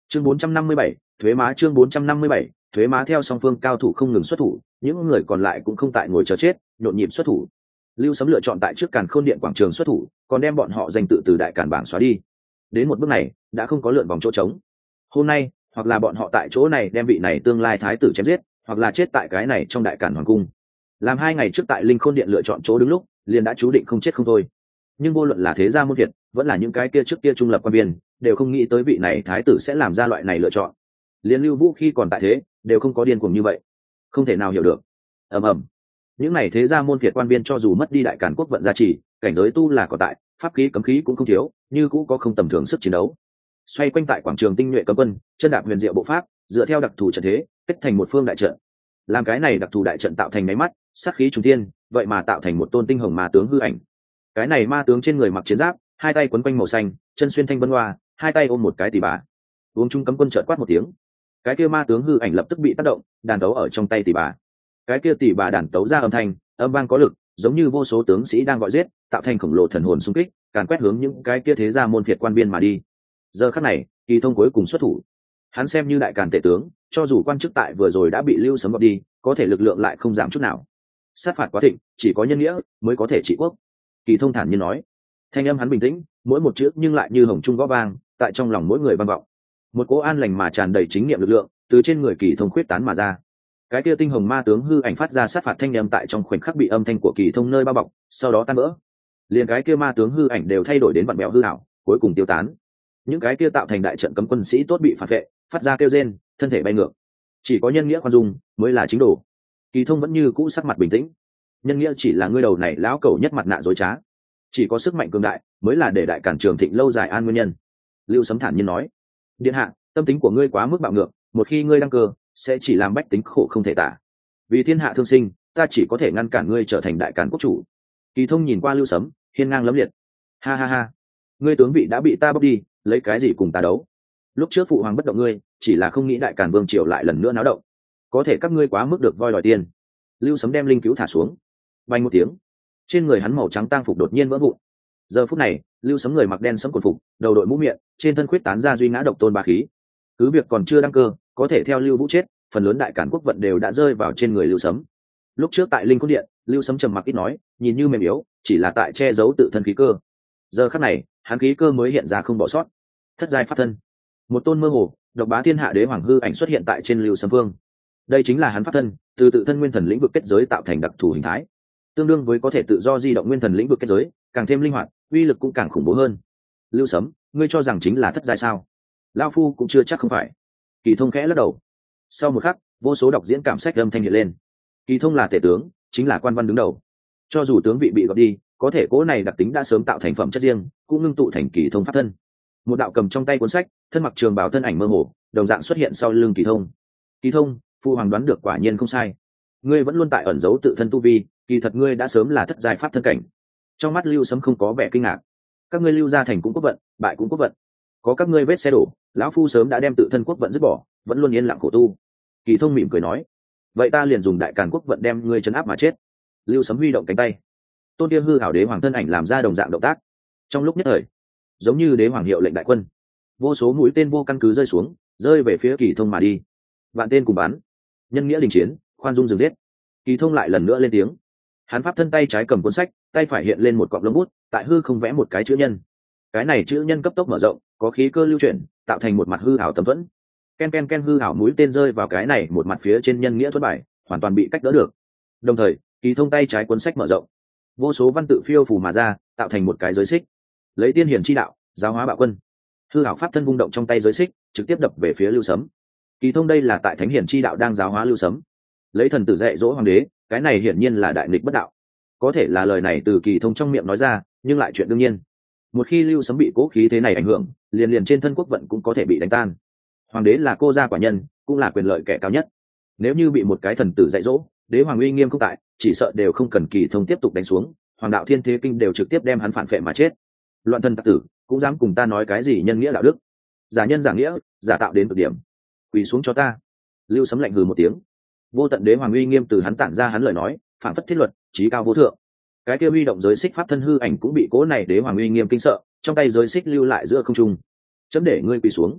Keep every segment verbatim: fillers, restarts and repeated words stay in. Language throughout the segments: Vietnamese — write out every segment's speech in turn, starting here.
chương bốn trăm năm mươi bảy, thuế má chương bốn trăm năm mươi bảy, thuế má. Theo song phương cao thủ không ngừng xuất thủ, những người còn lại cũng không tại ngồi chờ chết, nhộn nhịp xuất thủ. Lưu Sấm lựa chọn tại trước Càn Khôn Điện quảng trường xuất thủ, còn đem bọn họ danh tự từ đại càn bảng xóa đi. Đến một bước này, đã không có lượn vòng chỗ trống. Hôm nay, hoặc là bọn họ tại chỗ này đem vị này tương lai thái tử chém giết, hoặc là chết tại cái này trong đại càn hoàng cung. Làm hai ngày trước tại Linh Khôn Điện lựa chọn chỗ đứng lúc, liền đã chú định không chết không thôi. Nhưng vô luận là thế gia môn việt, vẫn là những cái kia trước kia trung lập quan viên, đều không nghĩ tới vị này thái tử sẽ làm ra loại này lựa chọn. Liên Lưu Vũ khi còn tại thế, đều không có điên cuồng như vậy. Không thể nào hiểu được. Ầm ầm. Những này thế gia môn việt quan viên cho dù mất đi đại càn quốc vận gia trì, cảnh giới tu là có tại, pháp khí cấm khí cũng không thiếu, như cũng có không tầm thường sức chiến đấu. Xoay quanh tại quảng trường tinh nhuệ cấm quân, chân đạp huyền diệu bộ pháp, dựa theo đặc thù trận thế, kết thành một phương đại trận. Làm cái này đặc thù đại trận tạo thành máy mắt, sát khí trùng thiên, vậy mà tạo thành một tôn tinh hồng ma tướng hư ảnh. Cái này ma tướng trên người mặc chiến giáp, hai tay quấn quanh màu xanh, chân xuyên thanh vân hoa, hai tay ôm một cái tỷ bà. Uống chung cấm quân chợt quát một tiếng, cái kia ma tướng hư ảnh lập tức bị tác động, đàn tấu ở trong tay tỷ bà. Cái kia tỷ bà đàn tấu ra âm thanh, âm vang có lực, giống như vô số tướng sĩ đang gọi giết, tạo thành khổng lồ thần hồn xung kích, càn quét hướng những cái kia thế gia môn phiệt quan viên mà đi. Giờ khắc này, Kỳ Thông cuối cùng xuất thủ. Hắn xem như đại càn tể tướng, cho dù quan chức tại vừa rồi đã bị Lưu Sấm gọt đi, có thể lực lượng lại không giảm chút nào. Sát phạt quá thịnh, chỉ có nhân nghĩa mới có thể trị quốc. Kỳ Thông thản nhiên nói. Thanh âm hắn bình tĩnh, mỗi một chữ nhưng lại như hồng trung gõ vang, tại trong lòng mỗi người vang vọng. Một cỗ an lành mà tràn đầy chính niệm lực lượng, từ trên người Kỳ Thông khuyết tán mà ra. Cái kia tinh hồng ma tướng hư ảnh phát ra sát phạt thanh âm tại trong khoảnh khắc bị âm thanh của Kỳ Thông nơi bao bọc, sau đó tan vỡ. Liền cái kia ma tướng hư ảnh đều thay đổi đến vặn bèo hư ảo, cuối cùng tiêu tán. Những cái kia tạo thành đại trận cấm quân sĩ tốt bị phản vệ, phát ra kêu rên, thân thể bay ngược. Chỉ có nhân nghĩa khoan dung mới là chính đồ. Kỳ Thông vẫn như cũ sắc mặt bình tĩnh. Nhân nghĩa chỉ là ngươi đầu này lão cẩu nhất mặt nạ dối trá, chỉ có sức mạnh cường đại mới là để đại cản trường thịnh lâu dài an nguyên nhân. Lưu Sấm thản nhiên nói. Điện hạ, tâm tính của ngươi quá mức bạo ngược, một khi ngươi đăng cơ sẽ chỉ làm bách tính khổ không thể tả. Vì thiên hạ thương sinh, ta chỉ có thể ngăn cản ngươi trở thành đại cản quốc chủ. Kỳ Thông nhìn qua Lưu Sấm, hiên ngang lẫm liệt. Ha ha ha, ngươi tướng vị đã bị ta bóc đi, lấy cái gì cùng ta đấu? Lúc trước phụ hoàng bất động ngươi, chỉ là không nghĩ đại càn vương triều lại lần nữa náo động. Có thể các ngươi quá mức được voi đòi tiền. Lưu Sấm đem linh cứu thả xuống. Bay một tiếng, trên người hắn màu trắng tang phục đột nhiên vỡ vụn. Giờ phút này, Lưu Sấm người mặc đen sẫm quần phục, đầu đội mũ miệng, trên thân khuyết tán ra duy ngã độc tôn bá khí. Cứ việc còn chưa đăng cơ, có thể theo Lưu Vũ chết, phần lớn đại cản quốc vận đều đã rơi vào trên người Lưu Sấm. Lúc trước tại Linh Cốt Điện, Lưu Sấm trầm mặc ít nói, nhìn như mềm yếu, chỉ là tại che giấu tự thân khí cơ. Giờ khắc này, hắn khí cơ mới hiện ra không bỏ sót. Thất giai pháp thân, một tôn mơ hồ, độc bá thiên hạ đế hoàng hư ảnh xuất hiện tại trên Lưu Sấm Vương. Đây chính là hắn pháp thân, từ tự thân nguyên thần lĩnh vực kết giới tạo thành đặc thù hình thái, tương đương với có thể tự do di động nguyên thần lĩnh vực kết giới, càng thêm linh hoạt, uy lực cũng càng khủng bố hơn. Lưu Sấm, ngươi cho rằng chính là thất giai sao? Lão phu cũng chưa chắc không phải. Kỳ Thông khẽ lắc đầu. Sau một khắc, vô số đọc diễn cảm sách âm thanh hiện lên. Kỳ Thông là tể tướng, chính là quan văn đứng đầu. Cho dù tướng vị bị gọt đi, có thể cố này đặc tính đã sớm tạo thành phẩm chất riêng, cũng ngưng tụ thành Kỳ Thông pháp thân. Một đạo cầm trong tay cuốn sách, thân mặc trường bào thân ảnh mơ hồ, đồng dạng xuất hiện sau lưng Kỳ Thông. Kỳ Thông, phu hoàng đoán được quả nhiên không sai. Ngươi vẫn luôn tại ẩn giấu tự thân tu vi, kỳ thật ngươi đã sớm là thất giai pháp thân cảnh. Trong mắt Lưu Sấm không có vẻ kinh ngạc. Các ngươi Lưu gia thành cũng quốc vận, bại cũng quốc vận. Có các ngươi vết xe đổ, lão phu sớm đã đem tự thân quốc vận dứt bỏ, vẫn luôn yên lặng khổ tu. Kỳ Thông mỉm cười nói. Vậy ta liền dùng đại càn quốc vận đem ngươi trấn áp mà chết. Lưu Sấm huy động cánh tay, tôn kia hư ảo đế hoàng thân ảnh làm ra đồng dạng động tác. Trong lúc nhất thời, giống như đế hoàng hiệu lệnh đại quân, vô số mũi tên vô căn cứ rơi xuống, rơi về phía Kỳ Thông mà đi. Vạn tên cùng bắn, nhân nghĩa đình chiến, khoan dung dừng giết. Kỳ Thông lại lần nữa lên tiếng. Hắn pháp thân tay trái cầm cuốn sách, tay phải hiện lên một cọng lông bút, tại hư không vẽ một cái chữ nhân. Cái này chữ nhân cấp tốc mở rộng, có khí cơ lưu chuyển, tạo thành một mặt hư ảo tấm thuẫn. Ken ken ken hư ảo mũi tên rơi vào cái này một mặt phía trên nhân nghĩa thuẫn bài, hoàn toàn bị cách đỡ được. Đồng thời, Kỳ Thông tay trái cuốn sách mở rộng, vô số văn tự phiêu phù mà ra, tạo thành một cái giới xích. Lấy tiên hiển chi đạo, giáo hóa bạo quân. Hư ảo pháp thân vung động trong tay giới xích, trực tiếp đập về phía Lưu Sấm. Kỳ Thông đây là tại thánh hiển chi đạo đang giáo hóa Lưu Sấm. Lấy thần tử dạy dỗ hoàng đế, cái này hiển nhiên là đại nghịch bất đạo. Có thể là lời này từ Kỳ Thông trong miệng nói ra, nhưng lại chuyện đương nhiên. Một khi Lưu Sấm bị cố khí thế này ảnh hưởng, liền liền trên thân quốc vận cũng có thể bị đánh tan. Hoàng đế là cô gia quả nhân, cũng là quyền lợi kẻ cao nhất. Nếu như bị một cái thần tử dạy dỗ, đế hoàng uy nghiêm không tại, chỉ sợ đều không cần Kỳ Thông tiếp tục đánh xuống, hoàng đạo thiên thế kinh đều trực tiếp đem hắn phản phệ mà chết. Loạn thần tặc tử, cũng dám cùng ta nói cái gì nhân nghĩa đạo đức? Giả nhân giả nghĩa, giả tạo đến cực điểm. Quỳ xuống cho ta. Lưu Sấm lạnh hừ một tiếng. Vô tận đế hoàng uy nghiêm từ hắn tản ra, hắn lời nói phản phất thiết luật, chí cao vô thượng. Cái kia huy động giới xích pháp thân hư ảnh cũng bị cố này đế hoàng uy nghiêm kinh sợ, trong tay giới xích lưu lại giữa không trung. Chấm để ngươi quỳ xuống.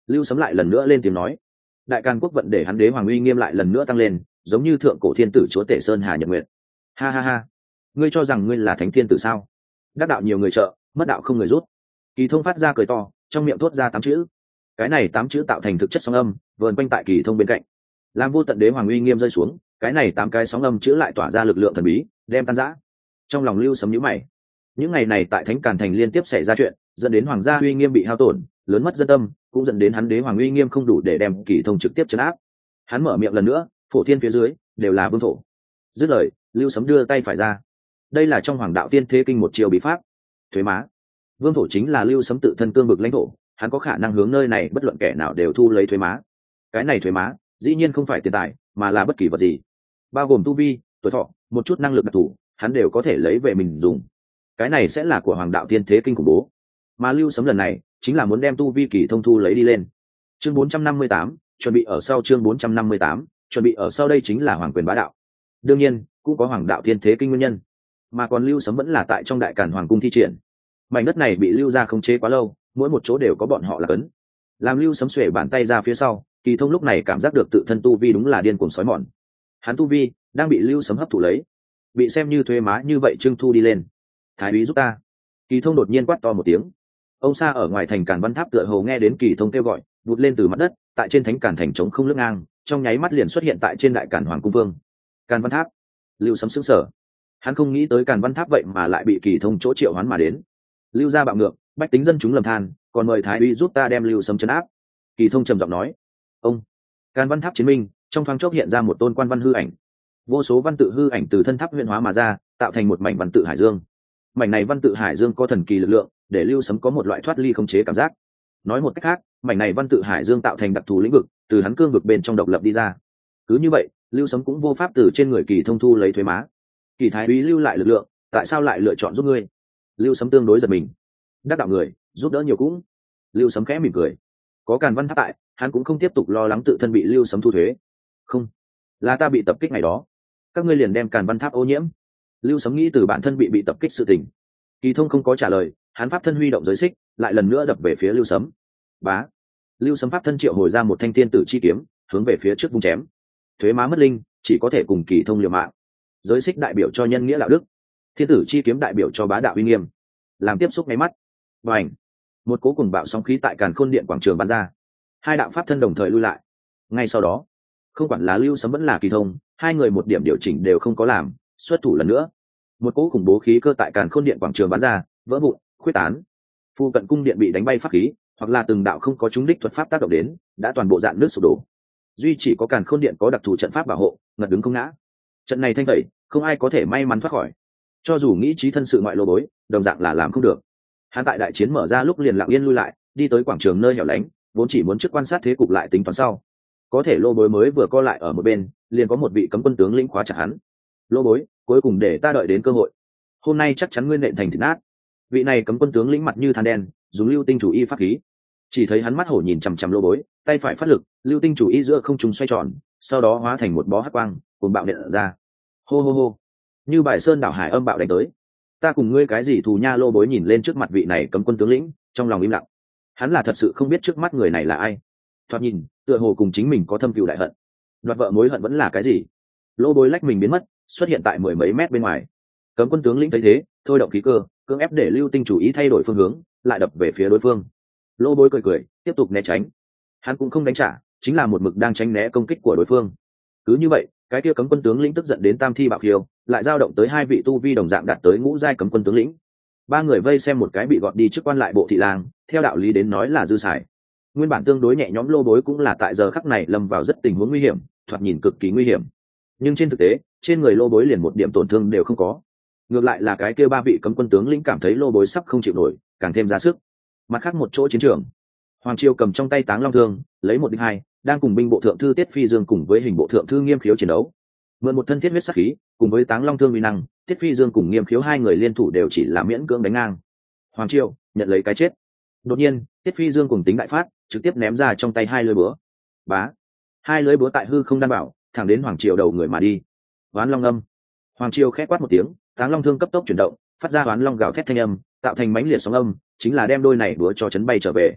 Lưu Sấm lại lần nữa lên tiếng nói. Đại Càn quốc vận để hắn đế hoàng uy nghiêm lại lần nữa tăng lên, giống như thượng cổ thiên tử chúa tể sơn hà nhật nguyệt. Ha ha ha, ngươi cho rằng ngươi là thánh thiên tử sao? Đắc đạo nhiều người trợ, mất đạo không người rút. Kỳ Thông phát ra cười to, trong miệng thốt ra tám chữ. Cái này tám chữ tạo thành thực chất sóng âm, vờn quanh tại Kỳ Thông bên cạnh. Làm vô tận đế hoàng uy nghiêm rơi xuống, cái này tám cái sóng âm chữ lại tỏa ra lực lượng thần bí, đem tan rã. Trong lòng Lưu Sấm nhíu mày. Những ngày này tại Thánh Càn thành liên tiếp xảy ra chuyện, dẫn đến hoàng gia uy nghiêm bị hao tổn, lớn mất dân tâm, cũng dẫn đến hắn đế hoàng uy nghiêm không đủ để đem Kỳ Thông trực tiếp trấn áp. Hắn mở miệng lần nữa, phổ thiên phía dưới đều là vương thổ. Dứt lời, Lưu Sấm đưa tay phải ra. Đây là trong Hoàng đạo tiên thế kinh một chiều bí pháp. Thuế má. Vương thổ chính là Lưu Sấm tự thân cương vực lãnh thổ, hắn có khả năng hướng nơi này bất luận kẻ nào đều thu lấy thuế má. Cái này thuế má, dĩ nhiên không phải tiền tài, mà là bất kỳ vật gì, bao gồm tu vi, tuổi thọ, một chút năng lực đặc thù, hắn đều có thể lấy về mình dùng. Cái này sẽ là của Hoàng đạo tiên thế kinh khủng bố. Mà Lưu Sấm lần này chính là muốn đem tu vi Kỳ Thông thu lấy đi lên. Chương bốn trăm năm mươi tám, chuẩn bị ở sau chương bốn trăm năm mươi tám, chuẩn bị ở sau đây chính là hoàng quyền bá đạo. Đương nhiên, cũng có Hoàng đạo tiên thế kinh nguyên nhân. Mà còn Lưu Sấm vẫn là tại trong Đại Càn hoàng cung thi triển. Mảnh đất này bị Lưu gia khống chế quá lâu, mỗi một chỗ đều có bọn họ là cấn. Làm Lưu Sấm xuề bàn tay ra phía sau, Kỳ Thông lúc này cảm giác được tự thân tu vi đúng là điên cuồng sói mòn. Hắn tu vi đang bị Lưu Sấm hấp thụ lấy, bị xem như thuế má như vậy trưng thu đi lên. Thái úy giúp ta. Kỳ Thông đột nhiên quát to một tiếng. Ông xa ở ngoài thành Càn Văn Tháp tựa hồ nghe đến Kỳ Thông kêu gọi, vụt lên từ mặt đất, tại trên thánh Càn thành trống không lướt ngang, trong nháy mắt liền xuất hiện tại trên Đại Càn hoàng cung vương. Càn Văn Tháp. Lưu Sấm sững sờ. Hắn không nghĩ tới Càn Văn Tháp vậy mà lại bị Kỳ Thông chỗ triệu hoán mà đến. Lưu gia bạo ngược, bách tính dân chúng lầm than, còn mời thái úy giúp ta đem Lưu Sấm trấn áp. Kỳ Thông trầm giọng nói. Ông. Càn Văn Tháp chiến minh, trong thoáng chốc hiện ra một tôn quan văn hư ảnh. Vô số văn tự hư ảnh từ thân tháp huyễn hóa mà ra, tạo thành một mảnh văn tự hải dương. Mảnh này văn tự hải dương có thần kỳ lực lượng, để Lưu Sấm có một loại thoát ly khống chế cảm giác. Nói một cách khác, mảnh này văn tự hải dương tạo thành đặc thù lĩnh vực, từ hắn cương vực bên trong độc lập đi ra. Cứ như vậy, Lưu Sấm cũng vô pháp từ trên người Kỳ Thông thu lấy thuế má. Kỳ thái úy lưu lại lực lượng, tại sao lại lựa chọn giúp ngươi? Lưu Sấm tương đối giật mình. Đắc đạo người, giúp đỡ nhiều cũng. Lưu Sấm khẽ mỉm cười. Có Càn Văn Tháp tại, hắn cũng không tiếp tục lo lắng tự thân bị Lưu Sấm thu thuế. Không, là ta bị tập kích ngày đó, các ngươi liền đem Càn Văn Tháp ô nhiễm. Lưu Sấm nghĩ từ bản thân bị bị tập kích sự tình. Kỳ Thông không có trả lời, hắn pháp thân huy động giới xích, lại lần nữa đập về phía Lưu Sấm. Bá. Lưu Sấm pháp thân triệu hồi ra một thanh thiên tử chi kiếm, hướng về phía trước vung chém. Thuế má mất linh, chỉ có thể cùng Kỳ Thông liều mạng. Giới xích đại biểu cho nhân nghĩa đạo đức, thiên tử chi kiếm đại biểu cho bá đạo uy nghiêm. Làm tiếp xúc máy mắt, và ảnh một cố cùng bạo sóng khí tại Càn Khôn điện quảng trường bắn ra, hai đạo pháp thân đồng thời lui lại. Ngay sau đó, không quản là Lưu Sấm vẫn là Kỳ Thông, hai người một điểm điều chỉnh đều không có làm, xuất thủ lần nữa. Một cỗ khủng bố khí cơ tại Càn Khôn điện quảng trường bắn ra, vỡ vụn, khuyết tán. Phu cận cung điện bị đánh bay pháp khí, hoặc là từng đạo không có trúng đích thuật pháp tác động đến, đã toàn bộ dạn nước sụp đổ. Duy chỉ có Càn Khôn điện có đặc thù trận pháp bảo hộ, ngật đứng không ngã. Trận này thanh tẩy, không ai có thể may mắn thoát khỏi. Cho dù nghĩ trí thân sự ngoại lô bối, đồng dạng là làm không được. Hắn tại đại chiến mở ra lúc liền lặng yên lui lại, đi tới quảng trường nơi hẻo lánh, vốn chỉ muốn trước quan sát thế cục lại tính toán sau. Có thể lô bối mới vừa co lại ở một bên, liền có một vị cấm quân tướng lĩnh khóa chặt hắn. Lô bối, cuối cùng để ta đợi đến cơ hội. Hôm nay chắc chắn nguyên nện thành thịt nát. Vị này cấm quân tướng lĩnh mặt như than đen, dùng lưu tinh chủ y pháp khí. Chỉ thấy hắn mắt hổ nhìn chằm chằm lô bối, tay phải phát lực, lưu tinh chủ y giữa không trung xoay tròn, sau đó hóa thành một bó hắc quang, cùng bạo nện ra. Hô hô hô, như bài sơn đảo hải âm bạo đánh tới. Ta cùng ngươi cái gì thù nha? Lô bối nhìn lên trước mặt vị này cấm quân tướng lĩnh, trong lòng im lặng. Hắn là thật sự không biết trước mắt người này là ai. Thoạt nhìn, tựa hồ cùng chính mình có thâm cừu đại hận. Đoạt vợ mối hận vẫn là cái gì? Lô bối lách mình biến mất, xuất hiện tại mười mấy mét bên ngoài. Cấm quân tướng lĩnh thấy thế, thôi động khí cơ, cưỡng ép để lưu tinh chủ ý thay đổi phương hướng, lại đập về phía đối phương. Lô bối cười cười, tiếp tục né tránh. Hắn cũng không đánh trả, chính là một mực đang tránh né công kích của đối phương. Cứ như vậy, cái kia cấm quân tướng lĩnh tức giận đến tam thi bạo khiêu, lại dao động tới hai vị tu vi đồng dạng đạt tới ngũ giai cấm quân tướng lĩnh. Ba người vây xem một cái bị gọt đi trước quan lại bộ thị lang, theo đạo lý đến nói là dư xài. Nguyên bản tương đối nhẹ nhõm lô bối cũng là tại giờ khắc này lâm vào rất tình huống nguy hiểm, thoạt nhìn cực kỳ nguy hiểm. Nhưng trên thực tế, trên người lô bối liền một điểm tổn thương đều không có. Ngược lại là cái kia ba vị cấm quân tướng lĩnh cảm thấy lô bối sắp không chịu nổi, càng thêm ra sức. Mặt khác một chỗ chiến trường, Hoàng Triều cầm trong tay Táng Long Thương, lấy một địch hai, đang cùng binh bộ thượng thư Tiết Phi Dương cùng với hình bộ thượng thư Nghiêm Khiếu chiến đấu. Mượn một thân thiết huyết sắc khí, cùng với Táng Long Thương uy năng, Tiết Phi Dương cùng Nghiêm Khiếu hai người liên thủ đều chỉ là miễn cưỡng đánh ngang. Hoàng Triều nhận lấy cái chết. Đột nhiên, Tiết Phi Dương cùng tính đại phát, trực tiếp ném ra trong tay hai lưỡi búa. Bá, hai lưỡi búa tại hư không đan bảo, thẳng đến Hoàng Triều đầu người mà đi. Oán Long âm. Hoàng Triều khẽ quát một tiếng, Táng Long Thương cấp tốc chuyển động, phát ra oán long gào thét thanh âm, tạo thành mãnh liệt sóng âm, chính là đem đôi này búa cho chấn bay trở về.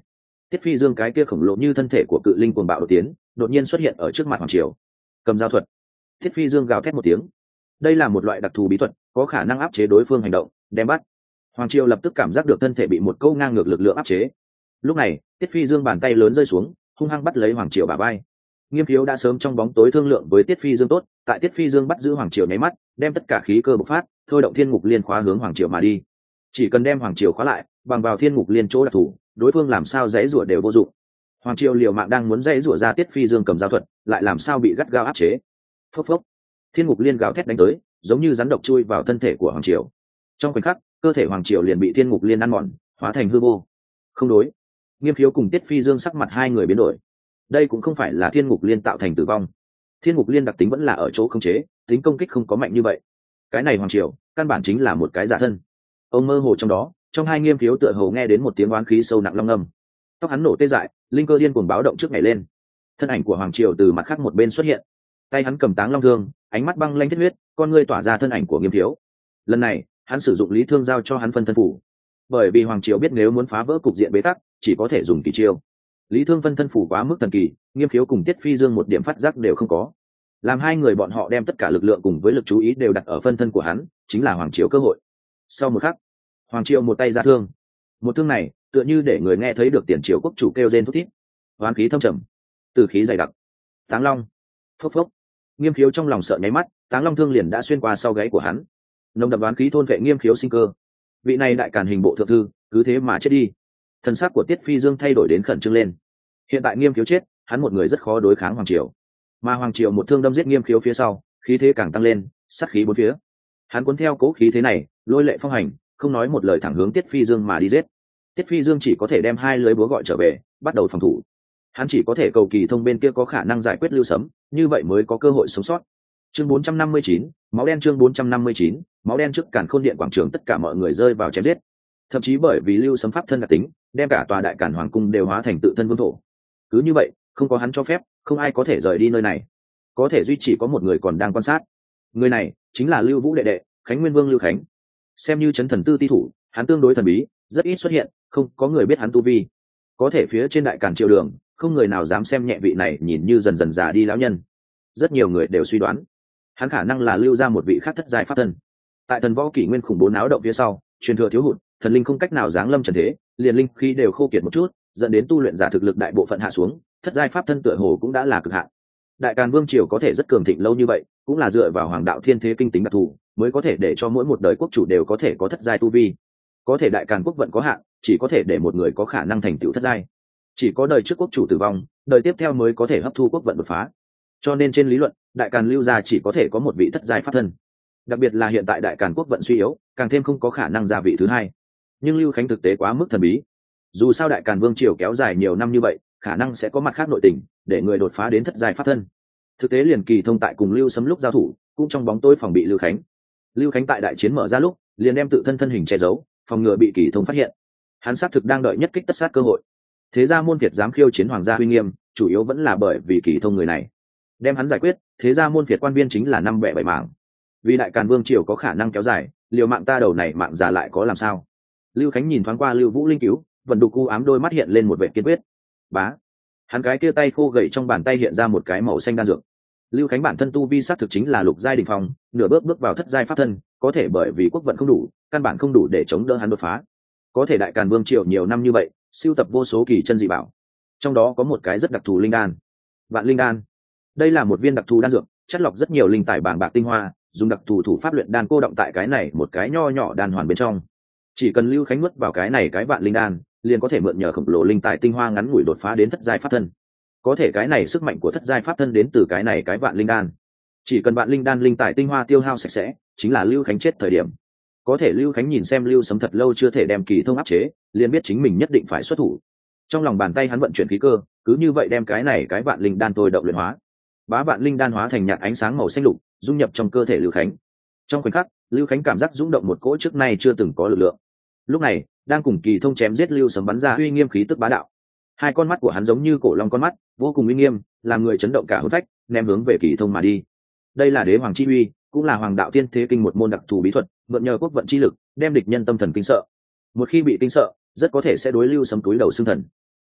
Tiết Phi Dương cái kia khổng lồ như thân thể của cự linh cuồng bạo đột tiến, đột nhiên xuất hiện ở trước mặt Hoàng Triều. Cầm dao thuật. Tiết Phi Dương gào thét một tiếng. Đây là một loại đặc thù bí thuật, có khả năng áp chế đối phương hành động, đem bắt. Hoàng Triều lập tức cảm giác được thân thể bị một câu ngang ngược lực lượng áp chế. Lúc này, Tiết Phi Dương bàn tay lớn rơi xuống, hung hăng bắt lấy Hoàng Triều bả vai. Nghiêm Khiếu đã sớm trong bóng tối thương lượng với Tiết Phi Dương tốt, tại Tiết Phi Dương bắt giữ Hoàng Triều nháy mắt, đem tất cả khí cơ bộc phát, thôi động Thiên Ngục Liên khóa hướng Hoàng Triều mà đi. Chỉ cần đem Hoàng Triều khóa lại, bằng vào Thiên Ngục Liên chỗ đặc thù, đối phương làm sao dãy rủa đều vô dụng. Hoàng Triều liều mạng đang muốn dãy rủa ra Tiết Phi Dương cầm giao thuật, lại làm sao bị gắt gao áp chế. Phốc phốc. Thiên Ngục Liên gào thét đánh tới, giống như rắn độc chui vào thân thể của Hoàng Triều. Trong khoảnh khắc, cơ thể Hoàng Triều liền bị Thiên Ngục Liên ăn mòn, hóa thành hư vô. Không đối. Nghiêm Khiếu cùng Tiết Phi Dương sắc mặt hai người biến đổi. Đây cũng không phải là Thiên Ngục Liên tạo thành tử vong. Thiên Ngục Liên đặc tính vẫn là ở chỗ khống chế, tính công kích không có mạnh như vậy. Cái này Hoàng Triều, căn bản chính là một cái giả thân. Ông mơ hồ trong đó, trong hai Nghiêm Khiếu tựa hồ nghe đến một tiếng oán khí sâu nặng long ngâm. Tóc hắn nổ tê dại, linh cơ điên cuồng báo động trước ngày lên. Thân ảnh của Hoàng Triều từ mặt khác một bên xuất hiện, tay hắn cầm táng long thương, ánh mắt băng lanh thiết huyết, con ngươi tỏa ra thân ảnh của Nghiêm Khiếu. Lần này, hắn sử dụng lý thương giao cho hắn phân thân phủ, bởi vì Hoàng Triều biết nếu muốn phá vỡ cục diện bế tắc, chỉ có thể dùng kỳ chiêu. Lý thương phân thân phủ quá mức thần kỳ, Nghiêm Khiếu cùng Tiết Phi Dương một điểm phát giác đều không có. Làm hai người bọn họ đem tất cả lực lượng cùng với lực chú ý đều đặt ở phân thân của hắn, chính là Hoàng Triều cơ hội. Sau một khắc, Hoàng Triều một tay ra thương. Một thương này, tựa như để người nghe thấy được tiền triều quốc chủ kêu rên thút thít. Oán khí thâm trầm, từ khí dày đặc. Táng Long. Phốc phốc. Nghiêm Khiếu trong lòng sợ nháy mắt, Táng Long thương liền đã xuyên qua sau gáy của hắn. Nồng đậm oán khí thôn vệ Nghiêm Khiếu sinh cơ. Vị này đại càn hình bộ thượng thư, cứ thế mà chết đi. Thần sắc của Tiết Phi Dương thay đổi đến khẩn trương lên. Hiện tại Nghiêm Khiếu chết, hắn một người rất khó đối kháng Hoàng Triều. Mà Hoàng Triều một thương đâm giết Nghiêm Khiếu phía sau, khí thế càng tăng lên, sát khí bốn phía. Hắn cuốn theo cố khí thế này, lôi lệ phong hành, không nói một lời thẳng hướng Tiết Phi Dương mà đi giết. Tiết Phi Dương chỉ có thể đem hai lưới búa gọi trở về, bắt đầu phòng thủ. Hắn chỉ có thể cầu kỳ thông bên kia có khả năng giải quyết Lưu Sấm, như vậy mới có cơ hội sống sót. Chương bốn trăm năm mươi chín, máu đen chương bốn trăm năm mươi chín, máu đen trước Càn Khôn Điện quảng trường tất cả mọi người rơi vào chém giết. Thậm chí bởi vì Lưu Sấm pháp thân đặc tính, đem cả tòa đại Càn Hoàng cung đều hóa thành tự thân vương thổ. Cứ như vậy, không có hắn cho phép, không ai có thể rời đi nơi này. Có thể duy trì có một người còn đang quan sát. Người này chính là Lưu Vũ đệ đệ, Khánh Nguyên Vương Lưu Khánh. Xem như chấn thần tư ti thủ, hắn tương đối thần bí, rất ít xuất hiện, không có người biết hắn tu vi. Có thể phía trên đại Càn triều đường, không người nào dám xem nhẹ vị này nhìn như dần dần già đi lão nhân. Rất nhiều người đều suy đoán, hắn khả năng là lưu ra một vị khác thất giai pháp thân. Tại thần võ kỷ nguyên khủng bố náo động phía sau, truyền thừa thiếu hụt, thần linh không cách nào giáng lâm trần thế, liền linh khí đều khô kiệt một chút, dẫn đến tu luyện giả thực lực đại bộ phận hạ xuống, thất giai pháp thân tựa hồ cũng đã là cực hạn. Đại Càn Vương triều có thể rất cường thịnh lâu như vậy, cũng là dựa vào hoàng đạo thiên thế kinh tính đặc thù, mới có thể để cho mỗi một đời quốc chủ đều có thể có thất giai tu vi. Có thể đại Càn quốc vận có hạn, chỉ có thể để một người có khả năng thành tựu thất giai. Chỉ có đời trước quốc chủ tử vong, đời tiếp theo mới có thể hấp thu quốc vận đột phá. Cho nên trên lý luận, đại Càn lưu gia chỉ có thể có một vị thất giai pháp thân. Đặc biệt là hiện tại đại Càn quốc vận suy yếu, càng thêm không có khả năng ra vị thứ hai. Nhưng Lưu Khánh thực tế quá mức thần bí. Dù sao đại Càn vương triều kéo dài nhiều năm như vậy, khả năng sẽ có mặt khác nội tình, để người đột phá đến thất giai pháp thân. Thực tế liền Kỳ Thông tại cùng Lưu Sấm lúc giao thủ, cũng trong bóng tối phòng bị Lưu Khánh. Lưu Khánh tại đại chiến mở ra lúc, liền đem tự thân thân hình che giấu, phòng ngừa bị Kỳ Thông phát hiện. Hắn xác thực đang đợi nhất kích tất sát cơ hội. Thế ra môn Việt dám khiêu chiến hoàng gia uy nghiêm, chủ yếu vẫn là bởi vì Kỳ Thông người này. Đem hắn giải quyết, thế ra môn Việt quan viên chính là năm bẻ bảy mảng. Vì đại Càn vương triều có khả năng kéo dài, liều mạng ta đầu này mạng già lại có làm sao? Lưu Khánh nhìn thoáng qua Lưu Vũ linh cứu, vận đục u ám đôi mắt hiện lên một vẻ kiên quyết. Bá, hắn cái kia tay khô gầy trong bàn tay hiện ra một cái màu xanh đan dược. Lưu Khánh bản thân tu vi sát thực chính là lục giai đỉnh phong, nửa bước bước vào thất giai pháp thân, có thể bởi vì quốc vận không đủ, căn bản không đủ để chống đỡ hắn đột phá. Có thể đại Càn vương triều nhiều năm như vậy, siêu tập vô số kỳ chân dị bảo, trong đó có một cái rất đặc thù linh đan, Vạn Linh Đan. Đây là một viên đặc thù đan dược, chất lọc rất nhiều linh tài bàng bạc tinh hoa, dùng đặc thù thủ pháp luyện đan cô động tại cái này một cái nho nhỏ đan hoàn bên trong. Chỉ cần Lưu Khánh nuốt vào cái này cái Vạn Linh Đan, liền có thể mượn nhờ khổng lồ linh tài tinh hoa ngắn ngủi đột phá đến thất giai pháp thân. Có thể cái này sức mạnh của thất giai pháp thân đến từ cái này cái Vạn Linh Đan. Chỉ cần Vạn Linh Đan linh tài tinh hoa tiêu hao sạch sẽ, chính là Lưu Khánh chết thời điểm. Có thể Lưu Khánh nhìn xem Lưu Sấm thật lâu chưa thể đem Kỳ Thông áp chế, liền biết chính mình nhất định phải xuất thủ. Trong lòng bàn tay hắn vận chuyển khí cơ, cứ như vậy đem cái này cái Vạn Linh Đan tôi động luyện hóa. Bá Vạn Linh Đan hóa thành nhạt ánh sáng màu xanh lục, dung nhập trong cơ thể Lưu Khánh. Trong khoảnh khắc, Lưu Khánh cảm giác rung động một cỗ trước nay chưa từng có lực lượng. Lúc này, đang cùng Kỳ Thông chém giết Lưu Sấm bắn ra uy nghiêm khí tức bá đạo. Hai con mắt của hắn giống như cổ long con mắt, vô cùng uy nghiêm, làm người chấn động cả hồn phách, ném hướng về Kỳ Thông mà đi. Đây là Đế Hoàng chi uy, cũng là Hoàng đạo Tiên Thế Kinh một môn đặc thù bí thuật, mượn nhờ quốc vận chi lực, đem địch nhân tâm thần kinh sợ. Một khi bị kinh sợ, rất có thể sẽ đối Lưu Sấm túi đầu xương thần.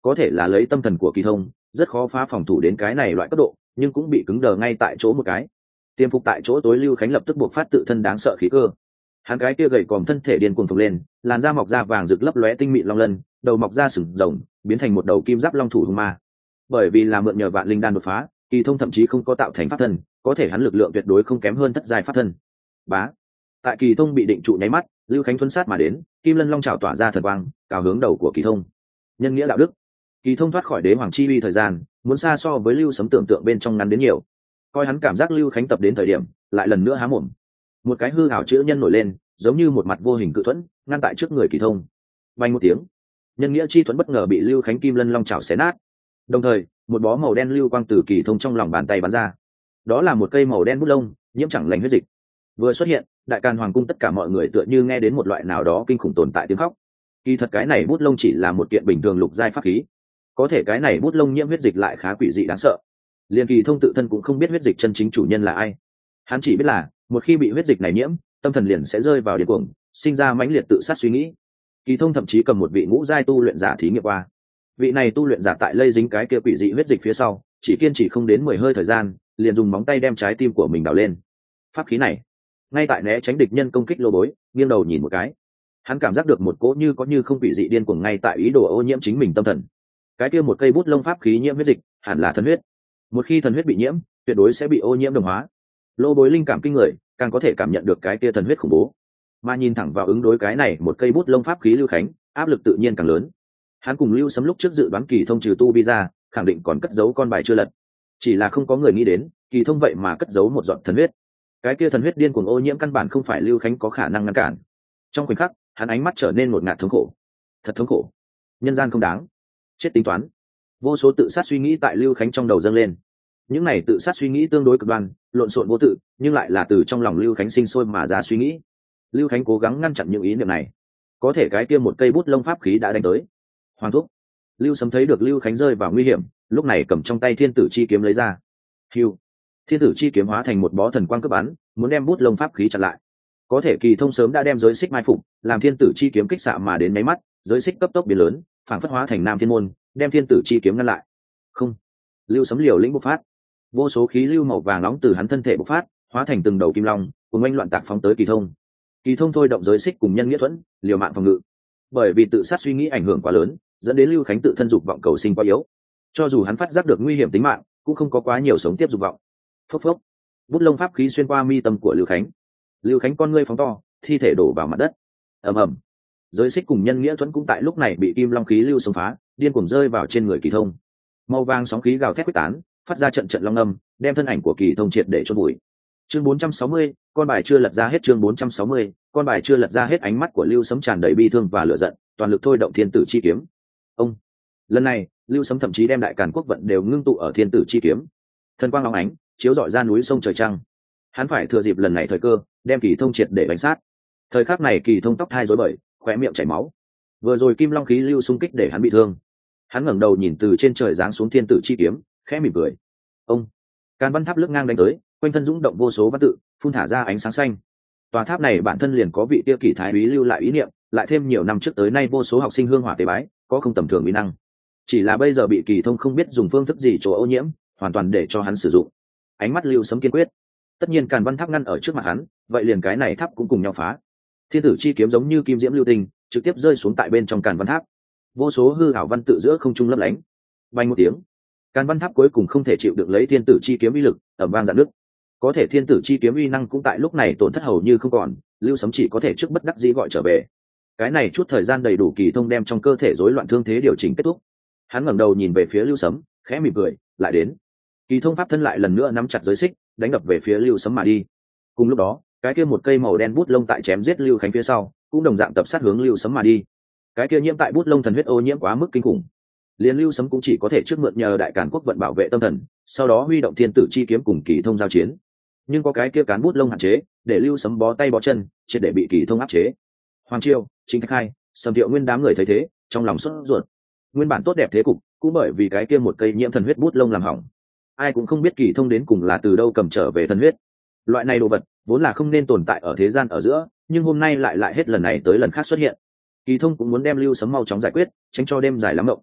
có thể là lấy tâm thần của Kỳ Thông rất khó phá phòng thủ đến cái này loại cấp độ, nhưng cũng bị cứng đờ ngay tại chỗ một cái. Tiêm phục tại chỗ tối Lưu Khánh lập tức buộc phát tự thân đáng sợ khí cơ. Hắn cái kia gầy còm thân thể điên cuồng phồng lên, làn da mọc ra vàng rực lấp lóe tinh mịn long lân, đầu mọc ra sừng rồng, biến thành một đầu kim giáp long thủ hung ma. Bởi vì là mượn nhờ vạn linh đan đột phá, Kỳ Thông thậm chí không có tạo thành pháp thân, có thể hắn lực lượng tuyệt đối không kém hơn thất giai pháp thân. Bá. Tại Kỳ Thông bị định trụ nháy mắt, Lưu Khánh thuấn sát mà đến, kim lân long chảo tỏa ra thần quang, cào hướng đầu của Kỳ Thông. Nhân nghĩa đạo đức. Kỳ Thông thoát khỏi đế hoàng chi uy thời gian, muốn xa so với Lưu Sấm tưởng tượng bên trong ngắn đến nhiều. Coi hắn cảm giác Lưu Khánh tập đến thời điểm, lại lần nữa há mồm. Một cái hư ảo chữ nhân nổi lên, giống như một mặt vô hình cự thuẫn, ngăn tại trước người Kỳ Thông. Vang một tiếng, nhân nghĩa chi thuẫn bất ngờ bị Lưu Khánh kim lân long chảo xé nát. Đồng thời, một bó màu đen lưu quang từ Kỳ Thông trong lòng bàn tay bắn ra. Đó là một cây màu đen bút lông, nhiễm chẳng lành huyết dịch. Vừa xuất hiện, đại càn hoàng cung tất cả mọi người tựa như nghe đến một loại nào đó kinh khủng tồn tại tiếng khóc. Kỳ thật cái này bút lông chỉ là một kiện bình thường lục giai pháp khí, có thể cái này bút lông nhiễm huyết dịch lại khá quỷ dị đáng sợ. Liên Kỳ Thông tự thân cũng không biết huyết dịch chân chính chủ nhân là ai, hắn chỉ biết là một khi bị huyết dịch này nhiễm, tâm thần liền sẽ rơi vào điên cuồng, sinh ra mãnh liệt tự sát suy nghĩ. Kỳ Thông thậm chí cầm một vị ngũ giai tu luyện giả thí nghiệm qua. Vị này tu luyện giả tại lây dính cái kia quỷ dị huyết dịch phía sau, chỉ kiên trì không đến mười hơi thời gian, liền dùng móng tay đem trái tim của mình đào lên. Pháp khí này, ngay tại né tránh địch nhân công kích lô bối, nghiêng đầu nhìn một cái, hắn cảm giác được một cỗ như có như không quỷ dị điên cuồng ngay tại ý đồ ô nhiễm chính mình tâm thần. Cái kia một cây bút lông pháp khí nhiễm huyết dịch, hẳn là thần huyết. Một khi thần huyết bị nhiễm, tuyệt đối sẽ bị ô nhiễm đồng hóa. Lô bối linh cảm kinh người, càng có thể cảm nhận được cái kia thần huyết khủng bố. Mà nhìn thẳng vào ứng đối cái này một cây bút lông pháp khí Lưu Khánh, áp lực tự nhiên càng lớn. Hắn cùng Lưu Sấm lúc trước dự đoán Kỳ Thông trừ tu vi ra, khẳng định còn cất giấu con bài chưa lật. Chỉ là không có người nghĩ đến, Kỳ Thông vậy mà cất giấu một giọt thần huyết. Cái kia thần huyết điên cuồng ô nhiễm căn bản không phải Lưu Khánh có khả năng ngăn cản. Trong khoảnh khắc, hắn ánh mắt trở nên một ngạt thống khổ. Thật thống khổ. Nhân gian không đáng. Chết tính toán. Vô số tự sát suy nghĩ tại Lưu Khánh trong đầu dâng lên. Những này tự sát suy nghĩ tương đối cực đoan, lộn xộn vô tự, nhưng lại là từ trong lòng Lưu Khánh sinh sôi mà ra suy nghĩ. Lưu Khánh cố gắng ngăn chặn những ý niệm này. Có thể cái kia một cây bút lông pháp khí đã đánh tới. Hoàng thúc. Lưu Sấm thấy được Lưu Khánh rơi vào nguy hiểm, lúc này cầm trong tay thiên tử chi kiếm lấy ra. Hưu. Thiên tử chi kiếm hóa thành một bó thần quang cướp bắn, muốn đem bút lông pháp khí chặn lại. Có thể Kỳ Thông sớm đã đem giới xích mai phục, làm thiên tử chi kiếm kích xạ mà đến mấy mắt, giới xích cấp tốc biến lớn, phản phất hóa thành nam thiên môn, đem thiên tử chi kiếm ngăn lại. Không. Lưu Sấm liều lĩnh bộc phát, vô số khí lưu màu vàng nóng từ hắn thân thể bộc phát, hóa thành từng đầu kim long, cùng oanh loạn tạc phóng tới Kỳ Thông. Kỳ Thông thôi động giới xích cùng nhân nghĩa thuẫn, liều mạng phòng ngự. Bởi vì tự sát suy nghĩ ảnh hưởng quá lớn, dẫn đến Lưu Khánh tự thân dục vọng cầu sinh quá yếu. Cho dù hắn phát giác được nguy hiểm tính mạng, cũng không có quá nhiều sống tiếp dục vọng. Phốc phốc. Bút lông pháp khí xuyên qua mi tâm của Lưu Khánh. Lưu Khánh con ngươi phóng to, thi thể đổ vào mặt đất. Ầm ầm. Giới xích cùng nhân nghĩa thuẫn cũng tại lúc này bị kim long khí lưu xông phá, điên cuồng rơi vào trên người Kỳ Thông. Màu vàng sóng khí gào thét quyết tán, phát ra trận trận long âm, đem thân ảnh của Kỳ Thông triệt để chôn bụi. Chương bốn trăm sáu mươi, con bài chưa lật ra hết. Chương bốn trăm sáu mươi, con bài chưa lật ra hết. Ánh mắt của Lưu Sấm tràn đầy bi thương và lửa giận, toàn lực thôi động thiên tử chi kiếm. Ông. Lần này, Lưu Sấm thậm chí đem đại càn quốc vận đều ngưng tụ ở thiên tử chi kiếm. Thần quang long ánh, chiếu rọi ra núi sông trời trăng. Hắn phải thừa dịp lần này thời cơ, đem Kỳ Thông triệt để đánh sát. Thời khắc này Kỳ Thông tóc thai rối bời, khóe miệng chảy máu. Vừa rồi kim long khí lưu xung kích để hắn bị thương. Hắn ngẩng đầu nhìn từ trên trời giáng xuống thiên tử chi kiếm, khẽ mỉm cười. Ông. Càn văn tháp lướt ngang đánh tới, quanh thân dũng động vô số văn tự, phun thả ra ánh sáng xanh. Tòa tháp này bản thân liền có vị tiêu kỳ thái úy lưu lại ý niệm, lại thêm nhiều năm trước tới nay vô số học sinh hương hỏa tế bái, có không tầm thường uy năng. Chỉ là bây giờ bị Kỳ Thông không biết dùng phương thức gì chỗ ô nhiễm, hoàn toàn để cho hắn sử dụng. Ánh mắt Lưu Sấm kiên quyết. Tất nhiên Càn văn tháp ngăn ở trước mặt hắn, vậy liền cái này tháp cũng cùng nhau phá. Thiên tử chi kiếm giống như kim diễm lưu tinh, trực tiếp rơi xuống tại bên trong Càn văn tháp. Vô số hư ảo văn tự giữa không trung lấp lánh. Vang một tiếng, Càn văn tháp cuối cùng không thể chịu được lấy thiên tử chi kiếm uy lực, ầm vang rạn nứt. Có thể thiên tử chi kiếm uy năng cũng tại lúc này tổn thất hầu như không còn, Lưu Sấm chỉ có thể trước bất đắc dĩ gọi trở về. Cái này chút thời gian đầy đủ Kỳ Thông đem trong cơ thể rối loạn thương thế điều chỉnh kết thúc. Hắn ngẩng đầu nhìn về phía Lưu Sấm, khẽ mỉm cười, lại đến. Kỳ Thông pháp thân lại lần nữa nắm chặt giới xích, đánh đập về phía Lưu Sấm mà đi. Cùng lúc đó, cái kia một cây màu đen bút lông tại chém giết Lưu Khánh phía sau, cũng đồng dạng tập sát hướng Lưu Sấm mà đi. Cái kia nhiễm tại bút lông thần huyết ô nhiễm quá mức kinh khủng, liền Lưu Sấm cũng chỉ có thể trước mượn nhờ đại càn quốc vận bảo vệ tâm thần, sau đó huy động thiên tử chi kiếm cùng Kỳ Thông giao chiến. Nhưng có cái kia cán bút lông hạn chế, để Lưu Sấm bó tay bó chân, triệt để bị Kỳ Thông áp chế. Hoàng Chiêu, Chính Thạch Khai, Sầm Thiệu Nguyên đám người thấy thế, trong lòng sốt ruột. Nguyên bản tốt đẹp thế cục, cũng bởi vì cái kia một cây nhiễm thần huyết bút lông làm hỏng. Ai cũng không biết Kỳ Thông đến cùng là từ đâu cầm trở về thần huyết. Loại này đồ vật vốn là không nên tồn tại ở thế gian ở giữa, nhưng hôm nay lại lại hết lần này tới lần khác xuất hiện. Kỳ Thông cũng muốn đem Lưu Sấm mau chóng giải quyết, tránh cho đêm dài lắm mộng.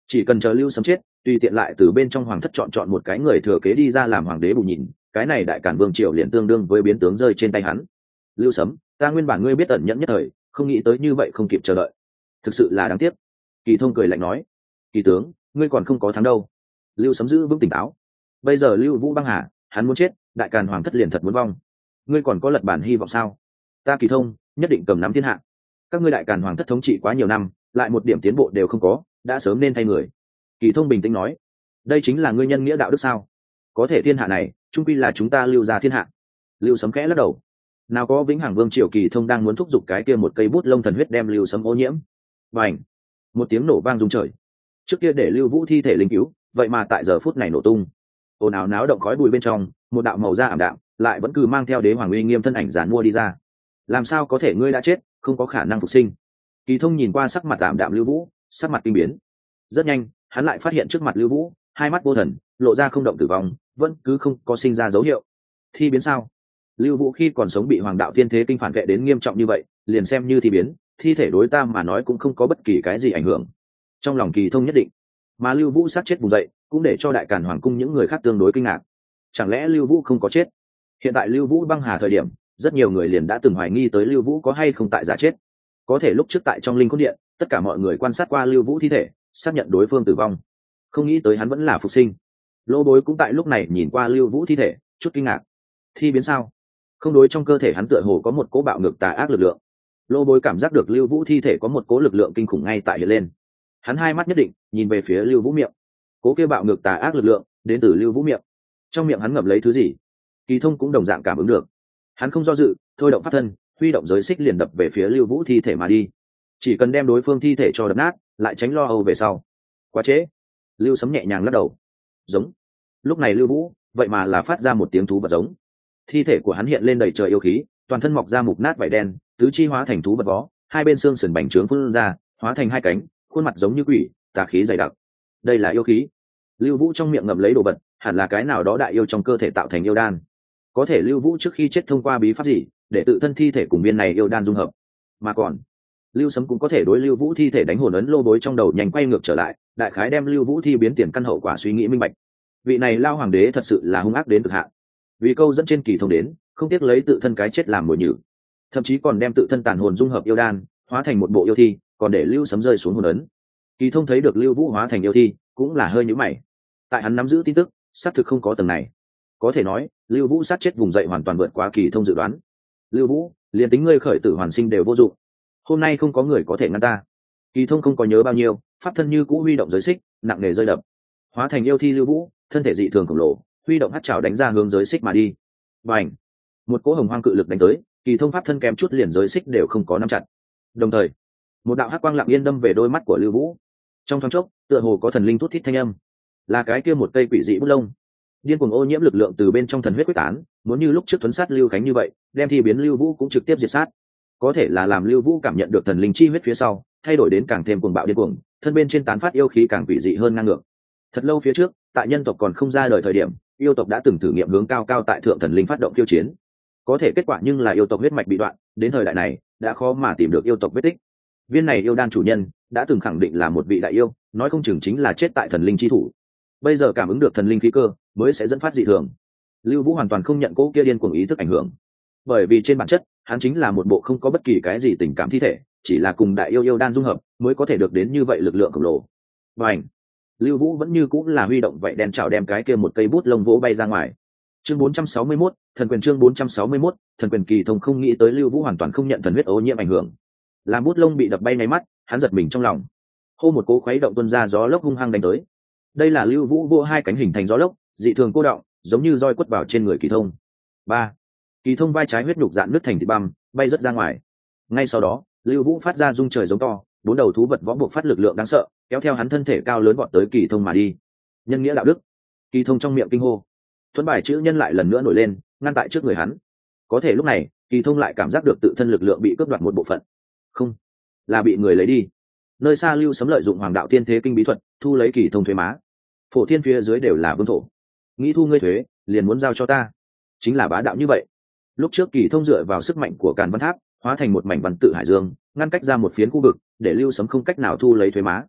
chỉ cần chờ lưu sấm chết, tùy tiện lại từ bên trong hoàng thất chọn chọn một cái người thừa kế đi ra làm hoàng đế bù nhìn, cái này đại cản vương triều liền tương đương với biến tướng rơi trên tay hắn. Lưu Sấm, ta nguyên bản ngươi biết ẩn nhẫn nhất thời, không nghĩ tới như vậy không kịp chờ đợi, thực sự là đáng tiếc. Kỳ Thông cười lạnh nói, Kỳ tướng, ngươi còn không có thắng đâu. Lưu Sấm giữ vững tỉnh táo. Bây giờ Lưu Vũ băng hà, hắn muốn chết, đại càn hoàng thất liền thật muốn vong. Ngươi còn có lật bản hy vọng sao? Ta Kỳ Thông nhất định cầm nắm thiên hạ. Các ngươi đại càn hoàng thất thống trị quá nhiều năm, lại một điểm tiến bộ đều không có, đã sớm nên thay người. Kỳ Thông bình tĩnh nói, đây chính là ngươi nhân nghĩa đạo đức sao? Có thể thiên hạ này trung quy là chúng ta Lưu gia thiên hạ. Lưu Sấm khẽ lắc đầu, nào có vĩnh hằng vương triều. Kỳ Thông đang muốn thúc giục cái kia một cây bút lông thần huyết đem Lưu Sấm ô nhiễm. Bành! Một tiếng nổ vang rung trời. Trước kia để Lưu Vũ thi thể linh cứu, vậy mà tại giờ phút này nổ tung. Ồn ào náo động khói bụi bên trong, một đạo màu da ảm đạm, lại vẫn cứ mang theo đế hoàng uy nghiêm thân ảnh giàn mua đi ra. Làm sao có thể ngươi đã chết, không có khả năng phục sinh? Kỳ Thông nhìn qua sắc mặt ảm đạm Lưu Vũ, sắc mặt kinh biến. Rất nhanh, hắn lại phát hiện trước mặt Lưu Vũ, hai mắt vô thần, lộ ra không động tử vong, vẫn cứ không có sinh ra dấu hiệu. Thi biến sao? Lưu Vũ khi còn sống bị hoàng đạo tiên thế kinh phản vệ đến nghiêm trọng như vậy, liền xem như thi biến, thi thể đối ta mà nói cũng không có bất kỳ cái gì ảnh hưởng. Trong lòng Kỳ Thông nhất định, mà Lưu Vũ sát chết vùng dậy, cũng để cho đại càn hoàng cung những người khác tương đối kinh ngạc. Chẳng lẽ Lưu Vũ không có chết? Hiện tại Lưu Vũ băng hà thời điểm, rất nhiều người liền đã từng hoài nghi tới Lưu Vũ có hay không tại giả chết. Có thể lúc trước tại trong linh cốt điện, tất cả mọi người quan sát qua Lưu Vũ thi thể, xác nhận đối phương tử vong, không nghĩ tới hắn vẫn là phục sinh. Lô Bối cũng tại lúc này nhìn qua Lưu Vũ thi thể, chút kinh ngạc. Thi biến sao? Không, đối trong cơ thể hắn tựa hồ có một cỗ bạo ngược tà ác lực lượng. Lô Bối cảm giác được Lưu Vũ thi thể có một cỗ lực lượng kinh khủng ngay tại hiện lên. Hắn hai mắt nhất định nhìn về phía Lưu Vũ miệng. Cỗ kia bạo ngược tà ác lực lượng đến từ Lưu Vũ miệng. Trong miệng hắn ngậm lấy thứ gì? Kỳ Thông cũng đồng dạng cảm ứng được. Hắn không do dự, thôi động pháp thân, huy động giới xích liền đập về phía Lưu Vũ thi thể mà đi. Chỉ cần đem đối phương thi thể cho đập nát, lại tránh lo âu về sau. Quá trễ. Lưu Sấm nhẹ nhàng lắc đầu. Giống. Lúc này Lưu Vũ vậy mà là phát ra một tiếng thú vật giống. Thi thể của hắn hiện lên đầy trời yêu khí, toàn thân mọc ra mục nát vảy đen, tứ chi hóa thành thú vật vó, hai bên xương sườn bành trướng phun ra, hóa thành hai cánh, khuôn mặt giống như quỷ, tà khí dày đặc. Đây là yêu khí. Lưu Vũ trong miệng ngậm lấy đồ vật, hẳn là cái nào đó đại yêu trong cơ thể tạo thành yêu đan. Có thể Lưu Vũ trước khi chết thông qua bí pháp gì để tự thân thi thể cùng viên này yêu đan dung hợp? Mà còn Lưu Sấm cũng có thể đối Lưu Vũ thi thể đánh hồn ấn. Lô Bối trong đầu nhanh quay ngược trở lại, đại khái đem Lưu Vũ thi biến tiền căn hậu quả suy nghĩ minh bạch. Vị này lao hoàng đế thật sự là hung ác đến cực hạn, vì câu dẫn trên Kỳ Thông đến, không tiếc lấy tự thân cái chết làm mồi nhử, thậm chí còn đem tự thân tàn hồn dung hợp yêu đan, hóa thành một bộ yêu thi, còn để Lưu Sấm rơi xuống hồn ấn. Kỳ Thông thấy được Lưu Vũ hóa thành yêu thi, cũng là hơi nhíu mày. Tại hắn nắm giữ tin tức, xác thực không có tầng này. Có thể nói, Lưu Vũ sát chết vùng dậy hoàn toàn vượt quá Kỳ Thông dự đoán. Lưu Vũ, liền tính ngươi khởi tử hoàn sinh đều vô dụng. Hôm nay không có người có thể ngăn ta. Kỳ Thông không có nhớ bao nhiêu, pháp thân như cũ huy động giới xích, nặng nề rơi đập. Hóa thành yêu thi Lưu Vũ, thân thể dị thường khổng lồ, huy động hắc trảo đánh ra hướng giới xích mà đi. Bành! Một cỗ hồng hoang cự lực đánh tới, Kỳ Thông pháp thân kém chút liền giới xích đều không có nắm chặt. Đồng thời, một đạo hắc quang lặng yên đâm về đôi mắt của Lưu Vũ. Trong thoáng chốc, tựa hồ có thần linh thút thít thanh âm, là cái kia một cây quỷ dị bút lông. Điên cuồng ô nhiễm lực lượng từ bên trong thần huyết quyết tán, muốn như lúc trước tuấn sát Lưu Khánh như vậy, đem thi biến Lưu Vũ cũng trực tiếp diệt sát. Có thể là làm Lưu Vũ cảm nhận được thần linh chi huyết phía sau, thay đổi đến càng thêm cuồng bạo điên cuồng, thân bên trên tán phát yêu khí càng quỷ dị hơn ngang ngược. Thật lâu phía trước, tại nhân tộc còn không ra đời thời điểm, yêu tộc đã từng thử nghiệm hướng cao cao tại thượng thần linh phát động khiêu chiến. Có thể kết quả nhưng là yêu tộc huyết mạch bị đoạn, đến thời đại này đã khó mà tìm được yêu tộc vết tích. Viên này yêu đan chủ nhân đã từng khẳng định là một vị đại yêu, nói không chừng chính là chết tại thần linh chi thủ. Bây giờ cảm ứng được thần linh khí cơ, mới sẽ dẫn phát dị thường. Lưu Vũ hoàn toàn không nhận cỗ kia điên cuồng ý thức ảnh hưởng, bởi vì trên bản chất hắn chính là một bộ không có bất kỳ cái gì tình cảm thi thể, chỉ là cùng đại yêu yêu đan dung hợp mới có thể được đến như vậy lực lượng khổng lồ. Và ảnh Lưu Vũ vẫn như cũng là huy động vậy đen chảo đem cái kia một cây bút lông vỗ bay ra ngoài. Chương bốn trăm sáu mươi mốt, thần quyền. Chương bốn trăm sáu mươi mốt, thần quyền. Kỳ Thông không nghĩ tới Lưu Vũ hoàn toàn không nhận thần huyết ô nhiễm ảnh hưởng, làm bút lông bị đập bay ngay mắt, hắn giật mình trong lòng. Hô một cỗ khuấy động tuôn ra gió lốc hung hăng đánh tới. Đây là Lưu Vũ vô hai cánh hình thành gió lốc, dị thường cô động, giống như roi quất vào trên người Kỳ Thông. Ba. Kỳ Thông vai trái huyết nhục dạn nứt thành thịt băm, bay rất ra ngoài. Ngay sau đó, Lưu Vũ phát ra rung trời giống to, bốn đầu thú vật võ buộc phát lực lượng đáng sợ, kéo theo hắn thân thể cao lớn vọt tới Kỳ Thông mà đi. Nhân nghĩa đạo đức. Kỳ Thông trong miệng kinh hô. Thuẫn bài chữ nhân lại lần nữa nổi lên, ngăn tại trước người hắn. Có thể lúc này, Kỳ Thông lại cảm giác được tự thân lực lượng bị cướp đoạt một bộ phận. Không, là bị người lấy đi. Nơi xa Lưu Sấm lợi dụng hoàng đạo tiên thế kinh bí thuật, thu lấy Kỳ Thông thuế má. Phổ thiên phía dưới đều là vương thổ, nghĩ thu ngươi thuế, liền muốn giao cho ta, chính là bá đạo như vậy. Lúc trước Kỳ Thông dựa vào sức mạnh của Càn Văn Tháp, hóa thành một mảnh văn tự hải dương, ngăn cách ra một phiến khu vực, để Lưu Sấm không cách nào thu lấy thuế má.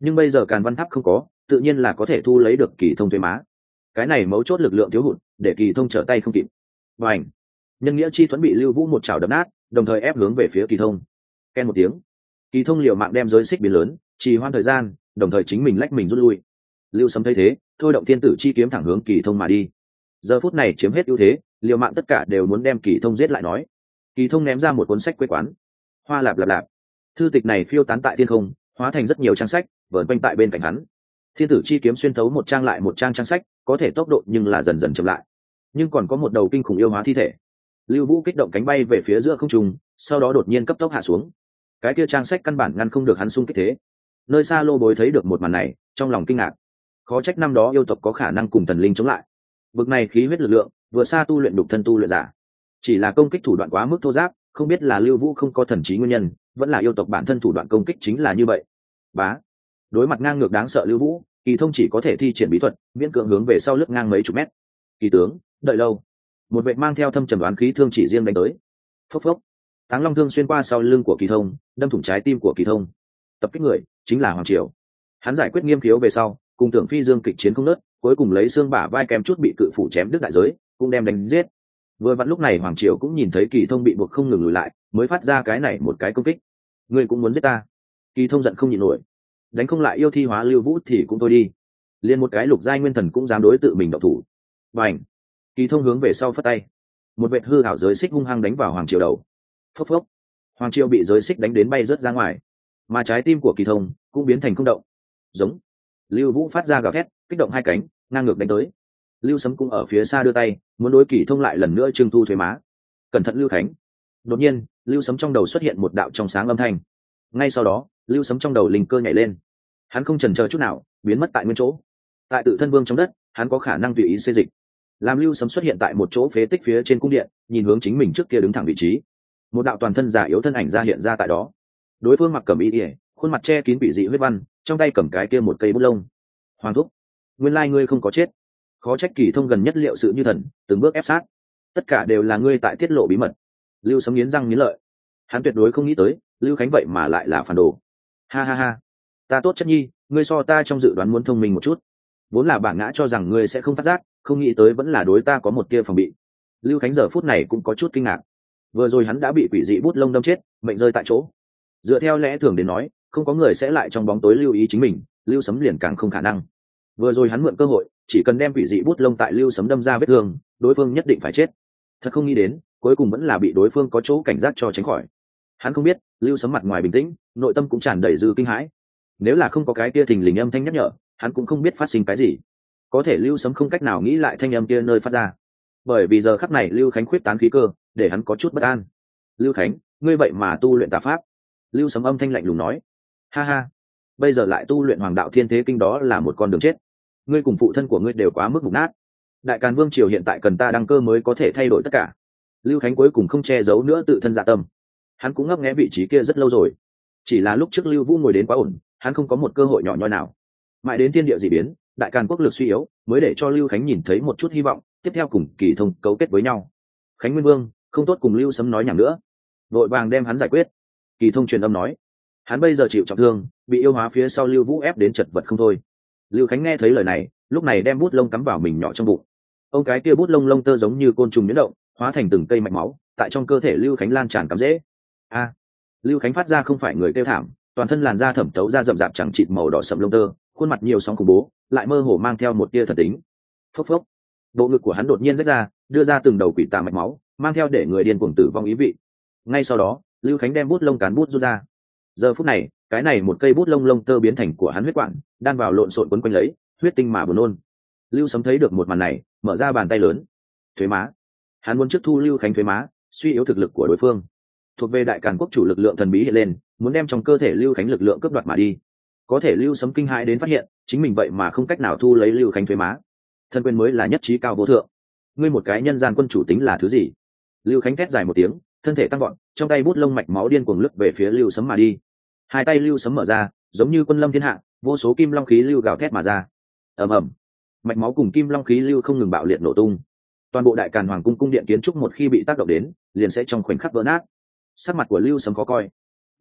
nhưng bây giờ Càn Văn Tháp không có, tự nhiên là có thể thu lấy được Kỳ Thông thuế má. Cái này mấu chốt lực lượng thiếu hụt, để Kỳ Thông trở tay không kịp. Và ảnh, nhân nghĩa chi thuẫn bị Lưu Vũ một chảo đập nát, đồng thời ép hướng về phía Kỳ Thông. Ken một tiếng, Kỳ Thông liều mạng đem giới xích biến lớn, trì hoãn thời gian, đồng thời chính mình lách mình rút lui. Lưu Sấm thấy thế, thôi động thiên tử chi kiếm thẳng hướng Kỳ Thông mà đi. Giờ phút này chiếm hết ưu thế, liều mạng tất cả đều muốn đem Kỳ Thông giết lại nói. Kỳ Thông ném ra một cuốn sách quê quán, hoa lạp lạp lạp, thư tịch này phiêu tán tại thiên không, hóa thành rất nhiều trang sách vờn quanh tại bên cạnh hắn. Thiên tử chi kiếm xuyên thấu một trang lại một trang trang sách, có thể tốc độ nhưng là dần dần chậm lại. Nhưng còn có một đầu kinh khủng yêu hóa thi thể. Lưu Vũ kích động cánh bay về phía giữa không trung, sau đó đột nhiên cấp tốc hạ xuống. Cái kia trang sách căn bản ngăn không được hắn xung kích thế. Nơi xa Lô Bối thấy được một màn này, trong lòng kinh ngạc. Khó trách năm đó yêu tộc có khả năng cùng thần linh chống lại. Bực này khí huyết lực lượng, vừa xa tu luyện đục thân tu luyện giả. Chỉ là công kích thủ đoạn quá mức thô giáp, không biết là Lưu Vũ không có thần trí nguyên nhân, vẫn là yêu tộc bản thân thủ đoạn công kích chính là như vậy. Bá. Đối mặt ngang ngược đáng sợ Lưu Vũ, Kỳ Thông chỉ có thể thi triển bí thuật, miễn cưỡng hướng về sau lướt ngang mấy chục mét. Kỳ tướng, đợi lâu. Một vệ mang theo thâm trầm đoán khí thương chỉ riêng đánh tới. Phốc phốc. Táng Long thương xuyên qua sau lưng của Kỳ Thông, đâm thủng trái tim của Kỳ Thông. Tập kích người chính là Hoàng Triều. Hắn giải quyết nghiêm khiếu về sau, cùng Tưởng Phi Dương kịch chiến không nớt, cuối cùng lấy xương bả vai kém chút bị cự phủ chém đứt đại giới, cũng đem đánh giết. Vừa vặn lúc này Hoàng Triều cũng nhìn thấy Kỳ Thông bị buộc không ngừng lùi lại, mới phát ra cái này một cái công kích. Ngươi cũng muốn giết ta? Kỳ Thông giận không nhịn nổi. Đánh không lại yêu thi hóa Lưu Vũ thì cũng thôi đi, liền một cái lục giai nguyên thần cũng dám đối tự mình động thủ. Bành. Kỳ Thông hướng về sau phất tay, một vệt hư ảo giới xích hung hăng đánh vào Hoàng Triều đầu. Phốc phốc. Hoàng Triều bị giới xích đánh đến bay rớt ra ngoài, mà trái tim của Kỳ Thông cũng biến thành không động. Giống. Lưu Vũ phát ra gào thét, kích động hai cánh, ngang ngược đánh tới. Lưu Sấm cũng ở phía xa đưa tay, muốn đối Kỳ Thông lại lần nữa trưng thu thuế má. Cẩn thận Lưu Khánh. Đột nhiên, Lưu Sấm trong đầu xuất hiện một đạo trong sáng âm thanh. Ngay sau đó, Lưu Sấm trong đầu linh cơ nhảy lên. Hắn không chần chờ chút nào, biến mất tại nguyên chỗ. Tại tự thân vương trong đất, hắn có khả năng tùy ý xê dịch. Làm Lưu Sấm xuất hiện tại một chỗ phế tích phía trên cung điện, nhìn hướng chính mình trước kia đứng thẳng vị trí. Một đạo toàn thân giả yếu thân ảnh ra hiện ra tại đó. Đối phương mặc cẩm y ỉa, khuôn mặt che kín bị dị huyết văn, trong tay cầm cái kia một cây bút lông. Hoàng thúc, nguyên lai ngươi không có chết. Khó trách Kỳ Thông gần nhất liệu sự như thần, từng bước ép sát. Tất cả đều là ngươi tại tiết lộ bí mật. Lưu Sấm nghiến răng nghiến lợi. Hắn tuyệt đối không nghĩ tới, Lưu Khánh vậy mà lại là phản đồ. Ha ha ha, ta tốt chất nhi, ngươi so ta trong dự đoán muốn thông minh một chút. Vốn là bản ngã cho rằng ngươi sẽ không phát giác, không nghĩ tới vẫn là đối ta có một tia phòng bị. Lưu Khánh giờ phút này cũng có chút kinh ngạc. Vừa rồi hắn đã bị quỷ dị bút lông đâm chết, mệnh rơi tại chỗ. Dựa theo lẽ thường đến nói, không có người sẽ lại trong bóng tối lưu ý chính mình, Lưu Sấm liền càng không khả năng. Vừa rồi hắn mượn cơ hội, chỉ cần đem quỷ dị bút lông tại Lưu Sấm đâm ra vết thương, đối phương nhất định phải chết. Thật không nghĩ đến, cuối cùng vẫn là bị đối phương có chỗ cảnh giác cho tránh khỏi. Hắn không biết, Lưu Sấm mặt ngoài bình tĩnh, nội tâm cũng tràn đầy dư kinh hãi. Nếu là không có cái kia thình lình âm thanh nhắc nhở, hắn cũng không biết phát sinh cái gì. Có thể Lưu Sấm không cách nào nghĩ lại thanh âm kia nơi phát ra, bởi vì giờ khắc này Lưu Khánh khuyết tán khí cơ, để hắn có chút bất an. Lưu Khánh, ngươi vậy mà tu luyện tà pháp? Lưu Sấm âm thanh lạnh lùng nói. Ha ha, bây giờ lại tu luyện Hoàng đạo Thiên Thế Kinh, đó là một con đường chết. Ngươi cùng phụ thân của ngươi đều quá mức mục nát. Đại Càn Vương triều hiện tại cần ta đăng cơ mới có thể thay đổi tất cả. Lưu Khánh cuối cùng không che giấu nữa tự thân dạ tâm. Hắn cũng ngấp nghé vị trí kia rất lâu rồi, chỉ là lúc trước Lưu Vũ ngồi đến quá ổn, hắn không có một cơ hội nhỏ nhoi nào. Mãi đến thiên địa dị biến, Đại Càn quốc lực suy yếu, mới để cho Lưu Khánh nhìn thấy một chút hy vọng, tiếp theo cùng Kỳ Thông cấu kết với nhau. Khánh Nguyên Vương không tốt cùng Lưu Sấm nói nhảm nữa, vội vàng đem hắn giải quyết. Kỳ Thông truyền âm nói, hắn bây giờ chịu trọng thương, bị yêu hóa phía sau Lưu Vũ ép đến chật vật không thôi. Lưu Khánh nghe thấy lời này, lúc này đem bút lông cắm vào mình nhỏ trong bụng. Ông cái kia bút lông lông tơ giống như côn trùng biến động, hóa thành từng cây mạch máu, tại trong cơ thể Lưu Khánh lan tràn cắm rễ. A! Lưu Khánh phát ra không phải người kêu thảm, toàn thân làn da thẩm thấu ra rậm rạp chẳng chịt màu đỏ sậm lông tơ, khuôn mặt nhiều sóng khủng bố, lại mơ hồ mang theo một tia thần tính. Phốc phốc. Bộ ngực của hắn đột nhiên rách ra, đưa ra từng đầu quỷ tà mạch máu, mang theo để người điên cuồng tử vong ý vị. Ngay sau đó, Lưu Khánh đem bút lông cán bút rút ra. Giờ phút này, cái này một cây bút lông lông tơ biến thành của hắn huyết quản, đan vào lộn xộn quấn quanh lấy, huyết tinh mà buồn nôn. Lưu Sấm thấy được một màn này, mở ra bàn tay lớn. Thuế má. Hắn muốn trước thu Lưu Khánh thuế má, suy yếu thực lực của đối phương. Thuộc về Đại Càn quốc chủ lực lượng thần bí hiện lên, muốn đem trong cơ thể Lưu Khánh lực lượng cướp đoạt mà đi. Có thể Lưu Sấm kinh hãi đến phát hiện, chính mình vậy mà không cách nào thu lấy Lưu Khánh thuế má. Thân quyền mới là nhất trí cao vô thượng. Ngươi một cái nhân gian quân chủ tính là thứ gì? Lưu Khánh thét dài một tiếng, thân thể tăng vọt, trong tay bút lông mạch máu điên cuồng lướt về phía Lưu Sấm mà đi. Hai tay Lưu Sấm mở ra, giống như quân lâm thiên hạ, vô số kim long khí lưu gào thét mà ra. Ầm ầm, mạch máu cùng kim long khí lưu không ngừng bạo liệt nổ tung. Toàn bộ Đại Càn Hoàng cung cung điện kiến trúc một khi bị tác động đến, liền sẽ trong khoảnh khắc vỡ nát. Sắc mặt của Lưu Sấm khó coi.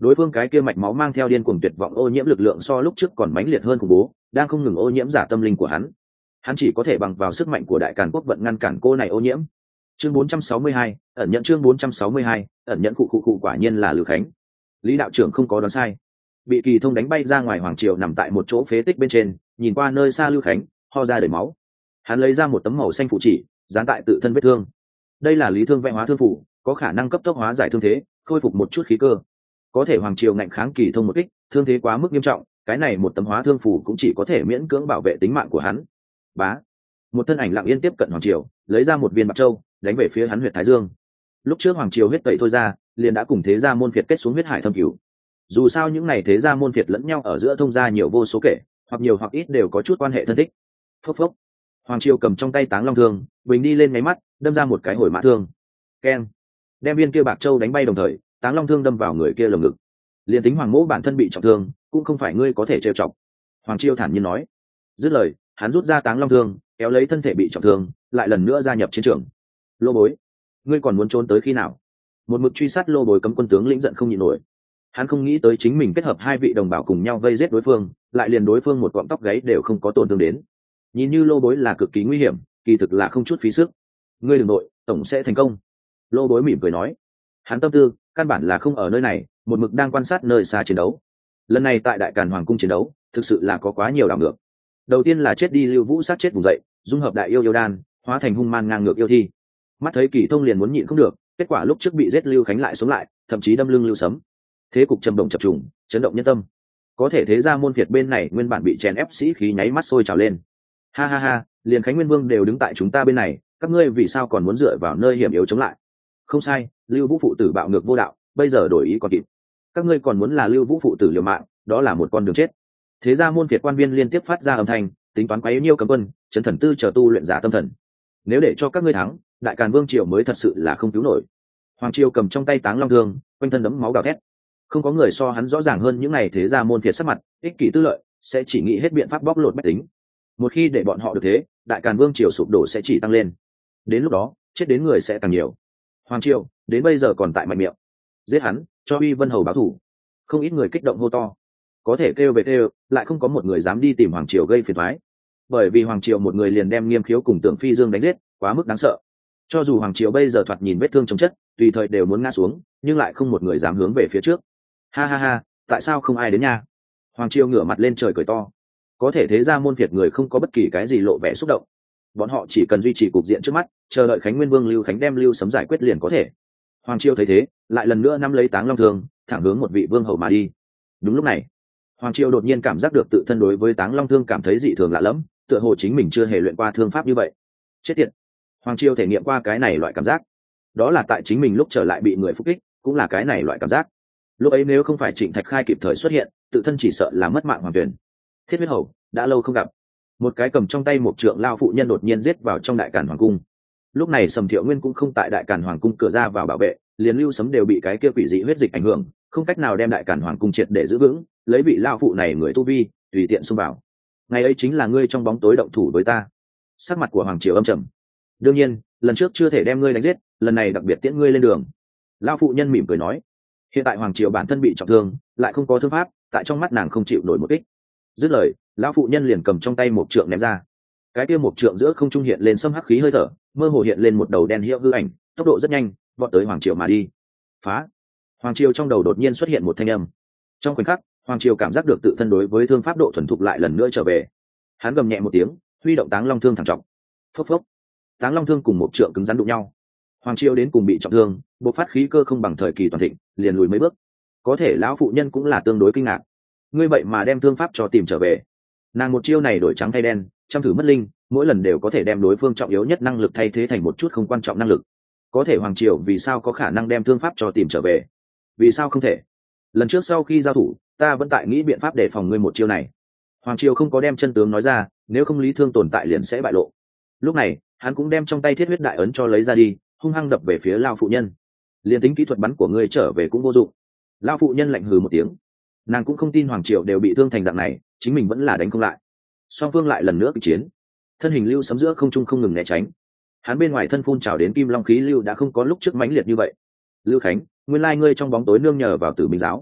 đối phương cái kia mạch máu mang theo điên cuồng tuyệt vọng ô nhiễm lực lượng so lúc trước còn mãnh liệt hơn khủng bố, đang không ngừng ô nhiễm giả tâm linh của hắn. Hắn chỉ có thể bằng vào sức mạnh của đại càn quốc vận ngăn cản cô này ô nhiễm. Chương bốn trăm sáu mươi hai, ẩn nhận chương bốn trăm sáu mươi hai, ẩn nhận cụ cụ cụ quả nhiên là Lưu Khánh. Lý đạo trưởng không có đoán sai. Bị Kỳ Thông đánh bay ra ngoài hoàng triều nằm tại một chỗ phế tích bên trên, nhìn qua nơi xa Lưu Khánh, ho ra đầy máu. Hắn lấy ra một tấm màu xanh phụ chỉ, dán tại tự thân vết thương. Đây là lý thương vẽ hóa thương phủ, có khả năng cấp tốc hóa giải thương thế, khôi phục một chút khí cơ. Có thể hoàng triều ngạnh kháng Kỳ Thông một kích, thương thế quá mức nghiêm trọng, cái này một tấm hóa thương phủ cũng chỉ có thể miễn cưỡng bảo vệ tính mạng của hắn. Bá, một thân ảnh lặng yên tiếp cận hoàng triều, lấy ra một viên bạc châu, đánh về phía hắn huyệt thái dương. Lúc trước hoàng triều huyết tẩy thôi ra, liền đã cùng thế gia môn phiệt kết xuống huyết hải thâm cứu. Dù sao những này thế gia môn phiệt lẫn nhau ở giữa thông gia nhiều vô số kể, hoặc nhiều hoặc ít đều có chút quan hệ thân thích. Phốc phốc, hoàng triều cầm trong tay Táng Long thương, bình đi lên máy mắt, đâm ra một cái hồi mã thương. Keng, đem viên kia bạc châu đánh bay đồng thời, Táng Long thương đâm vào người kia lồng ngực. Liên tính hoàng mỗ bản thân bị trọng thương, cũng không phải ngươi có thể trêu chọc. Hoàng triều thản nhiên nói. Dứt lời, hắn rút ra Táng Long thương, kéo lấy thân thể bị trọng thương, lại lần nữa gia nhập chiến trường. Lô Bối, ngươi còn muốn trốn tới khi nào? Một mực truy sát Lô Bối cấm quân tướng lĩnh giận không nhịn nổi. Hắn không nghĩ tới chính mình kết hợp hai vị đồng bào cùng nhau vây giết đối phương, lại liền đối phương một cọng tóc gáy đều không có tổn thương đến. Nhìn như Lô Bối là cực kỳ nguy hiểm, kỳ thực là không chút phí sức. Ngươi đừng nội, tổng sẽ thành công. Lô Bối mỉm cười nói. Hắn tâm tư căn bản là không ở nơi này, một mực đang quan sát nơi xa chiến đấu. Lần này tại Đại Càn Hoàng cung chiến đấu, thực sự là có quá nhiều đảo ngược. Đầu tiên là chết đi Lưu Vũ sát chết vùng dậy, dung hợp đại yêu yêu đan, hóa thành hung man ngang ngược yêu thi. Mắt thấy Kỳ Thông liền muốn nhịn không được, kết quả lúc trước bị giết Lưu Khánh lại sống lại, thậm chí đâm lưng Lưu Sấm. Thế cục trầm động chập trùng, chấn động nhân tâm. Có thể thế ra môn Việt bên này nguyên bản bị chèn ép sĩ khí nháy mắt sôi trào lên. Ha ha ha, liền Khánh Nguyên Vương đều đứng tại chúng ta bên này, các ngươi vì sao còn muốn dựa vào nơi hiểm yếu chống lại? Không sai, Lưu Vũ phụ tử bạo ngược vô đạo, bây giờ đổi ý còn kịp. Các ngươi còn muốn là Lưu Vũ phụ tử liều mạng, đó là một con đường chết. Thế ra môn Việt quan viên liên tiếp phát ra âm thanh, tính toán quấy nhiêu cấm quân, chấn thần tư chờ tu luyện giả tâm thần. Nếu để cho các ngươi thắng, Đại Càn Vương triều mới thật sự là không cứu nổi. Hoàng triều cầm trong tay Táng Long thương, quanh thân đấm máu gào thét. Không có người so hắn rõ ràng hơn những này thế ra môn Việt sắc mặt, ích kỷ tư lợi, sẽ chỉ nghĩ hết biện pháp bóc lột bách tính. Một khi để bọn họ được thế, Đại Càn Vương triều sụp đổ sẽ chỉ tăng lên. Đến lúc đó, chết đến người sẽ càng nhiều. Hoàng triều đến bây giờ còn tại mạnh miệng, giết hắn, cho Uy Vân Hầu báo thù. Không ít người kích động hô to, có thể kêu về kêu, lại không có một người dám đi tìm Hoàng triều gây phiền toái. Bởi vì Hoàng triều một người liền đem Nghiêm Khiếu cùng Tưởng Phi Dương đánh giết, quá mức đáng sợ. Cho dù Hoàng triều bây giờ thoạt nhìn vết thương chồng chất, tùy thời đều muốn ngã xuống, nhưng lại không một người dám hướng về phía trước. Ha ha ha, tại sao không ai đến nha? Hoàng triều ngửa mặt lên trời cười to. Có thể thế ra môn Việt người không có bất kỳ cái gì lộ vẻ xúc động. Bọn họ chỉ cần duy trì cục diện trước mắt, chờ đợi Khánh Nguyên Vương Lưu Khánh đem Lưu Sấm giải quyết liền có thể. Hoàng triều thấy thế, lại lần nữa nắm lấy Táng Long thương, thẳng hướng một vị vương hầu mà đi. Đúng lúc này, Hoàng triều đột nhiên cảm giác được tự thân đối với Táng Long thương cảm thấy dị thường lạ lẫm, tựa hồ chính mình chưa hề luyện qua thương pháp như vậy. Chết tiệt! Hoàng triều thể nghiệm qua cái này loại cảm giác, đó là tại chính mình lúc trở lại bị người phục kích, cũng là cái này loại cảm giác. Lúc ấy nếu không phải Trịnh Thạch Khai kịp thời xuất hiện, tự thân chỉ sợ là mất mạng hoàn toàn. Thiết Huyết Hầu, đã lâu không gặp. Một cái cầm trong tay một trượng lao phụ nhân đột nhiên giết vào trong Đại Càn Hoàng cung. Lúc này Sầm Thiệu Nguyên cũng không tại Đại Càn Hoàng cung cửa ra vào bảo vệ, liền Lưu Sấm đều bị cái kia quỷ dị huyết dịch ảnh hưởng, không cách nào đem Đại Càn Hoàng cung triệt để giữ vững, lấy vị lao phụ này người tu vi, tùy tiện xông vào. Ngày ấy chính là ngươi trong bóng tối động thủ với ta. Sắc mặt của Hoàng triều âm trầm. Đương nhiên, lần trước chưa thể đem ngươi đánh giết, lần này đặc biệt tiễn ngươi lên đường. Lao phụ nhân mỉm cười nói. Hiện tại Hoàng triều bản thân bị trọng thương, lại không có thương pháp, tại trong mắt nàng không chịu nổi một kích. Dứt lời, lão phụ nhân liền cầm trong tay một trượng ném ra. Cái kia một trượng giữa không trung hiện lên sâm hắc khí hơi thở, mơ hồ hiện lên một đầu đen hiệu hư ảnh, tốc độ rất nhanh, vọt tới Hoàng triều mà đi. Phá! Hoàng triều trong đầu đột nhiên xuất hiện một thanh âm. Trong khoảnh khắc, Hoàng triều cảm giác được tự thân đối với thương pháp độ thuần thục lại lần nữa trở về. Hắn gầm nhẹ một tiếng, huy động Táng Long thương thẳng trọng. Phốc phốc! Táng Long thương cùng một trượng cứng rắn đụng nhau. Hoàng triều đến cùng bị trọng thương, bộc phát khí cơ không bằng thời kỳ toàn thịnh, liền lùi mấy bước. Có thể lão phụ nhân cũng là tương đối kinh ngạc. Ngươi vậy mà đem thương pháp cho tìm trở về. Nàng một chiêu này đổi trắng thay đen, chăm thử mất linh, mỗi lần đều có thể đem đối phương trọng yếu nhất năng lực thay thế thành một chút không quan trọng năng lực. Có thể Hoàng triều vì sao có khả năng đem thương pháp cho tìm trở về? Vì sao không thể? Lần trước sau khi giao thủ, ta vẫn tại nghĩ biện pháp để phòng ngươi một chiêu này. Hoàng triều không có đem chân tướng nói ra, nếu không lý thương tồn tại liền sẽ bại lộ. Lúc này, hắn cũng đem trong tay thiết huyết đại ấn cho lấy ra đi, hung hăng đập về phía lao phụ nhân. Liên tính kỹ thuật bắn của ngươi trở về cũng vô dụng. Lao phụ nhân lạnh hừ một tiếng. Nàng cũng không tin Hoàng triều đều bị thương thành dạng này, chính mình vẫn là đánh không lại. Song phương lại lần nữa kịch chiến. Thân hình Lưu Sấm giữa không trung không ngừng né tránh. Hắn bên ngoài thân phun trào đến kim long khí lưu đã không có lúc trước mãnh liệt như vậy. Lưu Khánh, nguyên lai ngươi trong bóng tối nương nhờ vào Tử Minh giáo.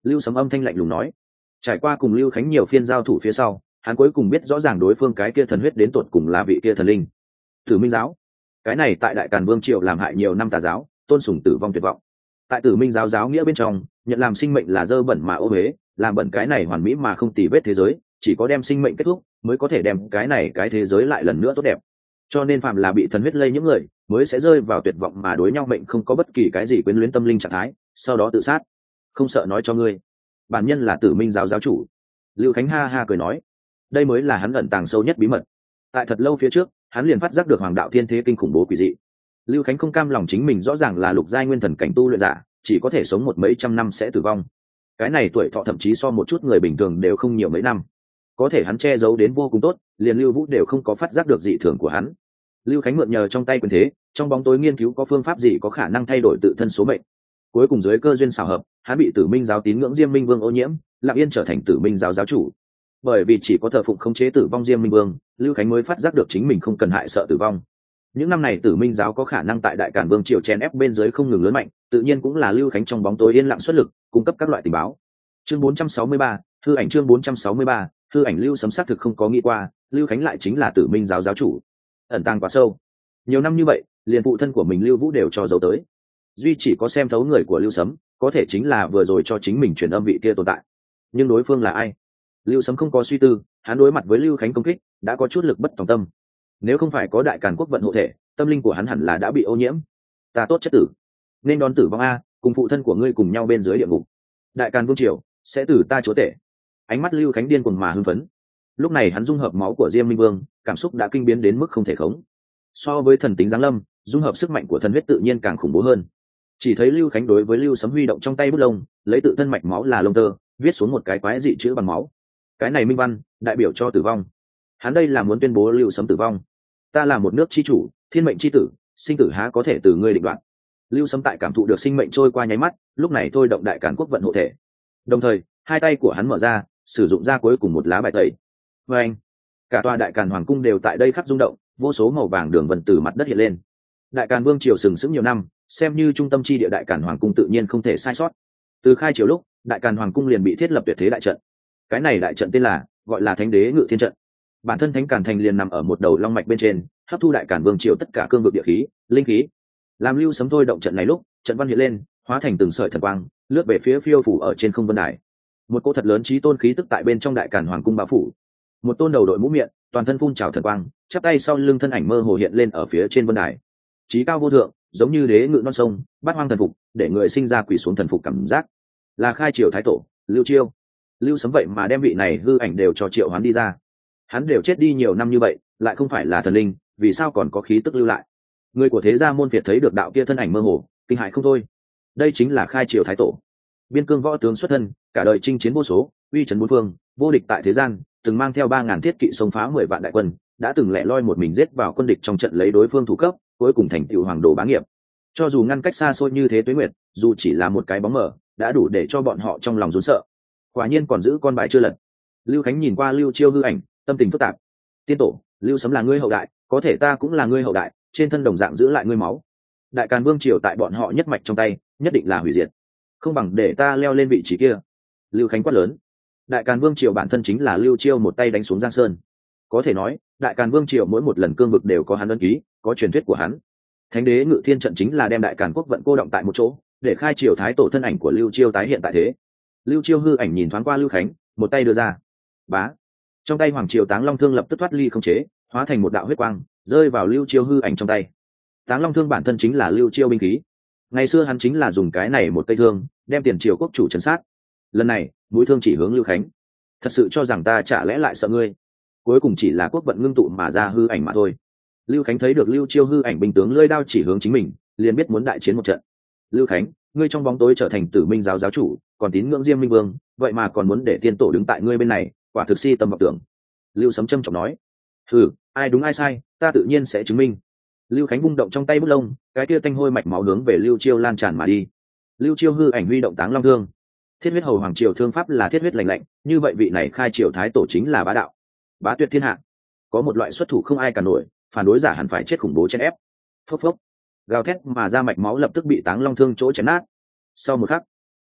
Lưu Sấm âm thanh lạnh lùng nói. Trải qua cùng Lưu Khánh nhiều phiên giao thủ phía sau, hắn cuối cùng biết rõ ràng đối phương cái kia thần huyết đến tột cùng là vị kia thần linh. Tử Minh giáo, cái này tại Đại Càn Vương triều làm hại nhiều năm tà giáo, tôn sùng tử vong tuyệt vọng. Tại Tử Minh giáo giáo nghĩa bên trong, nhận làm sinh mệnh là dơ bẩn mà ô uế, làm bẩn cái này hoàn mỹ mà không tì vết thế giới, chỉ có đem sinh mệnh kết thúc mới có thể đem cái này cái thế giới lại lần nữa tốt đẹp. Cho nên phàm là bị thần huyết lây những người mới sẽ rơi vào tuyệt vọng mà đối nhau mệnh không có bất kỳ cái gì quyến luyến tâm linh trạng thái, sau đó tự sát. Không sợ nói cho ngươi, bản nhân là Tử Minh giáo giáo chủ. Lưu Khánh ha ha cười nói, đây mới là hắn ẩn tàng sâu nhất bí mật. Tại thật lâu phía trước, hắn liền phát giác được hoàng đạo thiên thế kinh khủng bố quỷ dị. Lưu Khánh không cam lòng chính mình rõ ràng là lục giai nguyên thần cảnh tu luyện giả, chỉ có thể sống một mấy trăm năm sẽ tử vong. Cái này tuổi thọ thậm chí so một chút người bình thường đều không nhiều mấy năm. Có thể hắn che giấu đến vô cùng tốt, liền Lưu Vũ đều không có phát giác được dị thường của hắn. Lưu Khánh mượn nhờ trong tay quyền thế, trong bóng tối nghiên cứu có phương pháp gì có khả năng thay đổi tự thân số mệnh. Cuối cùng dưới cơ duyên xảo hợp, hắn bị Tử Minh giáo tín ngưỡng Diêm Minh Vương ô nhiễm, lặng yên trở thành Tử Minh giáo giáo chủ. Bởi vì chỉ có thờ phụng khống chế tử vong Diêm Minh Vương, Lưu Khánh mới phát giác được chính mình không cần hại sợ tử vong. Những năm này Tử Minh giáo có khả năng tại Đại Càn Vương triều chèn ép bên dưới không ngừng lớn mạnh, tự nhiên cũng là Lưu Khánh trong bóng tối yên lặng xuất lực, cung cấp các loại tình báo. Chương bốn trăm sáu mươi ba, hư ảnh chương bốn trăm sáu mươi ba, hư ảnh. Lưu Sấm xác thực không có nghĩ qua, Lưu Khánh lại chính là Tử Minh giáo giáo chủ. Ẩn tàng quá sâu. Nhiều năm như vậy, liền phụ thân của mình Lưu Vũ đều cho giấu tới. Duy chỉ có xem thấu người của Lưu Sấm, có thể chính là vừa rồi cho chính mình truyền âm vị kia tồn tại. Nhưng đối phương là ai? Lưu Sấm không có suy tư, hắn đối mặt với Lưu Khánh công kích, đã có chút lực bất tòng tâm. Nếu không phải có Đại Càn quốc vận hộ thể, tâm linh của hắn hẳn là đã bị ô nhiễm. Ta tốt chất tử, nên đón tử vong a, cùng phụ thân của ngươi cùng nhau bên dưới địa ngục. Đại Càn vương triều sẽ tử ta chúa tể. Ánh mắt Lưu Khánh điên cuồng mà hưng phấn. Lúc này hắn dung hợp máu của Diêm Minh Vương, cảm xúc đã kinh biến đến mức không thể khống. So với thần tính giáng lâm, dung hợp sức mạnh của thần huyết tự nhiên càng khủng bố hơn. Chỉ thấy Lưu Khánh đối với Lưu Sấm huy động trong tay bút lông, lấy tự thân mạch máu là lông tơ, viết xuống một cái quái dị chữ bằng máu. Cái này minh văn đại biểu cho tử vong. Hắn đây là muốn tuyên bố Lưu Sấm tử vong. Ta là một nước chi chủ, thiên mệnh chi tử, sinh tử há có thể từ ngươi định đoạt. Lưu Sấm tại cảm thụ được sinh mệnh trôi qua nháy mắt, lúc này thôi động Đại Càn quốc vận hộ thể. Đồng thời, hai tay của hắn mở ra, sử dụng ra cuối cùng một lá bài tẩy. Và anh, cả tòa Đại Càn hoàng cung đều tại đây khắc rung động, vô số màu vàng đường vân từ mặt đất hiện lên. Đại Càn vương triều sừng sững nhiều năm, xem như trung tâm chi địa Đại Càn hoàng cung tự nhiên không thể sai sót. Từ khai triều lúc, Đại Càn hoàng cung liền bị thiết lập tuyệt thế đại trận. Cái này đại trận tên là gọi là Thánh Đế Ngự Thiên trận. Bản thân Thánh Càn thành liền nằm ở một đầu long mạch bên trên, hấp thu Đại Càn vương triều tất cả cương vực địa khí, linh khí. Làm Lưu Sấm thôi động trận này lúc, trận văn hiện lên, hóa thành từng sợi thần quang, lướt về phía phiêu phủ ở trên không vân đài. Một cỗ thật lớn chí tôn khí tức tại bên trong Đại Càn hoàng cung bao phủ. Một tôn đầu đội mũ miệng, toàn thân phun trào thần quang, chắp tay sau lưng thân ảnh mơ hồ hiện lên ở phía trên vân đài. Chí cao vô thượng, giống như đế ngự non sông, bát hoang thần phục, để người sinh ra quỳ xuống thần phục cảm giác. Là khai triều thái tổ, Lưu Chiêu. Lưu Sấm vậy mà đem vị này hư ảnh đều cho triệu hoán đi ra. Hắn đều chết đi nhiều năm như vậy, lại không phải là thần linh, vì sao còn có khí tức lưu lại? Người của thế gia môn phiệt thấy được đạo kia thân ảnh mơ hồ, kinh hãi không thôi. Đây chính là khai triều thái tổ. Biên cương võ tướng xuất thân, cả đời chinh chiến vô số, uy trấn bốn phương, vô địch tại thế gian, từng mang theo ba ngàn thiết kỵ xông phá mười vạn đại quân, đã từng lẻ loi một mình giết vào quân địch trong trận lấy đối phương thủ cấp, cuối cùng thành tựu hoàng đồ bá nghiệp. Cho dù ngăn cách xa xôi như thế tuế nguyệt, dù chỉ là một cái bóng mờ, đã đủ để cho bọn họ trong lòng run sợ. Quả nhiên còn giữ con bài chưa lật. Lưu Khánh nhìn qua Lưu Chiêu hư ảnh, tâm tình phức tạp. Tiên tổ, Lưu Sấm là ngươi hậu đại, có thể ta cũng là ngươi hậu đại, trên thân đồng dạng giữ lại ngươi máu. Đại Càn vương triều tại bọn họ nhất mạch trong tay, nhất định là hủy diệt. Không bằng để ta leo lên vị trí kia. Lưu Khánh quát lớn. Đại Càn vương triều bản thân chính là Lưu Chiêu một tay đánh xuống Giang Sơn. Có thể nói, Đại Càn vương triều mỗi một lần cương vực đều có hắn ấn ký, có truyền thuyết của hắn. Thánh Đế Ngự Thiên trận chính là đem Đại Càn quốc vận cô động tại một chỗ, để khai triều thái tổ thân ảnh của Lưu Chiêu tái hiện tại thế. Lưu Chiêu hư ảnh nhìn thoáng qua Lưu Khánh, một tay đưa ra. Bá. Trong tay Hoàng Triều Táng Long Thương lập tức thoát ly không chế, hóa thành một đạo huyết quang, rơi vào Lưu Chiêu hư ảnh trong tay. Táng Long Thương bản thân chính là Lưu Chiêu binh khí. Ngày xưa hắn chính là dùng cái này một cây thương, đem tiền triều quốc chủ trấn sát. Lần này, mũi thương chỉ hướng Lưu Khánh. Thật sự cho rằng ta chả lẽ lại sợ ngươi? Cuối cùng chỉ là quốc vận ngưng tụ mà ra hư ảnh mà thôi. Lưu Khánh thấy được Lưu Chiêu hư ảnh binh tướng lưỡi đao chỉ hướng chính mình, liền biết muốn đại chiến một trận. Lưu Khánh, ngươi trong bóng tối trở thành Tử Minh giáo giáo chủ, còn tín ngưỡng Diêm Minh Vương, vậy mà còn muốn để tiên tổ đứng tại ngươi bên này, quả thực si tâm vọng tưởng. Lưu Sấm trầm trọng nói. Hừ, ai đúng ai sai, ta tự nhiên sẽ chứng minh. Lưu Khánh vung động trong tay bút lông, cái kia tanh hôi mạch máu hướng về Lưu Chiêu lan tràn mà đi. Lưu Chiêu hư ảnh huy động Táng Long Thương. Thiết huyết hầu hoàng triều thương pháp là thiết huyết lạnh lạnh, như vậy vị này khai triều thái tổ chính là bá đạo, bá tuyệt thiên hạ. Có một loại xuất thủ không ai cả nổi, phản đối giả hẳn phải chết khủng bố chen ép. Phốc phốc, gào thét mà ra mạch máu lập tức bị Táng Long Thương chỗ chém nát. Sau một khắc,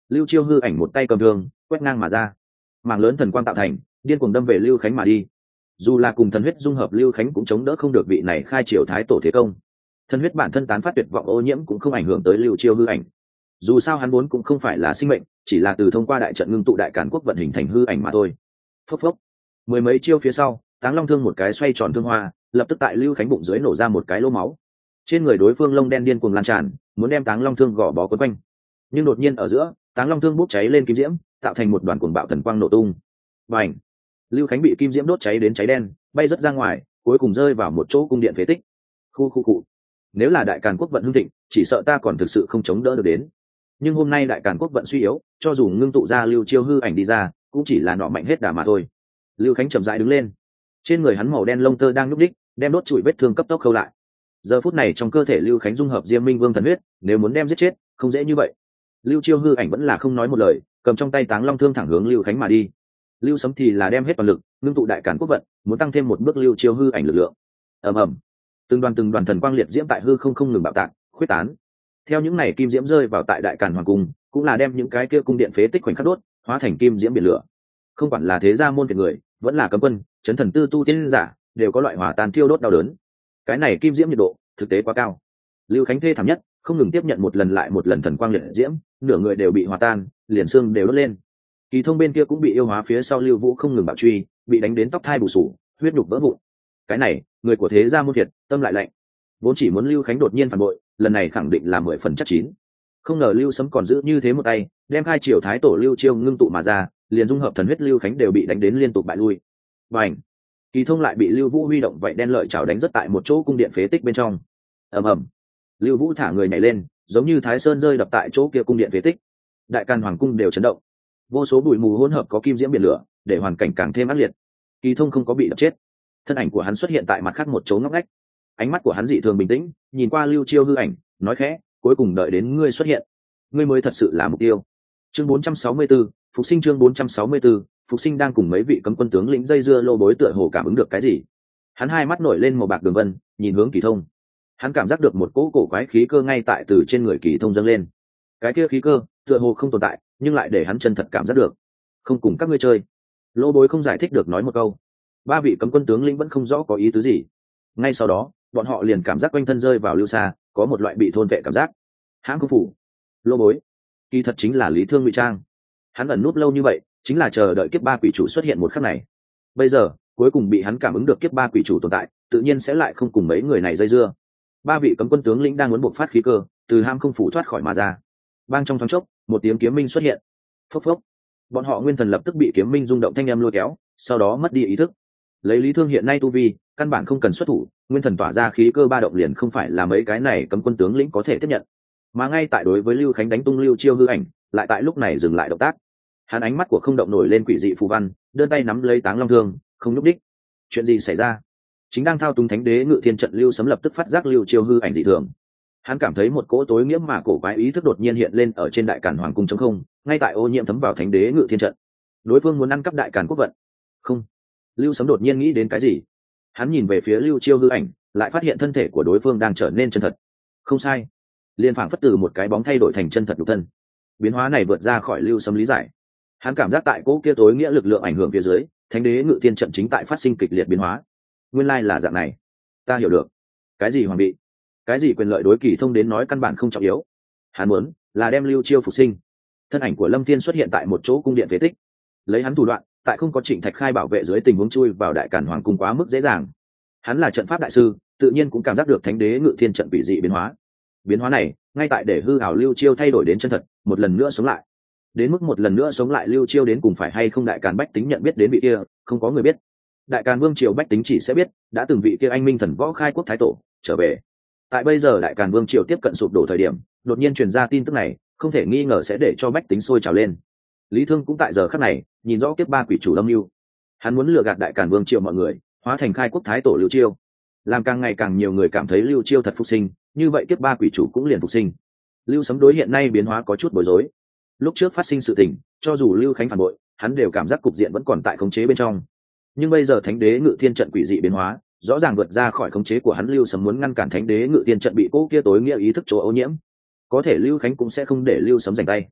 Lưu Chiêu hư ảnh một tay cầm thương quét ngang mà ra, mảng lớn thần quang tạo thành, điên cuồng đâm về Lưu Khánh mà đi. Dù là cùng thần huyết dung hợp, Lưu Khánh cũng chống đỡ không được vị này khai triều thái tổ thế công. Thần huyết bản thân tán phát tuyệt vọng ô nhiễm cũng không ảnh hưởng tới Lưu Chiêu hư ảnh. Dù sao hắn vốn cũng không phải là sinh mệnh, chỉ là từ thông qua đại trận ngưng tụ đại càn quốc vận hình thành hư ảnh mà thôi. Phốc phốc. Mười mấy chiêu phía sau, Táng Long thương một cái xoay tròn thương hoa, lập tức tại Lưu Khánh bụng dưới nổ ra một cái lỗ máu. Trên người đối phương lông đen điên cuồng lan tràn, muốn đem Táng Long thương gò bó quấn quanh. Nhưng đột nhiên ở giữa, Táng Long thương bốc cháy lên kim diễm, tạo thành một đoàn cuồng bạo thần quang nổ tung. Bành! Lưu Khánh bị kim diễm đốt cháy đến cháy đen, bay rất ra ngoài, cuối cùng rơi vào một chỗ cung điện phế tích. Khu khu cụ. Nếu là đại càn quốc vận hưng thịnh, chỉ sợ ta còn thực sự không chống đỡ được đến. Nhưng hôm nay đại càn quốc vận suy yếu, cho dù ngưng tụ ra Lưu Chiêu hư ảnh đi ra, cũng chỉ là nọ mạnh hết đà mà thôi. Lưu Khánh chậm rãi đứng lên, trên người hắn màu đen lông tơ đang nhúc đích, đem đốt trụi vết thương cấp tốc khâu lại. Giờ phút này trong cơ thể Lưu Khánh dung hợp Diêm Minh Vương thần huyết, nếu muốn đem giết chết, không dễ như vậy. Lưu Chiêu hư ảnh vẫn là không nói một lời, cầm trong tay Táng Long thương thẳng hướng Lưu Khánh mà đi. Lưu Sấm thì là đem hết toàn lực, ngưng tụ đại càn quốc vận, muốn tăng thêm một bước Lưu Chiêu hư ảnh lực lượng. Ầm ầm, từng đoàn từng đoàn thần quang liệt diễm tại hư không không ngừng bạo tạc, khuyết tán. Theo những này kim diễm rơi vào tại đại càn hoàng cung, cũng là đem những cái kia cung điện phế tích khoảnh khắc đốt, hóa thành kim diễm biển lửa. Không quản là thế gia môn phiệt người, vẫn là cấm quân, chấn thần tư tu tiên giả, đều có loại hỏa tan thiêu đốt đau đớn. Cái này kim diễm nhiệt độ thực tế quá cao. Lưu Khánh thê thảm nhất, không ngừng tiếp nhận một lần lại một lần thần quang liệt diễm, nửa người đều bị hòa tan, liền xương đều đốt lên. Kỳ Thông bên kia cũng bị yêu hóa phía sau Lưu Vũ không ngừng bạo truy, bị đánh đến tóc thai bù sù, huyết nhục vỡ vụn. Cái này, người của thế gia môn phiệt, tâm lại lạnh. Vốn chỉ muốn Lưu Khánh đột nhiên phản bội, lần này khẳng định là mười phần chắc chín. Không ngờ Lưu Sấm còn giữ như thế một tay, đem hai triều thái tổ Lưu Chiêu ngưng tụ mà ra, liền dung hợp thần huyết Lưu Khánh đều bị đánh đến liên tục bại lui. Bành! Kỳ Thông lại bị Lưu Vũ huy động vậy đen lợi chảo đánh rất tại một chỗ cung điện phế tích bên trong. Ầm ầm! Lưu Vũ thả người nhảy lên, giống như Thái Sơn rơi đập tại chỗ kia cung điện phế tích. Đại Càn hoàng cung đều chấn động. Vô số bụi mù hỗn hợp có kim diễm biển lửa, để hoàn cảnh càng thêm ác liệt. Kỳ Thông không có bị đập chết, thân ảnh của hắn xuất hiện tại mặt khác một chỗ ngóc ngách. Ánh mắt của hắn dị thường bình tĩnh, nhìn qua Lưu Chiêu hư ảnh, nói khẽ, cuối cùng đợi đến ngươi xuất hiện, ngươi mới thật sự là mục tiêu. Chương bốn trăm sáu mươi tư, phục sinh. Chương bốn trăm sáu mươi tư, phục sinh. Đang cùng mấy vị cấm quân tướng lĩnh dây dưa, Lô Bối tựa hồ cảm ứng được cái gì. Hắn hai mắt nổi lên màu bạc đường vân, nhìn hướng Kỳ Thông. Hắn cảm giác được một cỗ cổ quái khí cơ ngay tại từ trên người Kỳ Thông dâng lên. Cái kia khí cơ tựa hồ không tồn tại, nhưng lại để hắn chân thật cảm giác được. Không cùng các ngươi chơi. Lô Bối không giải thích được nói một câu. Ba vị cấm quân tướng lĩnh vẫn không rõ có ý tứ gì. Ngay sau đó, bọn họ liền cảm giác quanh thân rơi vào lưu xa, có một loại bị thôn vệ cảm giác. Hãng công phủ. Lô Bối, kỳ thật chính là Lý Thương ngụy trang. Hắn ẩn núp lâu như vậy, chính là chờ đợi kiếp ba quỷ chủ xuất hiện một khắc này. Bây giờ, cuối cùng bị hắn cảm ứng được kiếp ba quỷ chủ tồn tại, tự nhiên sẽ lại không cùng mấy người này dây dưa. Ba vị cấm quân tướng lĩnh đang muốn buộc phát khí cơ, từ hãng công phủ thoát khỏi mà ra. Bang trong thoáng chốc, một tiếng kiếm minh xuất hiện. Phốc phốc. Bọn họ nguyên thần lập tức bị kiếm minh rung động thanh âm lôi kéo, sau đó mất đi ý thức. Lấy Lý Thương hiện nay tu vi, căn bản không cần xuất thủ, nguyên thần tỏa ra khí cơ ba động liền không phải là mấy cái này cấm quân tướng lĩnh có thể tiếp nhận. Mà ngay tại đối với Lưu Khánh đánh tung Lưu Chiêu hư ảnh, lại tại lúc này dừng lại động tác. Hắn ánh mắt của không động nổi lên quỷ dị phù văn, đơn tay nắm lấy Táng Long thương, không nhúc đích. Chuyện gì xảy ra? Chính đang thao túng Thánh Đế Ngự Thiên trận Lưu Sấm lập tức phát giác Lưu Chiêu hư ảnh dị thường. Hắn cảm thấy một cỗ tối nghĩa mà cổ quái ý thức đột nhiên hiện lên ở trên đại càn hoàng cung trống không, ngay tại ô nhiễm thấm vào Thánh Đế Ngự Thiên trận. Đối phương muốn ăn cắp đại càn quốc vận. Không. Lưu Sấm đột nhiên nghĩ đến cái gì. Hắn nhìn về phía Lưu Chiêu hư ảnh, lại phát hiện thân thể của đối phương đang trở nên chân thật. Không sai, liên phảng phất từ một cái bóng thay đổi thành chân thật nhục thân. Biến hóa này vượt ra khỏi Lưu Sấm lý giải. Hắn cảm giác tại cỗ kia tối nghĩa lực lượng ảnh hưởng phía dưới, Thánh Đế Ngự Thiên trận chính tại phát sinh kịch liệt biến hóa. Nguyên lai là dạng này, ta hiểu được. Cái gì hoàng bị, cái gì quyền lợi đối Kỳ Thông đến nói căn bản không trọng yếu. Hắn muốn là đem Lưu Chiêu phục sinh. Thân ảnh của Lâm Thiên xuất hiện tại một chỗ cung điện phế tích, lấy hắn thủ đoạn, tại không có Trịnh Thạch Khai bảo vệ dưới tình huống chui vào đại càn hoàng cung quá mức dễ dàng. Hắn là trận pháp đại sư, tự nhiên cũng cảm giác được Thánh Đế Ngự Thiên trận bị dị biến hóa. Biến hóa này, ngay tại để hư ảo Lưu Chiêu thay đổi đến chân thật, một lần nữa sống lại. Đến mức một lần nữa sống lại Lưu Chiêu đến cùng phải hay không đại càn bách tính nhận biết đến vị kia, không có người biết. Đại càn vương triều bách tính chỉ sẽ biết, đã từng vị kia anh minh thần võ khai quốc thái tổ trở về. Tại bây giờ đại càn vương triều tiếp cận sụp đổ thời điểm, đột nhiên truyền ra tin tức này, không thể nghi ngờ sẽ để cho bách tính sôi trào lên. Lý Thương cũng tại giờ khắc này nhìn rõ kiếp ba quỷ chủ âm mưu. Hắn muốn lừa gạt đại càn vương triều mọi người, hóa thành khai quốc thái tổ Lưu Chiêu, làm càng ngày càng nhiều người cảm thấy Lưu Chiêu thật phục sinh, như vậy kiếp ba quỷ chủ cũng liền phục sinh. Lưu Sấm đối hiện nay biến hóa có chút bối rối. Lúc trước phát sinh sự tình, cho dù Lưu Khánh phản bội, hắn đều cảm giác cục diện vẫn còn tại khống chế bên trong. Nhưng bây giờ Thánh Đế Ngự Thiên trận quỷ dị biến hóa, rõ ràng vượt ra khỏi khống chế của hắn. Lưu Sấm muốn ngăn cản Thánh Đế Ngự Thiên trận bị cố kia tối nghĩa ý thức chỗ ô nhiễm, có thể Lưu Khánh cũng sẽ không để Lưu Sấm giành tay.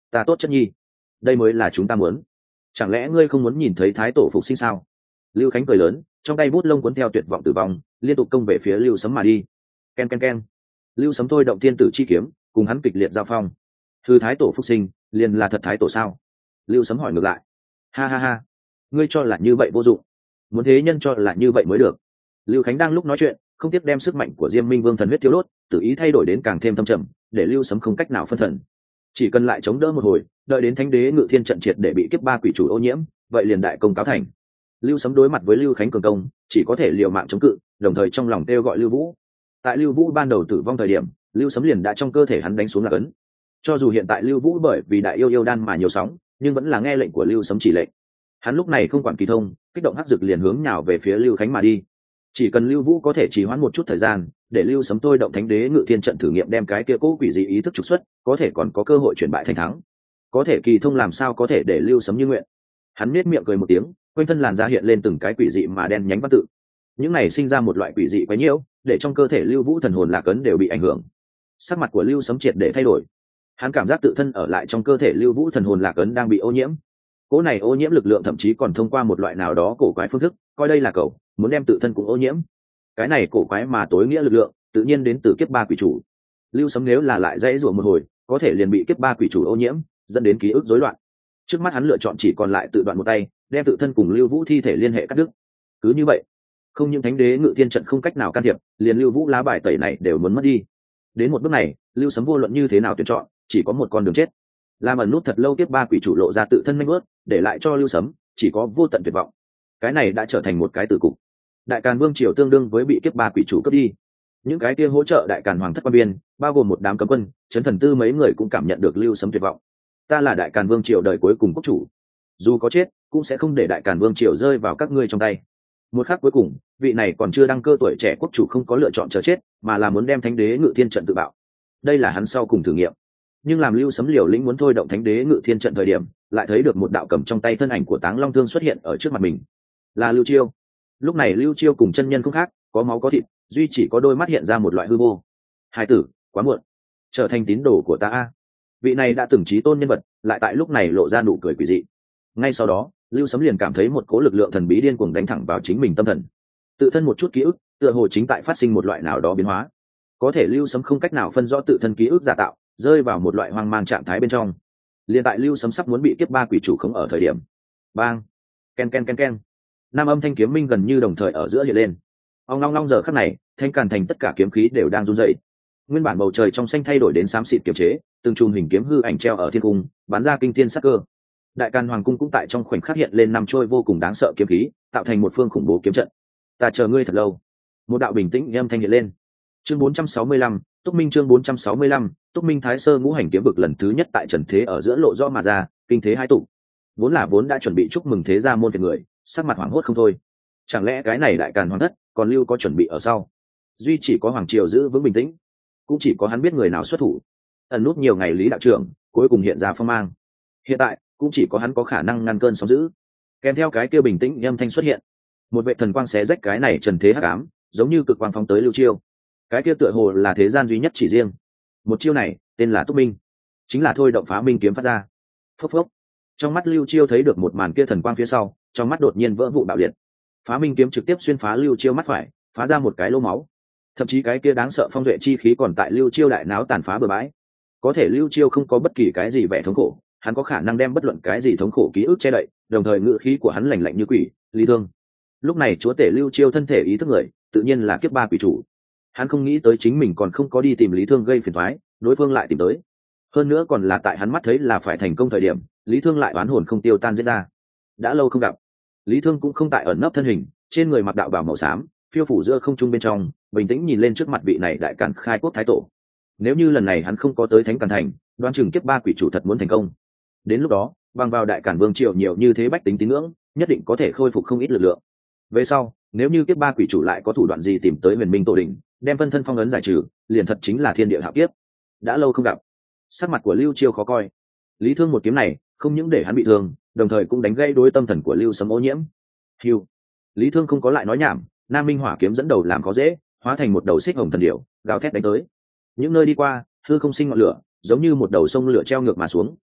Ta tốt chất nhi, đây mới là chúng ta muốn. Chẳng lẽ ngươi không muốn nhìn thấy thái tổ phục sinh sao? Lưu Khánh cười lớn, trong tay bút lông cuốn theo tuyệt vọng tử vong, liên tục công về phía Lưu Sấm mà đi. Ken ken ken. Lưu Sấm thôi động tiên tử chi kiếm, cùng hắn kịch liệt giao phong. Thư thái tổ phục sinh, liền là thật thái tổ sao? Lưu Sấm hỏi ngược lại. Ha ha ha, ngươi cho là như vậy vô dụng, muốn thế nhân cho là như vậy mới được. Lưu Khánh đang lúc nói chuyện, không tiếc đem sức mạnh của Diêm Minh Vương thần huyết thiêu đốt, tự ý thay đổi đến càng thêm thâm trầm, để Lưu Sấm không cách nào phân thần. Chỉ cần lại chống đỡ một hồi, đợi đến Thánh Đế Ngự Thiên trận triệt để bị kiếp ba quỷ chủ ô nhiễm, vậy liền đại công cáo thành. Lưu Sấm đối mặt với Lưu Khánh cường công, chỉ có thể liều mạng chống cự, đồng thời trong lòng kêu gọi Lưu Vũ. Tại Lưu Vũ ban đầu tử vong thời điểm, Lưu Sấm liền đã trong cơ thể hắn đánh xuống lạc ấn. Cho dù hiện tại Lưu Vũ bởi vì đại yêu yêu đan mà nhiều sóng, nhưng vẫn là nghe lệnh của Lưu Sấm chỉ lệnh. Hắn lúc này không quản kỳ thông, kích động hắc dực liền hướng nhào về phía Lưu Khánh mà đi. Chỉ cần Lưu Vũ có thể trì hoãn một chút thời gian, để Lưu Sấm thôi động Thánh Đế Ngự Thiên trận thử nghiệm đem cái kia cố quỷ dị ý thức trục xuất, có thể còn có cơ hội chuyển bại thành thắng. Có thể kỳ thông làm sao có thể để Lưu Sấm như nguyện. Hắn nết miệng cười một tiếng, quanh thân làn da hiện lên từng cái quỷ dị mà đen nhánh văn tự. Những này sinh ra một loại quỷ dị quái nhiễu, để trong cơ thể Lưu Vũ thần hồn lạc ấn đều bị ảnh hưởng. Sắc mặt của Lưu Sấm triệt để thay đổi. Hắn cảm giác tự thân ở lại trong cơ thể Lưu Vũ thần hồn lạc ấn đang bị ô nhiễm. Cỗ này ô nhiễm lực lượng thậm chí còn thông qua một loại nào đó cổ quái phương thức, coi đây là cầu, muốn đem tự thân cũng ô nhiễm. Cái này cổ quái mà tối nghĩa lực lượng, tự nhiên đến từ kiếp ba quỷ chủ. Lưu Sấm nếu là lại dãy rủa một hồi, có thể liền bị kiếp ba quỷ chủ ô nhiễm, dẫn đến ký ức rối loạn. Trước mắt hắn lựa chọn chỉ còn lại tự đoạn một tay, đem tự thân cùng Lưu Vũ thi thể liên hệ cắt đứt. Cứ như vậy, không những Thánh Đế Ngự Thiên trận không cách nào can thiệp, liền Lưu Vũ lá bài tẩy này đều muốn mất đi. Đến một bước này, Lưu Sấm vô luận như thế nào tuyển chọn, chỉ có một con đường chết. Làm ẩn nút thật lâu kiếp ba quỷ chủ lộ ra tự thân nhanh bước, để lại cho Lưu Sấm chỉ có vô tận tuyệt vọng. Cái này đã trở thành một cái tử cục. Đại Càn Vương triều tương đương với bị kiếp ba quỷ chủ cướp đi. Những cái kia hỗ trợ Đại Càn Hoàng thất quan biên, bao gồm một đám cấm quân, Trấn Thần Tư mấy người cũng cảm nhận được Lưu Sấm tuyệt vọng. Ta là Đại Càn Vương triều đời cuối cùng quốc chủ, dù có chết cũng sẽ không để Đại Càn Vương triều rơi vào các ngươi trong tay. Một khắc cuối cùng, vị này còn chưa đăng cơ tuổi trẻ quốc chủ không có lựa chọn chờ chết, mà là muốn đem Thánh Đế Ngự Thiên trận tự bạo. Đây là hắn sau cùng thử nghiệm. Nhưng làm Lưu Sấm liều lĩnh muốn thôi động Thánh Đế Ngự Thiên trận thời điểm, lại thấy được một đạo cầm trong tay thân ảnh của Táng Long Thương xuất hiện ở trước mặt mình. Là Lưu Chiêu. Lúc này Lưu Chiêu cùng chân nhân không khác, có máu có thịt, duy chỉ có đôi mắt hiện ra một loại hư vô. Hai tử, quá muộn, trở thành tín đồ của ta a. Vị này đã từng chí tôn nhân vật, lại tại lúc này lộ ra nụ cười quỷ dị. Ngay sau đó, Lưu Sấm liền cảm thấy một cỗ lực lượng thần bí điên cuồng đánh thẳng vào chính mình tâm thần. Tự thân một chút ký ức, tựa hồ chính tại phát sinh một loại nào đó biến hóa. Có thể Lưu Sấm không cách nào phân rõ tự thân ký ức giả tạo, rơi vào một loại hoang mang trạng thái bên trong. Liên tại Lưu Sấm sắp muốn bị kiếp ba quỷ chủ khống ở thời điểm, bang, ken ken ken ken, nam âm thanh kiếm minh gần như đồng thời ở giữa hiện lên. Ông long long giờ khắc này, thanh càn thành tất cả kiếm khí đều đang run rẩy. Nguyên bản bầu trời trong xanh thay đổi đến xám xịt kiềm chế, từng chùm hình kiếm hư ảnh treo ở thiên cung, bắn ra kinh thiên sát cơ. Đại Càn Hoàng cung cũng tại trong khoảnh khắc hiện lên năm trôi vô cùng đáng sợ kiếm khí, tạo thành một phương khủng bố kiếm trận. Ta chờ ngươi thật lâu. Một đạo bình tĩnh âm thanh hiện lên. Chương bốn trăm sáu mươi lăm, Túc Minh chương bốn trăm sáu mươi lăm, Túc Minh Thái Sơ ngũ hành kiếm vực lần thứ nhất tại trần thế ở giữa lộ rõ mà ra, kinh thế hai tụ. Vốn là vốn đã chuẩn bị chúc mừng thế gia môn phiệt người, sắc mặt hoảng hốt không thôi. Chẳng lẽ cái này Đại Càn Hoàng thất, còn Lưu có chuẩn bị ở sau? Duy chỉ có hoàng triều giữ vững bình tĩnh, cũng chỉ có hắn biết người nào xuất thủ. Ẩn nút nhiều ngày Lý đạo trưởng, cuối cùng hiện ra phong mang. Hiện tại, cũng chỉ có hắn có khả năng ngăn cơn sóng dữ. Kèm theo cái kia bình tĩnh âm thanh xuất hiện, một vệ thần quang xé rách cái này trần thế hắc ám, giống như cực quang phóng tới Lưu Chiêu. Cái kia tựa hồ là thế gian duy nhất chỉ riêng. Một chiêu này, tên là Túc Minh, chính là thôi động Phá Minh kiếm phát ra. Phốc phốc. Trong mắt Lưu Chiêu thấy được một màn kia thần quang phía sau, trong mắt đột nhiên vỡ vụn bạo liệt. Phá Minh kiếm trực tiếp xuyên phá Lưu Chiêu mắt phải, phá ra một cái lỗ máu. Thậm chí cái kia đáng sợ phong duệ chi khí còn tại Lưu Chiêu đại náo tàn phá bừa bãi. Có thể Lưu Chiêu không có bất kỳ cái gì vẻ thống khổ, hắn có khả năng đem bất luận cái gì thống khổ ký ức che đậy, đồng thời ngữ khí của hắn lạnh lạnh như quỷ, Lý Thương. Lúc này chúa tể Lưu Chiêu thân thể ý thức người, tự nhiên là kiếp ba quỷ chủ. Hắn không nghĩ tới chính mình còn không có đi tìm Lý Thương gây phiền toái, đối phương lại tìm tới. Hơn nữa còn là tại hắn mắt thấy là phải thành công thời điểm, Lý Thương lại oán hồn không tiêu tan giết ra. Đã lâu không gặp, Lý Thương cũng không tại ẩn nấp thân hình, trên người mặc đạo bào màu xám, phiêu phủ giữa không trung bên trong, bình tĩnh nhìn lên trước mặt vị này Đại Càn khai quốc thái tổ. Nếu như lần này hắn không có tới Thánh Càn thành, đoán chừng kiếp ba quỷ chủ thật muốn thành công. Đến lúc đó, bằng vào Đại Càn Vương triều nhiều như thế bách tính tín ngưỡng, nhất định có thể khôi phục không ít lực lượng. Về sau, nếu như kiếp ba quỷ chủ lại có thủ đoạn gì tìm tới Huyền Minh Tổ Đình, đem phân thân phong ấn giải trừ, liền thật chính là thiên địa hạo kiếp. Đã lâu không gặp, sắc mặt của Lưu Chiêu khó coi. Lý Thương một kiếm này, không những để hắn bị thương, đồng thời cũng đánh gây đối tâm thần của Lưu Sấm ô nhiễm. Hưu. Lý Thương không có lại nói nhảm, Nam Minh Hỏa kiếm dẫn đầu làm khó dễ, hóa thành một đầu xích hồng thần điểu, gào thét đánh tới. Những nơi đi qua, hư không sinh ngọn lửa, giống như một đầu sông lửa treo ngược mà xuống,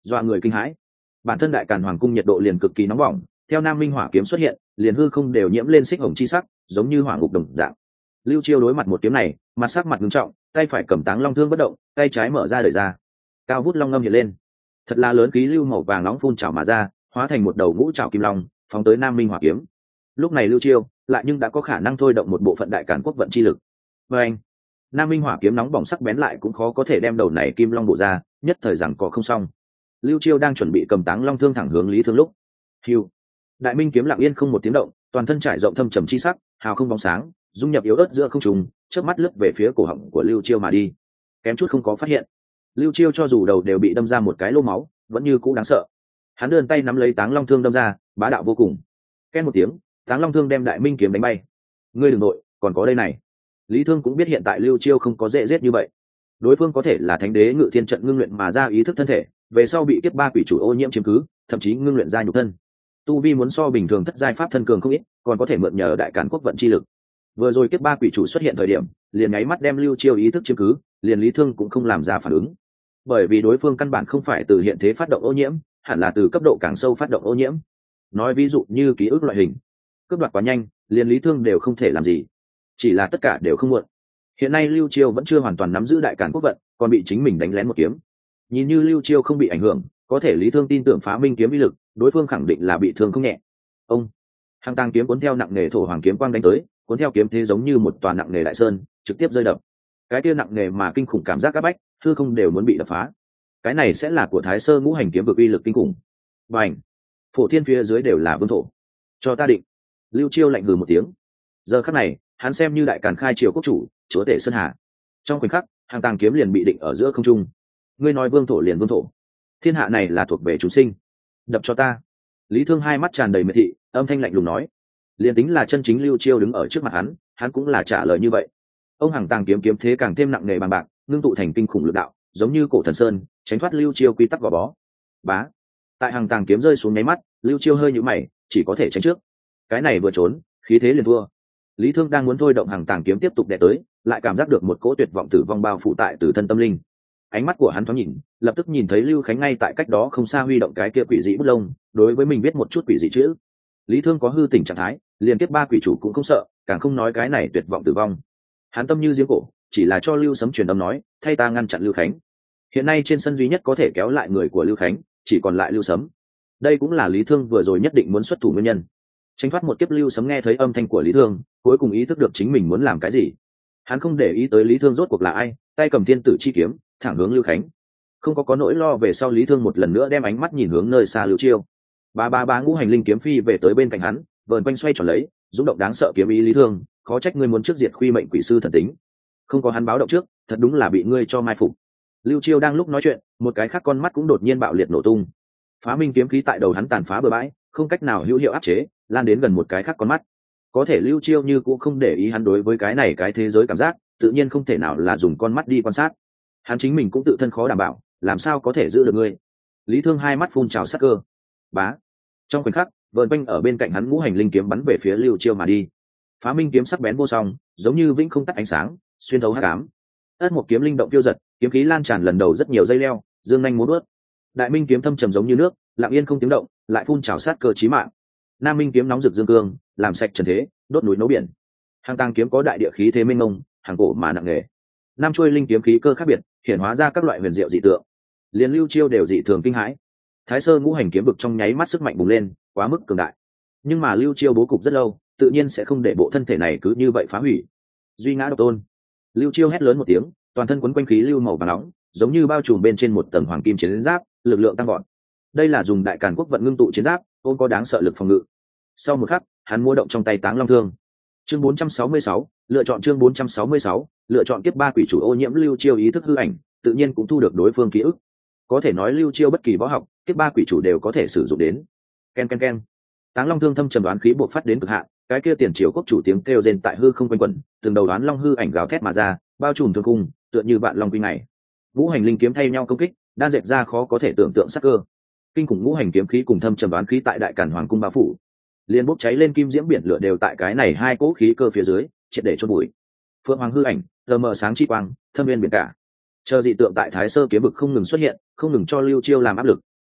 dọa người kinh hãi. Bản thân đại càn hoàng cung nhiệt độ liền cực kỳ nóng bỏng, theo nam minh hỏa kiếm xuất hiện, liền hư không đều nhiễm lên xích hồng chi sắc, giống như hỏa ngục đồng dạng. Lưu Chiêu đối mặt một kiếm này, mặt sắc mặt nghiêm trọng, tay phải cầm táng long thương bất động, tay trái mở ra đẩy ra, cao vút long ngâm hiện lên, thật là lớn khí lưu màu vàng nóng phun trào mà ra, hóa thành một đầu ngũ trảo kim long, phóng tới nam minh hỏa kiếm. Lúc này Lưu Chiêu lại nhưng đã có khả năng thôi động một bộ phận đại càn quốc vận chi lực. Và anh, nam minh hỏa kiếm nóng bỏng sắc bén lại cũng khó có thể đem đầu này kim long bộ ra, nhất thời rằng có không xong. Lưu Chiêu đang chuẩn bị cầm táng long thương thẳng hướng Lý Thương lúc, hiu, đại minh kiếm lặng yên không một tiếng động, toàn thân trải rộng thâm trầm chi sắc, hào không bóng sáng, dung nhập yếu ớt giữa không trung, chớp mắt lướt về phía cổ họng của Lưu Chiêu mà đi. Kém chút không có phát hiện, Lưu Chiêu cho dù đầu đều bị đâm ra một cái lỗ máu, vẫn như cũ đáng sợ. Hắn đơn tay nắm lấy táng long thương đâm ra, bá đạo vô cùng. Ken một tiếng, táng long thương đem đại minh kiếm đánh bay. Ngươi đừng nội, còn có đây này. Lý Thương cũng biết hiện tại Lưu Chiêu không có dễ giết như vậy. Đối phương có thể là thánh đế ngự thiên trận ngưng luyện mà ra ý thức thân thể, về sau bị kiếp ba quỷ chủ ô nhiễm chiếm cứ, thậm chí ngưng luyện ra nhục thân. Tu vi muốn so bình thường thất giai pháp thân cường không ít, còn có thể mượn nhờ đại càn quốc vận chi lực. Vừa rồi kiếp ba quỷ chủ xuất hiện thời điểm, liền nháy mắt đem Lưu Chiêu ý thức chiếm cứ, liền Lý Thương cũng không làm ra phản ứng. Bởi vì đối phương căn bản không phải từ hiện thế phát động ô nhiễm, hẳn là từ cấp độ càng sâu phát động ô nhiễm. Nói ví dụ như ký ức loại hình, cướp đoạt quá nhanh, liền Lý Thương đều không thể làm gì. Chỉ là tất cả đều không muộn. Hiện nay Lưu Chiêu vẫn chưa hoàn toàn nắm giữ đại càn quốc vận, còn bị chính mình đánh lén một kiếm. Nhìn như Lưu Chiêu không bị ảnh hưởng, có thể Lý Thương tin tưởng phá minh kiếm uy lực, đối phương khẳng định là bị thương không nhẹ. Ông, hàng tang kiếm cuốn theo nặng nề thổ hoàng kiếm quang đánh tới, cuốn theo kiếm thế giống như một tòa nặng nề đại sơn, trực tiếp rơi đập. Cái kia nặng nề mà kinh khủng cảm giác áp bách, hư không đều muốn bị đập phá. Cái này sẽ là của Thái Sơ ngũ hành kiếm vực uy lực kinh khủng. Bành, phổ thiên phía dưới đều là vương thổ. Cho ta định. Lưu Chiêu lạnh hừ một tiếng. Giờ khắc này, hắn xem như đại càn khai triều quốc chủ, chúa tể sơn hà. Trong khoảnh khắc, hàng tàng kiếm liền bị định ở giữa không trung. Ngươi nói vương thổ liền vương thổ, thiên hạ này là thuộc về chúng sinh, đập cho ta. Lý Thương hai mắt tràn đầy miệt thị, âm thanh lạnh lùng nói. Liền tính là chân chính Lưu Chiêu đứng ở trước mặt hắn, hắn cũng là trả lời như vậy. Ông hàng tàng kiếm kiếm thế càng thêm nặng nề bằng bạc, ngưng tụ thành kinh khủng lực đạo, giống như cổ thần sơn, tránh thoát Lưu Chiêu quy tắc gò bó. Bá, tại hàng tàng kiếm rơi xuống nháy mắt, Lưu Chiêu hơi nhíu mày, chỉ có thể tránh trước. Cái này vừa trốn, khí thế liền thua. Lý Thương đang muốn thôi động hàng tàng kiếm tiếp tục đè tới, lại cảm giác được một cỗ tuyệt vọng tử vong bao phủ tại từ thân tâm linh. Ánh mắt của hắn thoáng nhìn, lập tức nhìn thấy Lưu Khánh ngay tại cách đó không xa huy động cái kia quỷ dị bút lông, đối với mình viết một chút quỷ dị chữ. Lý Thương có hư tình trạng thái, liền tiếp ba quỷ chủ cũng không sợ, càng không nói cái này tuyệt vọng tử vong. Hắn tâm như giếng cổ, chỉ là cho Lưu Sấm truyền âm nói, thay ta ngăn chặn Lưu Khánh. Hiện nay trên sân duy nhất có thể kéo lại người của Lưu Khánh, chỉ còn lại Lưu Sấm. Đây cũng là Lý Thương vừa rồi nhất định muốn xuất thủ nguyên nhân. Tránh thoát một kiếp, Lưu Sấm nghe thấy âm thanh của Lý Thương, cuối cùng ý thức được chính mình muốn làm cái gì. Hắn không để ý tới Lý Thương rốt cuộc là ai, tay cầm thiên tử chi kiếm, thẳng hướng Lưu Khánh. Không có có nỗi lo về sau, Lý Thương một lần nữa đem ánh mắt nhìn hướng nơi xa Lưu Chiêu. Ba ba ba ngũ hành linh kiếm phi về tới bên cạnh hắn, vờn quanh xoay tròn lấy, rung động đáng sợ kiếm ý. Lý Thương, khó trách ngươi muốn trước diệt Khuy Mệnh quỷ sư thần tính. Không có hắn báo động trước, thật đúng là bị ngươi cho mai phục. Lưu Chiêu đang lúc nói chuyện, một cái khác con mắt cũng đột nhiên bạo liệt nổ tung. Phá minh kiếm khí tại đầu hắn tàn phá bừa bãi, không cách nào hữu hiệu áp chế, lan đến gần một cái khác con mắt. Có thể Lưu Chiêu như cũng không để ý hắn đối với cái này cái thế giới cảm giác, tự nhiên không thể nào là dùng con mắt đi quan sát. Hắn chính mình cũng tự thân khó đảm bảo, làm sao có thể giữ được ngươi. Lý Thương hai mắt phun trào sắc cơ. Bá, trong khoảnh khắc, vờn quanh ở bên cạnh hắn ngũ hành linh kiếm bắn về phía Lưu Chiêu mà đi. Phá minh kiếm sắc bén vô song, giống như vĩnh không tắt ánh sáng, xuyên thấu hắc ám. Ất một kiếm linh động phiêu giật, kiếm khí lan tràn lần đầu rất nhiều dây leo, dương nhanh múa vớt. Đại minh kiếm thâm trầm giống như nước, lặng yên không tiếng động, lại phun trào sát cơ chí mạng. Nam minh kiếm nóng rực dương cương, làm sạch trần thế, đốt núi nấu biển. Hàng tàng kiếm có đại địa khí thế mênh mông, hàng cổ mà nặng nề. Nam chuôi linh kiếm khí cơ khác biệt, hiển hóa ra các loại huyền diệu dị tượng. Liên Lưu Chiêu đều dị thường kinh hãi. Thái Sơ ngũ hành kiếm vực trong nháy mắt sức mạnh bùng lên, quá mức cường đại. Nhưng mà Lưu Chiêu bố cục rất lâu, tự nhiên sẽ không để bộ thân thể này cứ như vậy phá hủy. Duy ngã độc tôn. Lưu Chiêu hét lớn một tiếng, toàn thân quấn quanh khí lưu màu vàng nóng, giống như bao trùm bên trên một tầng hoàng kim chiến giáp, lực lượng tăng vọt. Đây là dùng đại càn quốc vận ngưng tụ chiến giáp, ôm có đáng sợ lực phòng ngự. Sau một khắc, hắn mua động trong tay Táng Long Thương. Chương bốn trăm sáu mươi sáu, lựa chọn chương bốn trăm sáu mươi sáu, lựa chọn kiếp ba quỷ chủ ô nhiễm Lưu Chiêu ý thức hư ảnh, tự nhiên cũng thu được đối phương ký ức. Có thể nói Lưu Chiêu bất kỳ võ học, kiếp ba quỷ chủ đều có thể sử dụng đến. Ken ken ken. Táng Long Thương thâm trầm đoán khí bộc phát đến cực hạn, cái kia tiền triều quốc chủ tiếng kêu rên tại hư không quanh quẩn, từng đầu đoán long hư ảnh gào thét mà ra, bao trùm thương cung, tựa như vạn long quy ngày. Ngũ hành linh kiếm thay nhau công kích, đan dệt ra khó có thể tưởng tượng sắc cơ. Kinh khủng ngũ hành kiếm khí cùng thâm trầm đoán khí tại đại càn hoàng cung bao phủ, liên bốc cháy lên kim diễm biển lửa đều tại cái này hai cỗ khí cơ phía dưới, triệt để chôn bụi. Phượng hoàng hư ảnh, lờ mờ sáng chi quang, thâm viên biển cả. Chờ dị tượng tại Thái Sơ kiếm vực không ngừng xuất hiện, không ngừng cho Lưu Chiêu làm áp lực,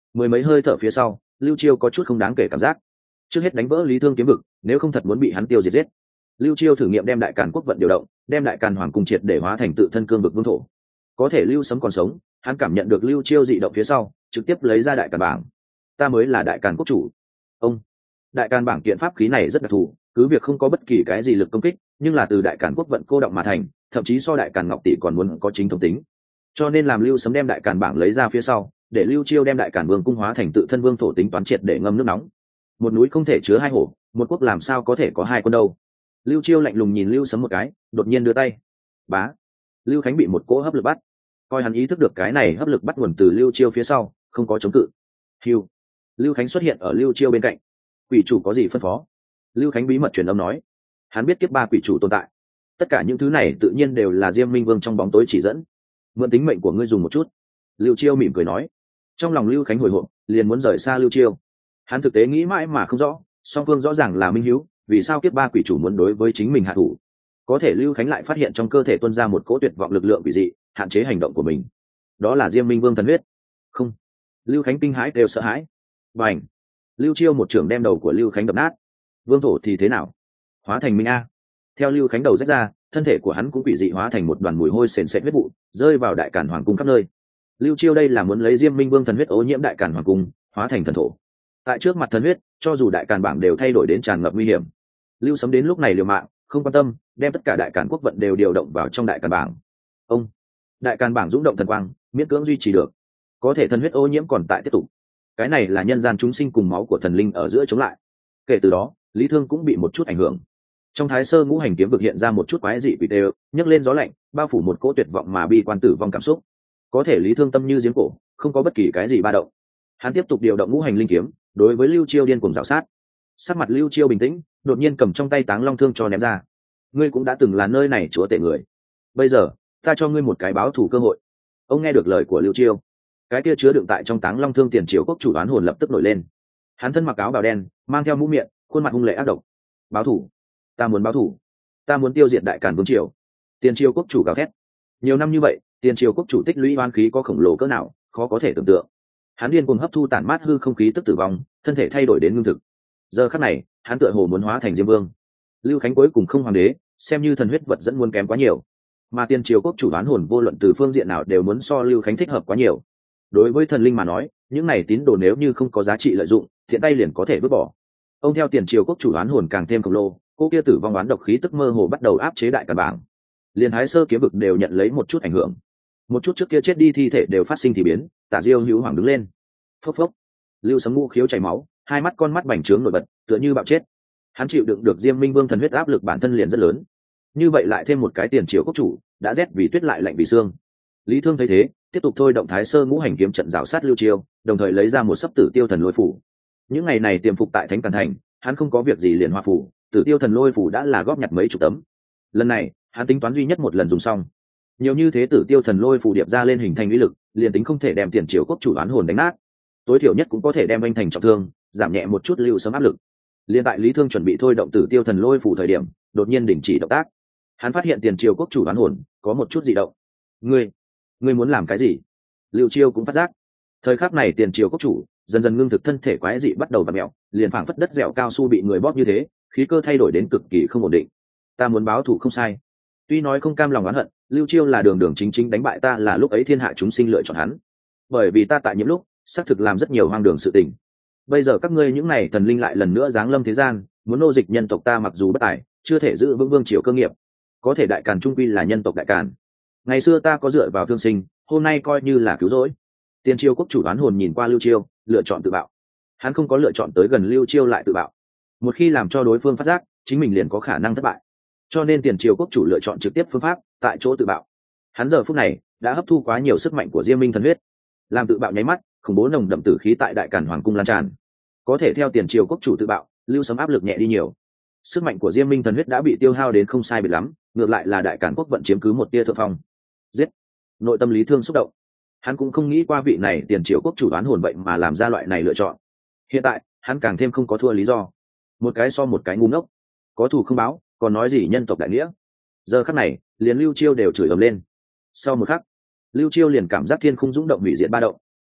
Mười mấy hơi thở phía sau, lưu chiêu có chút không đáng kể cảm giác. Trước hết đánh vỡ lý thương kiếm vực, nếu không thật muốn bị hắn tiêu diệt giết. Lưu chiêu thử nghiệm đem đại càn quốc vận điều động, đem đại càn hoàng cung triệt để hóa thành tự thân cương vực vương thổ. Có thể lưu sấm còn sống, hắn cảm nhận được lưu chiêu dị động phía sau, trực tiếp lấy ra đại càn bảng. Ta mới là đại càn quốc chủ. Ông, đại càn bảng kiện pháp khí này rất đặc thù, cứ việc không có bất kỳ cái gì lực công kích, nhưng là từ đại càn quốc vận cô động mà thành, thậm chí so đại càn ngọc tỷ còn muốn có chính thống tính. Cho nên làm lưu sấm đem đại càn bảng lấy ra phía sau, để lưu chiêu đem đại càn vương cung hóa thành tự thân vương thổ tính toán triệt để ngâm nước nóng. Một núi không thể chứa hai hổ, một quốc làm sao có thể có hai quân đâu. Lưu chiêu lạnh lùng nhìn lưu sấm một cái, đột nhiên đưa tay, bá, lưu khánh bị một cỗ hấp lực bắt. Coi hắn ý thức được cái này hấp lực bắt nguồn từ lưu chiêu phía sau, không có chống cự. Hiu, lưu khánh xuất hiện ở lưu chiêu bên cạnh. Quỷ chủ có gì phân phó? Lưu khánh bí mật truyền âm nói. Hắn biết kiếp ba quỷ chủ tồn tại, tất cả những thứ này tự nhiên đều là Diêm Minh Vương trong bóng tối chỉ dẫn. Mượn tính mệnh của ngươi dùng một chút. Lưu chiêu mỉm cười nói. Trong lòng lưu khánh hồi hộp, liền muốn rời xa lưu chiêu. Hắn thực tế nghĩ mãi mà không rõ, song phương rõ ràng là minh hiếu, vì sao kiếp ba quỷ chủ muốn đối với chính mình hạ thủ. Có thể lưu khánh lại phát hiện trong cơ thể tuôn ra một cỗ tuyệt vọng lực lượng quỷ dị, hạn chế hành động của mình. Đó là Diêm Minh Vương thần huyết. Không. Lưu khánh kinh hãi đều sợ hãi. Bành. Lưu chiêu một trưởng đem đầu của lưu khánh đập nát. Vương thổ thì thế nào? Hóa thành minh a. Theo lưu khánh đầu rách ra, thân thể của hắn cũng quỷ dị hóa thành một đoàn mùi hôi sền sệt huyết vụ, rơi vào đại càn hoàng cung khắp nơi. Lưu chiêu đây là muốn lấy Diêm Minh Vương thần huyết ô nhiễm đại càn hoàng cung, hóa thành thần thổ. Tại trước mặt thần huyết, cho dù đại càn bảng đều thay đổi đến tràn ngập nguy hiểm. Lưu sấm đến lúc này liều mạng, không quan tâm, đem tất cả đại càn quốc vận đều điều động vào trong đại càn bảng. Ông, đại càn bảng dũng động thần quang, miễn cưỡng duy trì được. Có thể thần huyết ô nhiễm còn tại tiếp tục. Cái này là nhân gian chúng sinh cùng máu của thần linh ở giữa chống lại. Kể từ đó, lý thương cũng bị một chút ảnh hưởng. Trong thái sơ ngũ hành kiếm vực hiện ra một chút quái dị quỷ tê, nhấc lên gió lạnh, bao phủ một cỗ tuyệt vọng mà bi quan tử vong cảm xúc. Có thể lý thương tâm như giếng cổ, không có bất kỳ cái gì ba động. Hắn tiếp tục điều động ngũ hành linh kiếm, đối với lưu chiêu điên cuồng rào sát. Sắc mặt lưu chiêu bình tĩnh, đột nhiên cầm trong tay táng long thương cho ném ra. Ngươi cũng đã từng là nơi này chúa tể người, bây giờ ta cho ngươi một cái báo thù cơ hội. Ông nghe được lời của lưu chiêu, cái kia chứa đựng tại trong táng long thương tiền triều quốc chủ đoán hồn lập tức nổi lên. Hắn thân mặc áo bào đen, mang theo mũ miệng, khuôn mặt hung lệ ác độc. Báo thù? Ta muốn báo thù, ta muốn tiêu diệt đại càn vương triều. Tiền triều quốc chủ gào thét. Nhiều năm như vậy, tiền triều quốc chủ tích lũy oán khí có khổng lồ cỡ nào, khó có thể tưởng tượng. Hắn điên cuồng hấp thu tản mát hư không khí tức tử vong, thân thể thay đổi đến ngưng thực. Giờ khắc này, hắn tựa hồ muốn hóa thành Diêm Vương. Lưu khánh cuối cùng không hoàng đế, xem như thần huyết vật dẫn muốn kém quá nhiều, mà tiền triều quốc chủ đoán hồn vô luận từ phương diện nào đều muốn so lưu khánh thích hợp quá nhiều. Đối với thần linh mà nói, những này tín đồ nếu như không có giá trị lợi dụng, thiện tay liền có thể vứt bỏ. Ông theo tiền triều quốc chủ đoán hồn càng thêm khổng lồ, cô kia tử vong đoán độc khí tức mơ hồ bắt đầu áp chế đại càn bảng. Liên thái sơ kiếm vực đều nhận lấy một chút ảnh hưởng, một chút trước kia chết đi thi thể đều phát sinh thì biến. Tả diêu hữu hoàng đứng lên, phốc phốc, lưu sấm ngũ khiếu chảy máu, hai mắt con mắt bành trướng nổi bật, tựa như bạo chết. Hắn chịu đựng được Diêm Minh Vương thần huyết áp lực bản thân liền rất lớn, như vậy lại thêm một cái tiền triều quốc chủ, đã rét vì tuyết lại lạnh vì xương. Lý thương thấy thế, tiếp tục thôi động thái sơ ngũ hành kiếm trận rào sát lưu chiêu, đồng thời lấy ra một sấp tử tiêu thần lôi phủ. Những ngày này tiềm phục tại thánh càn thành, hắn không có việc gì liền hoa phủ, tử tiêu thần lôi phủ đã là góp nhặt mấy chục tấm. Lần này hắn tính toán duy nhất một lần dùng xong. Nhiều như thế tử tiêu thần lôi phủ điệp ra lên hình thành uy lực, liền tính không thể đem tiền triều quốc chủ đoán hồn đánh nát, tối thiểu nhất cũng có thể đem anh thành trọng thương, giảm nhẹ một chút lưu sấm áp lực. Liên tại Lý Thương chuẩn bị thôi động tử tiêu thần lôi phủ thời điểm, đột nhiên đình chỉ động tác. Hắn phát hiện tiền triều quốc chủ đoán hồn có một chút dị động. Ngươi, ngươi muốn làm cái gì? Lưu Chiêu cũng phát giác. Thời khắc này tiền triều quốc chủ dần dần ngưng thực thân thể quái dị bắt đầu vặn mèo, liền phảng phất đất dẻo cao su bị người bóp như thế, khí cơ thay đổi đến cực kỳ không ổn định. Ta muốn báo thù không sai. Tuy nói không cam lòng oán hận, Lưu Chiêu là đường đường chính chính đánh bại ta là lúc ấy thiên hạ chúng sinh lựa chọn hắn. Bởi vì ta tại những lúc xác thực làm rất nhiều hoang đường sự tình. Bây giờ các ngươi những này thần linh lại lần nữa giáng lâm thế gian, muốn nô dịch nhân tộc ta, mặc dù bất tài, chưa thể giữ vững vương triều cơ nghiệp, có thể đại càn trung quy là nhân tộc đại càn. Ngày xưa ta có dựa vào thương sinh, hôm nay coi như là cứu rỗi. Tiền triều quốc chủ đoán hồn nhìn qua Lưu Chiêu, lựa chọn tự bạo. Hắn không có lựa chọn tới gần Lưu Chiêu lại tự bạo. Một khi làm cho đối phương phát giác, chính mình liền có khả năng thất bại. Cho nên tiền triều quốc chủ lựa chọn trực tiếp phương pháp, tại chỗ tự bạo. Hắn giờ phút này đã hấp thu quá nhiều sức mạnh của Diêm Minh thần huyết, làm tự bạo nháy mắt, khủng bố nồng đậm tử khí tại đại càn hoàng cung lan tràn. Có thể theo tiền triều quốc chủ tự bạo, Lưu Sấm áp lực nhẹ đi nhiều. Sức mạnh của Diêm Minh thần huyết đã bị tiêu hao đến không sai biệt lắm, ngược lại là đại càn quốc vận chiếm cứ một tia thượng phong. Giết! Nội tâm Lý Thương xúc động. Hắn cũng không nghĩ qua vị này tiền triều quốc chủ đoán hồn vậy mà làm ra loại này lựa chọn. Hiện tại hắn càng thêm không có thua lý do. Một cái so một cái ngu ngốc, có thù không báo, còn nói gì nhân tộc đại nghĩa. Giờ khắc này liền Lưu Chiêu đều chửi ầm lên. Sau một khắc, Lưu Chiêu liền cảm giác thiên khung dũng động hủy diệt ba động.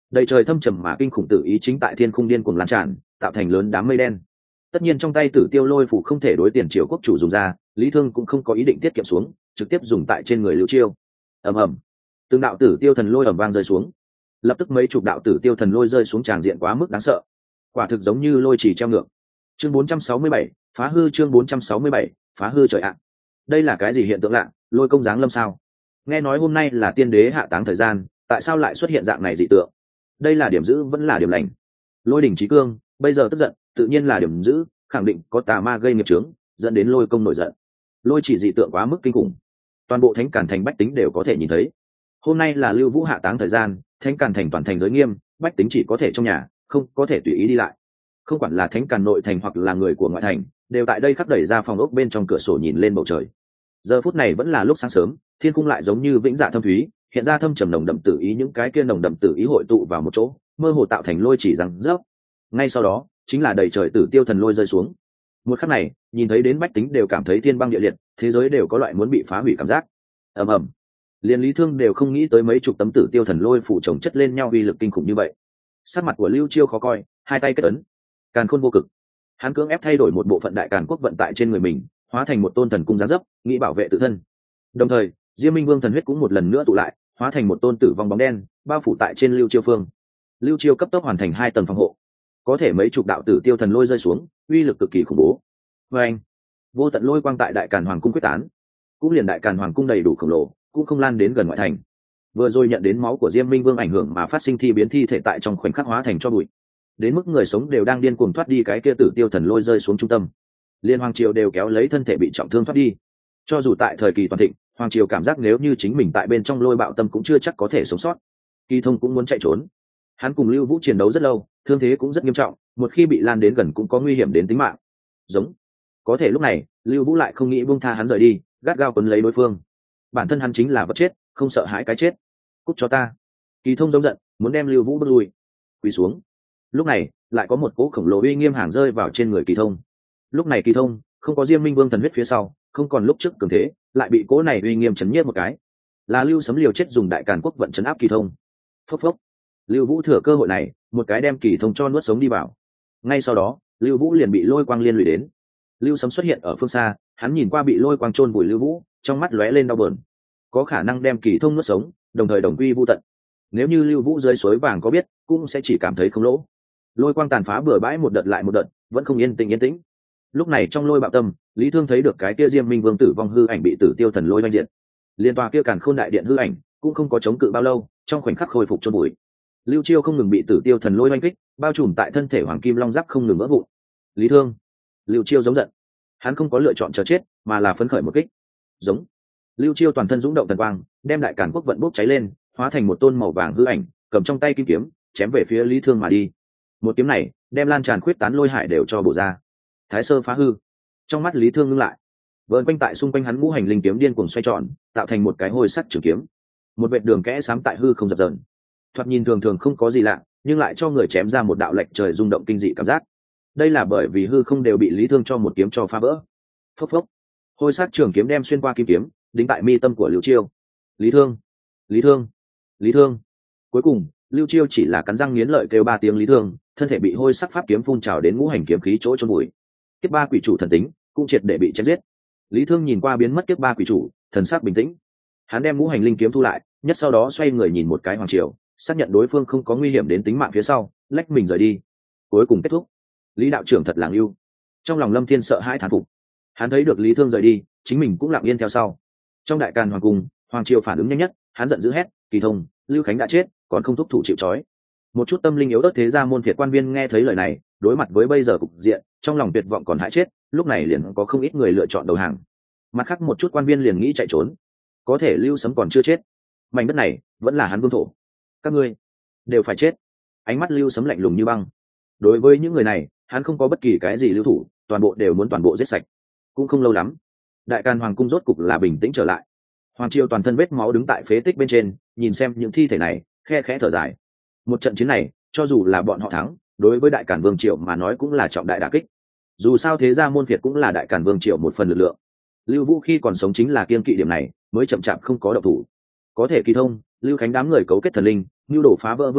đầy trời thâm trầm mà kinh khủng tự ý chính tại thiên khung điên cuồng lan tràn, tạo thành lớn đám mây đen. Tất nhiên trong tay Tử Tiêu Lôi phủ không thể đối tiền triều quốc chủ dùng ra, Lý Thương cũng không có ý định tiết kiệm xuống, trực tiếp dùng tại trên người Lưu Chiêu. Ầm ầm, từng đạo Tử Tiêu thần lôi ầm vang rơi xuống. Lập tức mấy chục đạo Tử Tiêu thần lôi rơi xuống tràng diện quá mức đáng sợ, quả thực giống như lôi chỉ treo ngược. Chương bốn trăm sáu mươi bảy, phá hư. Chương bốn trăm sáu mươi bảy, phá hư trời ạ. Đây là cái gì hiện tượng lạ, lôi công giáng lâm sao? Nghe nói hôm nay là tiên đế hạ táng thời gian, tại sao lại xuất hiện dạng này dị tượng? Đây là điểm dữ vẫn là điểm lành? Lôi đỉnh chí cương bây giờ tức giận, tự nhiên là điểm dữ, khẳng định có tà ma gây nghiệp chướng, dẫn đến lôi công nổi giận. Lôi chỉ dị tượng quá mức kinh khủng, toàn bộ thánh càn thành bách tính đều có thể nhìn thấy. Hôm nay là Lưu Vũ hạ táng thời gian, thánh càn thành toàn thành giới nghiêm, bách tính chỉ có thể trong nhà, không có thể tùy ý đi lại. Không quản là thánh càn nội thành hoặc là người của ngoại thành, đều tại đây khắc đẩy ra phòng ốc bên trong cửa sổ nhìn lên bầu trời. Giờ phút này vẫn là lúc sáng sớm, thiên cung lại giống như vĩnh dạ thâm thúy, hiện ra thâm trầm nồng đậm tử ý, những cái kia nồng đậm tử ý hội tụ vào một chỗ, mơ hồ tạo thành lôi chỉ rằng rớp. Ngay sau đó chính là đầy trời Tử Tiêu thần lôi rơi xuống. Một khắc này, nhìn thấy đến bách tính đều cảm thấy thiên băng địa liệt, thế giới đều có loại muốn bị phá hủy cảm giác. Ầm ầm, liên Lý Thương đều không nghĩ tới mấy chục tấm Tử Tiêu thần lôi phủ chồng chất lên nhau uy lực kinh khủng như vậy. Sắc mặt của Lưu Chiêu khó coi, hai tay kết ấn, càn khôn vô cực. Hắn cưỡng ép thay đổi một bộ phận đại càn quốc vận tại trên người mình, hóa thành một tôn thần cung giáng dấp, nghĩ bảo vệ tự thân. Đồng thời, Diêm Minh Vương thần huyết cũng một lần nữa tụ lại, hóa thành một tôn tử vong bóng đen, bao phủ tại trên Lưu Chiêu phương. Lưu Chiêu cấp tốc hoàn thành hai tầng phòng hộ, có thể mấy chục đạo Tử Tiêu thần lôi rơi xuống, uy lực cực kỳ khủng bố. Và anh, vô tận lôi quang tại đại càn hoàng cung quyết tán, cũng liền đại càn hoàng cung đầy đủ khổng lồ, cũng không lan đến gần ngoại thành. Vừa rồi nhận đến máu của Diêm Minh Vương ảnh hưởng mà phát sinh thi biến thi thể tại trong khoảnh khắc hóa thành cho bụi, đến mức người sống đều đang điên cuồng thoát đi cái kia Tử Tiêu thần lôi rơi xuống trung tâm. Liên hoàng triều đều kéo lấy thân thể bị trọng thương thoát đi. Cho dù tại thời kỳ toàn thịnh, hoàng triều cảm giác nếu như chính mình tại bên trong lôi bạo tâm cũng chưa chắc có thể sống sót. Kỳ Thông cũng muốn chạy trốn. Hắn cùng Lưu Vũ chiến đấu rất lâu, thương thế cũng rất nghiêm trọng, một khi bị lan đến gần cũng có nguy hiểm đến tính mạng. Giống. Có thể lúc này, Lưu Vũ lại không nghĩ buông tha hắn rời đi, gắt gao quấn lấy đối phương. Bản thân hắn chính là vật chết, không sợ hãi cái chết. Cút cho ta. Kỳ Thông giống giận, muốn đem Lưu Vũ bước lui. Quỳ xuống. Lúc này, lại có một cỗ khổng lồ uy nghiêm hàng rơi vào trên người Kỳ Thông. Lúc này Kỳ Thông không có Diêm Minh Vương thần huyết phía sau, không còn lúc trước cường thế, lại bị cỗ này uy nghiêm chấn nhiếp một cái. Là Lưu Sấm liều chết dùng đại càn quốc vận chấn áp Kỳ Thông. Phốc phốc. Lưu Vũ thừa cơ hội này, một cái đem Kỳ Thông cho nuốt sống đi vào. Ngay sau đó, Lưu Vũ liền bị lôi quang liên lụy đến. Lưu Sấm xuất hiện ở phương xa, hắn nhìn qua bị lôi quang chôn vùi Lưu Vũ, trong mắt lóe lên đau bờn. Có khả năng đem Kỳ Thông nuốt sống, đồng thời đồng quy vu tận. Nếu như Lưu Vũ rơi suối vàng có biết, cũng sẽ chỉ cảm thấy không lỗ. Lôi quang tàn phá bừa bãi một đợt lại một đợt, vẫn không yên tĩnh yên tĩnh. Lúc này trong lôi bạo tâm, Lý Thương thấy được cái kia Diêm Minh Vương tử vong hư ảnh bị Tử Tiêu thần lôi oanh diện. Liên tòa kia Càn Khôn đại điện hư ảnh cũng không có chống cự bao lâu, trong khoảnh khắc khôi phục chôn bụi. Lưu Chiêu không ngừng bị Tử Tiêu thần lôi oanh kích, bao trùm tại thân thể Hoàng Kim Long Giáp không ngừng vỡ vụn. Lý Thương, Lưu Chiêu giống giận. Hắn không có lựa chọn chờ chết, mà là phấn khởi một kích. Giống. Lưu Chiêu toàn thân dũng động thần quang, đem đại càn quốc vận bốc cháy lên, hóa thành một tôn màu vàng hư ảnh, cầm trong tay kim kiếm, chém về phía Lý Thương mà đi. Một kiếm này, đem lan tràn khuyết tán lôi hải đều cho bổ ra. Thái sơ phá hư. Trong mắt Lý Thương ngưng lại, vờn quanh tại xung quanh hắn ngũ hành linh kiếm điên cuồng xoay tròn, tạo thành một cái hôi sắc trường kiếm. Một vệt đường kẽ xám tại hư không dập dờn. Thoạt nhìn thường thường không có gì lạ, nhưng lại cho người chém ra một đạo lệch trời rung động kinh dị cảm giác. Đây là bởi vì hư không đều bị Lý Thương cho một kiếm cho phá vỡ. Phốc phốc. Hôi sắc trường kiếm đem xuyên qua kim kiếm, đính tại mi tâm của Lưu Chiêu. Lý Thương, Lý Thương, Lý Thương. Cuối cùng, Lưu Chiêu chỉ là cắn răng nghiến lợi kêu ba tiếng Lý Thương, thân thể bị hôi sắc pháp kiếm phun trào đến ngũ hành kiếm khí chỗ chôn bụi. Kiếp ba quỷ chủ thần tính cũng triệt để bị chém giết. Lý Thương nhìn qua biến mất kiếp ba quỷ chủ, thần sắc bình tĩnh. Hắn đem ngũ hành linh kiếm thu lại, nhất sau đó xoay người nhìn một cái hoàng triều, xác nhận đối phương không có nguy hiểm đến tính mạng phía sau, lách mình rời đi. Cuối cùng kết thúc. Lý đạo trưởng thật làng yêu. Trong lòng Lâm Thiên sợ hãi thán phục. Hắn thấy được Lý Thương rời đi, chính mình cũng lặng yên theo sau. Trong đại càn hoàng cung, hoàng triều phản ứng nhanh nhất, hắn giận dữ hét, Kỳ Thông, Lưu Khánh đã chết, còn không thúc thủ chịu trói. Một chút tâm linh yếu ớt thế gia môn phiệt quan viên nghe thấy lời này, đối mặt với bây giờ cục diện, trong lòng tuyệt vọng còn hại chết, lúc này liền có không ít người lựa chọn đầu hàng. Mặt khác một chút quan viên liền nghĩ chạy trốn. Có thể Lưu Sấm còn chưa chết, mảnh đất này vẫn là hắn vương thổ, các ngươi đều phải chết. Ánh mắt Lưu Sấm lạnh lùng như băng. Đối với những người này, hắn không có bất kỳ cái gì lưu thủ, toàn bộ đều muốn toàn bộ giết sạch. Cũng không lâu lắm, đại càn hoàng cung rốt cục là bình tĩnh trở lại. Hoàng triều toàn thân vết máu đứng tại phế tích bên trên, nhìn xem những thi thể này, khe khẽ thở dài. Một trận chiến này, cho dù là bọn họ thắng, đối với đại càn vương triều mà nói cũng là trọng đại đả kích. Dù sao thế gia môn phiệt cũng là đại càn vương triều một phần lực lượng. Lưu Vũ khi còn sống chính là kiên kỵ điểm này, mới chậm chạp không có động thủ. Có thể Kỳ Thông, Lưu Khánh đám người cấu kết thần linh, nhu đổ phá vỡ vương quyền,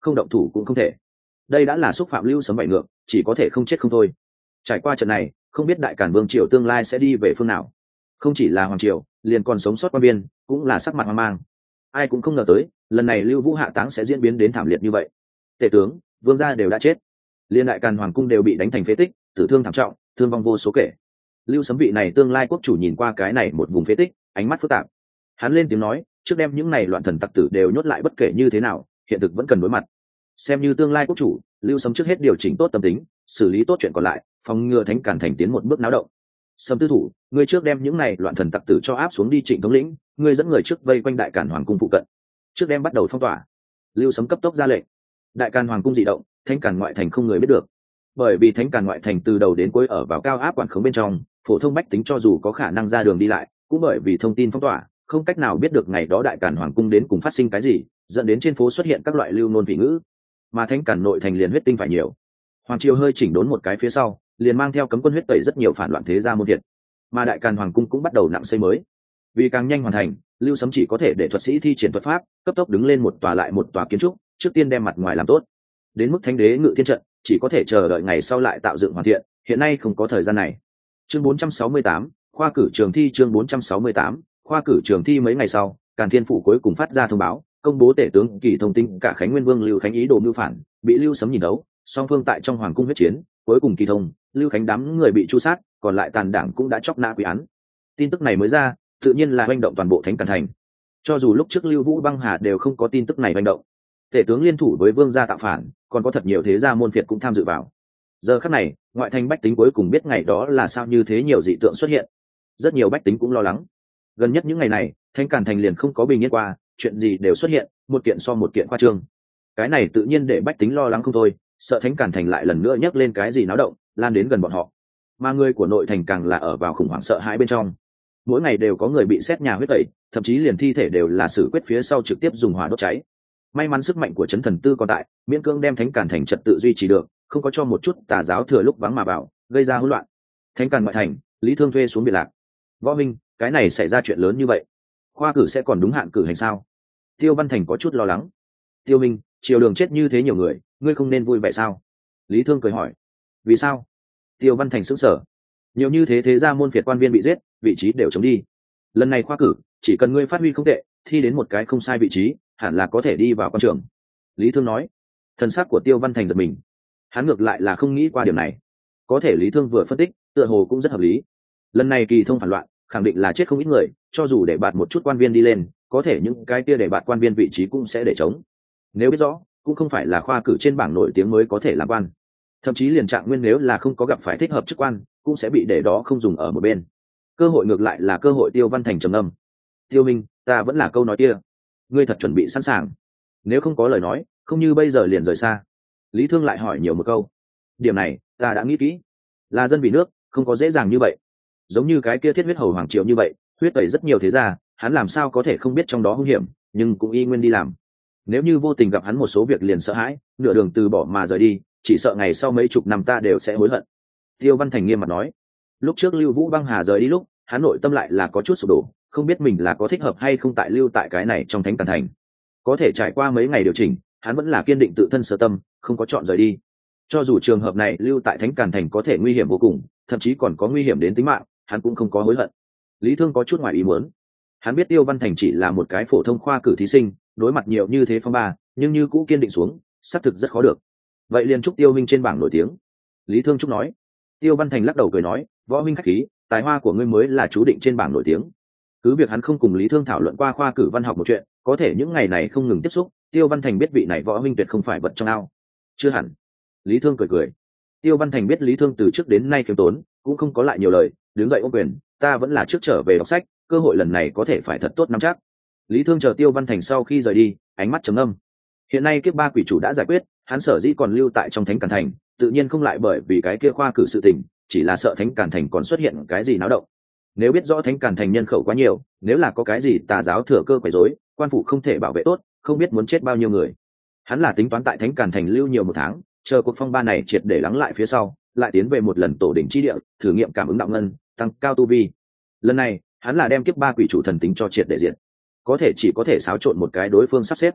không động thủ cũng không thể. Đây đã là xúc phạm Lưu Sấm bảy ngược, chỉ có thể không chết không thôi. Trải qua trận này, không biết đại càn vương triều tương lai sẽ đi về phương nào. Không chỉ là hoàng triều, liền còn sống sót quan viên cũng là sắc mặt hoang mang. Ai cũng không ngờ tới, lần này Lưu Vũ hạ táng sẽ diễn biến đến thảm liệt như vậy. Tể tướng, vương gia đều đã chết, liên đại càn hoàng cung đều bị đánh thành phế tích, tử thương thảm trọng, thương vong vô số kể. Lưu Sấm vị này tương lai quốc chủ nhìn qua cái này một vùng phế tích, ánh mắt phức tạp. Hắn lên tiếng nói, trước đem những này loạn thần tặc tử đều nhốt lại, bất kể như thế nào, hiện thực vẫn cần đối mặt. Xem như tương lai quốc chủ, Lưu Sấm trước hết điều chỉnh tốt tâm tính, xử lý tốt chuyện còn lại, phòng ngừa thánh càn thành tiến một bước náo động. Sấm tư thủ, ngươi trước đem những này loạn thần tặc tử cho áp xuống đi. Trịnh thống lĩnh, ngươi dẫn người trước vây quanh đại càn hoàng cung phụ cận, trước đem bắt đầu phong tỏa. Lưu Sấm cấp tốc ra lệnh. Đại càn hoàng cung dị động, thánh càn ngoại thành không người biết được, bởi vì thánh càn ngoại thành từ đầu đến cuối ở vào cao áp quản khống bên trong, phổ thông bách tính cho dù có khả năng ra đường đi lại, cũng bởi vì thông tin phong tỏa, không cách nào biết được ngày đó đại càn hoàng cung đến cùng phát sinh cái gì, dẫn đến trên phố xuất hiện các loại lưu nôn vị ngữ. Mà thánh càn nội thành liền huyết tinh phải nhiều. Hoàng triều hơi chỉnh đốn một cái phía sau, liền mang theo cấm quân huyết tẩy rất nhiều phản loạn thế gia môn thiệt. Mà đại càn hoàng cung cũng bắt đầu nặng xây mới. Vì càng nhanh hoàn thành, Lưu Sấm chỉ có thể để thuật sĩ thi triển thuật pháp, cấp tốc đứng lên một tòa lại một tòa kiến trúc, trước tiên đem mặt ngoài làm tốt. Đến mức thánh đế ngự thiên trận, chỉ có thể chờ đợi ngày sau lại tạo dựng hoàn thiện, hiện nay không có thời gian này. Chương bốn trăm sáu mươi tám, khoa cử trường thi. Chương bốn trăm sáu mươi tám, khoa cử trường thi. Mấy ngày sau, Càn Thiên phủ cuối cùng phát ra thông báo, công bố tể tướng Kỳ thông tin cả Khánh Nguyên Vương Lưu Khánh ý đồ mưu phản, bị Lưu Sấm nhìn đấu, song phương tại trong hoàng cung huyết chiến, cuối cùng Kỳ thông, Lưu Khánh đám người bị tru sát, còn lại tàn đảng cũng đã chóc nã quy án. Tin tức này mới ra, tự nhiên là hoành động toàn bộ thánh càn thành. Cho dù lúc trước Lưu Vũ Băng Hà đều không có tin tức này hoành động, tể tướng liên thủ với vương gia tạo phản, còn có thật nhiều thế gia môn phiệt cũng tham dự vào. Giờ khắc này, ngoại thành bách tính cuối cùng biết ngày đó là sao như thế nhiều dị tượng xuất hiện. Rất nhiều bách tính cũng lo lắng. Gần nhất những ngày này, thánh càn thành liền không có bình yên qua, chuyện gì đều xuất hiện, một kiện so một kiện khoa trương. Cái này tự nhiên để bách tính lo lắng không thôi, sợ thánh càn thành lại lần nữa nhấc lên cái gì náo động, lan đến gần bọn họ. Mà người của nội thành càng là ở vào khủng hoảng sợ hãi bên trong. Mỗi ngày đều có người bị xét nhà huyết tẩy, thậm chí liền thi thể đều là xử quyết phía sau trực tiếp dùng hỏa đốt cháy. May mắn sức mạnh của chấn thần tư còn tại, miễn cưỡng đem thánh càn thành trật tự duy trì được, không có cho một chút tà giáo thừa lúc vắng mà vào, gây ra hỗn loạn. Thánh càn ngoại thành, Lý Thương thuê xuống biệt lạc. Võ Minh, cái này xảy ra chuyện lớn như vậy, khoa cử sẽ còn đúng hạn cử hành sao? Tiêu Văn Thành có chút lo lắng. Tiêu Minh, triều đường chết như thế nhiều người, ngươi không nên vui vẻ sao? Lý Thương cười hỏi. Vì sao? Tiêu Văn Thành sững sờ. Nhiều như thế thế gia môn phiệt quan viên bị giết, vị trí đều chống đi. Lần này khoa cử, chỉ cần ngươi phát huy không tệ, thi đến một cái không sai vị trí, hẳn là có thể đi vào con trường. Lý Thương nói. Thần sắc của Tiêu Văn Thành giật mình. Hắn ngược lại là không nghĩ qua điểm này. Có thể Lý Thương vừa phân tích, tựa hồ cũng rất hợp lý. Lần này Kỳ thông phản loạn, khẳng định là chết không ít người, cho dù để bạt một chút quan viên đi lên, có thể những cái kia để bạt quan viên vị trí cũng sẽ để trống. Nếu biết rõ, cũng không phải là khoa cử trên bảng nổi tiếng mới có thể làm quan. Thậm chí liền Trạng Nguyên nếu là không có gặp phải thích hợp chức quan, cũng sẽ bị để đó không dùng ở một bên. Cơ hội ngược lại là cơ hội. Tiêu Văn Thành trầm ngâm. Tiêu Minh, ta vẫn là câu nói kia, ngươi thật chuẩn bị sẵn sàng? Nếu không có lời nói, không như bây giờ liền rời xa. Lý Thương lại hỏi nhiều một câu. Điểm này ta đã nghĩ kỹ, là dân vì nước, không có dễ dàng như vậy. Giống như cái kia Thiết Huyết Hầu hoàng triều như vậy, huyết tẩy rất nhiều thế gia, hắn làm sao có thể không biết trong đó hung hiểm, nhưng cũng y nguyên đi làm. Nếu như vô tình gặp hắn một số việc liền sợ hãi, nửa đường từ bỏ mà rời đi, chỉ sợ ngày sau mấy chục năm ta đều sẽ hối hận. Tiêu Văn Thành nghiêm mặt nói. Lúc trước Lưu Vũ Băng Hà rời đi lúc, hắn nội tâm lại là có chút sụp đổ, không biết mình là có thích hợp hay không tại lưu tại cái này trong thánh càn thành. Có thể trải qua mấy ngày điều chỉnh, hắn vẫn là kiên định tự thân sở tâm, không có chọn rời đi. Cho dù trường hợp này lưu tại thánh càn thành có thể nguy hiểm vô cùng, thậm chí còn có nguy hiểm đến tính mạng, hắn cũng không có hối hận. Lý Thương có chút ngoài ý muốn. Hắn biết Tiêu Văn Thành chỉ là một cái phổ thông khoa cử thí sinh, đối mặt nhiều như thế phong ba, nhưng như cũ kiên định xuống, xác thực rất khó được. Vậy liền chúc Tiêu Minh trên bảng nổi tiếng. Lý Thương chúc nói. Tiêu Văn Thành lắc đầu cười nói, võ minh khách khí, tài hoa của ngươi mới là chú định trên bảng nổi tiếng. Cứ việc hắn không cùng Lý Thương thảo luận qua khoa cử văn học một chuyện, có thể những ngày này không ngừng tiếp xúc, Tiêu Văn Thành biết vị này võ minh tuyệt không phải vật trong ao. Chưa hẳn. Lý Thương cười cười. Tiêu Văn Thành biết Lý Thương từ trước đến nay khiêm tốn, cũng không có lại nhiều lời, đứng dậy ôm quyền, ta vẫn là trước trở về đọc sách, cơ hội lần này có thể phải thật tốt nắm chắc. Lý Thương chờ Tiêu Văn Thành sau khi rời đi, ánh mắt trầm ngâm. Hiện nay kiếp ba quỷ chủ đã giải quyết, hắn sở dĩ còn lưu tại trong thánh càn thành, tự nhiên không lại bởi vì cái kia khoa cử sự tình, chỉ là sợ thánh càn thành còn xuất hiện cái gì náo động. Nếu biết rõ thánh càn thành nhân khẩu quá nhiều, nếu là có cái gì tà giáo thừa cơ quấy rối, quan phủ không thể bảo vệ tốt, không biết muốn chết bao nhiêu người. Hắn là tính toán tại thánh càn thành lưu nhiều một tháng, chờ cuộc phong ba này triệt để lắng lại phía sau, lại tiến về một lần tổ đỉnh chi địa, thử nghiệm cảm ứng đạo ngân, tăng cao tu vi. Lần này, hắn là đem kiếp ba quỷ chủ thần tính cho triệt để diệt. Có thể chỉ có thể xáo trộn một cái đối phương sắp xếp.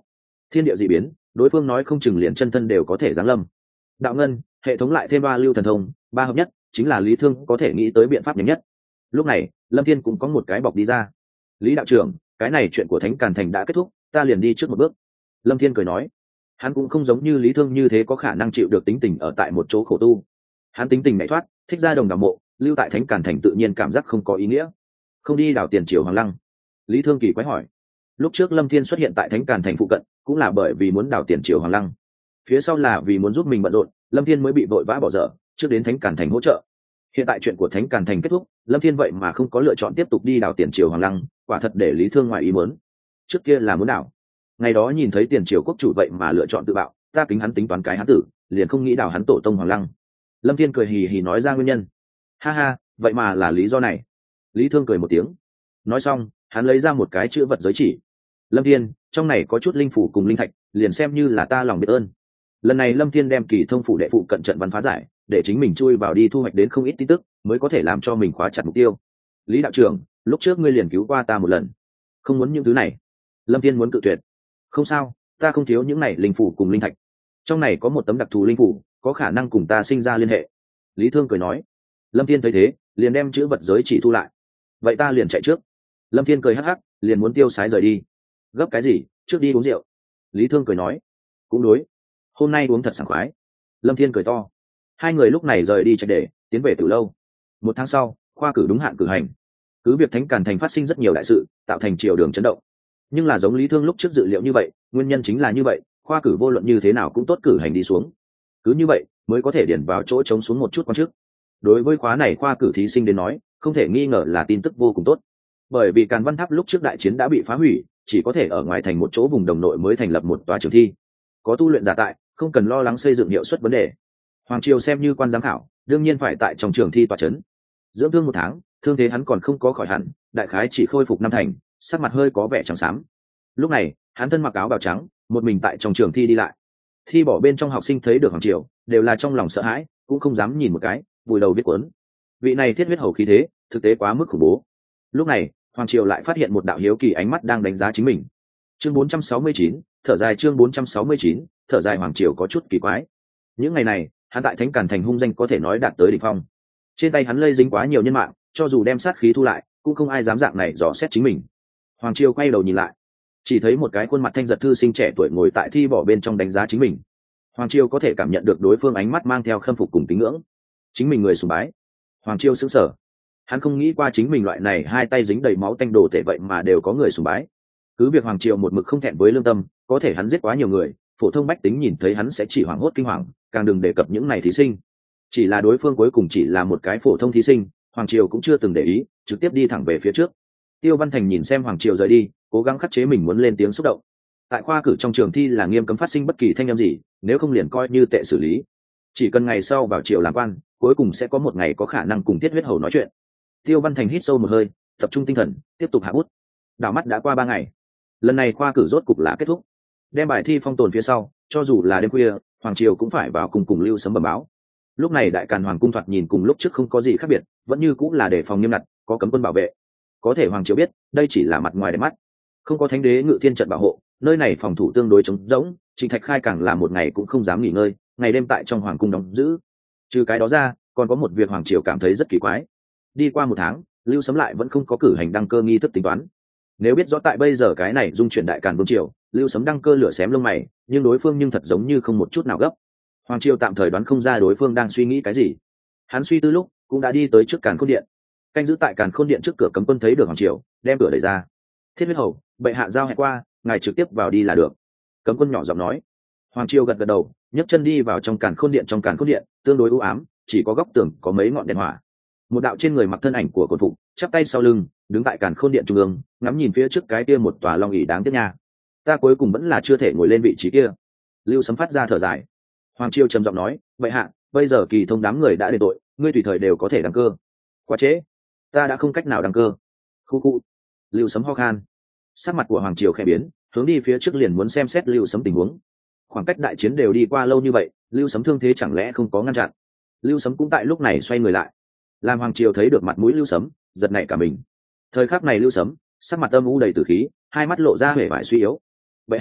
thiên địa dị biến, đối phương nói không chừng liền chân thân đều có thể giáng lâm. Đạo ngân, hệ thống lại thêm ba lưu thần thông, ba hợp nhất, chính là Lý Thương có thể nghĩ tới biện pháp nhanh nhất. Lúc này, Lâm Thiên cũng có một cái bọc đi ra. Lý đạo trưởng, cái này chuyện của Thánh Càn Thành đã kết thúc, ta liền đi trước một bước. Lâm Thiên cười nói, hắn cũng không giống như Lý Thương như thế có khả năng chịu được tính tình ở tại một chỗ khổ tu. Hắn tính tình nhảy thoát, thích ra đồng đảo mộ, lưu tại Thánh Càn Thành tự nhiên cảm giác không có ý nghĩa. Không đi đảo tiền triều Hoàng Lăng. Lý Thương kỳ quái hỏi, lúc trước Lâm Thiên xuất hiện tại Thánh Càn Thành phụ cận, cũng là bởi vì muốn đảo tiền triều Hoàng Lăng. Phía sau là vì muốn giúp mình bận rộn, Lâm Thiên mới bị vội vã bỏ dở, trước đến Thánh Càn Thành hỗ trợ. Hiện tại chuyện của Thánh Càn Thành kết thúc, Lâm Thiên vậy mà không có lựa chọn tiếp tục đi đảo tiền triều Hoàng Lăng, quả thật để Lý Thương ngoài ý muốn. Trước kia là muốn đảo, ngày đó nhìn thấy tiền triều quốc chủ vậy mà lựa chọn tự bạo, ta kính hắn tính toán cái hắn tử, liền không nghĩ đảo hắn tổ tông Hoàng Lăng. Lâm Thiên cười hì hì nói ra nguyên nhân. Ha ha, vậy mà là lý do này. Lý Thương cười một tiếng. Nói xong, hắn lấy ra một cái chữ vật giới chỉ. Lâm Thiên, trong này có chút linh phủ cùng linh thạch, liền xem như là ta lòng biết ơn. Lần này Lâm Thiên đem Kỳ Thông phủ đệ phụ cận trận văn phá giải, để chính mình chui vào đi thu hoạch đến không ít tin tức, mới có thể làm cho mình khóa chặt mục tiêu. Lý đạo trưởng, lúc trước ngươi liền cứu qua ta một lần, không muốn những thứ này. Lâm Thiên muốn cự tuyệt. Không sao, ta không thiếu những này linh phủ cùng linh thạch. Trong này có một tấm đặc thù linh phủ, có khả năng cùng ta sinh ra liên hệ. Lý Thương cười nói. Lâm Thiên thấy thế, liền đem chữ vật giới chỉ thu lại. Vậy ta liền chạy trước. Lâm Thiên cười hắc hắc, liền muốn tiêu sái rời đi. Gấp cái gì, trước đi uống rượu. Lý Thương cười nói. Cũng đối, hôm nay uống thật sảng khoái. Lâm Thiên cười to. Hai người lúc này rời đi chạy để tiến về Tử Lâu. Một tháng sau, khoa cử đúng hạn cử hành. Cứ việc Thánh Càn Thành phát sinh rất nhiều đại sự, tạo thành triều đường chấn động. Nhưng là giống Lý Thương lúc trước dự liệu như vậy, nguyên nhân chính là như vậy, khoa cử vô luận như thế nào cũng tốt cử hành đi xuống. Cứ như vậy, mới có thể điền vào chỗ trống xuống một chút quan chức. Đối với khóa này khoa cử thí sinh đến nói, không thể nghi ngờ là tin tức vô cùng tốt. Bởi vì Càn Văn Tháp lúc trước đại chiến đã bị phá hủy, chỉ có thể ở ngoài thành một chỗ vùng đồng nội mới thành lập một tòa trường thi. Có tu luyện giả tại, không cần lo lắng xây dựng hiệu suất vấn đề. Hoàng triều xem như quan giám khảo, đương nhiên phải tại trong trường thi tòa trấn. Dưỡng thương một tháng, thương thế hắn còn không có khỏi hẳn, đại khái chỉ khôi phục năm thành, sắc mặt hơi có vẻ trắng xám. Lúc này, hắn thân mặc áo bào trắng, một mình tại trong trường thi đi lại. Thi bỏ bên trong học sinh thấy được Hoàng triều, đều là trong lòng sợ hãi, cũng không dám nhìn một cái, vùi đầu viết cuốn. Vị này thiết huyết hầu khí thế, thực tế quá mức khủng bố. Lúc này, Hoàng triều lại phát hiện một đạo hiếu kỳ ánh mắt đang đánh giá chính mình. Chương bốn trăm sáu mươi chín, thở dài chương bốn trăm sáu mươi chín, thở dài Hoàng triều có chút kỳ quái. Những ngày này, hắn tại Thánh Càn Thành hung danh có thể nói đạt tới đỉnh phong. Trên tay hắn lây dính quá nhiều nhân mạng, cho dù đem sát khí thu lại, cũng không ai dám dạng này dò xét chính mình. Hoàng triều quay đầu nhìn lại, chỉ thấy một cái khuôn mặt thanh giật thư sinh trẻ tuổi ngồi tại thi bỏ bên trong đánh giá chính mình. Hoàng triều có thể cảm nhận được đối phương ánh mắt mang theo khâm phục cùng tín ngưỡng. Chính mình người sùng bái. Hoàng triều sững sờ. Hắn không nghĩ qua chính mình loại này hai tay dính đầy máu tanh đồ tể vậy mà đều có người sùng bái. Cứ việc Hoàng triều một mực không thẹn với lương tâm, có thể hắn giết quá nhiều người, phổ thông bách tính nhìn thấy hắn sẽ chỉ hoảng hốt kinh hoàng, càng đừng đề cập những này thí sinh. Chỉ là đối phương cuối cùng chỉ là một cái phổ thông thí sinh, Hoàng triều cũng chưa từng để ý, trực tiếp đi thẳng về phía trước. Tiêu Văn Thành nhìn xem Hoàng triều rời đi, cố gắng khắc chế mình muốn lên tiếng xúc động. Tại khoa cử trong trường thi là nghiêm cấm phát sinh bất kỳ thanh âm gì, nếu không liền coi như tệ xử lý. Chỉ cần ngày sau vào triều làm quan, cuối cùng sẽ có một ngày có khả năng cùng Tiết Huyết Hầu nói chuyện. Tiêu Văn Thành hít sâu một hơi, tập trung tinh thần, tiếp tục hạ bút. Đảo mắt đã qua ba ngày, lần này khoa cử rốt cục là kết thúc. Đem bài thi phong tồn phía sau, cho dù là đêm khuya, Hoàng triều cũng phải vào cùng cùng lưu sấm bẩm báo. Lúc này Đại Càn Hoàng cung thoạt nhìn cùng lúc trước không có gì khác biệt, vẫn như cũng là đề phòng nghiêm ngặt, có cấm quân bảo vệ. Có thể Hoàng triều biết, đây chỉ là mặt ngoài để mắt, không có thánh đế ngự thiên trận bảo hộ, nơi này phòng thủ tương đối trống rỗng. Trịnh Thạch Khai càng là một ngày cũng không dám nghỉ ngơi, ngày đêm tại trong hoàng cung đóng giữ. Trừ cái đó ra, còn có một việc Hoàng triều cảm thấy rất kỳ quái. Đi qua một tháng, lưu sấm lại vẫn không có cử hành đăng cơ nghi thức tính toán. Nếu biết rõ tại bây giờ cái này dung chuyển Đại Càn vương triều, lưu sấm đăng cơ lửa xém lông mày, nhưng đối phương nhưng thật giống như không một chút nào gấp. Hoàng triều tạm thời đoán không ra đối phương đang suy nghĩ cái gì. Hắn suy tư lúc cũng đã đi tới trước Càn Khôn điện. Canh giữ tại Càn Khôn điện trước cửa cấm quân thấy được Hoàng triều, đem cửa đẩy ra. Thiết Huyết Hầu, bệ hạ giao hẹn qua, ngài trực tiếp vào đi là được. Cấm quân nhỏ giọng nói. Hoàng triều gật gật đầu, nhấc chân đi vào trong Càn Khôn điện. Trong Càn Khôn điện tương đối u ám, chỉ có góc tường có mấy ngọn đèn hỏa. Một đạo trên người mặc thân ảnh của cột phục, chắp tay sau lưng, đứng tại Càn Khôn điện trung ương, ngắm nhìn phía trước cái kia một tòa long ỷ đáng tiếc nha. Ta cuối cùng vẫn là chưa thể ngồi lên vị trí kia. Lưu Sấm phát ra thở dài. Hoàng triều trầm giọng nói, vậy hạ, bây giờ Kỳ Thông đám người đã đền tội, ngươi tùy thời đều có thể đăng cơ. Quá trễ, ta đã không cách nào đăng cơ. Khu khu. Lưu Sấm ho khan. Sắc mặt của Hoàng triều khẽ biến, hướng đi phía trước liền muốn xem xét Lưu Sấm tình huống. Khoảng cách đại chiến đều đi qua lâu như vậy, Lưu Sấm thương thế chẳng lẽ không có ngăn chặn? Lưu Sấm cũng tại lúc này xoay người lại. Làm Hoàng triều thấy được mặt mũi Lưu Sấm, giật nảy cả mình. Thời khắc này Lưu Sấm sắc mặt âm u đầy tử khí, hai mắt lộ ra vẻ vải suy yếu. Vậy hạ,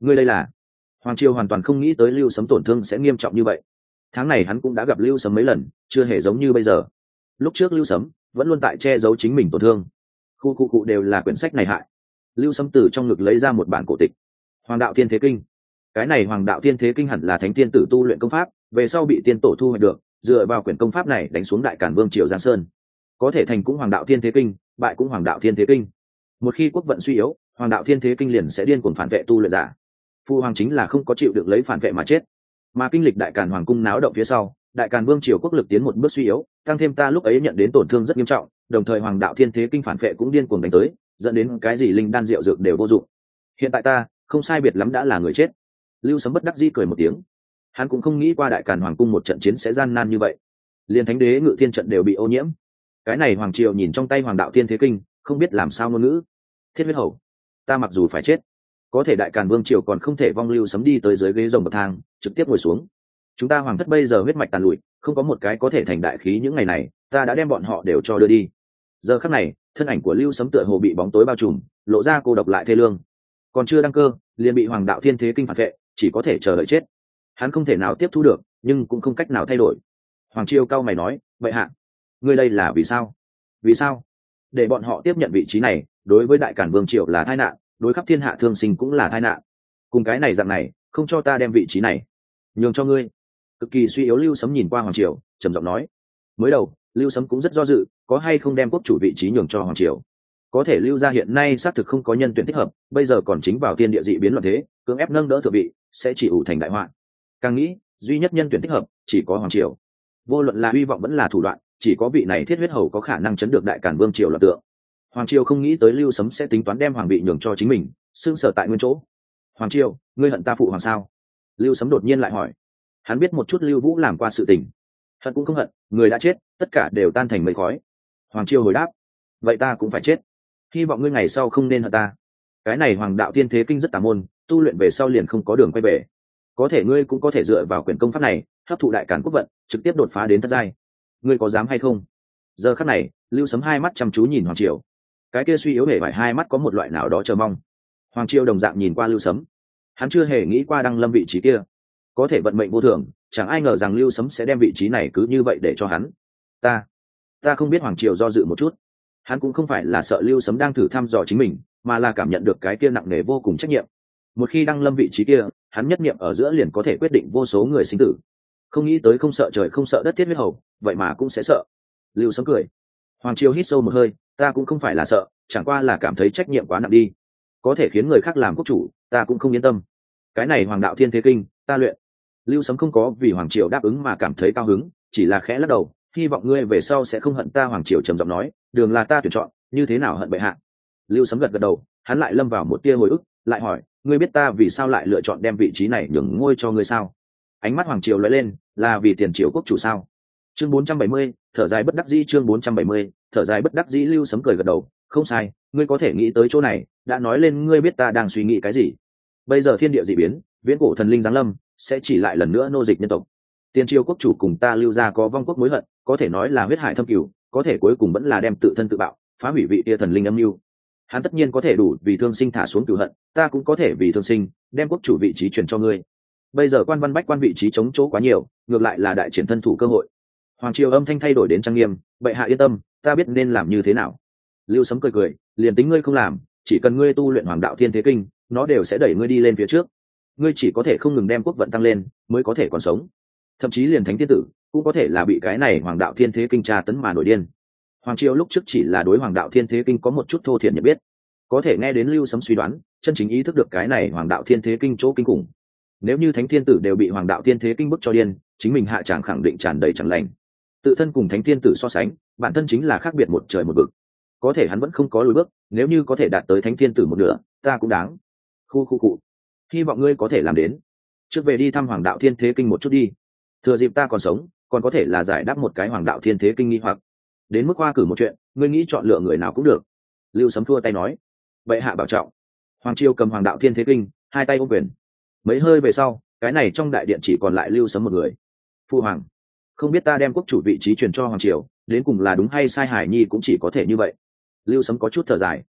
ngươi đây là? Hoàng triều hoàn toàn không nghĩ tới lưu sấm tổn thương sẽ nghiêm trọng như vậy. Tháng này hắn cũng đã gặp lưu sấm mấy lần, chưa hề giống như bây giờ. Lúc trước lưu sấm vẫn luôn tại che giấu chính mình tổn thương. Khu khu cụ đều là quyển sách này hại. Lưu sấm từ trong ngực lấy ra một bản cổ tịch, Hoàng đạo thiên thế kinh. Cái này Hoàng đạo thiên thế kinh hẳn là thánh tiên tử tu luyện công pháp, về sau bị tiên tổ thu hoạch được, dựa vào quyển công pháp này đánh xuống đại cản vương triều giang sơn, có thể thành cũng Hoàng đạo thiên thế kinh, bại cũng Hoàng đạo thiên thế kinh. Một khi quốc vận suy yếu, Hoàng đạo thiên thế kinh liền sẽ điên cuồng phản vệ tu luyện giả. Phu hoàng chính là không có chịu được lấy phản vệ mà chết. Mà kinh lịch đại càn hoàng cung náo động phía sau, đại càn vương triều quốc lực tiến một bước suy yếu, tăng thêm ta lúc ấy nhận đến tổn thương rất nghiêm trọng, đồng thời Hoàng đạo thiên thế kinh phản vệ cũng điên cuồng đánh tới, dẫn đến cái gì linh đan rượu dược đều vô dụng. Hiện tại ta không sai biệt lắm đã là người chết. Lưu Sấm bất đắc dĩ cười một tiếng. Hắn cũng không nghĩ qua đại càn hoàng cung một trận chiến sẽ gian nan như vậy, liền thánh đế ngự thiên trận đều bị ô nhiễm. Cái này hoàng triều nhìn trong tay Hoàng đạo thiên thế kinh, không biết làm sao ngôn ngữ. Thiết huyết hầu, ta mặc dù phải chết, có thể đại càn vương triều còn không thể vong. Lưu Sấm đi tới dưới ghế rồng bậc thang, trực tiếp ngồi xuống. Chúng ta hoàng thất bây giờ huyết mạch tàn lụi, không có một cái có thể thành đại khí. Những ngày này ta đã đem bọn họ đều cho đưa đi. Giờ khắc này thân ảnh của Lưu Sấm tựa hồ bị bóng tối bao trùm, lộ ra cô độc lại thê lương. Còn chưa đăng cơ liền bị Hoàng đạo thiên thế kinh phản vệ, chỉ có thể chờ đợi chết. Hắn không thể nào tiếp thu được, nhưng cũng không cách nào thay đổi. Hoàng triều cao mày nói, vậy hạ, ngươi đây là vì sao? Vì sao để bọn họ tiếp nhận vị trí này? Đối với đại cản vương triều là tai nạn, đối khắp thiên hạ thương sinh cũng là tai nạn. Cùng cái này dạng này, không cho ta đem vị trí này nhường cho ngươi. Cực kỳ suy yếu Lưu Sấm nhìn qua hoàng triều, trầm giọng nói. Mới đầu Lưu Sấm cũng rất do dự, có hay không đem quốc chủ vị trí nhường cho hoàng triều. Có thể Lưu gia hiện nay xác thực không có nhân tuyển thích hợp, bây giờ còn chính vào tiên địa dị biến loạn thế, cưỡng ép nâng đỡ thượng vị sẽ chỉ ủ thành đại họa. Càng nghĩ, duy nhất nhân tuyển thích hợp chỉ có hoàng triều. Vô luận là hy vọng vẫn là thủ đoạn, chỉ có vị này thiết huyết hầu có khả năng chấn được đại cản vương triều loạn tượng. Hoàng triều không nghĩ tới Lưu Sấm sẽ tính toán đem hoàng vị nhường cho chính mình, xương sở tại nguyên chỗ. Hoàng triều, ngươi hận ta phụ hoàng sao? Lưu Sấm đột nhiên lại hỏi. Hắn biết một chút Lưu Vũ làm qua sự tình, hận cũng không hận, người đã chết, tất cả đều tan thành mây khói. Hoàng triều hồi đáp, vậy ta cũng phải chết. Hy vọng ngươi ngày sau không nên hận ta. Cái này Hoàng đạo thiên thế kinh rất tà môn, tu luyện về sau liền không có đường quay về. Có thể ngươi cũng có thể dựa vào quyển công pháp này hấp thụ đại cản quốc vận, trực tiếp đột phá đến thất giai. Ngươi có dám hay không? Giờ khắc này Lưu Sấm hai mắt chăm chú nhìn hoàng triều, cái kia suy yếu hề vải hai mắt có một loại nào đó chờ mong. Hoàng triều đồng dạng nhìn qua Lưu Sấm, hắn chưa hề nghĩ qua đăng lâm vị trí kia. Có thể vận mệnh vô thường, chẳng ai ngờ rằng Lưu Sấm sẽ đem vị trí này cứ như vậy để cho hắn. Ta, ta không biết. Hoàng triều do dự một chút. Hắn cũng không phải là sợ Lưu Sấm đang thử thăm dò chính mình, mà là cảm nhận được cái kia nặng nề vô cùng trách nhiệm. Một khi đăng lâm vị trí kia, hắn nhất niệm ở giữa liền có thể quyết định vô số người sinh tử. Không nghĩ tới không sợ trời không sợ đất thiết huyết hầu, vậy mà cũng sẽ sợ. Lưu Sấm cười. Hoàng triều hít sâu một hơi, ta cũng không phải là sợ, chẳng qua là cảm thấy trách nhiệm quá nặng đi. Có thể khiến người khác làm quốc chủ, ta cũng không yên tâm. Cái này Hoàng đạo thiên thế kinh, ta luyện. Lưu Sấm không có vì hoàng triều đáp ứng mà cảm thấy cao hứng, chỉ là khẽ lắc đầu, hy vọng ngươi về sau sẽ không hận ta. Hoàng triều trầm giọng nói, đường là ta tuyển chọn, như thế nào hận bệ hạ? Lưu Sấm gật gật đầu, hắn lại lâm vào một tia hồi ức, lại hỏi, ngươi biết ta vì sao lại lựa chọn đem vị trí này nhường ngôi cho ngươi sao? Ánh mắt hoàng triều lóe lên, là vì tiền triều quốc chủ sao? Chương bốn trăm bảy mươi, thở dài bất đắc dĩ. Chương bốn trăm bảy mươi, thở dài bất đắc dĩ. Lưu Sấm cười gật đầu, không sai, ngươi có thể nghĩ tới chỗ này, đã nói lên ngươi biết ta đang suy nghĩ cái gì. Bây giờ thiên địa dị biến, viễn cổ thần linh giáng lâm, sẽ chỉ lại lần nữa nô dịch nhân tộc. Tiền triều quốc chủ cùng ta Lưu gia có vong quốc mối hận, có thể nói là huyết hải thâm cửu, có thể cuối cùng vẫn là đem tự thân tự bạo, phá hủy vị tia thần linh âm mưu. Hắn tất nhiên có thể đủ vì thương sinh thả xuống cửu hận, ta cũng có thể vì thương sinh đem quốc chủ vị trí truyền cho ngươi. Bây giờ quan văn bách quan vị trí chống chỗ quá nhiều, ngược lại là đại triển thân thủ cơ hội. Hoàng triều âm thanh thay đổi đến trang nghiêm, bệ hạ yên tâm, ta biết nên làm như thế nào. Lưu Sấm cười cười, liền tính ngươi không làm, chỉ cần ngươi tu luyện Hoàng đạo thiên thế kinh, nó đều sẽ đẩy ngươi đi lên phía trước. Ngươi chỉ có thể không ngừng đem quốc vận tăng lên, mới có thể còn sống. Thậm chí liền thánh tiên tử cũng có thể là bị cái này Hoàng đạo thiên thế kinh tra tấn mà nổi điên. Hoàng triều lúc trước chỉ là đối Hoàng đạo thiên thế kinh có một chút thô thiển nhận biết, có thể nghe đến Lưu Sấm suy đoán, chân chính ý thức được cái này Hoàng đạo thiên thế kinh chỗ kinh khủng. Nếu như thánh thiên tử đều bị Hoàng đạo thiên thế kinh bức cho điên, chính mình hạ tràng khẳng định tràn đầy chẳng lành. Tự thân cùng thánh thiên tử so sánh, bản thân chính là khác biệt một trời một vực. Có thể hắn vẫn không có lùi bước, nếu như có thể đạt tới thánh thiên tử một nửa, ta cũng đáng. Khu khu cụ, hy vọng ngươi có thể làm đến. Trước về đi thăm Hoàng đạo thiên thế kinh một chút đi. Thừa dịp ta còn sống, còn có thể là giải đáp một cái Hoàng đạo thiên thế kinh nghi hoặc. Đến mức hoa cử một chuyện, ngươi nghĩ chọn lựa người nào cũng được. Lưu Sấm thua tay nói, bệ hạ bảo trọng. Hoàng triều cầm Hoàng đạo thiên thế kinh, hai tay ôm quyền. Mấy hơi về sau, cái này trong đại điện chỉ còn lại Lưu Sấm một người. Phu hoàng, không biết ta đem quốc chủ vị trí truyền cho hoàng triều, đến cùng là đúng hay sai? Hải nhi cũng chỉ có thể như vậy. Lưu Sấm có chút thở dài.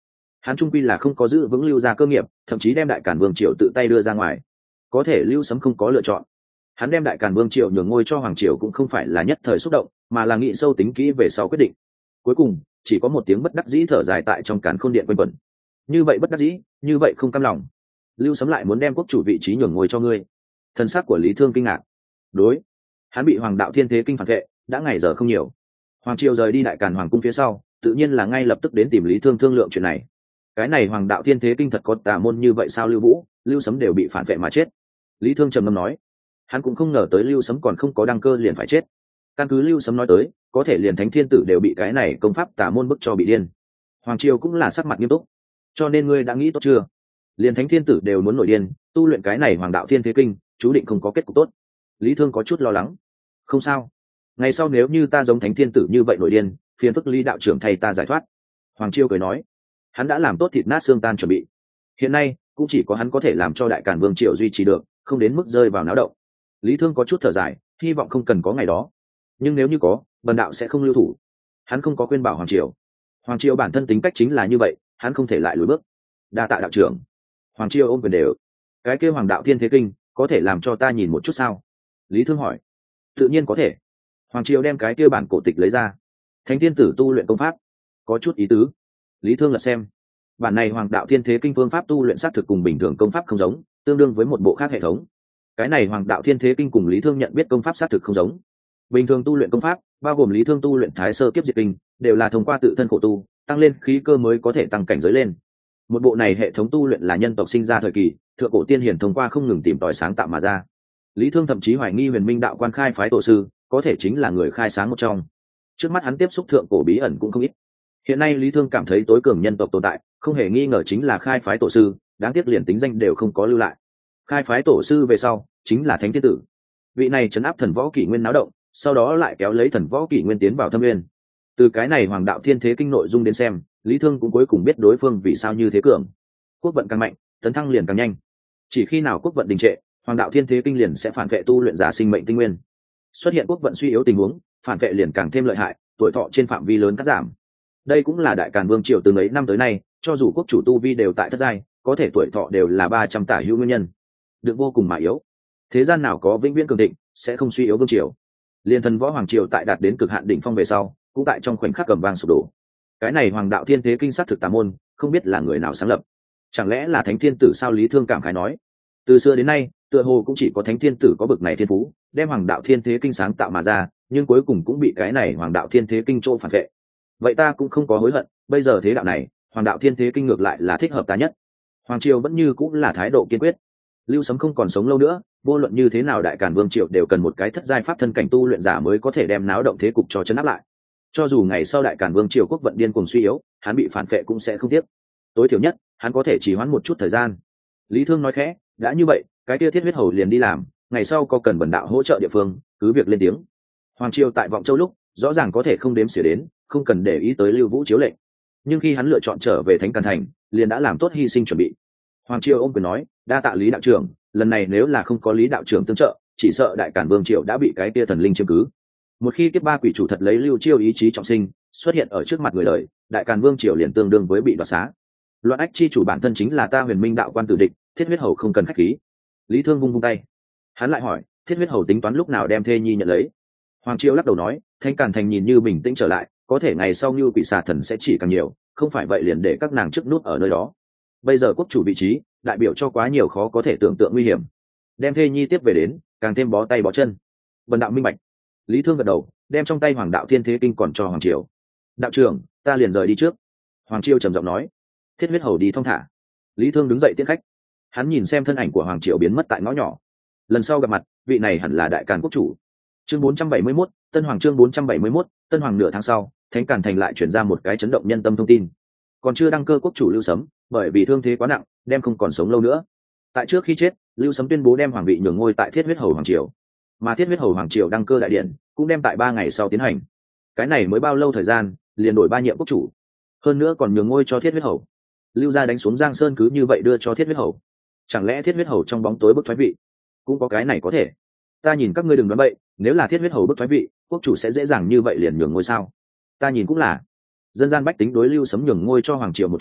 hắn trung quy là không có giữ vững lưu gia cơ nghiệp, thậm chí đem đại càn vương triều tự tay đưa ra ngoài. Có thể lưu sấm không có lựa chọn, hắn đem đại càn vương triều nhường ngôi cho hoàng triều cũng không phải là nhất thời xúc động, mà là nghĩ sâu tính kỹ về sau quyết định. Cuối cùng chỉ có một tiếng bất đắc dĩ thở dài tại trong càn khôn điện quanh quẩn. Như vậy bất đắc dĩ, như vậy không cam lòng. Lưu sấm lại muốn đem quốc chủ vị trí nhường ngôi cho ngươi. Thân xác của Lý Thương kinh ngạc. Đối, hắn bị hoàng đạo thiên thế kinh phản vệ, đã ngày giờ không nhiều. Hoàng triều rời đi đại càn hoàng cung phía sau, tự nhiên là ngay lập tức đến tìm Lý Thương thương lượng chuyện này. Cái này hoàng đạo thiên thế kinh thật có tà môn như vậy sao? Lưu Vũ, Lưu Sấm đều bị phản vệ mà chết. Lý Thương trầm ngâm nói, hắn cũng không ngờ tới Lưu Sấm còn không có đăng cơ liền phải chết. Căn cứ Lưu Sấm nói tới, có thể liền thánh thiên tử đều bị cái này công pháp tà môn bức cho bị điên. Hoàng triều cũng là sắc mặt nghiêm túc. Cho nên ngươi đã nghĩ tốt chưa? Liền thánh thiên tử đều muốn nổi điên, tu luyện cái này hoàng đạo thiên thế kinh, chú định không có kết cục tốt. Lý Thương có chút lo lắng. Không sao, ngày sau nếu như ta giống thánh thiên tử như vậy nổi điên, phiền phức Lý đạo trưởng thay ta giải thoát. Hoàng triều cười nói, hắn đã làm tốt thịt nát xương tan chuẩn bị. Hiện nay cũng chỉ có hắn có thể làm cho đại càn vương triều duy trì được, không đến mức rơi vào náo động. Lý Thương có chút thở dài, hy vọng không cần có ngày đó, nhưng nếu như có, bần đạo sẽ không lưu thủ. Hắn không có khuyên bảo hoàng triều. Hoàng triều bản thân tính cách chính là như vậy, hắn không thể lại lùi bước. Đa tạ đạo trưởng. Hoàng triều ôm quyền đều. Cái kêu hoàng đạo thiên thế kinh có thể làm cho ta nhìn một chút sao? Lý Thương hỏi. Tự nhiên có thể. Hoàng triều đem cái kia bản cổ tịch lấy ra. Thánh thiên tử tu luyện công pháp, có chút ý tứ. Lý Thương lật xem. Bản này hoàng đạo thiên thế kinh phương pháp tu luyện xác thực cùng bình thường công pháp không giống, tương đương với một bộ khác hệ thống. Cái này hoàng đạo thiên thế kinh cùng Lý Thương nhận biết công pháp xác thực không giống. Bình thường tu luyện công pháp, bao gồm Lý Thương tu luyện thái sơ kiếp diệt kinh, đều là thông qua tự thân khổ tu, tăng lên khí cơ mới có thể tăng cảnh giới lên. Một bộ này hệ thống tu luyện là nhân tộc sinh ra thời kỳ, thượng cổ tiên hiển thông qua không ngừng tìm tòi sáng tạo mà ra. Lý Thương thậm chí hoài nghi Huyền Minh đạo quan khai phái tổ sư có thể chính là người khai sáng một trong. Trước mắt hắn tiếp xúc thượng cổ bí ẩn cũng không ít. Hiện nay Lý Thương cảm thấy tối cường nhân tộc tồn tại, không hề nghi ngờ chính là khai phái tổ sư, đáng tiếc liền tính danh đều không có lưu lại. Khai phái tổ sư về sau chính là thánh thiên tử. Vị này trấn áp thần võ kỷ nguyên náo động, sau đó lại kéo lấy thần võ kỷ nguyên tiến vào thâm nguyên. Từ cái này hoàng đạo thiên thế kinh nội dung đến xem, Lý Thương cũng cuối cùng biết đối phương vì sao như thế cường. Quốc vận càng mạnh, tấn thăng liền càng nhanh. Chỉ khi nào quốc vận đình trệ, hoàng đạo thiên thế kinh liền sẽ phản vệ tu luyện giả sinh mệnh tinh nguyên. Xuất hiện quốc vận suy yếu tình huống, phản vệ liền càng thêm lợi hại, tuổi thọ trên phạm vi lớn cắt giảm. Đây cũng là đại càn vương triều từ ấy năm tới nay, cho dù quốc chủ tu vi đều tại thất giai, có thể tuổi thọ đều là ba trăm tả hữu nguyên nhân, được vô cùng mà yếu. Thế gian nào có vĩnh viễn cường thịnh, sẽ không suy yếu vương triều. Liên thần võ hoàng triều tại đạt đến cực hạn đỉnh phong về sau, cũng tại trong khoảnh khắc cầm vang sụp đổ. Cái này hoàng đạo thiên thế kinh sát thực tà môn, không biết là người nào sáng lập. Chẳng lẽ là thánh thiên tử sao? Lý Thương cảm khái nói. Từ xưa đến nay, tựa hồ cũng chỉ có thánh thiên tử có bực này thiên phú, đem hoàng đạo thiên thế kinh sáng tạo mà ra, nhưng cuối cùng cũng bị cái này hoàng đạo thiên thế kinh trô phản vệ. Vậy ta cũng không có hối hận, bây giờ thế đạo này, hoàng đạo thiên thế kinh ngược lại là thích hợp ta nhất. Hoàng triều vẫn như cũng là thái độ kiên quyết. Lưu Sấm không còn sống lâu nữa, vô luận như thế nào đại càn vương triều đều cần một cái thất giai pháp thân cảnh tu luyện giả mới có thể đem náo động thế cục cho chấn áp lại. Cho dù ngày sau đại càn vương triều quốc vận điên cuồng suy yếu, hắn bị phản vệ cũng sẽ không tiếc. Tối thiểu nhất, hắn có thể chỉ hoãn một chút thời gian. Lý Thương nói khẽ, đã như vậy, cái kia thiết huyết hầu liền đi làm, ngày sau có cần bần đạo hỗ trợ địa phương, cứ việc lên tiếng. Hoàng triều tại Vọng Châu lúc, rõ ràng có thể không đếm xỉa đến, không cần để ý tới Lưu Vũ chiếu lệnh. Nhưng khi hắn lựa chọn trở về Thánh Càn Thành, liền đã làm tốt hy sinh chuẩn bị. Hoàng triều ôm quyền nói, đa tạ Lý đạo trưởng, lần này nếu là không có Lý đạo trưởng tương trợ, chỉ sợ đại càn vương triều đã bị cái kia thần linh chiếm cứ. Một khi kiếp ba quỷ chủ thật lấy Lưu Chiêu ý chí trọng sinh, xuất hiện ở trước mặt người đời, đại càn vương triều liền tương đương với bị đoạt xá. Loạn ách chi chủ bản thân chính là ta Huyền Minh đạo quan tử địch, thiết huyết hầu không cần khách khí. Lý Thương vung vung tay. Hắn lại hỏi, thiết huyết hầu tính toán lúc nào đem thê nhi nhận lấy? Hoàng triều lắc đầu nói, Thanh Càn Thành nhìn như bình tĩnh trở lại, có thể ngày sau như quỷ xà thần sẽ chỉ càng nhiều, không phải vậy liền để các nàng trước nút ở nơi đó. Bây giờ quốc chủ vị trí, đại biểu cho quá nhiều khó có thể tưởng tượng nguy hiểm. Đem thê nhi tiếp về đến, càng thêm bó tay bó chân. Bần đạo minh bạch. Lý Thương gật đầu, đem trong tay hoàng đạo thiên thế kinh còn cho hoàng triều. Đạo trưởng, ta liền rời đi trước. Hoàng triều trầm giọng nói. Thiết huyết hầu đi thong thả. Lý Thương đứng dậy tiễn khách. Hắn nhìn xem thân ảnh của hoàng triều biến mất tại ngõ nhỏ. Lần sau gặp mặt, vị này hẳn là đại càn quốc chủ. Chương bốn trăm bảy mươi mốt, Tân Hoàng chương bốn trăm bảy mươi mốt, Tân Hoàng. Nửa tháng sau, Thánh Càn Thành lại chuyển ra một cái chấn động nhân tâm thông tin. Còn chưa đăng cơ quốc chủ Lưu Sấm, bởi vì thương thế quá nặng, đem không còn sống lâu nữa. Tại trước khi chết, Lưu Sấm tuyên bố đem hoàng vị nhường ngôi tại Thiết huyết hầu hoàng triều. Mà Thiết huyết hầu hoàng triều đăng cơ đại điện cũng đem tại ba ngày sau tiến hành. Cái này mới bao lâu thời gian, liền đổi ba nhiệm quốc chủ, hơn nữa còn nhường ngôi cho Thiết huyết hầu. Lưu gia đánh xuống Giang Sơn cứ như vậy đưa cho Thiết huyết hầu. Chẳng lẽ Thiết huyết hầu trong bóng tối bức thoái vị? Cũng có cái này có thể. Ta nhìn các ngươi đừng đoán bậy, nếu là Thiết huyết hầu bức thoái vị, quốc chủ sẽ dễ dàng như vậy liền nhường ngôi sao? Ta nhìn cũng là. Dân gian bách tính đối Lưu Sấm nhường ngôi cho hoàng triều một chuyện,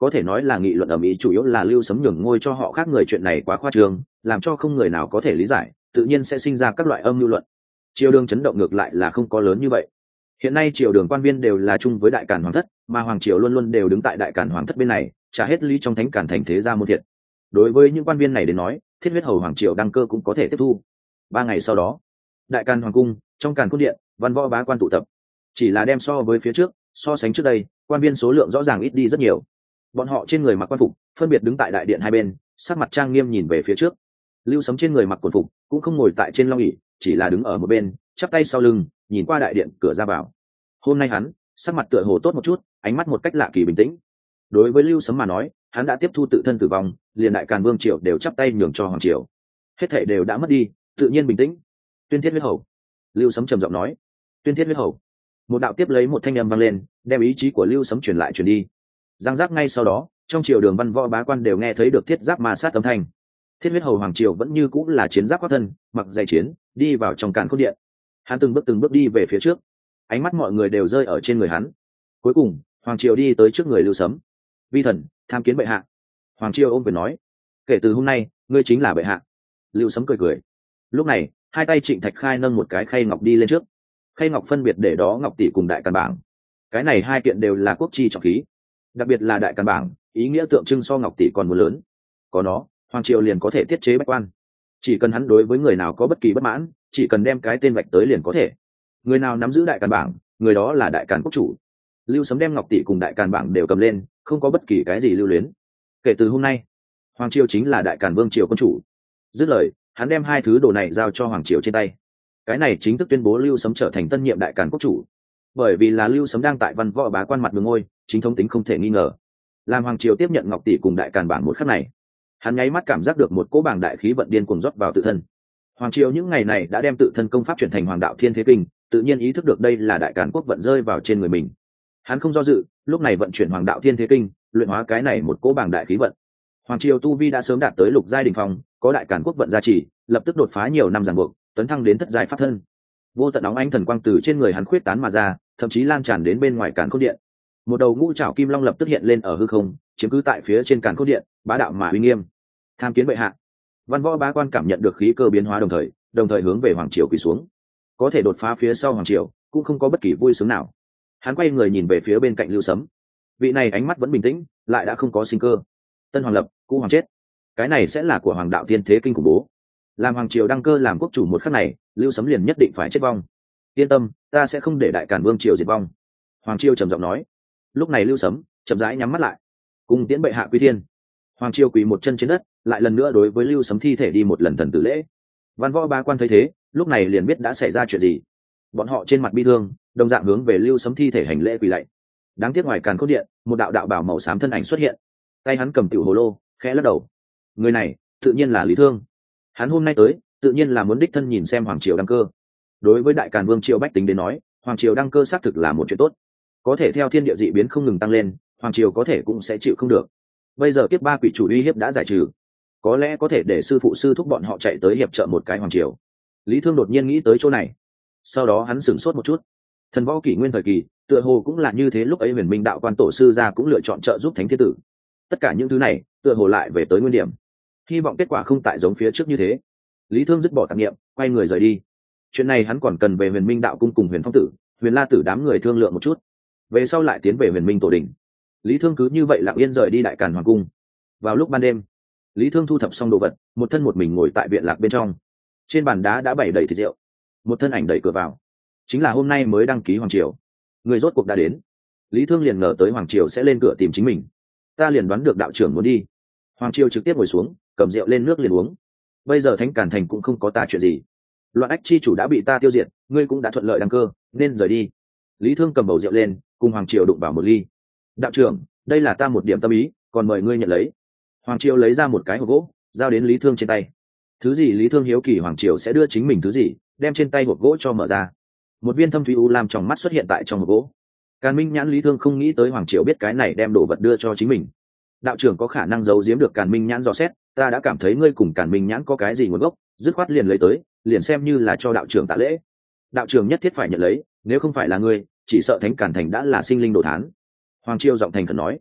có thể nói là nghị luận ở mỹ chủ yếu là Lưu Sấm nhường ngôi cho họ khác người chuyện này quá khoa trương, làm cho không người nào có thể lý giải, tự nhiên sẽ sinh ra các loại âm mưu luận. Triều đường chấn động ngược lại là không có lớn như vậy. Hiện nay triều đường quan viên đều là chung với đại càn hoàng thất, mà hoàng triều luôn luôn đều đứng tại đại càn hoàng thất bên này, trả hết lý trong thánh càn thành thế gia môn thiện. Đối với những quan viên này đến nói, thiết huyết hầu hoàng triều đăng cơ cũng có thể tiếp thu. Ba ngày sau đó, đại càn hoàng cung, trong càn cung điện, văn võ bá quan tụ tập. Chỉ là đem so với phía trước, so sánh trước đây, quan viên số lượng rõ ràng ít đi rất nhiều. Bọn họ trên người mặc quan phục, phân biệt đứng tại đại điện hai bên, sắc mặt trang nghiêm nhìn về phía trước. Lưu Sấm trên người mặc quần phục, cũng không ngồi tại trên long ỷ, chỉ là đứng ở một bên, chắp tay sau lưng, nhìn qua đại điện cửa ra vào. Hôm nay hắn, sắc mặt tựa hồ tốt một chút, ánh mắt một cách lạ kỳ bình tĩnh. Đối với Lưu Sấm mà nói, hắn đã tiếp thu tự thân tử vong, liền đại càn vương triều đều chắp tay nhường cho hoàng triều. Hết thảy đều đã mất đi, tự nhiên bình tĩnh. Tuyên thiết huyết hầu. Lưu Sấm trầm giọng nói. Tuyên thiết huyết hầu. Một đạo tiếp lấy một thanh âm vang lên, đem ý chí của Lưu Sấm truyền lại truyền đi. Giang giác ngay sau đó, trong triều đường văn võ bá quan đều nghe thấy được thiết giáp ma sát âm thanh. Thiết huyết hầu hoàng triều vẫn như cũng là chiến giáp khoác thân, mặc giày chiến, đi vào trong càn khôn điện. Hắn từng bước từng bước đi về phía trước, ánh mắt mọi người đều rơi ở trên người hắn. Cuối cùng, hoàng triều đi tới trước người Lưu Sấm. Vi thần tham kiến bệ hạ. Hoàng triều ôm quyền nói, kể từ hôm nay ngươi chính là bệ hạ. Lưu Sấm cười cười. Lúc này, hai tay Trịnh Thạch Khai nâng một cái khay ngọc đi lên trước. Khay ngọc phân biệt để đó ngọc tỷ cùng đại càn bảng. Cái này hai kiện đều là quốc chi trọng khí, đặc biệt là đại càn bảng, ý nghĩa tượng trưng so ngọc tỷ còn muốn lớn. Có nó, hoàng triều liền có thể tiết chế bách quan. Chỉ cần hắn đối với người nào có bất kỳ bất mãn, chỉ cần đem cái tên vạch tới liền có thể. Người nào nắm giữ đại càn bảng, người đó là đại càn quốc chủ. Lưu Sấm đem ngọc tỷ cùng đại càn bảng đều cầm lên, không có bất kỳ cái gì lưu luyến. Kể từ hôm nay, hoàng triều chính là đại càn vương triều quân chủ. Dứt lời, hắn đem hai thứ đồ này giao cho hoàng triều trên tay. Cái này chính thức tuyên bố Lưu Sấm trở thành tân nhiệm đại càn quốc chủ. Bởi vì là Lưu Sấm đang tại văn võ bá quan mặt đường ngôi, chính thống tính không thể nghi ngờ. Làm hoàng triều tiếp nhận ngọc tỷ cùng đại càn bảng một khắc này, hắn nháy mắt cảm giác được một cỗ bảng đại khí vận điên cuồng rót vào tự thân. Hoàng triều những ngày này đã đem tự thân công pháp chuyển thành Hoàng đạo Thiên Thế Kinh, tự nhiên ý thức được đây là đại càn quốc vận rơi vào trên người mình. Hắn không do dự, lúc này vận chuyển Hoàng đạo Thiên Thế Kinh, luyện hóa cái này một cỗ bảng đại khí vận. Hoàng triều tu vi đã sớm đạt tới lục giai đỉnh phong, có đại càn quốc vận gia trì, lập tức đột phá nhiều năm ràng buộc, tấn thăng đến thất giai pháp thân. Vô tận óng ánh thần quang từ trên người hắn khuyết tán mà ra, thậm chí lan tràn đến bên ngoài càn khôn điện. Một đầu ngũ trảo kim long lập tức hiện lên ở hư không, chiếm cứ tại phía trên càn khôn điện, bá đạo mà uy nghiêm. Tham kiến bệ hạ. Văn võ bá quan cảm nhận được khí cơ biến hóa đồng thời, đồng thời hướng về hoàng triều quỳ xuống. Có thể đột phá phía sau hoàng triều, cũng không có bất kỳ vui sướng nào. Hắn quay người nhìn về phía bên cạnh Lưu Sấm. Vị này ánh mắt vẫn bình tĩnh, lại đã không có sinh cơ. Tân hoàng lập, cũ hoàng chết. Cái này sẽ là của Hoàng đạo Thiên Thế Kinh khủng bố. Làm hoàng triều đăng cơ làm quốc chủ một khắc này, Lưu Sấm liền nhất định phải chết vong. Yên tâm, ta sẽ không để đại càn vương triều diệt vong. Hoàng triều trầm giọng nói. Lúc này Lưu Sấm chậm rãi nhắm mắt lại, cùng tiễn bệ hạ quy thiên. Hoàng triều quỳ một chân trên đất, lại lần nữa đối với Lưu Sấm thi thể đi một lần thần tử lễ. Văn võ ba quan thấy thế, lúc này liền biết đã xảy ra chuyện gì. Bọn họ trên mặt bi thương, đồng dạng hướng về Lưu Sấm thi thể hành lễ quỳ lạy. Đáng tiếc ngoài càn khôn điện, một đạo đạo bảo màu xám thân ảnh xuất hiện, tay hắn cầm tiểu hồ lô, khẽ lắc đầu. Người này, tự nhiên là Lý Thương. Hắn hôm nay tới, tự nhiên là muốn đích thân nhìn xem hoàng triều đăng cơ. Đối với đại càn vương triều bách tính đến nói, hoàng triều đăng cơ xác thực là một chuyện tốt. Có thể theo thiên địa dị biến không ngừng tăng lên, hoàng triều có thể cũng sẽ chịu không được. Bây giờ kiếp ba quỷ chủ uy hiếp đã giải trừ, có lẽ có thể để sư phụ sư thúc bọn họ chạy tới hiệp trợ một cái hoàng triều. Lý Thương đột nhiên nghĩ tới chỗ này, sau đó hắn sửng sốt một chút. Thần võ kỷ nguyên thời kỳ, tựa hồ cũng là như thế, lúc ấy Huyền Minh đạo quan tổ sư gia cũng lựa chọn trợ giúp thánh thiên tử. Tất cả những thứ này, tựa hồ lại về tới nguyên điểm. Hy vọng kết quả không tại giống phía trước như thế. Lý Thương dứt bỏ tạp niệm, quay người rời đi. Chuyện này hắn còn cần về Huyền Minh đạo cung cùng Huyền Phong tử, Huyền La tử đám người thương lượng một chút, về sau lại tiến về Huyền Minh tổ đình. Lý Thương cứ như vậy lặng yên rời đi đại càn hoàng cung. Vào lúc ban đêm, Lý Thương thu thập xong đồ vật, một thân một mình ngồi tại viện lạc bên trong. Trên bàn đá đã bày đầy thịt rượu. Một thân ảnh đẩy cửa vào, chính là hôm nay mới đăng ký hoàng triều. Người rốt cuộc đã đến. Lý Thương liền ngờ tới hoàng triều sẽ lên cửa tìm chính mình. Ta liền đoán được đạo trưởng muốn đi. Hoàng triều trực tiếp ngồi xuống, cầm rượu lên nước liền uống. Bây giờ Thánh Càn thành cũng không có ta chuyện gì. Loạn ách chi chủ đã bị ta tiêu diệt, ngươi cũng đã thuận lợi đăng cơ, nên rời đi. Lý Thương cầm bầu rượu lên, cùng hoàng triều đụng vào một ly. Đạo trưởng, đây là ta một điểm tâm ý, còn mời ngươi nhận lấy. Hoàng triều lấy ra một cái hộp gỗ, giao đến Lý Thương trên tay. Thứ gì Lý Thương hiếu kỳ hoàng triều sẽ đưa chính mình thứ gì, đem trên tay hộp gỗ cho mở ra. Một viên thâm thủy u lam trong mắt xuất hiện tại trong hộp gỗ. Càn Minh Nhãn Lý Thương không nghĩ tới hoàng triều biết cái này đem đồ vật đưa cho chính mình. Đạo trưởng có khả năng giấu giếm được Càn Minh Nhãn dò xét, ta đã cảm thấy ngươi cùng Càn Minh Nhãn có cái gì nguồn gốc, dứt khoát liền lấy tới, liền xem như là cho đạo trưởng tạ lễ. Đạo trưởng nhất thiết phải nhận lấy, nếu không phải là ngươi, chỉ sợ Thánh Càn thành đã là sinh linh đồ thán. Hoàng triều giọng thành khẩn nói.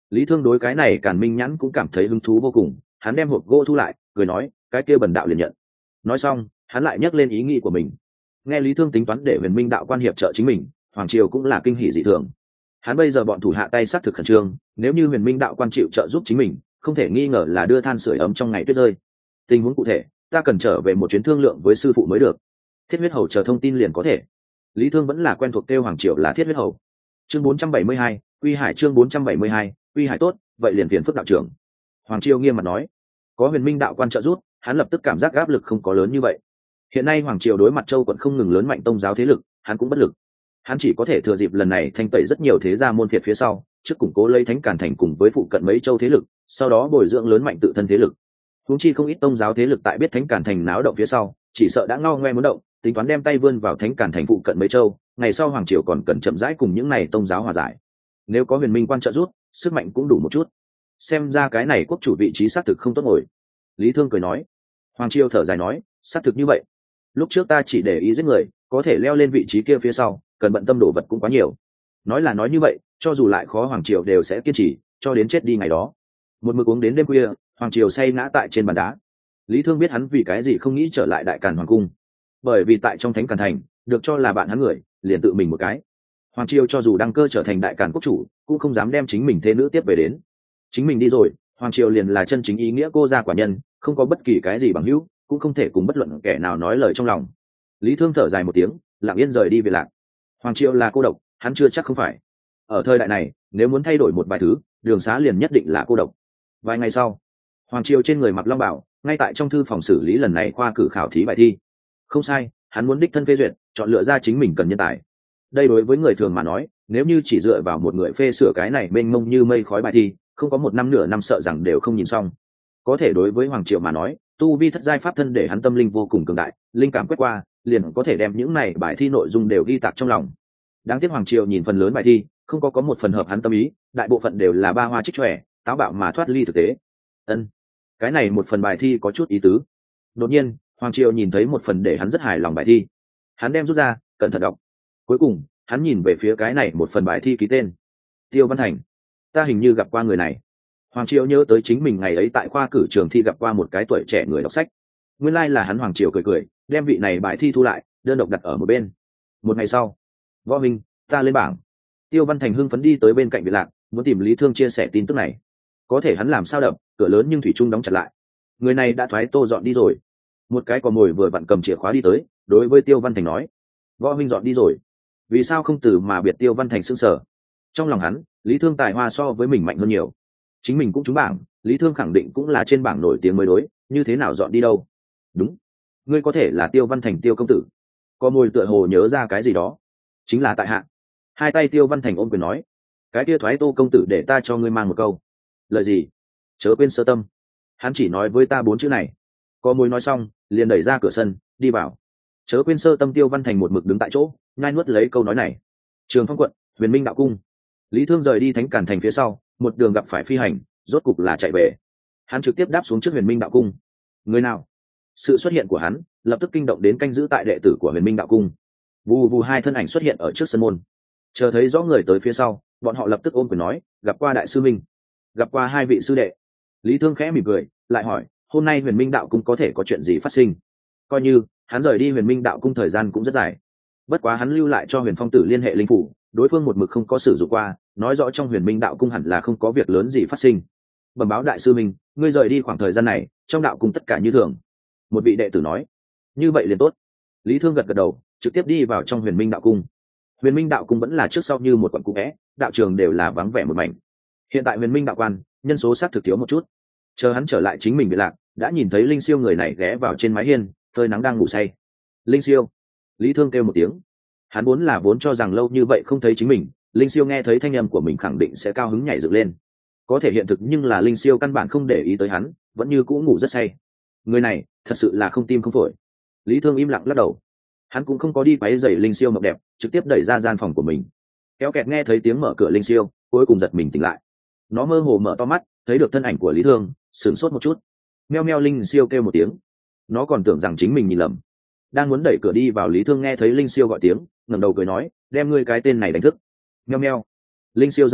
Lý Thương đối cái này Càn Minh Nhãn cũng cảm thấy hứng thú vô cùng, hắn đem hộp gỗ thu lại, cười nói, cái kia bần đạo liền nhận. Nói xong, hắn lại nhắc lên ý nghĩ của mình. Nghe Lý Thương tính toán để Huyền Minh đạo quan hiệp trợ chính mình, hoàng triều cũng là kinh hỉ dị thường. Hắn bây giờ bọn thủ hạ tay sát thực khẩn trương, nếu như Huyền Minh đạo quan chịu trợ giúp chính mình, không thể nghi ngờ là đưa than sưởi ấm trong ngày tuyết rơi. Tình huống cụ thể, ta cần trở về một chuyến thương lượng với sư phụ mới được. Thiết Huyết Hầu chờ thông tin liền có thể. Lý Thương vẫn là quen thuộc kêu hoàng triều là Thiết Huyết Hầu. Chương bốn trăm bảy mươi hai, Quy Hải chương bốn trăm bảy mươi hai, Quy Hải tốt, vậy liền phiền phức đạo trưởng. Hoàng triều nghiêm mặt nói, có Huyền Minh đạo quan trợ giúp, hắn lập tức cảm giác áp lực không có lớn như vậy. Hiện nay hoàng triều đối mặt châu quận không ngừng lớn mạnh tông giáo thế lực, hắn cũng bất lực. Hắn chỉ có thể thừa dịp lần này thanh tẩy rất nhiều thế gia môn phiệt phía sau, trước củng cố lấy Thánh Càn thành cùng với phụ cận mấy châu thế lực, sau đó bồi dưỡng lớn mạnh tự thân thế lực. Huống chi không ít tông giáo thế lực tại biết Thánh Càn thành náo động phía sau, chỉ sợ đã ngao ngoe muốn động, tính toán đem tay vươn vào Thánh Càn thành phụ cận mấy châu, ngày sau hoàng triều còn cần chậm rãi cùng những này tông giáo hòa giải. Nếu có Huyền Minh quan trợ giúp, sức mạnh cũng đủ một chút. Xem ra cái này quốc chủ vị trí xác thực không tốt ngồi. Lý Thương cười nói. Hoàng triều thở dài nói, xác thực như vậy. Lúc trước ta chỉ để ý giết người, có thể leo lên vị trí kia phía sau, cần bận tâm đổ vật cũng quá nhiều. Nói là nói như vậy, cho dù lại khó hoàng triều đều sẽ kiên trì, cho đến chết đi ngày đó. Một mực uống đến đêm khuya, hoàng triều say ngã tại trên bàn đá. Lý Thương biết hắn vì cái gì không nghĩ trở lại Đại Càn hoàng cung, bởi vì tại trong Thánh Càn thành, được cho là bạn hắn người, liền tự mình một cái. Hoàng triều cho dù đăng cơ trở thành Đại Càn quốc chủ, cũng không dám đem chính mình thế nữ tiếp về đến. Chính mình đi rồi, hoàng triều liền là chân chính ý nghĩa cô gia quả nhân, không có bất kỳ cái gì bằng hữu, cũng không thể cùng bất luận kẻ nào nói lời trong lòng. Lý Thương thở dài một tiếng, lặng yên rời đi về lạc. Hoàng triều là cô độc, hắn chưa chắc không phải. Ở thời đại này, nếu muốn thay đổi một vài thứ, đường xá liền nhất định là cô độc. Vài ngày sau, hoàng triều trên người mặc long bào, ngay tại trong thư phòng xử lý lần này khoa cử khảo thí bài thi. Không sai, hắn muốn đích thân phê duyệt, chọn lựa ra chính mình cần nhân tài. Đây đối với người thường mà nói, nếu như chỉ dựa vào một người phê sửa cái này mênh mông như mây khói bài thi, không có một năm nửa năm sợ rằng đều không nhìn xong. Có thể đối với hoàng triều mà nói, tu vi thất giai pháp thân để hắn tâm linh vô cùng cường đại, linh cảm quét qua, liền có thể đem những này bài thi nội dung đều ghi tạc trong lòng. Đáng tiếc hoàng triều nhìn phần lớn bài thi, không có có một phần hợp hắn tâm ý, đại bộ phận đều là ba hoa trích tròe, táo bạo mà thoát ly thực tế. Ân, cái này một phần bài thi có chút ý tứ. Đột nhiên, hoàng triều nhìn thấy một phần để hắn rất hài lòng bài thi. Hắn đem rút ra, cẩn thận đọc. Cuối cùng, hắn nhìn về phía cái này một phần bài thi ký tên. Tiêu Văn Thành. Ta hình như gặp qua người này. Hoàng triều nhớ tới chính mình ngày ấy tại khoa cử trường thi gặp qua một cái tuổi trẻ người đọc sách. Nguyên lai là hắn. Hoàng triều cười cười, đem vị này bài thi thu lại, đơn độc đặt ở một bên. Một ngày sau, Võ Minh, ta lên bảng. Tiêu Văn Thành hưng phấn đi tới bên cạnh Biệt Lạc, muốn tìm Lý Thương chia sẻ tin tức này. Có thể hắn làm sao đập, cửa lớn nhưng thủy chung đóng chặt lại. Người này đã thoái tô dọn đi rồi. Một cái cò mồi vừa vặn cầm chìa khóa đi tới, đối với Tiêu Văn Thành nói: Võ Minh dọn đi rồi. Vì sao không từ mà biệt Tiêu Văn Thành sững sờ. Trong lòng hắn, Lý Thương tài hoa so với mình mạnh hơn nhiều. Chính mình cũng trúng bảng, Lý Thương khẳng định cũng là trên bảng nổi tiếng mới đối, như thế nào dọn đi đâu? Đúng, ngươi có thể là Tiêu Văn Thành Tiêu công tử. Có mồi tựa hồ nhớ ra cái gì đó. Chính là tại hạ. Hai tay Tiêu Văn Thành ôm quyền nói: cái kia thoái tô công tử để ta cho ngươi mang một câu. Lời gì? Chớ quên sơ tâm. Hắn chỉ nói với ta bốn chữ này. Có mồi nói xong, liền đẩy ra cửa sân, đi vào. Chớ quên sơ tâm. Tiêu Văn Thành một mực đứng tại chỗ, nhai nuốt lấy câu nói này. Trường Phong quận, Huyền Minh đạo cung. Lý Thương rời đi Thánh Càn thành phía sau, một đường gặp phải phi hành, rốt cục là chạy về. Hắn trực tiếp đáp xuống trước Huyền Minh đạo cung. Người nào? Sự xuất hiện của hắn lập tức kinh động đến canh giữ tại đệ tử của Huyền Minh đạo cung. Vù vù hai thân ảnh xuất hiện ở trước sân môn. Chờ thấy rõ người tới phía sau, bọn họ lập tức ôm quyền nói: gặp qua đại sư minh, gặp qua hai vị sư đệ. Lý Thương khẽ mỉm cười, lại hỏi: hôm nay Huyền Minh đạo cung có thể có chuyện gì phát sinh? Coi như hắn rời đi Huyền Minh đạo cung thời gian cũng rất dài, bất quá hắn lưu lại cho Huyền Phong tử liên hệ linh phủ, đối phương một mực không có sử dụng qua, nói rõ trong Huyền Minh đạo cung hẳn là không có việc lớn gì phát sinh. Bẩm báo đại sư minh, ngươi rời đi khoảng thời gian này, trong đạo cung tất cả như thường. Một vị đệ tử nói. Như vậy liền tốt. Lý Thương gật gật đầu, trực tiếp đi vào trong Huyền Minh đạo cung. Huyền Minh đạo cung vẫn là trước sau như một quận cũ é, đạo trường đều là vắng vẻ một mảnh. Hiện tại Huyền Minh đạo quan, nhân số xác thực thiếu một chút. Chờ hắn trở lại chính mình Biệt Lạc, đã nhìn thấy Linh Siêu người này ghé vào trên mái hiên, phơi nắng đang ngủ say. Linh Siêu. Lý Thương kêu một tiếng. Hắn vốn là vốn cho rằng lâu như vậy không thấy chính mình, Linh Siêu nghe thấy thanh âm của mình khẳng định sẽ cao hứng nhảy dựng lên. Có thể hiện thực nhưng là Linh Siêu căn bản không để ý tới hắn, vẫn như cũ ngủ rất say. Người này thật sự là không tim không phổi. Lý Thương im lặng lắc đầu. Hắn cũng không có đi quấy rầy Linh Siêu mộng đẹp, trực tiếp đẩy ra gian phòng của mình. Kéo kẹt nghe thấy tiếng mở cửa Linh Siêu, cuối cùng giật mình tỉnh lại. Nó mơ hồ mở to mắt, thấy được thân ảnh của Lý Thương, sửng sốt một chút. Meo meo. Linh Siêu kêu một tiếng. Nó còn tưởng rằng chính mình nhìn lầm. Đang muốn đẩy cửa đi vào, Lý Thương nghe thấy Linh Siêu gọi tiếng, ngẩng đầu cười nói: đem ngươi cái tên này đánh thức. Meo meo. Linh Siêu giật mình,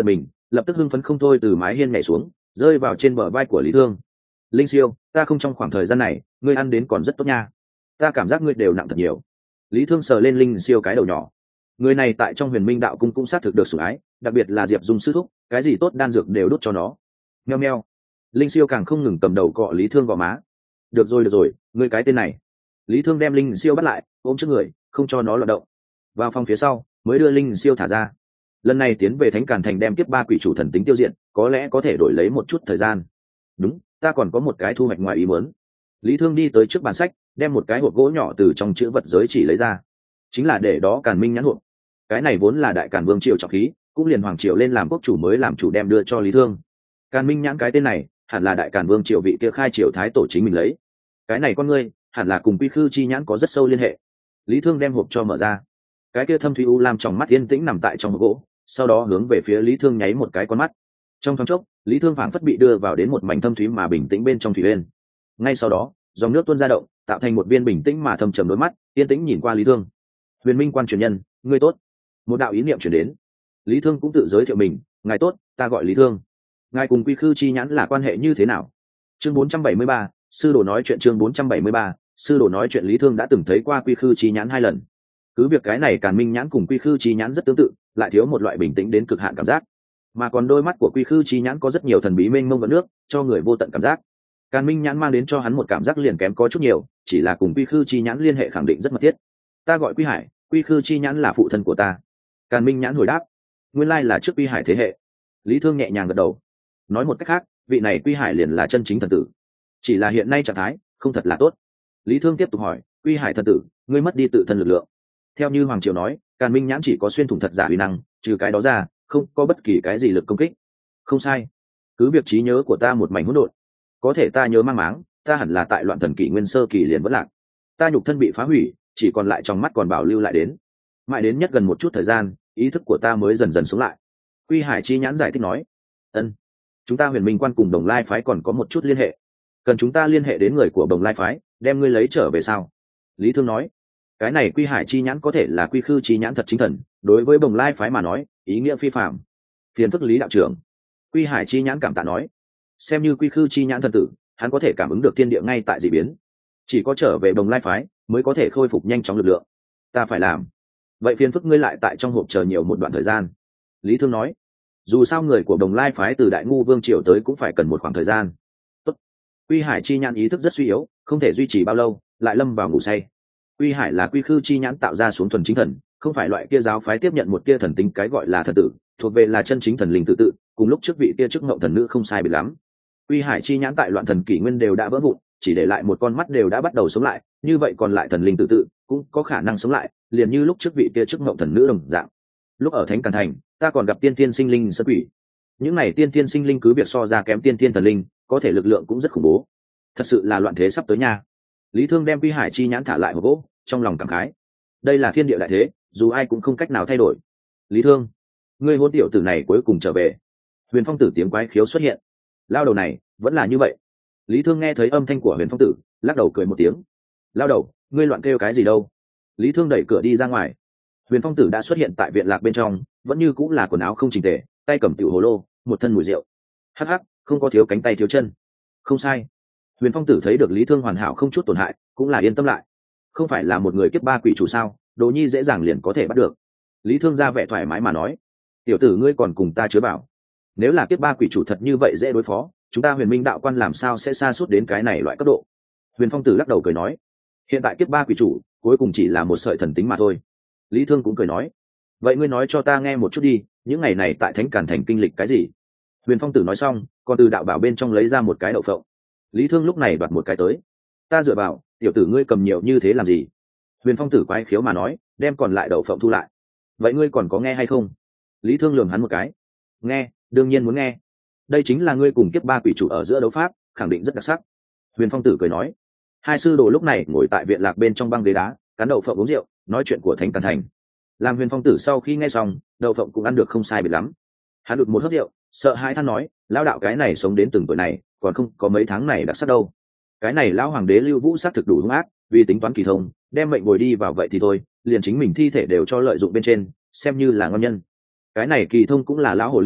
lập tức hưng phấn không thôi từ mái hiên nhảy xuống, rơi vào trên bờ vai của Lý Thương. Linh siêu, ta không trong khoảng thời gian này ngươi ăn đến còn rất tốt nha, ta cảm giác ngươi đều nặng thật nhiều. Lý Thương sờ lên Linh siêu cái đầu nhỏ. Người này tại trong Huyền Minh đạo cung cũng xác thực được sủng ái, đặc biệt là Diệp Dung sư thúc, cái gì tốt đan dược đều đốt cho nó. Meo meo. Linh siêu càng không ngừng cầm đầu cọ Lý Thương vào má. Được rồi được rồi, ngươi cái tên này. Lý Thương đem Linh siêu bắt lại, ôm trước người, không cho nó loạn động. Vào phòng phía sau, mới đưa Linh siêu thả ra. Lần này tiến về Thánh Càn Thành đem tiếp ba quỷ chủ thần tính tiêu diệt, có lẽ có thể đổi lấy một chút thời gian. Đúng, ta còn có một cái thu hoạch ngoài ý muốn. Lý Thương đi tới trước bàn sách, đem một cái hộp gỗ nhỏ từ trong chữ vật giới chỉ lấy ra, chính là để đó Càn Minh nhãn hộp. Cái này vốn là đại Càn Vương triều trọng khí, cũng liền hoàng triều lên làm quốc chủ mới làm chủ đem đưa cho Lý Thương. Càn Minh nhãn cái tên này, hẳn là đại Càn Vương triều vị kia khai triều thái tổ chính mình lấy. Cái này con ngươi, hẳn là cùng Quy Khư chi nhãn có rất sâu liên hệ. Lý Thương đem hộp cho mở ra. Cái kia thâm thủy u lam trong mắt yên tĩnh nằm tại trong hộp gỗ, sau đó hướng về phía Lý Thương nháy một cái con mắt. Trong thoáng chốc, Lý Thương phảng phất bị đưa vào đến một mảnh thâm thúy mà bình tĩnh bên trong thủy uyên. Ngay sau đó, dòng nước tuôn ra động, tạo thành một viên bình tĩnh mà thâm trầm đôi mắt, yên tĩnh nhìn qua Lý Thương. Huyền Minh quan truyền nhân, ngươi tốt. Một đạo ý niệm truyền đến. Lý Thương cũng tự giới thiệu mình, ngài tốt, ta gọi Lý Thương. Ngài cùng Quy Khư chi nhãn là quan hệ như thế nào? Chương bốn trăm bảy mươi ba, sư đồ nói chuyện chương bốn trăm bảy mươi ba, sư đồ nói chuyện Lý Thương đã từng thấy qua Quy Khư chi nhãn hai lần. Cứ việc cái này Càn Minh nhãn cùng Quy Khư chi nhãn rất tương tự, lại thiếu một loại bình tĩnh đến cực hạn cảm giác. Mà còn đôi mắt của Quy Khư chi nhãn có rất nhiều thần bí mênh mông vận nước, cho người vô tận cảm giác. Càn Minh nhãn mang đến cho hắn một cảm giác liền kém có chút nhiều, chỉ là cùng Quy Khư chi nhãn liên hệ khẳng định rất mật thiết. Ta gọi Quy Hải, Quy Khư chi nhãn là phụ thân của ta. Càn Minh nhãn hồi đáp. Nguyên lai là trước Quy Hải thế hệ. Lý Thương nhẹ nhàng gật đầu. Nói một cách khác, vị này Quy Hải liền là chân chính thần tử. Chỉ là hiện nay trạng thái không thật là tốt. Lý Thương tiếp tục hỏi, Quy Hải thần tử, ngươi mất đi tự thân lực lượng. Theo như hoàng triều nói, Càn Minh nhãn chỉ có xuyên thủng thật giả uy năng, trừ cái đó ra không có bất kỳ cái gì lực công kích. Không sai, cứ việc trí nhớ của ta một mảnh hỗn độn, có thể ta nhớ mang máng, ta hẳn là tại loạn thần kỷ nguyên sơ kỳ liền vẫn lạc. Ta nhục thân bị phá hủy, chỉ còn lại trong mắt còn bảo lưu lại đến. Mãi đến nhất gần một chút thời gian, ý thức của ta mới dần dần sống lại. Quy Hải chi nhãn giải thích nói, ân, chúng ta Huyền Minh quan cùng Đồng Lai phái còn có một chút liên hệ, cần chúng ta liên hệ đến người của Đồng Lai phái, đem ngươi lấy trở về sao? Lý Thương nói, cái này Quy Hải chi nhãn có thể là Quy Khư chi nhãn thật chính thần, đối với Đồng Lai phái mà nói, ý nghĩa phi phạm. Phiền phức Lý đạo trưởng. Quy Hải chi nhãn cảm tạ nói, xem như Quy Khư chi nhãn thần tử, hắn có thể cảm ứng được thiên địa ngay tại dị biến, chỉ có trở về Đồng Lai phái mới có thể khôi phục nhanh chóng lực lượng. Ta phải làm. Vậy phiền phức ngươi lại tại trong hộp chờ nhiều một đoạn thời gian. Lý Thương nói, dù sao người của Đồng Lai phái từ Đại Ngu Vương triều tới cũng phải cần một khoảng thời gian. Tốt. Quy Hải chi nhãn ý thức rất suy yếu, không thể duy trì bao lâu, lại lâm vào ngủ say. Quy Hải là Quy Khư chi nhãn tạo ra xuống thuần chính thần, không phải loại kia giáo phái tiếp nhận một kia thần tính cái gọi là thần tử, thuộc về là chân chính thần linh tự tự, cùng lúc trước vị kia chức ngậu thần nữ không sai biệt lắm. Quy Hải chi nhãn tại loạn thần kỷ nguyên đều đã vỡ vụn, chỉ để lại một con mắt đều đã bắt đầu sống lại, như vậy còn lại thần linh tự tự cũng có khả năng sống lại, liền như lúc trước vị kia chức ngậu thần nữ đồng dạng. Lúc ở Thánh Càn Thành, ta còn gặp tiên tiên sinh linh sơn quỷ. Những này tiên tiên sinh linh cứ việc so ra kém tiên tiên thần linh, có thể lực lượng cũng rất khủng bố. Thật sự là loạn thế sắp tới nha. Lý Thương đem Quy Hải chi nhãn thả lại hộp gỗ, trong lòng cảm khái. Đây là thiên địa đại thế, dù ai cũng không cách nào thay đổi. Lý Thương, ngươi hôn tiểu tử này cuối cùng trở về. Huyền Phong Tử tiếng quái khiếu xuất hiện. Lao đầu này vẫn là như vậy. Lý Thương nghe thấy âm thanh của Huyền Phong Tử, lắc đầu cười một tiếng. Lao đầu, ngươi loạn kêu cái gì đâu? Lý Thương đẩy cửa đi ra ngoài. Huyền Phong Tử đã xuất hiện tại viện lạc bên trong, vẫn như cũng là quần áo không chỉnh tề, tay cầm tiểu hồ lô, một thân mùi rượu. Hắc hắc, không có thiếu cánh tay thiếu chân. Không sai. Huyền Phong Tử thấy được Lý Thương hoàn hảo không chút tổn hại, cũng là yên tâm lại. Không phải là một người kiếp ba quỷ chủ sao, Đồ Nhi dễ dàng liền có thể bắt được. Lý Thương ra vẻ thoải mái mà nói, tiểu tử ngươi còn cùng ta chứa bảo, nếu là kiếp ba quỷ chủ thật như vậy dễ đối phó, chúng ta Huyền Minh đạo quan làm sao sẽ xa suốt đến cái này loại cấp độ? Huyền Phong Tử lắc đầu cười nói, hiện tại kiếp ba quỷ chủ cuối cùng chỉ là một sợi thần tính mà thôi. Lý Thương cũng cười nói, vậy ngươi nói cho ta nghe một chút đi, những ngày này tại Thánh Càn Thành kinh lịch cái gì? Huyền Phong Tử nói xong, còn từ đạo bảo bên trong lấy ra một cái đậu phộng. Lý Thương lúc này đoạt một cái tới. Ta dựa vào, tiểu tử ngươi cầm nhiều như thế làm gì? Huyền Phong Tử quái khiếu mà nói, đem còn lại đậu phộng thu lại. Vậy ngươi còn có nghe hay không? Lý Thương lườm hắn một cái. Nghe, đương nhiên muốn nghe. Đây chính là ngươi cùng kiếp ba quỷ chủ ở giữa đấu pháp, khẳng định rất đặc sắc. Huyền Phong Tử cười nói. Hai sư đồ lúc này ngồi tại viện lạc bên trong băng ghế đá, cắn đậu phộng uống rượu, nói chuyện của Thánh Càn Thành. Làm Huyền Phong Tử sau khi nghe xong, đậu phộng cũng ăn được không sai biệt lắm. Hắn được một hớp rượu, sợ hai than nói, lão đạo cái này sống đến từng tuổi này, còn không có mấy tháng này đặc sắc đâu. Cái này lão hoàng đế Lưu Vũ sát thực đủ hung ác, vì tính toán kỳ thông, đem mệnh bồi đi vào vậy thì thôi, liền chính mình thi thể đều cho lợi dụng bên trên, xem như là ngon nhân. Cái này kỳ thông cũng là lão hồ ly,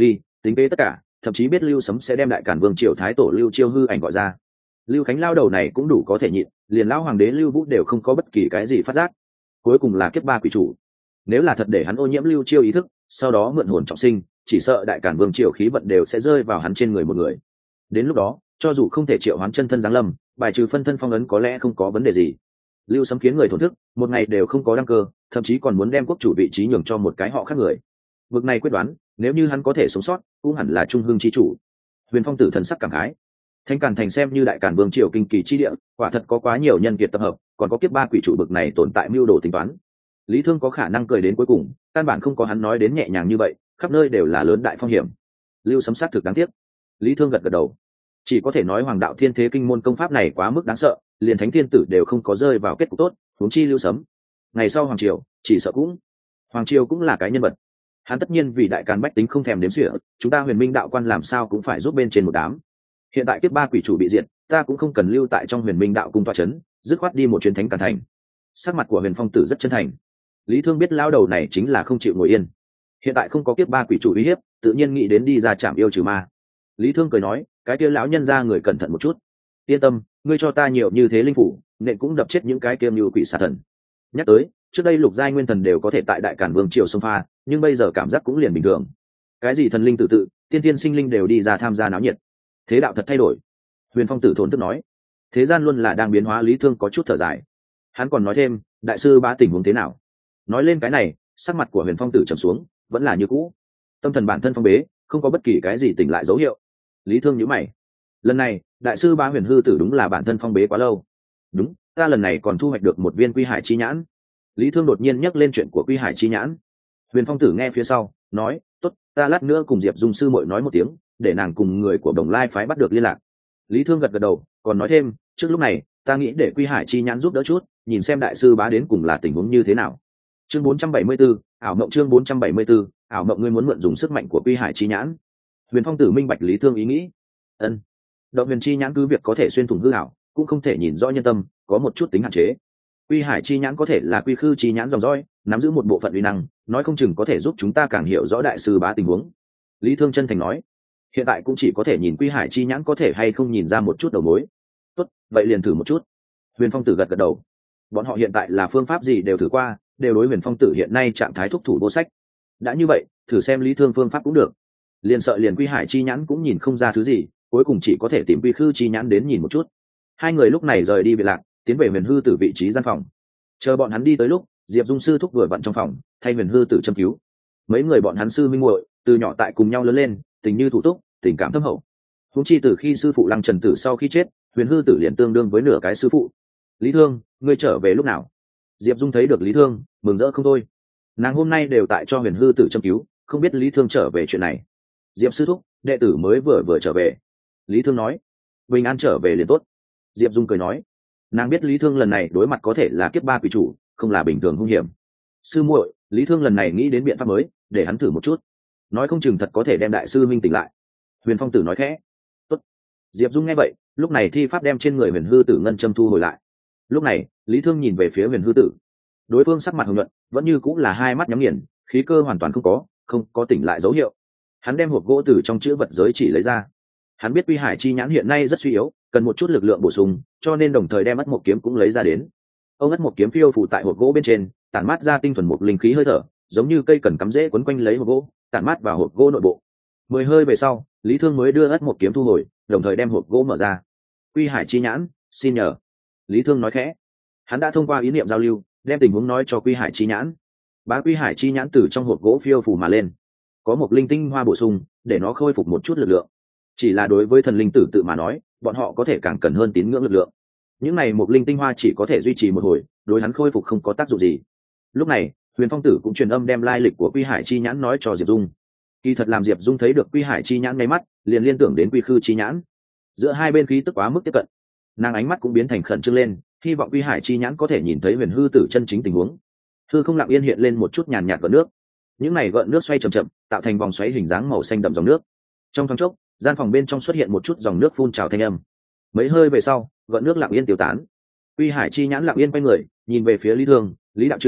tính kế tất cả, thậm chí biết Lưu Sấm sẽ đem đại cản vương triều thái tổ Lưu Chiêu hư ảnh gọi ra. Lưu Khánh lao đầu này cũng đủ có thể nhịn, liền lão hoàng đế Lưu Vũ đều không có bất kỳ cái gì phát giác. Cuối cùng là kiếp ba quỷ chủ, nếu là thật để hắn ô nhiễm Lưu Chiêu ý thức, sau đó mượn hồn trọng sinh, chỉ sợ đại cản vương triều khí vận đều sẽ rơi vào hắn trên người một người. Đến lúc đó, cho dù không thể triệu hoán chân thân giáng lâm, bài trừ phân thân phong ấn có lẽ không có vấn đề gì. Lưu Sấm khiến người thổn thức, một ngày đều không có đăng cơ, thậm chí còn muốn đem quốc chủ vị trí nhường cho một cái họ khác người. Vực này quyết đoán, nếu như hắn có thể sống sót, cũng hẳn là trung hưng chi chủ. Huyền Phong Tử thần sắc cảm khái, Thanh Càn thành xem như đại càn vương triều kinh kỳ chi địa, quả thật có quá nhiều nhân kiệt tập hợp, còn có kiếp ba quỷ chủ bực này tồn tại mưu đồ tính toán. Lý Thương có khả năng cười đến cuối cùng, căn bản không có hắn nói đến nhẹ nhàng như vậy, khắp nơi đều là lớn đại phong hiểm. Lưu Sấm sát thực đáng tiếc. Lý Thương gật gật đầu, chỉ có thể nói Hoàng đạo Thiên Thế Kinh môn công pháp này quá mức đáng sợ, liền Thánh Thiên Tử đều không có rơi vào kết cục tốt, huống chi Lưu Sấm. Ngày sau Hoàng triều, chỉ sợ cũng Hoàng triều cũng là cái nhân vật. Hắn tất nhiên vì đại càn bách tính không thèm đếm xỉa, chúng ta Huyền Minh đạo quan làm sao cũng phải giúp bên trên một đám. Hiện tại kiếp ba quỷ chủ bị diệt, ta cũng không cần lưu tại trong Huyền Minh đạo cung tọa chấn, dứt khoát đi một chuyến Thánh Càn thành. Sắc mặt của Huyền Phong Tử rất chân thành. Lý Thương biết lao đầu này chính là không chịu ngồi yên. Hiện tại không có kiếp ba quỷ chủ uy hiếp, tự nhiên nghĩ đến đi ra chạm yêu trừ ma. Lý Thương cười nói, cái kia lão nhân ra người cẩn thận một chút. Yên tâm, ngươi cho ta nhiều như thế linh phủ, nện cũng đập chết những cái kia như quỷ xà thần. Nhắc tới, trước đây lục giai nguyên thần đều có thể tại đại càn vương triều xông pha, nhưng bây giờ cảm giác cũng liền bình thường. Cái gì thần linh tự tự, tiên tiên sinh linh đều đi ra tham gia náo nhiệt. Thế đạo thật thay đổi. Huyền Phong Tử thốn tức nói, thế gian luôn là đang biến hóa. Lý Thương có chút thở dài. Hắn còn nói thêm, đại sư Bá tình huống thế nào? Nói lên cái này, sắc mặt của Huyền Phong Tử trầm xuống, vẫn là như cũ. Tâm thần bản thân phong bế, không có bất kỳ cái gì tỉnh lại dấu hiệu. Lý Thương nhíu mày. Lần này, đại sư Bá Huyền Hư Tử đúng là bản thân phong bế quá lâu. Đúng, ta lần này còn thu hoạch được một viên Quy Hải chi nhãn. Lý Thương đột nhiên nhắc lên chuyện của Quy Hải chi nhãn. Huyền Phong Tử nghe phía sau, nói, tốt, ta lát nữa cùng Diệp Dung sư muội nói một tiếng, để nàng cùng người của Đồng Lai phái bắt được liên lạc. Lý Thương gật gật đầu, còn nói thêm, trước lúc này, ta nghĩ để Quy Hải chi nhãn giúp đỡ chút, nhìn xem đại sư Bá đến cùng là tình huống như thế nào. Chương bốn trăm bảy mươi 44, ảo mộng chương bốn trăm bảy mươi 44, ảo mộng ngươi muốn mượn dùng sức mạnh của Quy Hải chi nhãn. Huyền Phong Tử minh bạch Lý Thương ý nghĩ. Ân. Động Huyền chi nhãn cứ việc có thể xuyên thủng hư ảo, cũng không thể nhìn rõ nhân tâm, có một chút tính hạn chế. Quy Hải chi nhãn có thể là quy khư chi nhãn dòng dõi, nắm giữ một bộ phận uy năng, nói không chừng có thể giúp chúng ta càng hiểu rõ đại sư Bá tình huống. Lý Thương chân thành nói, hiện tại cũng chỉ có thể nhìn Quy Hải chi nhãn có thể hay không nhìn ra một chút đầu mối. Tốt, vậy liền thử một chút. Huyền Phong Tử gật gật đầu. Bọn họ hiện tại là phương pháp gì đều thử qua, đều đối Huyền Phong Tử hiện nay trạng thái thúc thủ vô sách. Đã như vậy, thử xem Lý Thương phương pháp cũng được. Liền sợ liền Quy Hải chi nhãn cũng nhìn không ra thứ gì, cuối cùng chỉ có thể tìm quy khư chi nhãn đến nhìn một chút. Hai người lúc này rời đi biệt lạc, tiến về Huyền Hư Tử vị trí gian phòng. Chờ bọn hắn đi tới lúc, Diệp Dung sư thúc vừa vặn trong phòng, thay Huyền Hư Tử châm cứu. Mấy người bọn hắn sư minh muội, từ nhỏ tại cùng nhau lớn lên, tình như thủ túc, tình cảm thâm hậu. Huống chi từ khi sư phụ Lăng Trần Tử sau khi chết, Huyền Hư Tử liền tương đương với nửa cái sư phụ. Lý Thương, ngươi trở về lúc nào? Diệp Dung thấy được Lý Thương, mừng rỡ không thôi. Nàng hôm nay đều tại cho Huyền Hư Tử châm cứu, không biết Lý Thương trở về chuyện này. Diệp sư thúc, đệ tử mới vừa vừa trở về. Lý Thương nói, bình an trở về liền tốt. Diệp Dung cười nói, nàng biết Lý Thương lần này đối mặt có thể là kiếp ba quỷ chủ, không là bình thường hung hiểm. Sư muội, Lý Thương lần này nghĩ đến biện pháp mới, để hắn thử một chút, nói không chừng thật có thể đem đại sư minh tỉnh lại. Huyền Phong Tử nói khẽ. Tốt. Diệp Dung nghe vậy, lúc này thi pháp đem trên người Huyền Hư Tử ngân châm thu hồi lại. Lúc này, Lý Thương nhìn về phía Huyền Hư Tử. Đối phương sắc mặt hồng nhuận, vẫn như cũng là hai mắt nhắm nghiền, khí cơ hoàn toàn không có, không có tỉnh lại dấu hiệu. Hắn đem hộp gỗ từ trong chữ vật giới chỉ lấy ra. Hắn biết Quy Hải chi nhãn hiện nay rất suy yếu, cần một chút lực lượng bổ sung, cho nên đồng thời đem ất một kiếm cũng lấy ra đến. Ông ất một kiếm phiêu phù tại hộp gỗ bên trên, tản mát ra tinh thuần một linh khí hơi thở, giống như cây cần cắm rễ quấn quanh lấy hộp gỗ, tản mát vào hộp gỗ nội bộ. Mười hơi về sau, Lý Thương mới đưa ất một kiếm thu hồi, đồng thời đem hộp gỗ mở ra. Quy Hải chi nhãn, xin nhờ. Lý Thương nói khẽ. Hắn đã thông qua ý niệm giao lưu, đem tình huống nói cho Quy Hải chi nhãn. Bá Quy Hải chi nhãn từ trong hộp gỗ phiêu phù mà lên, có một linh tinh hoa bổ sung, để nó khôi phục một chút lực lượng. Chỉ là đối với thần linh tử tự mà nói, bọn họ có thể càng cần hơn tín ngưỡng lực lượng. Những này một linh tinh hoa chỉ có thể duy trì một hồi, đối hắn khôi phục không có tác dụng gì. Lúc này, Huyền Phong Tử cũng truyền âm đem lai lịch của Quy Hải chi nhãn nói cho Diệp Dung. Kỳ thật làm Diệp Dung thấy được Quy Hải chi nhãn ngay mắt, liền liên tưởng đến Quy Khư chi nhãn. Giữa hai bên khí tức quá mức tiếp cận, nàng ánh mắt cũng biến thành khẩn trương lên, hy vọng Quy Hải chi nhãn có thể nhìn thấy Huyền Hư Tử chân chính tình huống. Hư không lặng yên hiện lên một chút nhàn nhạt gợn nước. Những này gợn nước xoay chậm chậm, tạo thành vòng xoáy hình dáng màu xanh đậm dòng nước. Trong thoáng chốc, gian phòng bên trong xuất hiện một chút dòng nước phun trào thanh âm. Mấy hơi về sau, gợn nước lặng yên tiêu tán. Quy Hải chi nhãn lặng yên quay người, nhìn về phía Lý Thương, Lý đạo trưởng,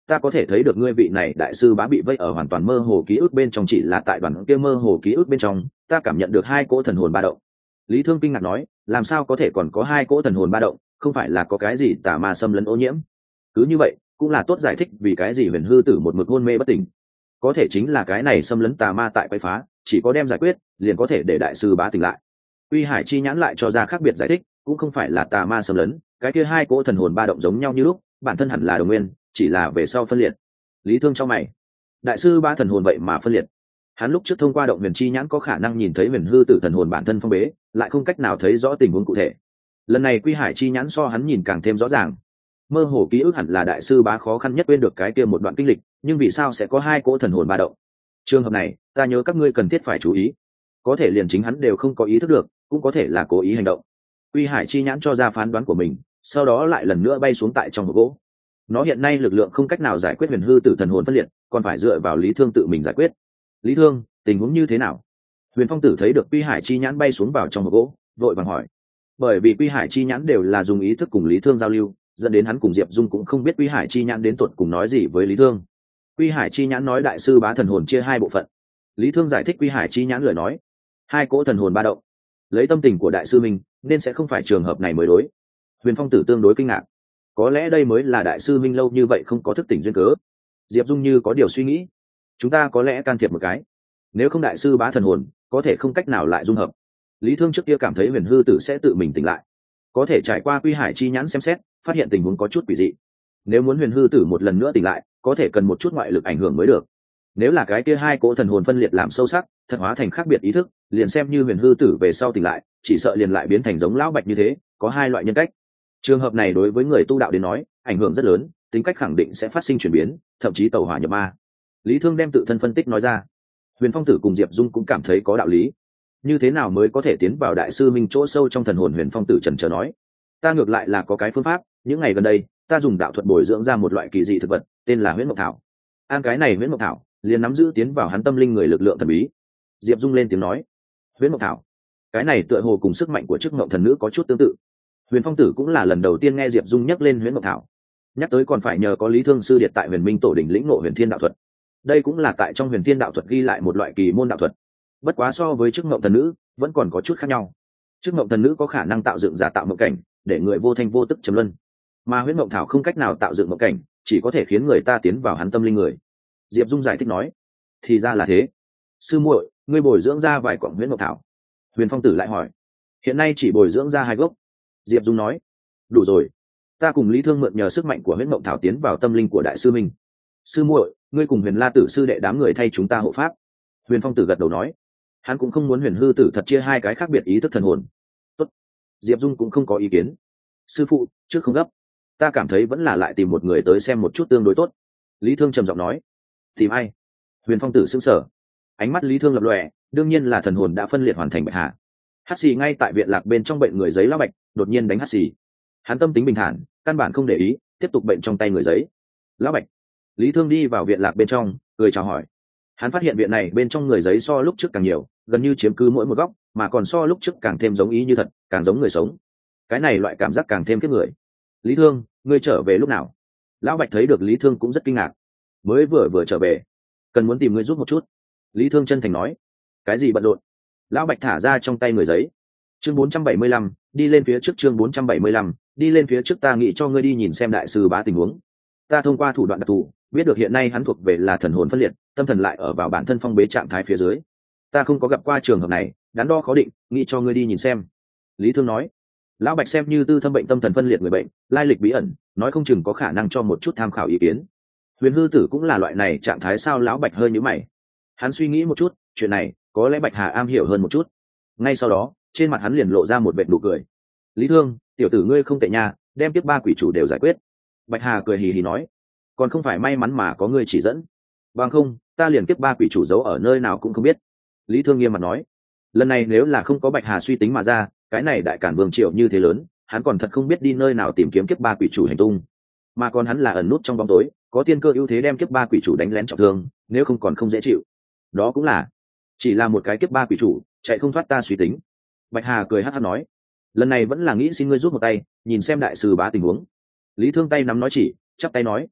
ta có thể thấy được ngươi vị này đại sư bá bị vây ở hoàn toàn mơ hồ ký ức bên trong, chỉ là tại đoàn kia mơ hồ ký ức bên trong ta cảm nhận được hai cỗ thần hồn ba động. Lý Thương kinh ngạc nói, làm sao có thể còn có hai cỗ thần hồn ba động, không phải là có cái gì tà ma xâm lấn ô nhiễm? Cứ như vậy cũng là tốt giải thích vì cái gì Huyền Hư Tử một mực hôn mê bất tỉnh. Có thể chính là cái này xâm lấn tà ma tại quấy phá, chỉ có đem giải quyết liền có thể để đại sư bá tỉnh lại. Uy Hải chi nhãn lại cho ra khác biệt giải thích, cũng không phải là tà ma xâm lấn, cái kia hai cỗ thần hồn ba động giống nhau như lúc, bản thân hẳn là đồng nguyên, chỉ là về sau phân liệt. Lý Thương cho mày, đại sư bá thần hồn vậy mà phân liệt? Hắn lúc trước thông qua động huyền chi nhãn có khả năng nhìn thấy Huyền Hư Tử thần hồn bản thân phong bế, lại không cách nào thấy rõ tình huống cụ thể. Lần này Quy Hải chi nhãn so hắn nhìn càng thêm rõ ràng. Mơ hồ ký ức hẳn là đại sư bá khó khăn nhất quên được cái kia một đoạn kinh lịch, nhưng vì sao sẽ có hai cỗ thần hồn ba động? Trường hợp này, ta nhớ các ngươi cần thiết phải chú ý. Có thể liền chính hắn đều không có ý thức được, cũng có thể là cố ý hành động. Quy Hải chi nhãn cho ra phán đoán của mình, sau đó lại lần nữa bay xuống tại trong hộp gỗ. Nó hiện nay lực lượng không cách nào giải quyết Huyền Hư Tử thần hồn phân liệt, còn phải dựa vào Lý Thương tự mình giải quyết. Lý Thương, tình huống như thế nào? Huyền Phong Tử thấy được Quy Hải chi nhãn bay xuống vào trong hộp gỗ, vội vàng hỏi. Bởi vì Quy Hải chi nhãn đều là dùng ý thức cùng Lý Thương giao lưu, dẫn đến hắn cùng Diệp Dung cũng không biết Quy Hải chi nhãn đến tuột cùng nói gì với Lý Thương. Quy Hải chi nhãn nói đại sư bá thần hồn chia hai bộ phận. Lý Thương giải thích Quy Hải chi nhãn lời nói, hai cỗ thần hồn ba động. Lấy tâm tình của đại sư mình, nên sẽ không phải trường hợp này mới đối. Huyền Phong Tử tương đối kinh ngạc, có lẽ đây mới là đại sư minh lâu như vậy không có thức tỉnh duyên cớ. Diệp Dung như có điều suy nghĩ, chúng ta có lẽ can thiệp một cái, nếu không đại sư bá thần hồn có thể không cách nào lại dung hợp. Lý Thương trước kia cảm thấy Huyền Hư Tử sẽ tự mình tỉnh lại, có thể trải qua Quy Hải chi nhãn xem xét, phát hiện tình huống có chút quỷ dị. Nếu muốn Huyền Hư Tử một lần nữa tỉnh lại, có thể cần một chút ngoại lực ảnh hưởng mới được. Nếu là cái kia hai cỗ thần hồn phân liệt làm sâu sắc, thật hóa thành khác biệt ý thức, liền xem như Huyền Hư Tử về sau tỉnh lại, chỉ sợ liền lại biến thành giống lão Bạch như thế, có hai loại nhân cách. Trường hợp này đối với người tu đạo đến nói, ảnh hưởng rất lớn, tính cách khẳng định sẽ phát sinh chuyển biến, thậm chí tẩu hỏa nhập ma. Lý Thương đem tự thân phân tích nói ra. Huyền Phong Tử cùng Diệp Dung cũng cảm thấy có đạo lý. Như thế nào mới có thể tiến vào đại sư minh chỗ sâu trong thần hồn? Huyền Phong Tử chần chờ nói, ta ngược lại là có cái phương pháp. Những ngày gần đây ta dùng đạo thuật bồi dưỡng ra một loại kỳ dị thực vật, tên là huyễn mộc thảo. Ăn cái này huyễn mộc thảo liền nắm giữ tiến vào hắn tâm linh người lực lượng thần bí. Diệp Dung lên tiếng nói, huyễn mộc thảo, cái này tựa hồ cùng sức mạnh của chức ngộng thần nữ có chút tương tự. Huyền Phong Tử cũng là lần đầu tiên nghe Diệp Dung nhắc lên huyễn mộc thảo, nhắc tới còn phải nhờ có Lý Thương sư điệt tại Huyền Minh tổ đỉnh lĩnh ngộ huyền thiên đạo thuật. Đây cũng là tại trong huyền thiên đạo thuật ghi lại một loại kỳ môn đạo thuật, bất quá so với chức ngộng thần nữ vẫn còn có chút khác nhau. Chức ngộng thần nữ có khả năng tạo dựng giả tạo mộng cảnh, để người vô thanh vô tức trầm luân, mà huyễn mộng thảo không cách nào tạo dựng mộng cảnh, chỉ có thể khiến người ta tiến vào hắn tâm linh người. Diệp Dung giải thích nói, thì ra là thế. Sư muội, ngươi bồi dưỡng ra vài quặng huyễn mộng thảo? Huyền Phong Tử lại hỏi. Hiện nay chỉ bồi dưỡng ra hai gốc. Diệp Dung nói, đủ rồi. Ta cùng Lý Thương mượn nhờ sức mạnh của huyễn mộng thảo tiến vào tâm linh của đại sư minh. Sư muội, ngươi cùng Huyền La Tử sư đệ đám người thay chúng ta hộ pháp. Huyền Phong Tử gật đầu nói, hắn cũng không muốn Huyền Hư Tử thật chia hai cái khác biệt ý thức thần hồn. Tốt. Diệp Dung cũng không có ý kiến. Sư phụ, trước không gấp, ta cảm thấy vẫn là lại tìm một người tới xem một chút tương đối tốt. Lý Thương trầm giọng nói. Tìm ai? Huyền Phong Tử sững sờ, ánh mắt Lý Thương lập lòe, đương nhiên là thần hồn đã phân liệt hoàn thành Bạch Hà. Hắc xì ngay tại viện lạc bên trong bệnh người giấy lão Bạch đột nhiên đánh hắc xì. Hắn tâm tính bình thản, căn bản không để ý, tiếp tục bệnh trong tay người giấy. Lão Bạch. Lý Thương đi vào viện lạc bên trong, cười chào hỏi. Hắn phát hiện viện này bên trong người giấy so lúc trước càng nhiều, gần như chiếm cứ mỗi một góc, mà còn so lúc trước càng thêm giống ý như thật, càng giống người sống. Cái này loại cảm giác càng thêm kiếp người. Lý Thương, ngươi trở về lúc nào? Lão Bạch thấy được Lý Thương cũng rất kinh ngạc. Mới vừa vừa trở về, cần muốn tìm ngươi giúp một chút. Lý Thương chân thành nói. Cái gì bận rộn? Lão Bạch thả ra trong tay người giấy. Chương bốn trăm bảy mươi lăm, đi lên phía trước. Chương bốn trăm bảy mươi lăm, đi lên phía trước. Ta nghĩ cho ngươi đi nhìn xem đại sư bá tình huống. Ta thông qua thủ đoạn đặc thù biết được hiện nay hắn thuộc về là thần hồn phân liệt, tâm thần lại ở vào bản thân phong bế trạng thái phía dưới. Ta không có gặp qua trường hợp này, đắn đo khó định, nghĩ cho ngươi đi nhìn xem. Lý Thương nói. Lão Bạch xem như tư thâm bệnh tâm thần phân liệt người bệnh, lai lịch bí ẩn, nói không chừng có khả năng cho một chút tham khảo ý kiến. Huyền Hư Tử cũng là loại này trạng thái sao? Lão Bạch hơi nhíu mày. Hắn suy nghĩ một chút, chuyện này có lẽ Bạch Hà am hiểu hơn một chút. Ngay sau đó, trên mặt hắn liền lộ ra một vệt nụ cười. Lý Thương, tiểu tử ngươi không tệ nha, đem tiếp ba quỷ chủ đều giải quyết. Bạch Hà cười hì hì nói, còn không phải may mắn mà có ngươi chỉ dẫn, bằng không ta liền tiếp ba quỷ chủ giấu ở nơi nào cũng không biết. Lý Thương nghiêm mặt nói, lần này nếu là không có Bạch Hà suy tính mà ra, cái này đại cản vương triều như thế lớn, hắn còn thật không biết đi nơi nào tìm kiếm kiếp ba quỷ chủ hành tung, mà còn hắn là ẩn nút trong bóng tối, có tiên cơ ưu thế đem kiếp ba quỷ chủ đánh lén trọng thương, nếu không còn không dễ chịu. Đó cũng là chỉ là một cái kiếp ba quỷ chủ, chạy không thoát ta suy tính. Bạch Hà cười hắt hắt nói, lần này vẫn là nghĩ xin ngươi giúp một tay, nhìn xem đại sư bá tình huống. Lý Thương tay nắm nói chỉ, chắp tay nói,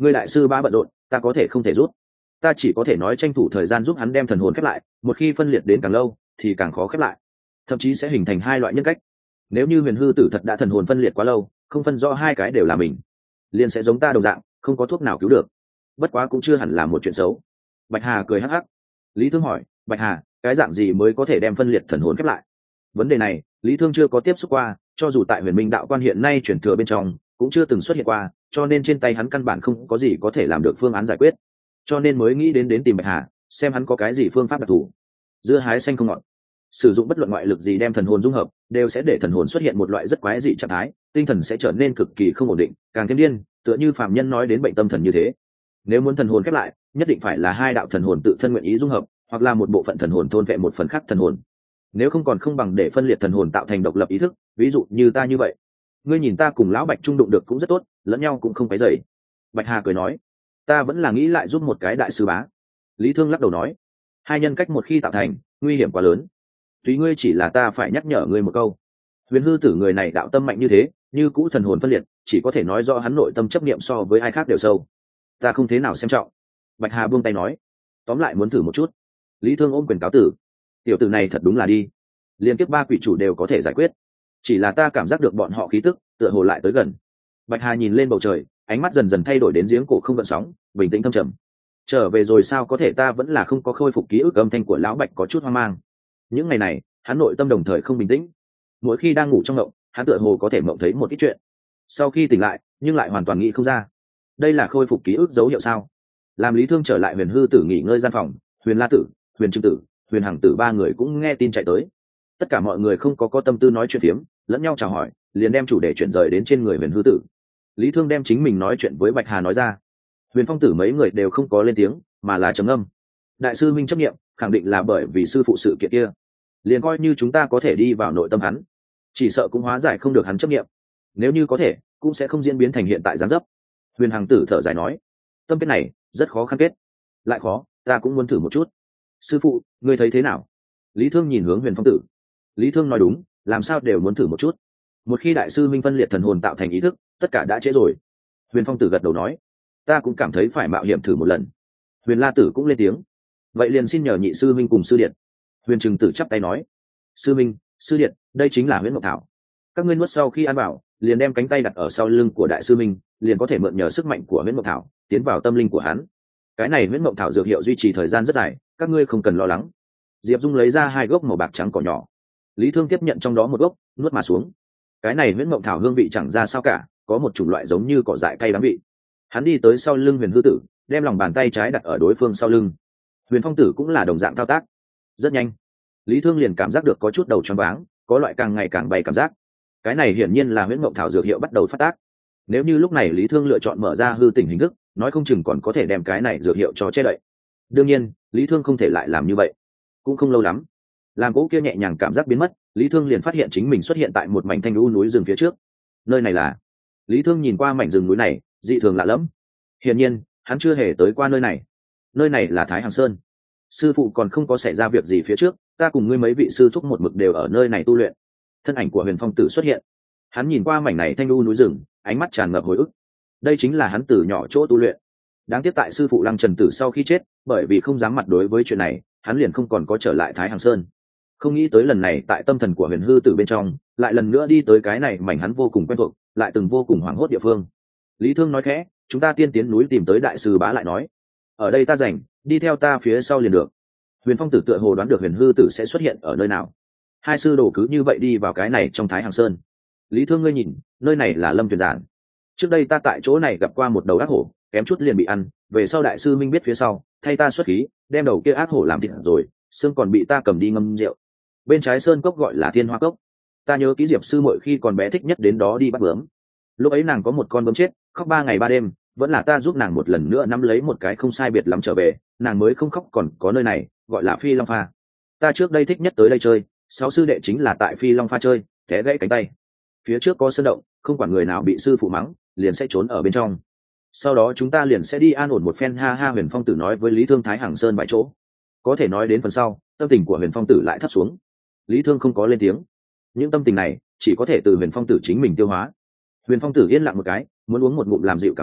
người đại sư ba bận rộn, ta có thể không thể rút, ta chỉ có thể nói tranh thủ thời gian giúp hắn đem thần hồn khép lại, một khi phân liệt đến càng lâu thì càng khó khép lại, thậm chí sẽ hình thành hai loại nhân cách. Nếu như huyền hư tử thật đã thần hồn phân liệt quá lâu, không phân rõ hai cái đều là mình, liền sẽ giống ta đồng dạng, không có thuốc nào cứu được. Bất quá cũng chưa hẳn là một chuyện xấu. Bạch Hà cười hắc hắc. Lý Thương hỏi, Bạch Hà, cái dạng gì mới có thể đem phân liệt thần hồn khép lại? Vấn đề này Lý Thương chưa có tiếp xúc qua, cho dù tại huyền minh đạo quan hiện nay chuyển thừa bên trong cũng chưa từng xuất hiện qua, cho nên trên tay hắn căn bản không có gì có thể làm được phương án giải quyết, cho nên mới nghĩ đến đến tìm Bạch Hà xem hắn có cái gì phương pháp đặc thù. Dưa hái xanh không ngọt, sử dụng bất luận ngoại lực gì đem thần hồn dung hợp đều sẽ để thần hồn xuất hiện một loại rất quái dị trạng thái, tinh thần sẽ trở nên cực kỳ không ổn định, càng thêm điên, tựa như phàm nhân nói đến bệnh tâm thần như thế. Nếu muốn thần hồn khép lại, nhất định phải là hai đạo thần hồn tự thân nguyện ý dung hợp, hoặc là một bộ phận thần hồn thôn vệ một phần khác thần hồn. Nếu không còn không bằng để phân liệt thần hồn tạo thành độc lập ý thức, ví dụ như ta như vậy. Ngươi nhìn ta cùng lão Bạch trung đụng được cũng rất tốt, lẫn nhau cũng không phải dậy. Bạch Hà cười nói, ta vẫn là nghĩ lại giúp một cái đại sư bá. Lý Thương lắc đầu nói, hai nhân cách một khi tạo thành, nguy hiểm quá lớn. Tùy ngươi, chỉ là ta phải nhắc nhở ngươi một câu. Huyền hư tử người này đạo tâm mạnh như thế, như cũ thần hồn phân liệt, chỉ có thể nói do hắn nội tâm chấp niệm so với ai khác đều sâu. Ta không thế nào xem trọng. Bạch Hà buông tay nói, tóm lại muốn thử một chút. Lý Thương ôm quyền cáo tử. Tiểu tử này thật đúng là đi, liên tiếp ba quỷ chủ đều có thể giải quyết, chỉ là ta cảm giác được bọn họ khí tức tựa hồ lại tới gần. Bạch Hà nhìn lên bầu trời, ánh mắt dần dần thay đổi đến giếng cổ không gợn sóng, bình tĩnh thâm trầm. Trở về rồi sao có thể, ta vẫn là không có khôi phục ký ức. Âm thanh của lão Bạch có chút hoang mang. Những ngày này hắn nội tâm đồng thời không bình tĩnh, mỗi khi đang ngủ trong mộng hắn tựa hồ có thể mộng thấy một ít chuyện, sau khi tỉnh lại nhưng lại hoàn toàn nghĩ không ra. Đây là khôi phục ký ức dấu hiệu sao? Làm Lý Thương trở lại huyền hư tử nghỉ ngơi gian phòng, huyền la tử, huyền trương tử, huyền hằng tử ba người cũng nghe tin chạy tới. Tất cả mọi người không có có tâm tư nói chuyện phiếm, lẫn nhau chào hỏi, liền đem chủ đề chuyển rời đến trên người huyền hư tử. Lý Thương đem chính mình nói chuyện với Bạch Hà nói ra. Huyền phong tử mấy người đều không có lên tiếng, mà là trầm ngâm. Đại sư minh chấp nghiệm khẳng định là bởi vì sư phụ sự kiện kia, liền coi như chúng ta có thể đi vào nội tâm hắn, chỉ sợ cũng hóa giải không được hắn chấp nghiệm. Nếu như có thể, cũng sẽ không diễn biến thành hiện tại gián dấp. Huyền hằng tử thở dài nói, tâm kết này rất khó khăn kết. Lại khó, ta cũng muốn thử một chút. Sư phụ, ngươi thấy thế nào? Lý Thương nhìn hướng huyền phong tử. Lý Thương nói đúng, làm sao đều muốn thử một chút. Một khi đại sư minh phân liệt thần hồn tạo thành ý thức, tất cả đã trễ rồi. Huyền phong tử gật đầu nói, ta cũng cảm thấy phải mạo hiểm thử một lần. Huyền la tử cũng lên tiếng, vậy liền xin nhờ nhị sư minh cùng sư điện. Huyền trừng tử chắp tay nói, sư minh, sư điện, đây chính là huyễn mộc thảo. Các ngươi nuốt sau khi ăn vào, liền đem cánh tay đặt ở sau lưng của đại sư minh, liền có thể mượn nhờ sức mạnh của huyễn mộc thảo tiến vào tâm linh của hắn. Cái này huyễn mộc thảo dược hiệu duy trì thời gian rất dài, các ngươi không cần lo lắng. Diệp Dung lấy ra hai gốc màu bạc trắng cỏ nhỏ. Lý Thương tiếp nhận trong đó một gốc, nuốt mà xuống. Cái này huyễn mộc thảo hương vị chẳng ra sao cả, có một chủng loại giống như cỏ dại cay đắng vị. Hắn đi tới sau lưng huyền hư tử, đem lòng bàn tay trái đặt ở đối phương sau lưng. Huyền phong tử cũng là đồng dạng thao tác. Rất nhanh, Lý Thương liền cảm giác được có chút đầu choáng váng, có loại càng ngày càng bay cảm giác. Cái này hiển nhiên là huyễn mộc thảo dược hiệu bắt đầu phát tác. Nếu như lúc này Lý Thương lựa chọn mở ra hư tỉnh hình thức, nói không chừng còn có thể đem cái này dược hiệu cho che đậy. Đương nhiên, Lý Thương không thể lại làm như vậy. Cũng không lâu lắm, làm cỗ kia nhẹ nhàng cảm giác biến mất, Lý Thương liền phát hiện chính mình xuất hiện tại một mảnh thanh u núi rừng phía trước. Nơi này là... Lý Thương nhìn qua mảnh rừng núi này, dị thường lạ lẫm. Hiển nhiên, hắn chưa hề tới qua nơi này. Nơi này là Thái Hằng Sơn. Sư phụ còn không có xảy ra việc gì phía trước, ta cùng ngươi mấy vị sư thúc một mực đều ở nơi này tu luyện. Thân ảnh của Huyền Phong Tử xuất hiện. Hắn nhìn qua mảnh này thanh u núi rừng, ánh mắt tràn ngập hồi ức. Đây chính là hắn từ nhỏ chỗ tu luyện. Đáng tiếc tại sư phụ Lăng Trần Tử sau khi chết, bởi vì không dám mặt đối với chuyện này, hắn liền không còn có trở lại Thái Hằng Sơn. Không nghĩ tới lần này tại tâm thần của Huyền Hư Tử bên trong, lại lần nữa đi tới cái này mảnh hắn vô cùng quen thuộc, lại từng vô cùng hoảng hốt địa phương. Lý Thương nói khẽ, chúng ta tiên tiến núi tìm tới đại sư bá lại nói. Ở đây ta rảnh, đi theo ta phía sau liền được. Huyền Phong Tử tựa hồ đoán được Huyền Hư Tử sẽ xuất hiện ở nơi nào. Hai sư đồ cứ như vậy đi vào cái này trong Thái Hằng Sơn. Lý Thương, ngươi nhìn, nơi này là Lâm Tuyền Giản. Trước đây ta tại chỗ này gặp qua một đầu ác hổ, kém chút liền bị ăn, về sau đại sư minh biết phía sau, thay ta xuất khí, đem đầu kia ác hổ làm thịt rồi, xương còn bị ta cầm đi ngâm rượu. Bên trái sơn cốc gọi là Thiên Hoa Cốc. Ta nhớ ký Diệp sư muội khi còn bé thích nhất đến đó đi bắt bướm. Lúc ấy nàng có một con bướm chết, khóc ba ngày ba đêm, vẫn là ta giúp nàng một lần nữa nắm lấy một cái không sai biệt lắm trở về, nàng mới không khóc. Còn có nơi này, gọi là Phi Long Pha. Ta trước đây thích nhất tới đây chơi, sáu sư đệ chính là tại Phi Long Pha chơi, té gãy cánh tay. Phía trước có sơn động, không quản người nào bị sư phụ mắng, liền sẽ trốn ở bên trong. Sau đó chúng ta liền sẽ đi an ổn một phen, ha ha. Huyền Phong Tử nói với Lý Thương. Thái Hằng Sơn bãi chỗ. Có thể nói đến phần sau, tâm tình của Huyền Phong Tử lại thấp xuống. Lý Thương không có lên tiếng. Những tâm tình này chỉ có thể từ Huyền Phong Tử chính mình tiêu hóa. Huyền Phong Tử yên lặng một cái, muốn uống một ngụm làm dịu cảm xúc,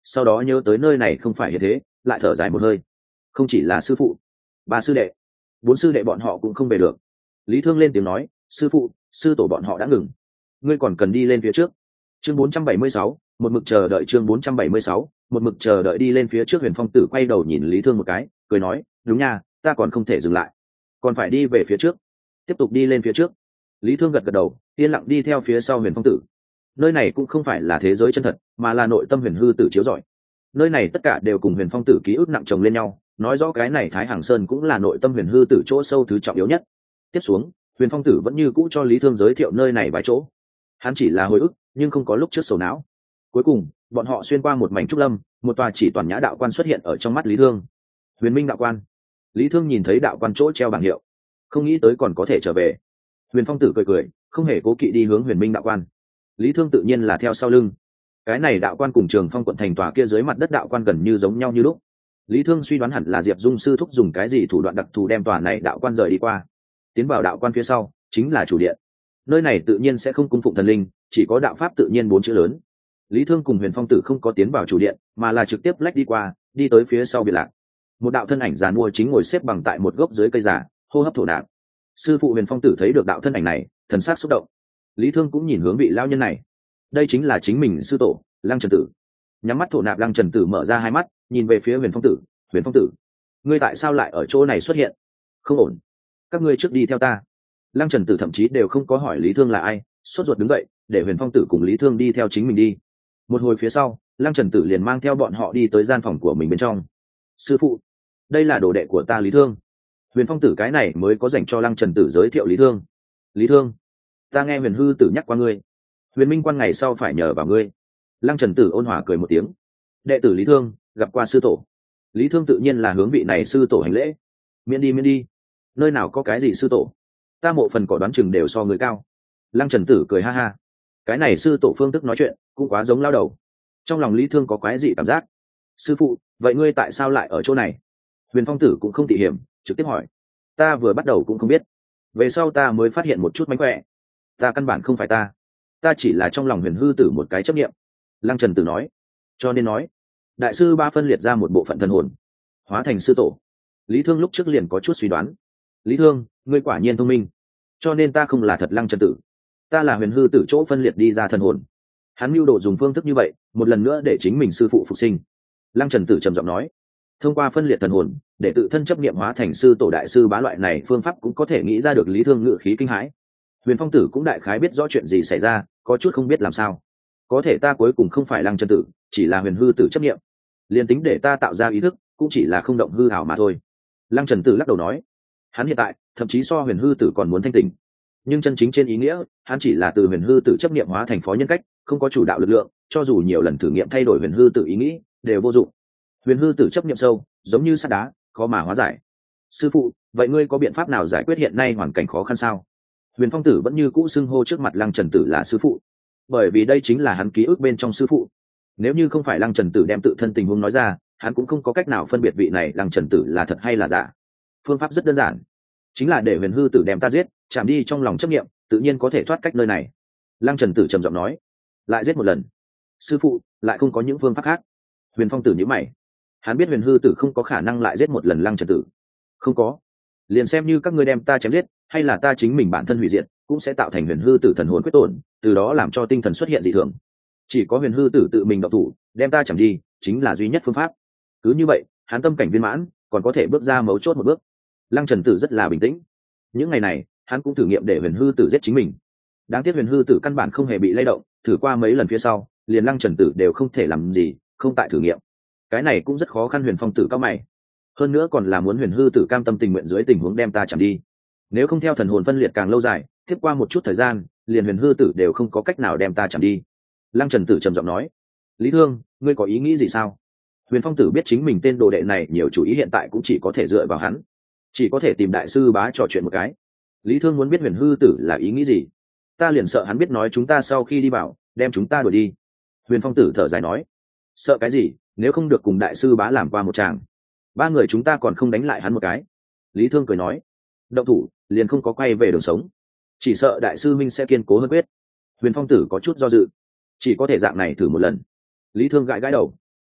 sau đó nhớ tới nơi này không phải như thế, lại thở dài một hơi. Không chỉ là sư phụ, ba sư đệ, bốn sư đệ bọn họ cũng không về được. Lý Thương lên tiếng nói, sư phụ, sư tổ bọn họ đã ngừng, ngươi còn cần đi lên phía trước. Chương bốn trăm bảy mươi sáu, một mực chờ đợi. Chương bốn trăm bảy mươi sáu, một mực chờ đợi. Đi lên phía trước. Huyền Phong Tử quay đầu nhìn Lý Thương một cái, cười nói, đúng nha, ta còn không thể dừng lại, còn phải đi về phía trước, tiếp tục đi lên phía trước. Lý Thương gật gật đầu, yên lặng đi theo phía sau Huyền Phong Tử. Nơi này cũng không phải là thế giới chân thật, mà là nội tâm Huyền Hư Tử chiếu rọi. Nơi này tất cả đều cùng Huyền Phong Tử ký ức nặng chồng lên nhau, nói rõ cái này Thái Hàng Sơn cũng là nội tâm Huyền Hư Tử chỗ sâu thứ trọng yếu nhất. Tiếp xuống, Huyền Phong Tử vẫn như cũ cho Lý Thương giới thiệu nơi này vài chỗ. Hắn chỉ là hồi ức, nhưng không có lúc trước sầu não. Cuối cùng, bọn họ xuyên qua một mảnh trúc lâm, một tòa chỉ toàn nhã đạo quan xuất hiện ở trong mắt Lý Thương. Huyền Minh đạo quan. Lý Thương nhìn thấy đạo quan chỗ treo bảng hiệu, không nghĩ tới còn có thể trở về. Huyền Phong Tử cười cười, không hề cố kỵ đi hướng Huyền Minh đạo quan. Lý Thương tự nhiên là theo sau lưng. Cái này đạo quan cùng Trường Phong quận thành tòa kia dưới mặt đất đạo quan gần như giống nhau như lúc. Lý Thương suy đoán hẳn là Diệp Dung sư thúc dùng cái gì thủ đoạn đặc thù đem tòa này đạo quan rời đi qua. Tiến vào đạo quan phía sau, chính là chủ điện. Nơi này tự nhiên sẽ không cung phụng thần linh, chỉ có đạo pháp tự nhiên bốn chữ lớn. Lý Thương cùng Huyền Phong Tử không có tiến vào chủ điện, mà là trực tiếp lách đi qua, đi tới phía sau biệt lạc. Một đạo thân ảnh giàn mua chính ngồi xếp bằng tại một gốc dưới cây giả, hô hấp thổ nạp. Sư phụ Huyền Phong Tử thấy được đạo thân ảnh này, thần sắc xúc động. Lý Thương cũng nhìn hướng vị lão nhân này. Đây chính là chính mình sư tổ, Lăng Trần Tử. Nhắm mắt thổ nạp, Lăng Trần Tử mở ra hai mắt, nhìn về phía Huyền Phong Tử. Huyền Phong Tử, ngươi tại sao lại ở chỗ này xuất hiện? Không ổn, các ngươi trước đi theo ta. Lăng Trần Tử thậm chí đều không có hỏi Lý Thương là ai, sốt ruột đứng dậy, để Huyền Phong Tử cùng Lý Thương đi theo chính mình đi. Một hồi phía sau, Lăng Trần Tử liền mang theo bọn họ đi tới gian phòng của mình bên trong. Sư phụ, đây là đồ đệ của ta Lý Thương. Huyền Phong Tử cái này mới có dành cho Lăng Trần Tử giới thiệu Lý Thương. Lý Thương, ta nghe Huyền Hư Tử nhắc qua ngươi, Huyền Minh quan ngày sau phải nhờ vào ngươi. Lăng Trần Tử ôn hòa cười một tiếng. Đệ tử Lý Thương gặp qua sư tổ. Lý Thương tự nhiên là hướng vị này sư tổ hành lễ. Miễn đi miễn đi, nơi nào có cái gì sư tổ, ta mộ phần cỏ đoán chừng đều so người cao. Lăng Trần Tử cười ha ha, cái này sư tổ phương thức nói chuyện cũng quá giống lao đầu. Trong lòng Lý Thương có quái dị cảm giác. Sư phụ, vậy ngươi tại sao lại ở chỗ này? Huyền Phong Tử cũng không tỉ hiểm, trực tiếp hỏi. Ta vừa bắt đầu cũng không biết, về sau ta mới phát hiện một chút mánh khỏe. Ta căn bản không phải ta, ta chỉ là trong lòng Huyền Hư Tử một cái chấp niệm. Lăng Trần Tử nói. Cho nên nói, đại sư ba phân liệt ra một bộ phận thần hồn, hóa thành sư tổ. Lý Thương lúc trước liền có chút suy đoán. Lý Thương, ngươi quả nhiên thông minh. Cho nên ta không là thật Lăng Trần Tử, ta là Huyền Hư Tử chỗ phân liệt đi ra thần hồn. Hắn mưu đồ dùng phương thức như vậy, một lần nữa để chính mình sư phụ phục sinh. Lăng Trần Tử trầm giọng nói, thông qua phân liệt thần hồn, để tự thân chấp niệm hóa thành sư tổ đại sư bá, loại này phương pháp cũng có thể nghĩ ra được. Lý Thương ngự khí kinh hãi. Huyền Phong Tử cũng đại khái biết rõ chuyện gì xảy ra, có chút không biết làm sao. Có thể ta cuối cùng không phải Lăng Trần Tử, chỉ là Huyền Hư Tử chấp niệm. Liên tính để ta tạo ra ý thức, cũng chỉ là không động hư ảo mà thôi. Lăng Trần Tử lắc đầu nói, hắn hiện tại thậm chí so Huyền Hư Tử còn muốn thanh tỉnh, nhưng chân chính trên ý nghĩa, hắn chỉ là từ Huyền Hư Tử chấp niệm hóa thành phó nhân cách, không có chủ đạo lực lượng, cho dù nhiều lần thử nghiệm thay đổi Huyền Hư Tử ý nghĩ, đều vô dụng. Huyền Hư Tử chấp niệm sâu, giống như sắt đá, khó mà hóa giải. Sư phụ, vậy ngươi có biện pháp nào giải quyết hiện nay hoàn cảnh khó khăn sao? Huyền Phong Tử vẫn như cũ xưng hô trước mặt Lăng Trần Tử là sư phụ, bởi vì đây chính là hắn ký ức bên trong sư phụ. Nếu như không phải Lăng Trần Tử đem tự thân tình huống nói ra, hắn cũng không có cách nào phân biệt vị này Lăng Trần Tử là thật hay là giả. Phương pháp rất đơn giản, chính là để Huyền Hư Tử đem ta giết, chạm đi trong lòng chấp niệm, tự nhiên có thể thoát cách nơi này. Lăng Trần Tử trầm giọng nói. Lại giết một lần? Sư phụ, lại không có những phương pháp khác? Huyền Phong Tử nhíu mày. Hắn biết Huyền Hư Tử không có khả năng lại giết một lần Lăng Trần Tử. Không có, liền xem như các ngươi đem ta chém giết, hay là ta chính mình bản thân hủy diệt, cũng sẽ tạo thành Huyền Hư Tử thần hồn quyết tổn, từ đó làm cho tinh thần xuất hiện dị thường. Chỉ có Huyền Hư Tử tự mình động thủ, đem ta chém đi, chính là duy nhất phương pháp. Cứ như vậy, hắn tâm cảnh viên mãn, còn có thể bước ra mấu chốt một bước. Lăng Trần Tử rất là bình tĩnh. Những ngày này, hắn cũng thử nghiệm để Huyền Hư Tử giết chính mình. Đáng tiếc Huyền Hư Tử căn bản không hề bị lay động, thử qua mấy lần phía sau, liền Lăng Trần Tử đều không thể làm gì, không tại thử nghiệm. Cái này cũng rất khó khăn. Huyền Phong Tử cao mày. Hơn nữa còn là muốn Huyền Hư Tử cam tâm tình nguyện dưới tình huống đem ta chạm đi. Nếu không theo thần hồn phân liệt càng lâu dài, tiếp qua một chút thời gian, liền Huyền Hư Tử đều không có cách nào đem ta chạm đi. Lăng Trần Tử trầm giọng nói. Lý Thương, ngươi có ý nghĩ gì sao? Huyền Phong Tử biết chính mình tên đồ đệ này nhiều chủ ý hiện tại cũng chỉ có thể dựa vào hắn, chỉ có thể tìm đại sư bá trò chuyện một cái. Lý Thương muốn biết Huyền Hư Tử là ý nghĩ gì, ta liền sợ hắn biết nói chúng ta sau khi đi vào đem chúng ta đuổi đi. Huyền Phong Tử thở dài nói. Sợ cái gì, nếu không được cùng đại sư bá làm qua một tràng, ba người chúng ta còn không đánh lại hắn một cái. Lý Thương cười nói. Động thủ liền không có quay về đường sống, chỉ sợ đại sư minh sẽ kiên cố hơn quyết. Huyền Phong Tử có chút do dự. Chỉ có thể dạng này thử một lần. Lý Thương gãi gãi đầu.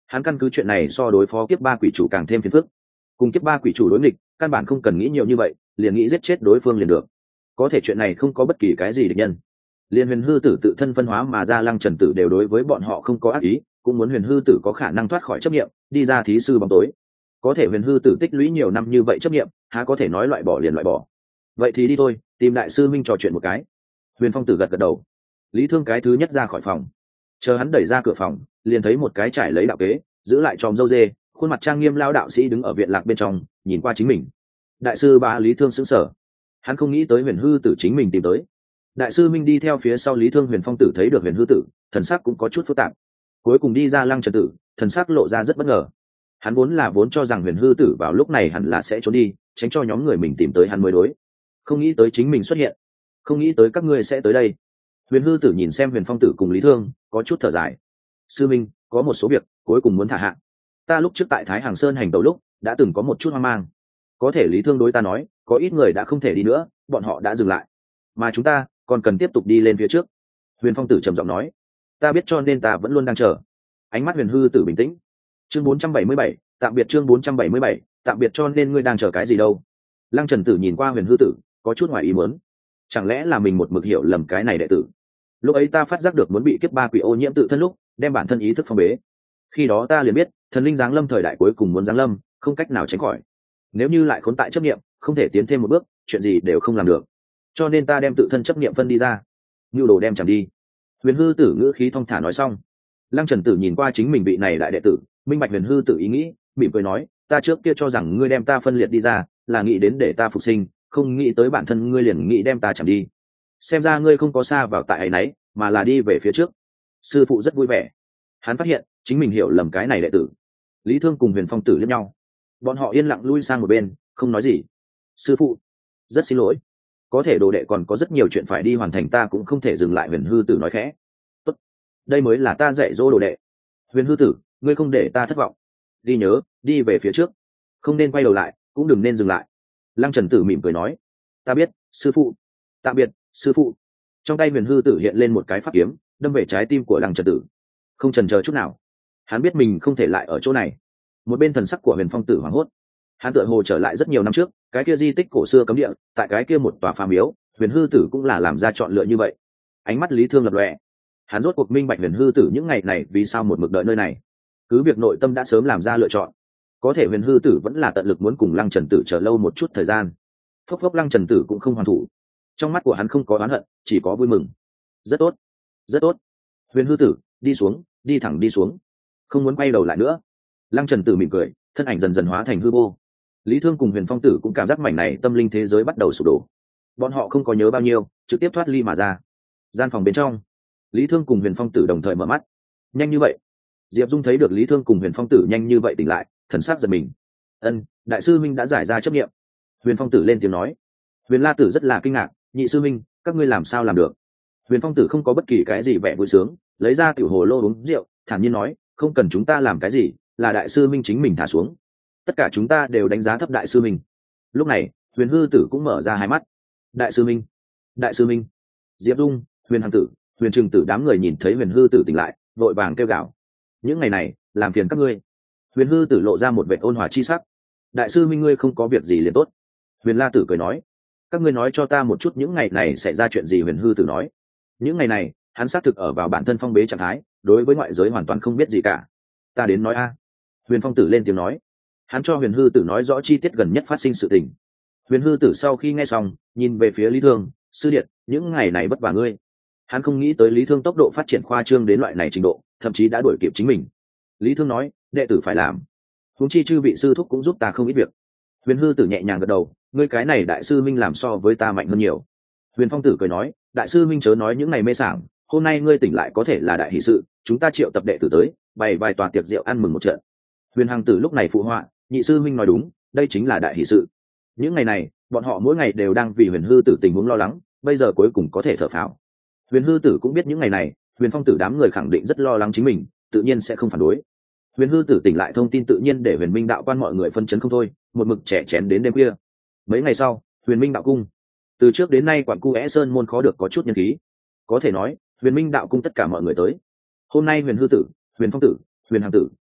Hắn căn cứ chuyện này so đối phó kiếp ba quỷ chủ càng thêm phiền phức. Cùng kiếp ba quỷ chủ đối nghịch, căn bản không cần nghĩ nhiều như vậy, liền nghĩ giết chết đối phương liền được. Có thể chuyện này không có bất kỳ cái gì địch nhân. Liên huyền hư tử tự thân phân hóa mà ra Lăng Trần Tử đều đối với bọn họ không có ác ý, cũng muốn huyền hư tử có khả năng thoát khỏi chấp niệm, đi ra thí sư bóng tối. Có thể huyền hư tử tích lũy nhiều năm như vậy chấp niệm, há có thể nói loại bỏ liền loại bỏ. Vậy thì đi thôi, tìm đại sư minh trò chuyện một cái. Huyền Phong Tử gật gật đầu. Lý Thương cái thứ nhất ra khỏi phòng. Chờ hắn đẩy ra cửa phòng, liền thấy một cái trải lấy đạo kế, giữ lại tròm râu dê, khuôn mặt trang nghiêm lao đạo sĩ đứng ở viện lạc bên trong, nhìn qua chính mình. Đại sư bá Lý Thương sững sờ. Hắn không nghĩ tới huyền hư tử chính mình tìm tới. Đại sư minh đi theo phía sau Lý Thương. Huyền Phong Tử thấy được huyền hư tử, thần sắc cũng có chút phức tạp. Cuối cùng đi ra Lăng Trần Tử, thần sắc lộ ra rất bất ngờ. Hắn vốn là vốn cho rằng huyền hư tử vào lúc này hẳn là sẽ trốn đi, tránh cho nhóm người mình tìm tới hắn mới đối. Không nghĩ tới chính mình xuất hiện, không nghĩ tới các ngươi sẽ tới đây. Huyền hư tử nhìn xem Huyền Phong Tử cùng Lý Thương, có chút thở dài. Sư minh, có một số việc cuối cùng muốn thả hạ. Ta lúc trước tại Thái Hàng Sơn hành tẩu lúc đã từng có một chút hoang mang, có thể Lý Thương đối ta nói có ít người đã không thể đi nữa, bọn họ đã dừng lại, mà chúng ta còn cần tiếp tục đi lên phía trước. Huyền Phong Tử trầm giọng nói. Ta biết, cho nên ta vẫn luôn đang chờ. Ánh mắt huyền hư tử bình tĩnh. Chương bốn trăm bảy mươi bảy, tạm biệt. Chương bốn trăm bảy mươi bảy, tạm biệt. Cho nên ngươi đang chờ cái gì đâu? Lăng Trần Tử nhìn qua huyền hư tử, có chút ngoài ý muốn. Chẳng lẽ là mình một mực hiểu lầm cái này đệ tử? Lúc ấy ta phát giác được muốn bị kiếp ba quỷ ô nhiễm tự thân lúc, đem bản thân ý thức phong bế. Khi đó ta liền biết, thần linh giáng lâm thời đại cuối cùng muốn giáng lâm, không cách nào tránh khỏi. Nếu như lại khốn tại chấp niệm, không thể tiến thêm một bước, chuyện gì đều không làm được. Cho nên ta đem tự thân chấp niệm phân đi ra, nhu đồ đem chẳng đi. Huyền hư tử ngữ khí thong thả nói xong. Lăng Trần Tử nhìn qua chính mình vị này đại đệ tử, minh bạch huyền hư tử ý nghĩ, mỉm cười nói, ta trước kia cho rằng ngươi đem ta phân liệt đi ra là nghĩ đến để ta phục sinh, không nghĩ tới bản thân ngươi liền nghĩ đem ta chẳng đi. Xem ra ngươi không có xa vào tại ấy nấy, mà là đi về phía trước. Sư phụ rất vui vẻ. Hắn phát hiện chính mình hiểu lầm cái này đệ tử. Lý Thương cùng Huyền Phong Tử liếc nhau, bọn họ yên lặng lui sang một bên, không nói gì. Sư phụ, rất xin lỗi, có thể đồ đệ còn có rất nhiều chuyện phải đi hoàn thành, ta cũng không thể dừng lại. Huyền hư tử nói khẽ. Tốt, đây mới là ta dạy dỗ đồ đệ. Huyền hư tử, ngươi không để ta thất vọng. Đi nhớ, đi về phía trước, không nên quay đầu lại, cũng đừng nên dừng lại. Lăng Trần Tử mỉm cười nói. Ta biết, sư phụ. Tạm biệt, sư phụ. Trong tay huyền hư tử hiện lên một cái pháp kiếm, đâm về trái tim của Lăng Trần Tử. Không chần chờ chút nào, hắn biết mình không thể lại ở chỗ này. Một bên thần sắc của Huyền Phong Tử hoảng hốt. Hắn tựa hồ trở lại rất nhiều năm trước, cái kia di tích cổ xưa cấm địa, tại cái kia một tòa phá miếu, huyền hư tử cũng là làm ra chọn lựa như vậy. Ánh mắt Lý Thương lập lòe, hắn rốt cuộc minh bạch huyền hư tử những ngày này vì sao một mực đợi nơi này. Cứ việc nội tâm đã sớm làm ra lựa chọn, có thể huyền hư tử vẫn là tận lực muốn cùng Lăng Trần Tử chờ lâu một chút thời gian. Phốc phốc, Lăng Trần Tử cũng không hoàn thủ, trong mắt của hắn không có oán hận, chỉ có vui mừng. Rất tốt, rất tốt. Huyền hư tử, đi xuống, đi thẳng đi xuống, không muốn quay đầu lại nữa. Lăng Trần Tử mỉm cười, thân ảnh dần dần hóa thành hư vô. Lý Thương cùng Huyền Phong Tử cũng cảm giác mảnh này tâm linh thế giới bắt đầu sụp đổ. Bọn họ không có nhớ bao nhiêu, trực tiếp thoát ly mà ra. Gian phòng bên trong, Lý Thương cùng Huyền Phong Tử đồng thời mở mắt. Nhanh như vậy? Diệp Dung thấy được Lý Thương cùng Huyền Phong Tử nhanh như vậy tỉnh lại, thần sắc giật mình. Ân, đại sư minh đã giải ra chấp niệm. Huyền Phong Tử lên tiếng nói. Huyền La Tử rất là kinh ngạc, nhị sư minh, các ngươi làm sao làm được? Huyền Phong Tử không có bất kỳ cái gì vẻ vui sướng, lấy ra tiểu hồ lô uống rượu, thản nhiên nói, không cần chúng ta làm cái gì, là đại sư minh chính mình thả xuống. Tất cả chúng ta đều đánh giá thấp đại sư minh. Lúc này Huyền hư tử cũng mở ra hai mắt. Đại sư minh, đại sư minh. Diệp Dung, Huyền Hằng Tử, Huyền Trừng Tử đám người nhìn thấy Huyền hư tử tỉnh lại, vội vàng kêu gào. Những ngày này làm phiền các ngươi. Huyền hư tử lộ ra một vẻ ôn hòa chi sắc. Đại sư minh, ngươi không có việc gì liền tốt. Huyền La Tử cười nói. Các ngươi nói cho ta một chút những ngày này xảy ra chuyện gì? Huyền hư tử nói. Những ngày này hắn xác thực ở vào bản thân phong bế trạng thái, đối với ngoại giới hoàn toàn không biết gì cả. Ta đến nói a. Huyền Phong Tử lên tiếng nói. Hắn cho huyền hư tử nói rõ chi tiết gần nhất phát sinh sự tình. Huyền hư tử sau khi nghe xong, nhìn về phía Lý Thương. Sư điện, những ngày này vất vả ngươi. Hắn không nghĩ tới Lý Thương tốc độ phát triển khoa trương đến loại này trình độ, thậm chí đã đuổi kịp chính mình. Lý Thương nói, đệ tử phải làm, huống chi chư vị sư thúc cũng giúp ta không ít việc. Huyền hư tử nhẹ nhàng gật đầu, ngươi cái này đại sư minh làm so với ta mạnh hơn nhiều. Huyền Phong Tử cười nói, đại sư minh chớ nói những ngày mê sảng, hôm nay ngươi tỉnh lại có thể là đại hỷ sự, chúng ta triệu tập đệ tử tới, bày vài tòa tiệc rượu ăn mừng một trận. Huyền Hằng Tử lúc này phụ họa, nhị sư minh nói đúng, đây chính là đại hỷ sự. Những ngày này bọn họ mỗi ngày đều đang vì huyền hư tử tình huống lo lắng, bây giờ cuối cùng có thể thở phào. Huyền hư tử cũng biết những ngày này Huyền Phong Tử đám người khẳng định rất lo lắng chính mình, tự nhiên sẽ không phản đối. Huyền hư tử tỉnh lại thông tin tự nhiên để Huyền Minh đạo quan mọi người phân chấn không thôi, một mực trẻ chén đến đêm khuya. Mấy ngày sau, Huyền Minh đạo cung, từ trước đến nay quản cu é sơn môn khó được có chút nhân khí, có thể nói Huyền Minh đạo cung tất cả mọi người tới. Hôm nay Huyền hư tử, Huyền Phong Tử, Huyền Hằng Tử,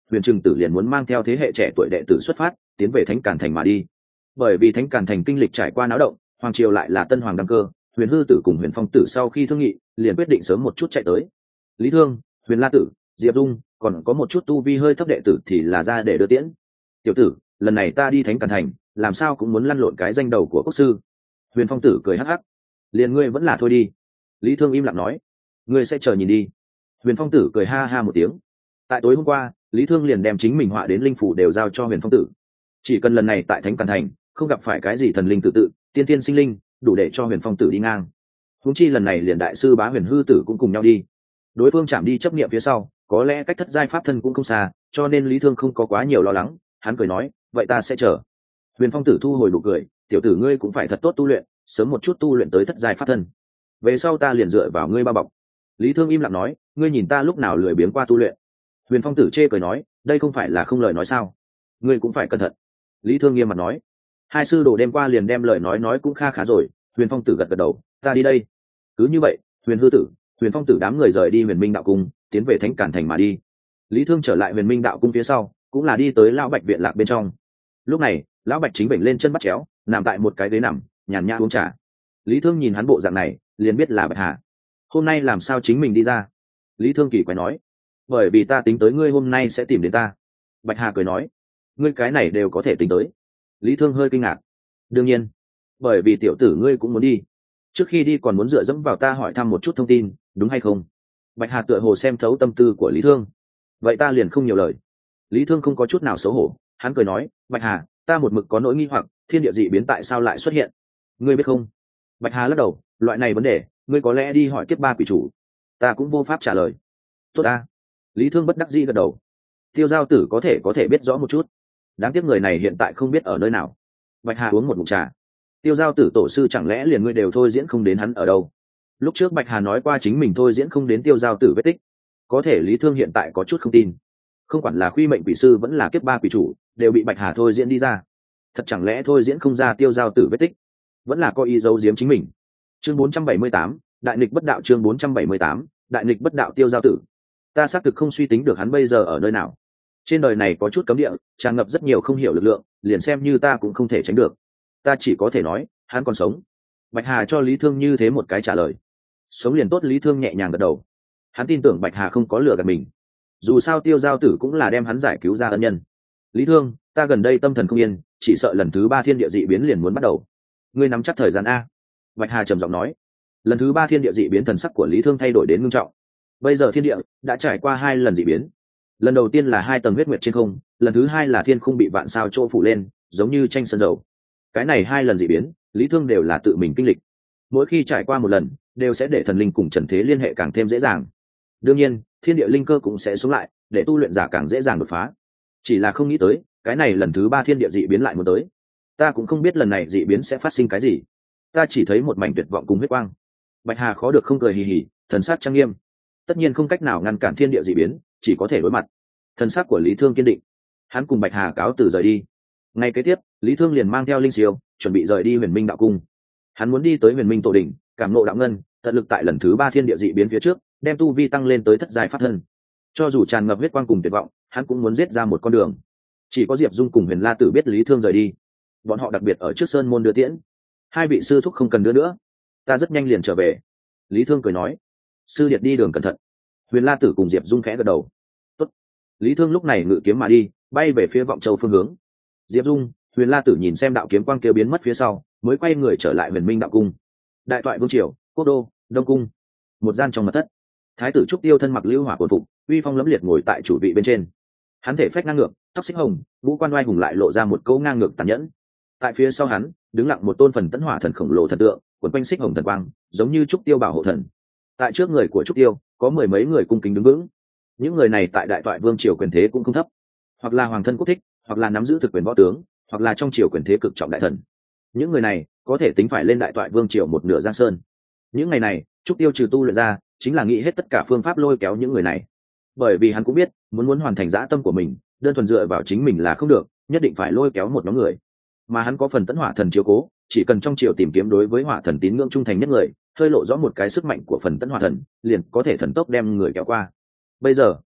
huyền trừng tử liền muốn mang theo thế hệ trẻ tuổi đệ tử xuất phát tiến về thánh càn thành mà đi. Bởi vì thánh càn thành kinh lịch trải qua náo động, hoàng triều lại là tân hoàng đăng cơ, huyền hư tử cùng huyền phong tử sau khi thương nghị liền quyết định sớm một chút chạy tới. Lý Thương, huyền la tử, diệp dung còn có một chút tu vi hơi thấp đệ tử thì là ra để đưa tiễn. Tiểu tử, lần này ta đi thánh càn thành làm sao cũng muốn lăn lộn cái danh đầu của quốc sư. Huyền phong tử cười hắc hắc. Liền ngươi vẫn là thôi đi. Lý Thương im lặng nói. Ngươi sẽ chờ nhìn đi. Huyền phong tử cười ha ha một tiếng. Tại tối hôm qua, Lý Thương liền đem chính mình họa đến linh phủ đều giao cho huyền phong tử. Chỉ cần lần này tại thánh càn thành không gặp phải cái gì thần linh tự tự tiên tiên sinh linh, đủ để cho huyền phong tử đi ngang. Huống chi lần này liền đại sư bá huyền hư tử cũng cùng nhau đi. Đối phương chạm đi chấp niệm phía sau, có lẽ cách thất giai pháp thân cũng không xa, cho nên Lý Thương không có quá nhiều lo lắng. Hắn cười nói, vậy ta sẽ chờ. Huyền phong tử thu hồi nụ cười, tiểu tử ngươi cũng phải thật tốt tu luyện, sớm một chút tu luyện tới thất giai pháp thân. Về sau ta liền dựa vào ngươi bao bọc. Lý Thương im lặng nói, ngươi nhìn ta lúc nào lười biếng qua tu luyện. Huyền phong tử chê cười nói, đây không phải là không lời nói sao, ngươi cũng phải cẩn thận. Lý Thương nghiêm mặt nói. Hai sư đồ đêm qua liền đem lời nói nói cũng kha khá rồi. Huyền phong tử gật gật đầu, ta đi đây. Cứ như vậy, huyền hư tử, huyền phong tử đám người rời đi huyền minh đạo cung, tiến về thánh càn thành mà đi. Lý Thương trở lại huyền minh đạo cung phía sau, cũng là đi tới lão bạch viện lạc bên trong. Lúc này lão bạch chính bệnh lên chân bắt chéo nằm tại một cái ghế nằm nhàn nhã uống trà. Lý Thương nhìn hắn bộ dạng này liền biết là Bạch Hà. Hôm nay làm sao chính mình đi ra? Lý Thương kỳ quái nói. Bởi vì ta tính tới ngươi hôm nay sẽ tìm đến ta. Bạch Hà cười nói. Ngươi cái này đều có thể tính tới. Lý Thương hơi kinh ngạc. Đương nhiên, bởi vì tiểu tử ngươi cũng muốn đi, trước khi đi còn muốn dựa dẫm vào ta hỏi thăm một chút thông tin, đúng hay không? Bạch Hà tựa hồ xem thấu tâm tư của Lý Thương. Vậy ta liền không nhiều lời. Lý Thương không có chút nào xấu hổ, hắn cười nói, Bạch Hà, ta một mực có nỗi nghi hoặc, thiên địa dị biến tại sao lại xuất hiện? Ngươi biết không? Bạch Hà lắc đầu, loại này vấn đề, ngươi có lẽ đi hỏi kiếp ba quỷ chủ, ta cũng vô pháp trả lời. Tốt ta. Lý Thương bất đắc dĩ gật đầu. Tiêu Giao Tử có thể có thể biết rõ một chút. Đáng tiếc người này hiện tại không biết ở nơi nào. Bạch Hà uống một ngụm trà. Tiêu Giao Tử tổ sư chẳng lẽ liền ngươi đều thôi diễn không đến hắn ở đâu? Lúc trước Bạch Hà nói qua chính mình thôi diễn không đến Tiêu Giao Tử vết tích. Có thể Lý Thương hiện tại có chút không tin. Không quản là Khuy Mệnh quỷ sư vẫn là kiếp ba quỷ chủ, đều bị Bạch Hà thôi diễn đi ra. Thật chẳng lẽ thôi diễn không ra Tiêu Giao Tử vết tích? Vẫn là có ý giấu giếm chính mình. Chương bốn trăm bảy mươi tám, Đại nghịch bất đạo. Chương bốn trăm bảy mươi tám, Đại nghịch bất đạo. Tiêu Giao Tử. Ta xác thực không suy tính được hắn bây giờ ở nơi nào. Trên đời này có chút cấm địa, tràn ngập rất nhiều không hiểu lực lượng, liền xem như ta cũng không thể tránh được. Ta chỉ có thể nói, hắn còn sống. Bạch Hà cho Lý Thương như thế một cái trả lời. Sống liền tốt. Lý Thương nhẹ nhàng gật đầu. Hắn tin tưởng Bạch Hà không có lừa gạt mình. Dù sao Tiêu Giao Tử cũng là đem hắn giải cứu ra ân nhân. Lý Thương, ta gần đây tâm thần không yên, chỉ sợ lần thứ ba thiên địa dị biến liền muốn bắt đầu. Ngươi nắm chắc thời gian a. Bạch Hà trầm giọng nói. Lần thứ ba thiên địa dị biến, thần sắc của Lý Thương thay đổi đến ngưng trọng. Bây giờ thiên địa đã trải qua hai lần dị biến. Lần đầu tiên là hai tầng huyết nguyệt trên không, lần thứ hai là thiên khung bị vạn sao chỗ phủ lên, giống như tranh sơn dầu. Cái này hai lần dị biến, Lý Thương đều là tự mình kinh lịch. Mỗi khi trải qua một lần, đều sẽ để thần linh cùng trần thế liên hệ càng thêm dễ dàng. Đương nhiên, thiên địa linh cơ cũng sẽ xuống lại, để tu luyện giả càng dễ dàng đột phá. Chỉ là không nghĩ tới, cái này lần thứ ba thiên địa dị biến lại muốn tới. Ta cũng không biết lần này dị biến sẽ phát sinh cái gì. Ta chỉ thấy một mảnh tuyệt vọng cùng huyết quang. Bạch Hà khó được không cười hì hì, thần sắc trang nghiêm. Tất nhiên không cách nào ngăn cản thiên địa dị biến, chỉ có thể đối mặt. Thần sắc của Lý Thương kiên định. Hắn cùng Bạch Hà cáo từ rời đi. Ngay kế tiếp, Lý Thương liền mang theo linh siêu, chuẩn bị rời đi Huyền Minh đạo cung. Hắn muốn đi tới Huyền Minh tổ đỉnh, cảm ngộ đạo ngân, tận lực tại lần thứ ba thiên địa dị biến phía trước, đem tu vi tăng lên tới thất giai pháp thân. Cho dù tràn ngập huyết quang cùng tuyệt vọng, hắn cũng muốn giết ra một con đường. Chỉ có Diệp Dung cùng Huyền La Tử biết Lý Thương rời đi. Bọn họ đặc biệt ở trước sơn môn đưa tiễn. Hai vị sư thúc không cần đưa nữa, ta rất nhanh liền trở về. Lý Thương cười nói. Sư điệt đi đường cẩn thận. Huyền La Tử cùng Diệp Dung khẽ gật đầu. Tốt. Lý Thương lúc này ngự kiếm mà đi, bay về phía Vọng Châu phương hướng. Diệp Dung, Huyền La Tử nhìn xem đạo kiếm quang kia biến mất phía sau, mới quay người trở lại Huyền Minh đạo cung. Đại Toại Vương triều, Quốc đô, Đông cung. Một gian trong mật thất. Thái tử Trúc Tiêu thân mặc lưu hỏa cổn phục, uy phong lẫm liệt ngồi tại chủ vị bên trên. Hắn thể phách ngang ngược, tóc xích hồng, ngũ quan oai hùng lại lộ ra một câu ngang ngược tàn nhẫn. Tại phía sau hắn, đứng lặng một tôn phần tấn hỏa thần khổng lồ thần tượng, quấn quanh xích hồng thần quang, giống như Trúc Tiêu bảo hộ thần. Tại trước người của Trúc Tiêu, có mười mấy người cung kính đứng vững. Những người này tại Đại Toại Vương triều quyền thế cũng không thấp, hoặc là hoàng thân quốc thích, hoặc là nắm giữ thực quyền võ tướng, hoặc là trong triều quyền thế cực trọng đại thần. Những người này có thể tính phải lên Đại Toại Vương triều một nửa giang sơn. Những ngày này, Trúc Tiêu trừ tu luyện ra, chính là nghĩ hết tất cả phương pháp lôi kéo những người này. Bởi vì hắn cũng biết, muốn muốn hoàn thành dã tâm của mình, đơn thuần dựa vào chính mình là không được, nhất định phải lôi kéo một nhóm người. Mà hắn có phần tấn hỏa thần chiếu cố, chỉ cần trong triều tìm kiếm đối với hỏa thần tín ngưỡng trung thành nhất người, hơi lộ rõ một cái sức mạnh của phần tấn hỏa thần, liền có thể thần tốc đem người kéo qua. Bây giờ,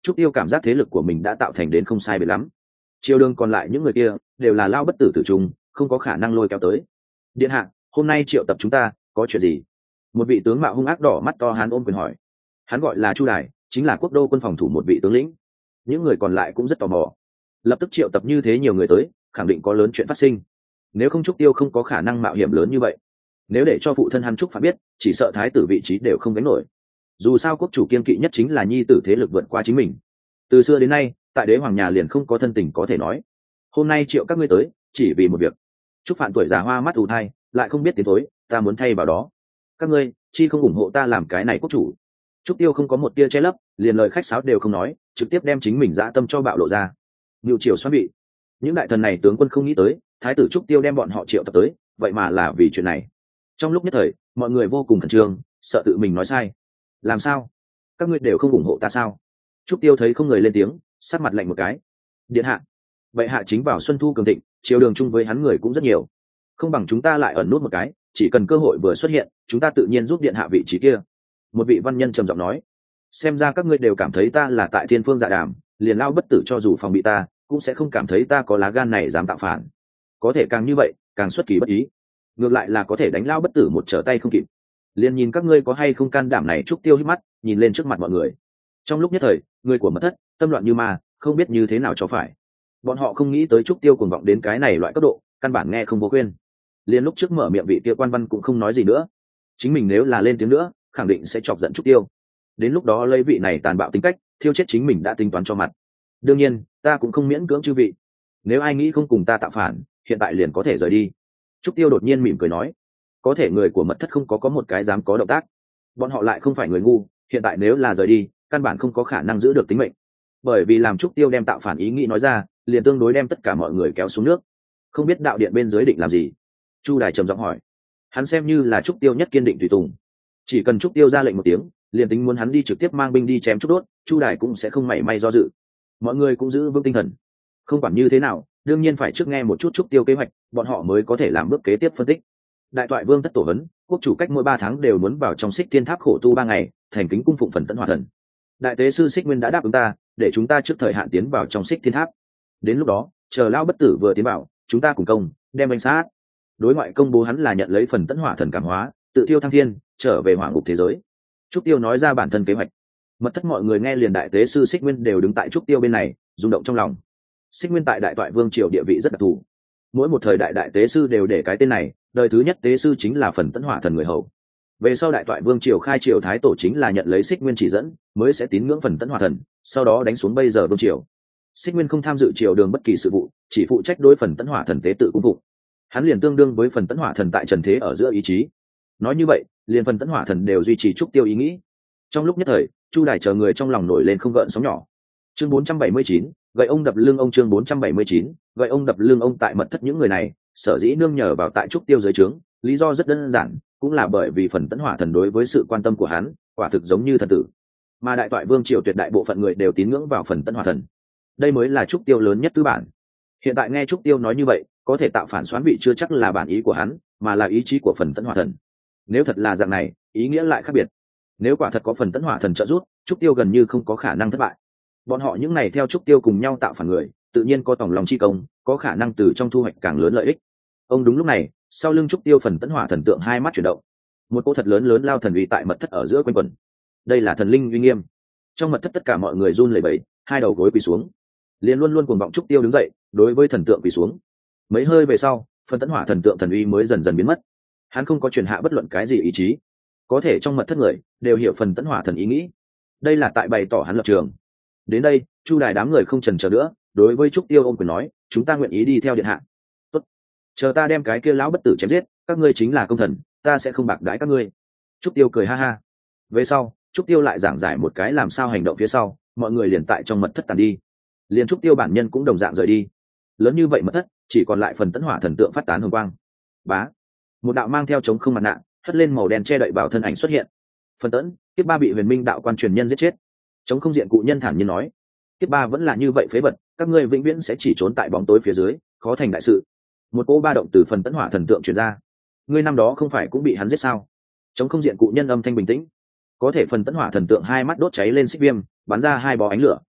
Trúc Tiêu cảm giác thế lực của mình đã tạo thành đến không sai biệt lắm. Triều đường còn lại những người kia đều là lao bất tử tử trung, không có khả năng lôi kéo tới. Điện hạ, hôm nay triệu tập chúng ta có chuyện gì? Một vị tướng mạo hung ác đỏ mắt to hán ôm quyền hỏi. Hắn gọi là Chu Đài, chính là quốc đô quân phòng thủ một vị tướng lĩnh. Những người còn lại cũng rất tò mò, lập tức triệu tập như thế nhiều người tới, khẳng định có lớn chuyện phát sinh. Nếu không Trúc Tiêu không có khả năng mạo hiểm lớn như vậy. Nếu để cho phụ thân hắn Trúc Phạt biết, chỉ sợ thái tử vị trí đều không gánh nổi. Dù sao quốc chủ kiên kỵ nhất chính là nhi tử thế lực vượt qua chính mình. Từ xưa đến nay, tại đế hoàng nhà liền không có thân tình có thể nói. Hôm nay triệu các ngươi tới, chỉ vì một việc. Trúc Phạn tuổi già hoa mắt ù thai, lại không biết tiến thối, ta muốn thay vào đó. Các ngươi chi không ủng hộ ta làm cái này quốc chủ? Trúc Tiêu không có một tia che lấp, liền lời khách sáo đều không nói, trực tiếp đem chính mình dã tâm cho bạo lộ ra. Ngưu triều xoắn bị, những đại thần này tướng quân không nghĩ tới, thái tử Trúc Tiêu đem bọn họ triệu tập tới, vậy mà là vì chuyện này. Trong lúc nhất thời, mọi người vô cùng khẩn trương, sợ tự mình nói sai. Làm sao? Các ngươi đều không ủng hộ ta sao? Trúc Tiêu thấy không người lên tiếng, sát mặt lạnh một cái. Điện hạ, vậy hạ chính vào xuân thu cường thịnh, triều đường chung với hắn người cũng rất nhiều, không bằng chúng ta lại ẩn nút một cái, chỉ cần cơ hội vừa xuất hiện, chúng ta tự nhiên giúp điện hạ vị trí kia. Một vị văn nhân trầm giọng nói. Xem ra các ngươi đều cảm thấy ta là tại thiên phương dạ đàm, liền lao bất tử cho dù phòng bị ta, cũng sẽ không cảm thấy ta có lá gan này dám tạo phản. Có thể càng như vậy, càng xuất kỳ bất ý. Ngược lại là có thể đánh lao bất tử một trở tay không kịp. Liền nhìn các ngươi có hay không can đảm này. Trúc Tiêu hít mắt, nhìn lên trước mặt mọi người. Trong lúc nhất thời, người của mật thất tâm loạn như ma, không biết như thế nào cho phải. Bọn họ không nghĩ tới Trúc Tiêu cuồng vọng đến cái này loại cấp độ, căn bản nghe không vô khuyên. Liền lúc trước mở miệng vị kia quan văn cũng không nói gì nữa. Chính mình nếu là lên tiếng nữa, khẳng định sẽ chọc giận Trúc Tiêu. Đến lúc đó lấy vị này tàn bạo tính cách, thiêu chết chính mình đã tính toán cho mặt. Đương nhiên, ta cũng không miễn cưỡng chư vị. Nếu ai nghĩ không cùng ta tạo phản, hiện tại liền có thể rời đi. Trúc Tiêu đột nhiên mỉm cười nói. Có thể người của mật thất không có có một cái dám có động tác. Bọn họ lại không phải người ngu, hiện tại nếu là rời đi, căn bản không có khả năng giữ được tính mệnh. Bởi vì làm Trúc Tiêu đem tạo phản ý nghĩ nói ra, liền tương đối đem tất cả mọi người kéo xuống nước. Không biết đạo điện bên dưới định làm gì? Chu Đài trầm giọng hỏi. Hắn xem như là Trúc Tiêu nhất kiên định tùy tùng, chỉ cần Trúc Tiêu ra lệnh một tiếng, liền tính muốn hắn đi trực tiếp mang binh đi chém Trúc Đốt, Chu Đài cũng sẽ không mảy may do dự. Mọi người cũng giữ vững tinh thần. Không quản như thế nào, đương nhiên phải trước nghe một chút Trúc Tiêu kế hoạch, bọn họ mới có thể làm bước kế tiếp phân tích. Đại toại vương thất tổ vấn, quốc chủ cách mỗi ba tháng đều muốn vào trong Xích Thiên Tháp khổ tu ba ngày, thành kính cung phụng phần tấn hỏa thần. Đại tế sư Xích Nguyên đã đáp ứng ta, để chúng ta trước thời hạn tiến vào trong Xích Thiên Tháp. Đến lúc đó, chờ lao bất tử vừa tiến vào, chúng ta cùng công đem bánh sát. Đối ngoại công bố hắn là nhận lấy phần tấn hỏa thần cảm hóa, tự thiêu thăng thiên, trở về hỏa ngục thế giới. Trúc Tiêu nói ra bản thân kế hoạch. Mật thất mọi người nghe liền đại tế sư Xích Nguyên đều đứng tại Trúc Tiêu bên này, rung động trong lòng. Xích Nguyên tại đại toại vương triều địa vị rất đặc thù, mỗi một thời đại đại tế sư đều để cái tên này, đời thứ nhất tế sư chính là phần tấn hỏa thần người hầu. Về sau đại toại vương triều khai triều thái tổ chính là nhận lấy Xích Nguyên chỉ dẫn, mới sẽ tín ngưỡng phần tấn hỏa thần, sau đó đánh xuống bây giờ vương triều. Xích Nguyên không tham dự triều đường bất kỳ sự vụ, chỉ phụ trách đối phần tấn hỏa thần tế tự cung phụng. Hắn liền tương đương với phần tấn hỏa thần tại trần thế ở giữa ý chí. Nói như vậy, liền phần tấn hỏa thần đều duy trì Trúc Tiêu ý nghĩ. Trong lúc nhất thời, Chu Đài chờ người trong lòng nổi lên không gợn sóng nhỏ. Chương bốn trăm bảy mươi chín, gậy ông đập lưng ông. Chương bốn trăm bảy mươi chín, gậy ông đập lưng ông. Tại mật thất những người này, sở dĩ nương nhờ vào tại Trúc Tiêu dưới trướng, lý do rất đơn giản, cũng là bởi vì phần tấn hỏa thần đối với sự quan tâm của hắn, quả thực giống như thần tử. Mà đại toại vương triều tuyệt đại bộ phận người đều tín ngưỡng vào phần tấn hỏa thần. Đây mới là Trúc Tiêu lớn nhất tư bản. Hiện tại nghe Trúc Tiêu nói như vậy, có thể tạo phản xoán vị chưa chắc là bản ý của hắn, mà là ý chí của phần tấn hỏa thần. Nếu thật là dạng này, ý nghĩa lại khác biệt. Nếu quả thật có phần tấn hỏa thần trợ giúp, Trúc Tiêu gần như không có khả năng thất bại. Bọn họ những này theo Trúc Tiêu cùng nhau tạo phản người, tự nhiên có tòng lòng chi công, có khả năng từ trong thu hoạch càng lớn lợi ích. Ông đúng lúc này, sau lưng Trúc Tiêu phần tấn hỏa thần tượng hai mắt chuyển động, một cỗ thật lớn lớn lao thần uy tại mật thất ở giữa quanh quẩn. Đây là thần linh uy nghiêm. Trong mật thất tất cả mọi người run lẩy bẩy, hai đầu gối quỳ xuống. Liền luôn luôn cuồng vọng Trúc Tiêu đứng dậy, đối với thần tượng quỳ xuống. Mấy hơi về sau, phần tấn hỏa thần tượng thần uy mới dần dần biến mất. Hắn không có truyền hạ bất luận cái gì ý chí, có thể trong mật thất người đều hiểu phần tấn hỏa thần ý nghĩ. Đây là tại bày tỏ hắn lập trường. Đến đây, Chu Đài đám người không chần chờ nữa, đối với Trúc Tiêu ôm quyền nói, chúng ta nguyện ý đi theo điện hạ. Tốt, chờ ta đem cái kia lão bất tử chém giết, các ngươi chính là công thần, ta sẽ không bạc đãi các ngươi. Trúc Tiêu cười ha ha. Về sau, Trúc Tiêu lại giảng giải một cái làm sao hành động phía sau, mọi người liền tại trong mật thất tàn đi. Liền Trúc Tiêu bản nhân cũng đồng dạng rời đi. Lớn như vậy mật thất, chỉ còn lại phần tấn hỏa thần tượng phát tán hồng quang. Bá, một đạo mang theo chống không mặt nạ, hất lên màu đen che đậy bảo thân ảnh xuất hiện. Phần tấn, tiếp ba bị huyền minh đạo quan truyền nhân giết chết. Chống không diện cụ nhân thản nhiên nói, tiếp ba vẫn là như vậy phế vật, các ngươi vĩnh viễn sẽ chỉ trốn tại bóng tối phía dưới, khó thành đại sự. Một cỗ ba động từ phần tấn hỏa thần tượng truyền ra. Ngươi năm đó không phải cũng bị hắn giết sao? Chống không diện cụ nhân âm thanh bình tĩnh. Có thể phần tấn hỏa thần tượng hai mắt đốt cháy lên xích viêm, bắn ra hai bó ánh lửa,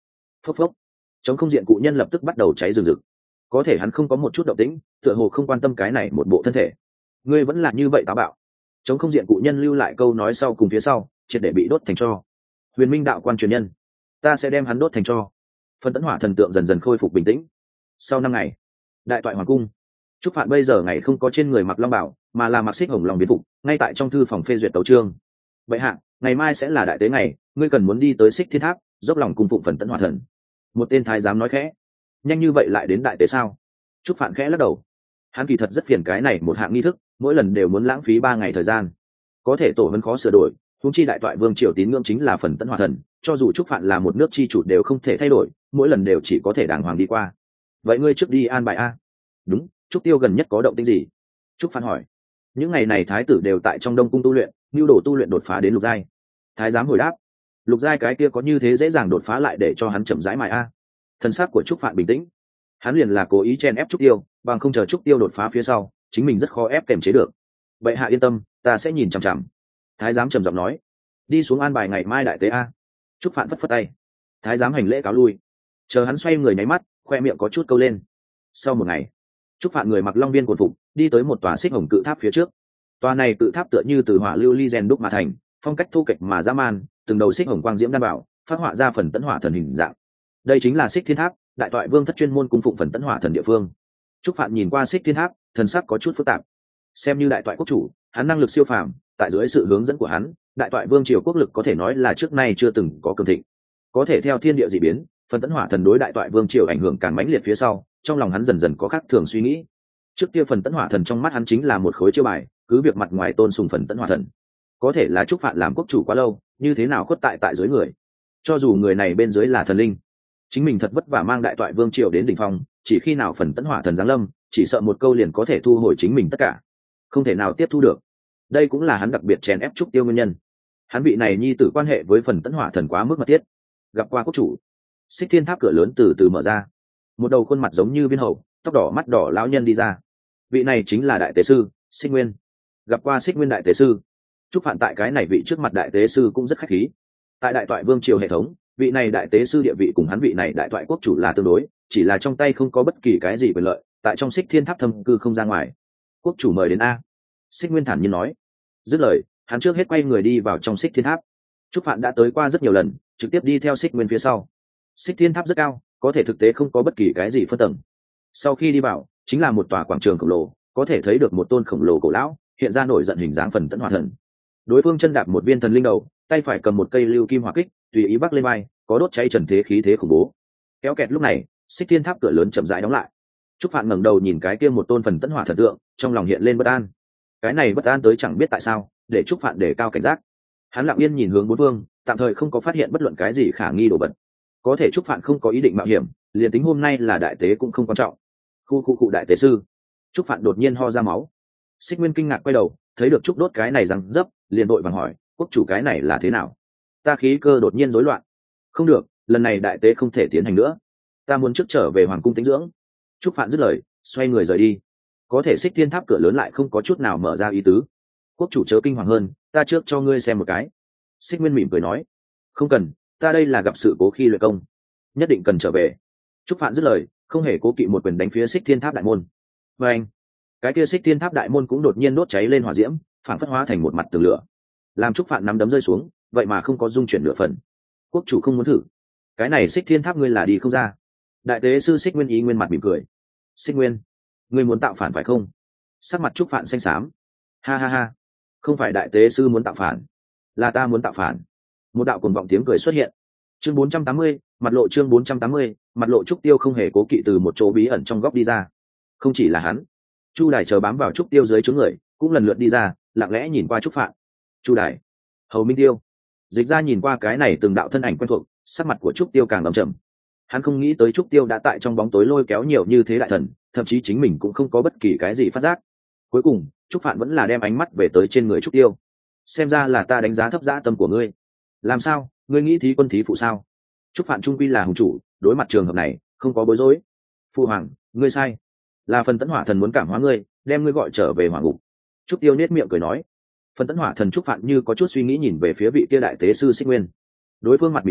phốc phốc. Chống không diện cụ nhân lập tức bắt đầu cháy rừng rực, có thể hắn không có một chút động tĩnh, tựa hồ không quan tâm cái này một bộ thân thể. Ngươi vẫn là như vậy táo bạo. Chống không diện cụ nhân lưu lại câu nói sau cùng phía sau, triệt để bị đốt thành tro. Huyền Minh đạo quan truyền nhân, ta sẽ đem hắn đốt thành tro. Phân tấn hỏa thần tượng dần dần khôi phục bình tĩnh. Sau năm ngày, đại toại hoàng cung, Trúc Phạn bây giờ ngày không có trên người mặc long bảo, mà là mặc xích hồng lòng biến phục, ngay tại trong thư phòng phê duyệt tấu chương. Vậy hạ, ngày mai sẽ là đại tế ngày, ngươi cần muốn đi tới Xích Thiên Tháp, dốc lòng cung phụng Phần Tấn Hỏa Thần. Một tên thái giám nói khẽ. Nhanh như vậy lại đến đại tế sao? Trúc Phạn khẽ lắc đầu. Hắn kỳ thật rất phiền cái này một hạng nghi thức, mỗi lần đều muốn lãng phí ba ngày thời gian. Có thể tổ vẫn khó sửa đổi, huống chi đại toại vương triều tín ngưỡng chính là Phần Tấn Hỏa Thần, cho dù Trúc Phạn là một nước chi chủ đều không thể thay đổi, mỗi lần đều chỉ có thể đàng hoàng đi qua. Vậy ngươi trước đi an bài a. Đúng, Trúc Tiêu gần nhất có động tĩnh gì? Trúc Phạn hỏi. Những ngày này thái tử đều tại trong Đông cung tu luyện, nhu đồ tu luyện đột phá đến lục giai. Thái giám hồi đáp. Lục giai cái kia có như thế dễ dàng đột phá lại để cho hắn chậm rãi mài a. Thân xác của Trúc Phạn bình tĩnh. Hắn liền là cố ý chen ép Trúc Tiêu, bằng không chờ Trúc Tiêu đột phá phía sau, chính mình rất khó ép kềm chế được. Vậy hạ yên tâm, ta sẽ nhìn chằm chằm. Thái giám trầm giọng nói. Đi xuống an bài ngày mai đại tế a. Trúc Phạn phất phất tay. Thái giám hành lễ cáo lui. Chờ hắn xoay người nháy mắt, khoe miệng có chút câu lên. Sau một ngày, Trúc Phạn người mặc long viên cột phục, đi tới một tòa xích hồng cự tháp phía trước. Tòa này cự tháp tựa như từ hỏa lưu ly rèn đúc mà thành, phong cách thu kịch mà dã man, từng đầu xích hồng quang diễm đan bảo, phát họa ra Phần Tấn Hỏa Thần hình dạng. Đây chính là Xích Thiên Tháp, đại toại vương thất chuyên môn cung phụng Phần Tấn Hỏa Thần địa phương. Trúc Phạn nhìn qua Xích Thiên Tháp, thần sắc có chút phức tạp. Xem như đại toại quốc chủ, hắn năng lực siêu phàm, tại dưới sự hướng dẫn của hắn, đại toại vương triều quốc lực có thể nói là trước nay chưa từng có cường thịnh. Có thể theo thiên địa dị biến, Phần Tấn Hỏa Thần đối đại toại vương triều ảnh hưởng càng mãnh liệt phía sau, trong lòng hắn dần dần có khác thường suy nghĩ. Trước kia Phần Tấn Hỏa Thần trong mắt hắn chính là một khối chiêu bài, cứ việc mặt ngoài tôn sùng Phần Tấn Hỏa Thần. Có thể là Trúc Phạn làm quốc chủ quá lâu, như thế nào khuất tại tại dưới người. Cho dù người này bên dưới là thần linh, chính mình thật vất vả mang đại toại vương triều đến đỉnh phong, chỉ khi nào Phần Tấn Hỏa Thần giáng lâm, chỉ sợ một câu liền có thể thu hồi chính mình tất cả, không thể nào tiếp thu được. Đây cũng là hắn đặc biệt chèn ép Trúc Tiêu nguyên nhân. Hắn vị này nhi tử quan hệ với Phần Tấn Hỏa Thần quá mức mật thiết. Gặp qua quốc chủ, Xích Thiên Tháp cửa lớn từ từ mở ra, một đầu khuôn mặt giống như viên hầu, tóc đỏ mắt đỏ lão nhân đi ra. Vị này chính là đại tế sư Xích Nguyên. Gặp qua Xích Nguyên đại tế sư. Trúc Phạn tại cái này vị trước mặt đại tế sư cũng rất khách khí. Tại đại toại vương triều hệ thống, vị này đại tế sư địa vị cùng hắn vị này đại toại quốc chủ là tương đối, chỉ là trong tay không có bất kỳ cái gì quyền lợi, tại trong Xích Thiên Tháp thâm cư không ra ngoài. Quốc chủ mời đến a. Xích Nguyên thản nhiên nói. Dứt lời, hắn trước hết quay người đi vào trong Xích Thiên Tháp. Trúc Phạn đã tới qua rất nhiều lần, trực tiếp đi theo Xích Nguyên phía sau. Xích Thiên Tháp rất cao, có thể thực tế không có bất kỳ cái gì phân tầng. Sau khi đi vào, chính là một tòa quảng trường khổng lồ, có thể thấy được một tôn khổng lồ cổ lão hiện ra nổi giận hình dáng Phần Tấn Hỏa Thần. Đối phương chân đạp một viên thần linh đầu, tay phải cầm một cây lưu kim hỏa kích, tùy ý bắc lên vai, có đốt cháy trần thế khí thế khủng bố. Kéo kẹt lúc này, Xích Thiên Tháp cửa lớn chậm rãi đóng lại. Trúc Phạn ngẩng đầu nhìn cái kia một tôn Phần Tấn Hỏa thần tượng, trong lòng hiện lên bất an. Cái này bất an tới chẳng biết tại sao, để Trúc Phạn đề cao cảnh giác. Hắn lặng yên nhìn hướng bốn phương, tạm thời không có phát hiện bất luận cái gì khả nghi đồ vật. Có thể Trúc Phạn không có ý định mạo hiểm, liền tính hôm nay là đại tế cũng không quan trọng. Khu khu cụ đại tế sư. Trúc Phạn đột nhiên ho ra máu. Xích Nguyên kinh ngạc quay đầu, thấy được Trúc đốt cái này răng dấp, liền vội vàng hỏi, quốc chủ cái này là thế nào? Ta khí cơ đột nhiên rối loạn. Không được, lần này đại tế không thể tiến hành nữa. Ta muốn trước trở về hoàng cung tĩnh dưỡng. Trúc Phạn dứt lời, xoay người rời đi. Có thể Xích Thiên Tháp cửa lớn lại không có chút nào mở ra ý tứ. Quốc chủ chớ kinh hoàng hơn, ta trước cho ngươi xem một cái. Xích Nguyên mỉm cười nói. Không cần, ta đây là gặp sự cố khi luyện công, nhất định cần trở về. Trúc Phạn dứt lời, không hề cố kỵ một quyền đánh phía Xích Thiên Tháp đại môn. Và anh, cái kia Xích Thiên Tháp đại môn cũng đột nhiên đốt cháy lên hỏa diễm, phản phất hóa thành một mặt tường lửa. Làm Trúc Phạn nắm đấm rơi xuống, vậy mà không có dung chuyển nửa phần. Quốc chủ không muốn thử, cái này Xích Thiên Tháp ngươi là đi không ra. Đại tế sư Xích Nguyên ý nguyên mặt mỉm cười. Xích Nguyên, ngươi muốn tạo phản phải không? Sắc mặt Trúc Phạn xanh xám. Ha ha ha, không phải đại tế sư muốn tạo phản, là ta muốn tạo phản. Một đạo cuồng vọng tiếng cười xuất hiện. Chương bốn trăm tám mươi, mặt lộ chương bốn trăm tám mươi, mặt lộ Trúc Tiêu không hề cố kỵ từ một chỗ bí ẩn trong góc đi ra. Không chỉ là hắn, Chu Đài chờ bám vào Trúc Tiêu dưới chướng người, cũng lần lượt đi ra, lặng lẽ nhìn qua Trúc Phạn. Chu Đài, Hầu Minh Tiêu, Dịch Ra nhìn qua cái này từng đạo thân ảnh quen thuộc, sắc mặt của Trúc Tiêu càng đậm trầm. Hắn không nghĩ tới Trúc Tiêu đã tại trong bóng tối lôi kéo nhiều như thế đại thần, thậm chí chính mình cũng không có bất kỳ cái gì phát giác. Cuối cùng, Trúc Phạn vẫn là đem ánh mắt về tới trên người Trúc Tiêu. Xem ra là ta đánh giá thấp dã tâm của ngươi. Làm sao, ngươi nghĩ thí quân thí phụ sao? Trúc Phạn trung quy là hùng chủ, đối mặt trường hợp này, không có bối rối. Phu hoàng, ngươi sai. Là Phần Tấn Hỏa Thần muốn cảm hóa ngươi, đem ngươi gọi trở về hỏa ngục. Trúc Tiêu nét miệng cười nói. Phần Tấn Hỏa Thần Trúc Phạn như có chút suy nghĩ nhìn về phía vị kia đại tế sư Xích Nguyên. Đối phương mặt mỉm cười,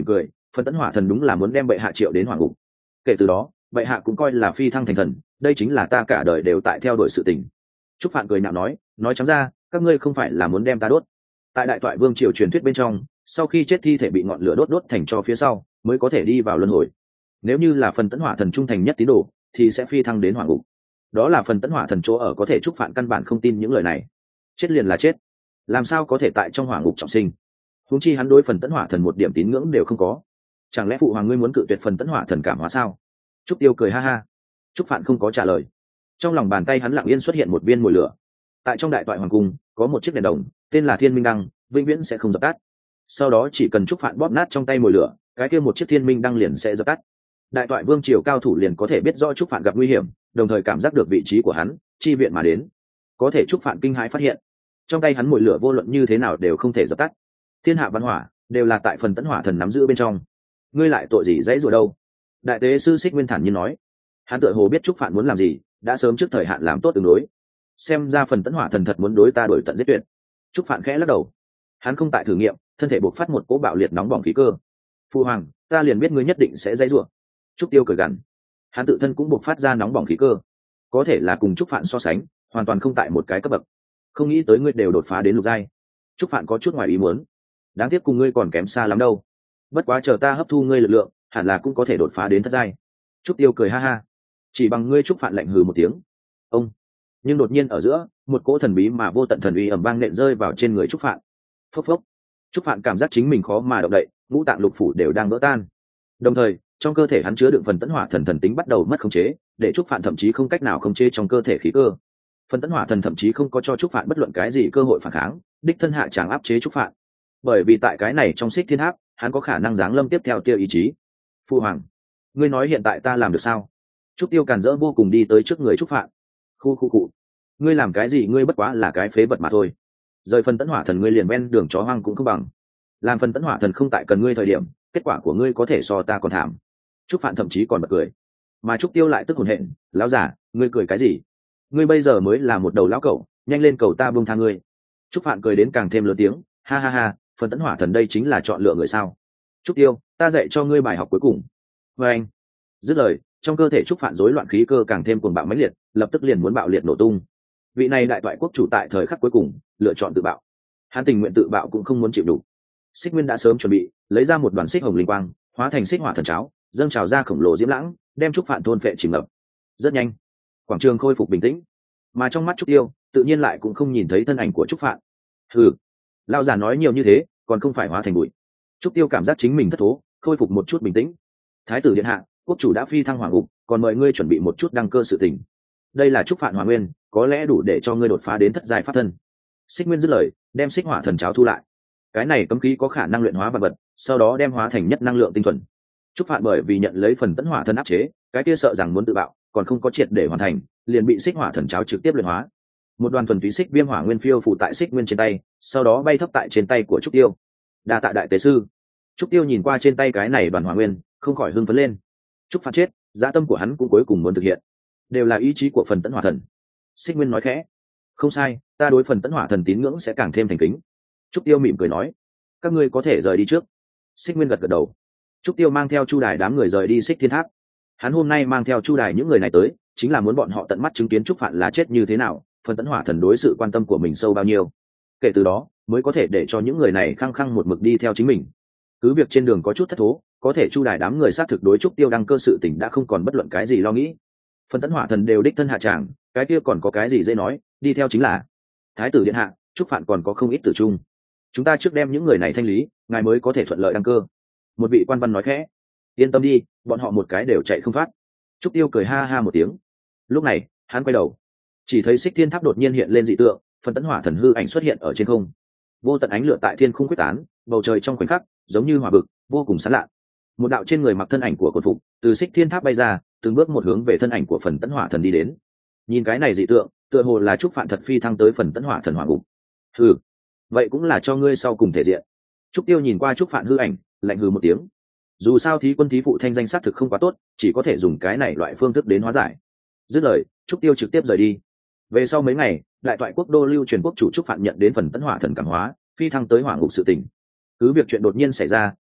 phần tấn hỏa thần đúng là muốn đem bệ hạ triệu đến hỏa ngục. Kể từ đó bệ hạ cũng coi là phi thăng thành thần, đây chính là ta cả đời đều tại theo đuổi sự tình. Trúc Phạn cười nhạo nói, nói trắng ra các ngươi không phải là muốn đem ta đốt. Tại đại toại vương triều truyền thuyết bên trong, sau khi chết thi thể bị ngọn lửa đốt đốt thành cho phía sau mới có thể đi vào luân hồi. Nếu như là phần tấn hỏa thần trung thành nhất tín đồ thì sẽ phi thăng đến hỏa ngục. Đó là phần tấn hỏa thần chỗ ở, có thể Trúc Phạn căn bản không tin những lời này. Chết liền là chết, làm sao có thể tại trong hỏa ngục trọng sinh? Huống chi hắn đối phần tấn hỏa thần một điểm tín ngưỡng đều không có. Chẳng lẽ phụ hoàng ngươi muốn cự tuyệt phần tấn hỏa thần cảm hóa sao? Trúc Tiêu cười ha ha. Trúc Phạn không có trả lời. Trong lòng bàn tay hắn lặng yên xuất hiện một viên mồi lửa. Tại trong đại toại hoàng cung có một chiếc đèn đồng, tên là Thiên Minh Đăng, vĩnh viễn sẽ không dập tắt. Sau đó chỉ cần Trúc Phạn bóp nát trong tay mồi lửa, cái kia một chiếc Thiên Minh Đăng liền sẽ dập tắt. Đại toại vương triều cao thủ liền có thể biết rõ Trúc Phạn gặp nguy hiểm, đồng thời cảm giác được vị trí của hắn, chi viện mà đến. Có thể Trúc Phạn kinh hãi phát hiện, trong tay hắn mồi lửa vô luận như thế nào đều không thể dập tắt. Thiên hạ văn hỏa đều là tại phần tấn hỏa thần nắm giữ bên trong. Ngươi lại tội gì dãy rủa đâu? Đại tế sư Xích Nguyên thản nhiên nói. Hắn tựa hồ biết Trúc Phạn muốn làm gì, đã sớm trước thời hạn làm tốt tương đối. Xem ra phần tấn hỏa thần thật muốn đối ta đổi tận giết tuyệt. Trúc Phạn khẽ lắc đầu. Hắn không tại thử nghiệm, thân thể bộc phát một cỗ bạo liệt nóng bỏng khí cơ. Phu hoàng, ta liền biết ngươi nhất định sẽ dãy rủa. Trúc Tiêu cười gằn. Hắn tự thân cũng bộc phát ra nóng bỏng khí cơ, có thể là cùng Trúc Phạn so sánh, hoàn toàn không tại một cái cấp bậc. Không nghĩ tới ngươi đều đột phá đến lục giai. Trúc Phạn có chút ngoài ý muốn. Đáng tiếc cùng ngươi còn kém xa lắm đâu. Bất quá chờ ta hấp thu ngươi lực lượng, hẳn là cũng có thể đột phá đến thất giai. Trúc Tiêu cười ha ha. Chỉ bằng ngươi. Trúc Phạn lạnh hừ một tiếng. Ông. Nhưng đột nhiên ở giữa, một cỗ thần bí mà vô tận thần uy ầm vang nện rơi vào trên người Trúc Phạn. Phốc phốc. Trúc Phạn cảm giác chính mình khó mà động đậy, ngũ tạng lục phủ đều đang vỡ tan. Đồng thời, trong cơ thể hắn chứa đựng phần tấn hỏa thần thần tính bắt đầu mất khống chế, để Trúc Phạn thậm chí không cách nào khống chế trong cơ thể khí cơ. Phần tấn hỏa thần thậm chí không có cho Trúc Phạn bất luận cái gì cơ hội phản kháng, đích thân hạ tràng áp chế Trúc Phạn. Bởi vì tại cái này trong Xích Thiên Háp, hắn có khả năng giáng lâm tiếp theo tia ý chí. Phu hoàng, ngươi nói hiện tại ta làm được sao? Trúc Tiêu càn rỡ vô cùng đi tới trước người Trúc Phạn. Khu khu cụ, ngươi làm cái gì? Ngươi bất quá là cái phế vật mà thôi. Rời phần tấn hỏa thần ngươi liền ven đường chó hoang cũng không bằng. Làm phần tấn hỏa thần không tại cần ngươi thời điểm, kết quả của ngươi có thể so ta còn thảm. Trúc Phạn thậm chí còn bật cười, mà Trúc Tiêu lại tức hồn hện. Lão giả, ngươi cười cái gì? Ngươi bây giờ mới là một đầu lão cẩu, nhanh lên cầu ta buông tha ngươi. Trúc Phạn cười đến càng thêm lớn tiếng, ha ha ha, phần tấn hỏa thần đây chính là chọn lựa người sao? Trúc Tiêu, ta dạy cho ngươi bài học cuối cùng. Và anh, dứt lời, trong cơ thể Trúc Phạn rối loạn khí cơ càng thêm cuồng bạo mãnh liệt, lập tức liền muốn bạo liệt nổ tung. Vị này đại toại quốc chủ tại thời khắc cuối cùng lựa chọn tự bạo. Hắn tình nguyện tự bạo cũng không muốn chịu đủ. Xích Nguyên đã sớm chuẩn bị, lấy ra một đoàn xích hồng linh quang, hóa thành xích hỏa thần cháo, dâng trào ra khổng lồ diễm lãng, đem Trúc Phạn thôn phệ chìm ngập. Rất nhanh, quảng trường khôi phục bình tĩnh, mà trong mắt Trúc Tiêu, tự nhiên lại cũng không nhìn thấy thân ảnh của Trúc Phạn. Hừ, lão già nói nhiều như thế, còn không phải hóa thành bụi. Trúc Tiêu cảm giác chính mình thất thố, khôi phục một chút bình tĩnh. Thái tử điện hạ, quốc chủ đã phi thăng hoàng ngục, còn mời ngươi chuẩn bị một chút đăng cơ sự tình. Đây là Trúc Phạn hỏa nguyên, có lẽ đủ để cho ngươi đột phá đến thất giai pháp thân. Xích Nguyên dứt lời, đem xích hỏa thần cháo thu lại. Cái này cấm kỹ có khả năng luyện hóa vật vật, sau đó đem hóa thành nhất năng lượng tinh thuần. Trúc Phạn bởi vì nhận lấy phần tấn hỏa thần áp chế, cái kia sợ rằng muốn tự bạo, còn không có triệt để hoàn thành, liền bị xích hỏa thần cháo trực tiếp luyện hóa. Một đoàn thuần túy xích viêm hỏa nguyên phiêu phủ tại Xích Nguyên trên tay, sau đó bay thấp tại trên tay của Trúc Tiêu. Đa tạ đại tế sư. Trúc Tiêu nhìn qua trên tay cái này đoàn hỏa nguyên, không khỏi hưng phấn lên. Trúc Phạn chết, dã tâm của hắn cũng cuối cùng muốn thực hiện, đều là ý chí của phần tấn hỏa thần. Xích Nguyên nói khẽ, không sai, ta đối phần tấn hỏa thần tín ngưỡng sẽ càng thêm thành kính. Trúc Tiêu mỉm cười nói, các ngươi có thể rời đi trước. Xích Nguyên gật gật đầu. Trúc Tiêu mang theo Chu Đài đám người rời đi Xích Thiên Tháp. Hắn hôm nay mang theo Chu Đài những người này tới, chính là muốn bọn họ tận mắt chứng kiến Trúc Phạn là chết như thế nào, phần tấn hỏa thần đối sự quan tâm của mình sâu bao nhiêu. Kể từ đó, mới có thể để cho những người này khăng khăng một mực đi theo chính mình. Cứ việc trên đường có chút thất thố, có thể Chu Đài đám người xác thực đối Trúc Tiêu đăng cơ sự tình đã không còn bất luận cái gì lo nghĩ. Phần tấn hỏa thần đều đích thân hạ tràng, cái kia còn có cái gì dễ nói, đi theo chính là. Thái tử điện hạ, Trúc Phạn còn có không ít tử trung, chúng ta trước đem những người này thanh lý, ngài mới có thể thuận lợi đăng cơ. Một vị quan văn nói khẽ. Yên tâm đi, bọn họ một cái đều chạy không thoát. Trúc Tiêu cười ha ha một tiếng. Lúc này hắn quay đầu, chỉ thấy Xích Thiên Tháp đột nhiên hiện lên dị tượng, phần tấn hỏa thần hư ảnh xuất hiện ở trên không. Vô tận ánh lửa tại thiên khung quyết tán, bầu trời trong khoảnh khắc giống như hỏa vực, vô cùng sáng lạ. Một đạo trên người mặc thân ảnh của cột phục từ Xích Thiên Tháp bay ra, từng bước một hướng về thân ảnh của phần tấn hỏa thần đi đến. Nhìn cái này dị tượng, tựa hồ là Trúc Phạn thật phi thăng tới phần tấn hỏa thần hỏa ngục. Hừ, vậy cũng là cho ngươi sau cùng thể diện. Trúc Tiêu nhìn qua Trúc Phạn hư ảnh, lạnh hừ một tiếng. Dù sao thí quân thí phụ thanh danh xác thực không quá tốt, chỉ có thể dùng cái này loại phương thức đến hóa giải. Dứt lời, Trúc Tiêu trực tiếp rời đi. Về sau mấy ngày, đại toại quốc đô lưu truyền quốc chủ Trúc Phạn nhận đến phần tấn hỏa thần cảm hóa, phi thăng tới hỏa ngục sự tình. Cứ việc chuyện đột nhiên xảy ra,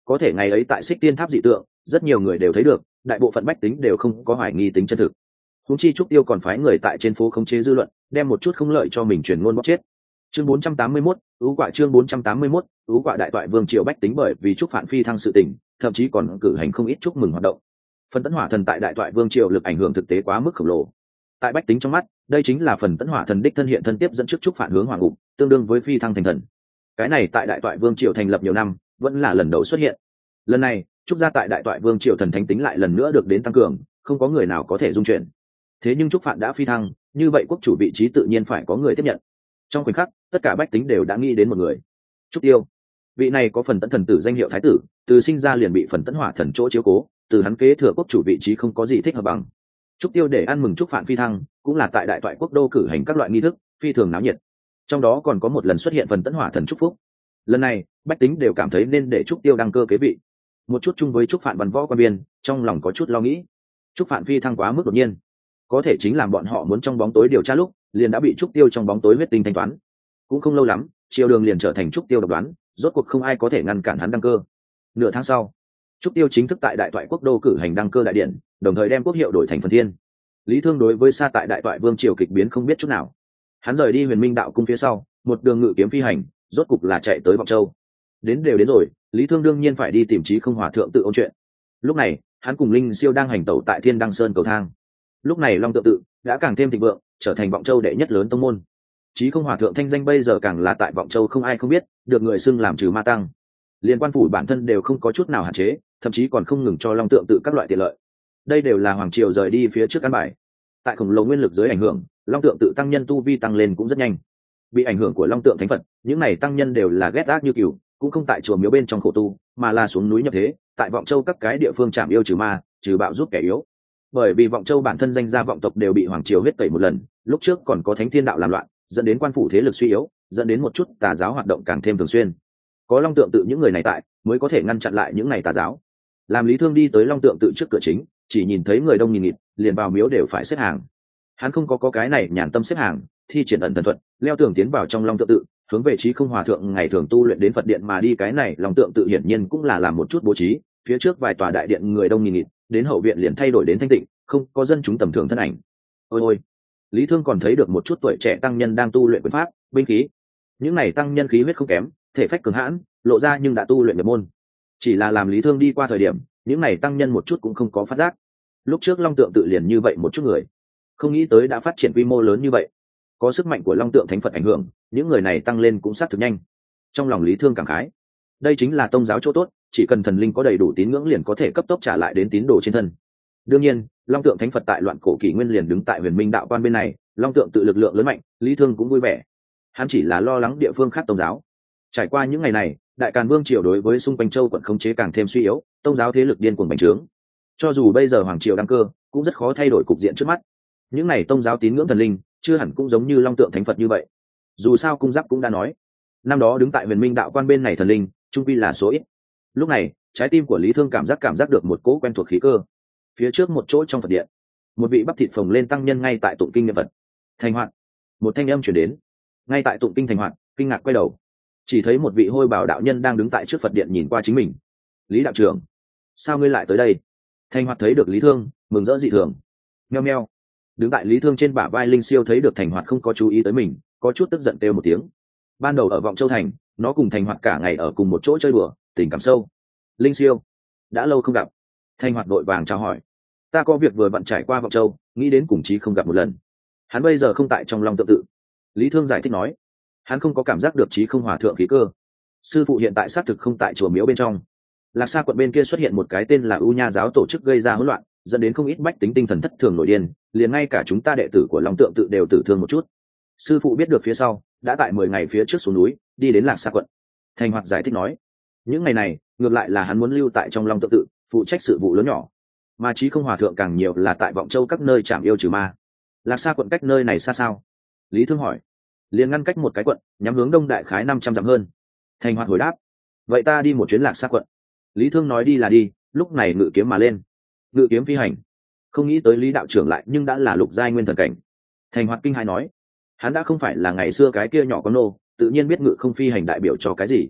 có thể ngày ấy tại Xích Tiên Tháp dị tượng rất nhiều người đều thấy được, đại bộ phận bách tính đều không có hoài nghi tính chân thực. Huống chi Trúc Tiêu còn phái người tại trên phố khống chế dư luận, đem một chút không lợi cho mình truyền ngôn bóc chết. Chương bốn trăm tám mươi mốt, ú quả chương bốn trăm tám mươi mốt, ú quả đại toại vương triều bách tính bởi vì chúc Phản Phi thăng sự tình, thậm chí còn cử hành không ít chúc mừng hoạt động. Phần Tấn Hỏa Thần tại đại toại vương triều lực ảnh hưởng thực tế quá mức khổng lồ. Tại bách tính trong mắt, đây chính là Phần Tấn Hỏa Thần đích thân hiện thân tiếp dẫn trước chúc Phản hướng hoàng ngục, tương đương với phi thăng thành thần. Cái này tại đại toại vương triều thành lập nhiều năm, vẫn là lần đầu xuất hiện. Lần này, chúc gia tại đại toại vương triều thần thánh tính lại lần nữa được đến tăng cường, không có người nào có thể dung chuyển. Thế nhưng chúc Phản đã phi thăng, như vậy quốc chủ vị trí tự nhiên phải có người tiếp nhận. Trong khoảnh khắc, tất cả bách tính đều đã nghĩ đến một người. Trúc Tiêu. Vị này có Phần Tấn thần tử danh hiệu thái tử, từ sinh ra liền bị Phần Tấn Hỏa Thần chỗ chiếu cố, từ hắn kế thừa quốc chủ vị trí không có gì thích hợp bằng. Trúc Tiêu để ăn mừng chúc Phản phi thăng, cũng là tại đại toại quốc đô cử hành các loại nghi thức, phi thường náo nhiệt. Trong đó còn có một lần xuất hiện Phần Tấn Hỏa Thần chúc phúc. Lần này, bách tính đều cảm thấy nên để Trúc Tiêu đăng cơ kế vị. Một chút chung với chúc Phản văn võ quan biên, trong lòng có chút lo nghĩ. Trúc Phản phi thăng quá mức đột nhiên, có thể chính làm bọn họ muốn trong bóng tối điều tra lúc, liền đã bị Trúc Tiêu trong bóng tối huyết tinh thanh toán. Cũng không lâu lắm, triều đường liền trở thành Trúc Tiêu độc đoán, rốt cuộc không ai có thể ngăn cản hắn đăng cơ. Nửa tháng sau, Trúc Tiêu chính thức tại đại toại quốc đô cử hành đăng cơ đại điện, đồng thời đem quốc hiệu đổi thành Phần Thiên. Lý Thương đối với xa tại đại toại vương triều kịch biến không biết chút nào. Hắn rời đi Huyền Minh đạo cung phía sau, một đường ngự kiếm phi hành, rốt cục là chạy tới Vọng Châu. Đến đều đến rồi, Lý Thương đương nhiên phải đi tìm Chí Không Hòa thượng tự ôn chuyện. Lúc này, hắn cùng Linh Siêu đang hành tẩu tại Thiên Đăng Sơn cầu thang. Lúc này Long Tượng tự đã càng thêm thịnh vượng, trở thành Vọng Châu đệ nhất lớn tông môn. Chí Không Hòa thượng thanh danh bây giờ càng là tại Vọng Châu không ai không biết, được người xưng làm trừ ma tăng. Liên quan phủ bản thân đều không có chút nào hạn chế, thậm chí còn không ngừng cho Long Tượng tự các loại tiện lợi. Đây đều là hoàng triều rời đi phía trước căn bài. Tại khổng lồ nguyên lực dưới ảnh hưởng, Long Tượng tự tăng nhân tu vi tăng lên cũng rất nhanh. Bị ảnh hưởng của Long Tượng thánh Phật, những này tăng nhân đều là ghét ác như cừu, cũng không tại chùa miếu bên trong khổ tu, mà là xuống núi nhập thế, tại Vọng Châu các cái địa phương trảm yêu trừ ma, trừ bạo giúp kẻ yếu. Bởi vì Vọng Châu bản thân danh gia vọng tộc đều bị hoàng triều huyết tẩy một lần, lúc trước còn có Thánh Thiên đạo làm loạn, dẫn đến quan phủ thế lực suy yếu, dẫn đến một chút tà giáo hoạt động càng thêm thường xuyên. Có Long Tượng tự những người này tại, mới có thể ngăn chặn lại những này tà giáo. Làm Lý Thương đi tới Long Tượng tự trước cửa chính, chỉ nhìn thấy người đông nghìn nghịt, liền vào miếu đều phải xếp hàng. Hắn không có có cái này nhàn tâm xếp hàng, thi triển ẩn thần thuật, leo tường tiến vào trong Long Tượng tự, hướng về Chí Không Hòa thượng ngày thường tu luyện đến Phật điện mà đi. Cái này Long Tượng tự hiển nhiên cũng là làm một chút bố trí, phía trước vài tòa đại điện người đông nghìn nghịt, đến hậu viện liền thay đổi đến thanh tịnh, không có dân chúng tầm thường thân ảnh. Ôi ôi, Lý Thương còn thấy được một chút tuổi trẻ tăng nhân đang tu luyện quyền pháp, binh khí. Những này tăng nhân khí huyết không kém, thể phách cường hãn, lộ ra nhưng đã tu luyện nhập môn. Chỉ là làm Lý Thương đi qua thời điểm, những này tăng nhân một chút cũng không có phát giác. Lúc trước Long Tượng tự liền như vậy một chút người, không nghĩ tới đã phát triển quy mô lớn như vậy. Có sức mạnh của Long Tượng thánh Phật ảnh hưởng, những người này tăng lên cũng sát thực nhanh. Trong lòng Lý Thương cảm khái, đây chính là tông giáo chỗ tốt, chỉ cần thần linh có đầy đủ tín ngưỡng liền có thể cấp tốc trả lại đến tín đồ trên thân. Đương nhiên, Long Tượng thánh Phật tại loạn cổ kỷ nguyên liền đứng tại Huyền Minh đạo quan bên này, Long Tượng tự lực lượng lớn mạnh, Lý Thương cũng vui vẻ. Hắn chỉ là lo lắng địa phương khác tông giáo. Trải qua những ngày này, Đại Càn Vương triều đối với xung quanh châu quận khống chế càng thêm suy yếu, tông giáo thế lực điên cuồng bành trướng. Cho dù bây giờ hoàng triều đăng cơ, cũng rất khó thay đổi cục diện trước mắt. Những này tông giáo tín ngưỡng thần linh, chưa hẳn cũng giống như Long Tượng thánh Phật như vậy. Dù sao cung giáp cũng đã nói, năm đó đứng tại Huyền Minh đạo quan bên này thần linh, trung quy là số ít. Lúc này, trái tim của Lý Thương cảm giác cảm giác được một cỗ quen thuộc khí cơ. Phía trước một chỗ trong Phật điện, một vị bắp thịt phồng lên tăng nhân ngay tại tụng kinh niệm Phật. Thành Hoạt, một thanh âm truyền đến. Ngay tại tụng kinh Thành Hoạt kinh ngạc quay đầu, chỉ thấy một vị hôi bào đạo nhân đang đứng tại trước Phật điện nhìn qua chính mình. Lý đạo trưởng, sao ngươi lại tới đây? Thành Hoạt thấy được Lý Thương, mừng rỡ dị thường. Meo meo. Đứng tại Lý Thương trên bả vai Linh Siêu thấy được Thành Hoạt không có chú ý tới mình, có chút tức giận kêu một tiếng. Ban đầu ở Vọng Châu thành, nó cùng Thành Hoạt cả ngày ở cùng một chỗ chơi đùa, tình cảm sâu. Linh Siêu, đã lâu không gặp. Thành Hoạt đội vàng chào hỏi. Ta có việc vừa vặn trải qua Vọng Châu, nghĩ đến cùng Chí không gặp một lần. Hắn bây giờ không tại trong Long Tượng tự. Lý Thương giải thích nói, hắn không có cảm giác được Chí Không Hòa thượng khí cơ. Sư phụ hiện tại xác thực không tại chùa miếu bên trong. Lạc Sa quận bên kia xuất hiện một cái tên là U Nha giáo tổ chức gây ra hỗn loạn, dẫn đến không ít bách tính tinh thần thất thường nổi điên, liền ngay cả chúng ta đệ tử của Long Tượng tự đều tử thương một chút. Sư phụ biết được phía sau, đã tại mười ngày phía trước xuống núi, đi đến Lạc Sa quận. Thành Hoạt giải thích nói, những ngày này, ngược lại là hắn muốn lưu tại trong Long Tượng tự, phụ trách sự vụ lớn nhỏ. Mà Chí Không Hòa thượng càng nhiều là tại Vọng Châu các nơi trảm yêu trừ ma. Lạc Sa quận cách nơi này xa sao? Lý Thương hỏi. Liền ngăn cách một cái quận, nhắm hướng đông đại khái năm trăm dặm hơn. Thành Hoạt hồi đáp, vậy ta đi một chuyến Lạc Sa quận. Lý Thương nói đi là đi, lúc này ngự kiếm mà lên. Ngự kiếm phi hành, không nghĩ tới Lý đạo trưởng lại nhưng đã là lục giai nguyên thần cảnh. Thành Hoạt kinh hãi nói, hắn đã không phải là ngày xưa cái kia nhỏ con nô, tự nhiên biết ngự không phi hành đại biểu cho cái gì.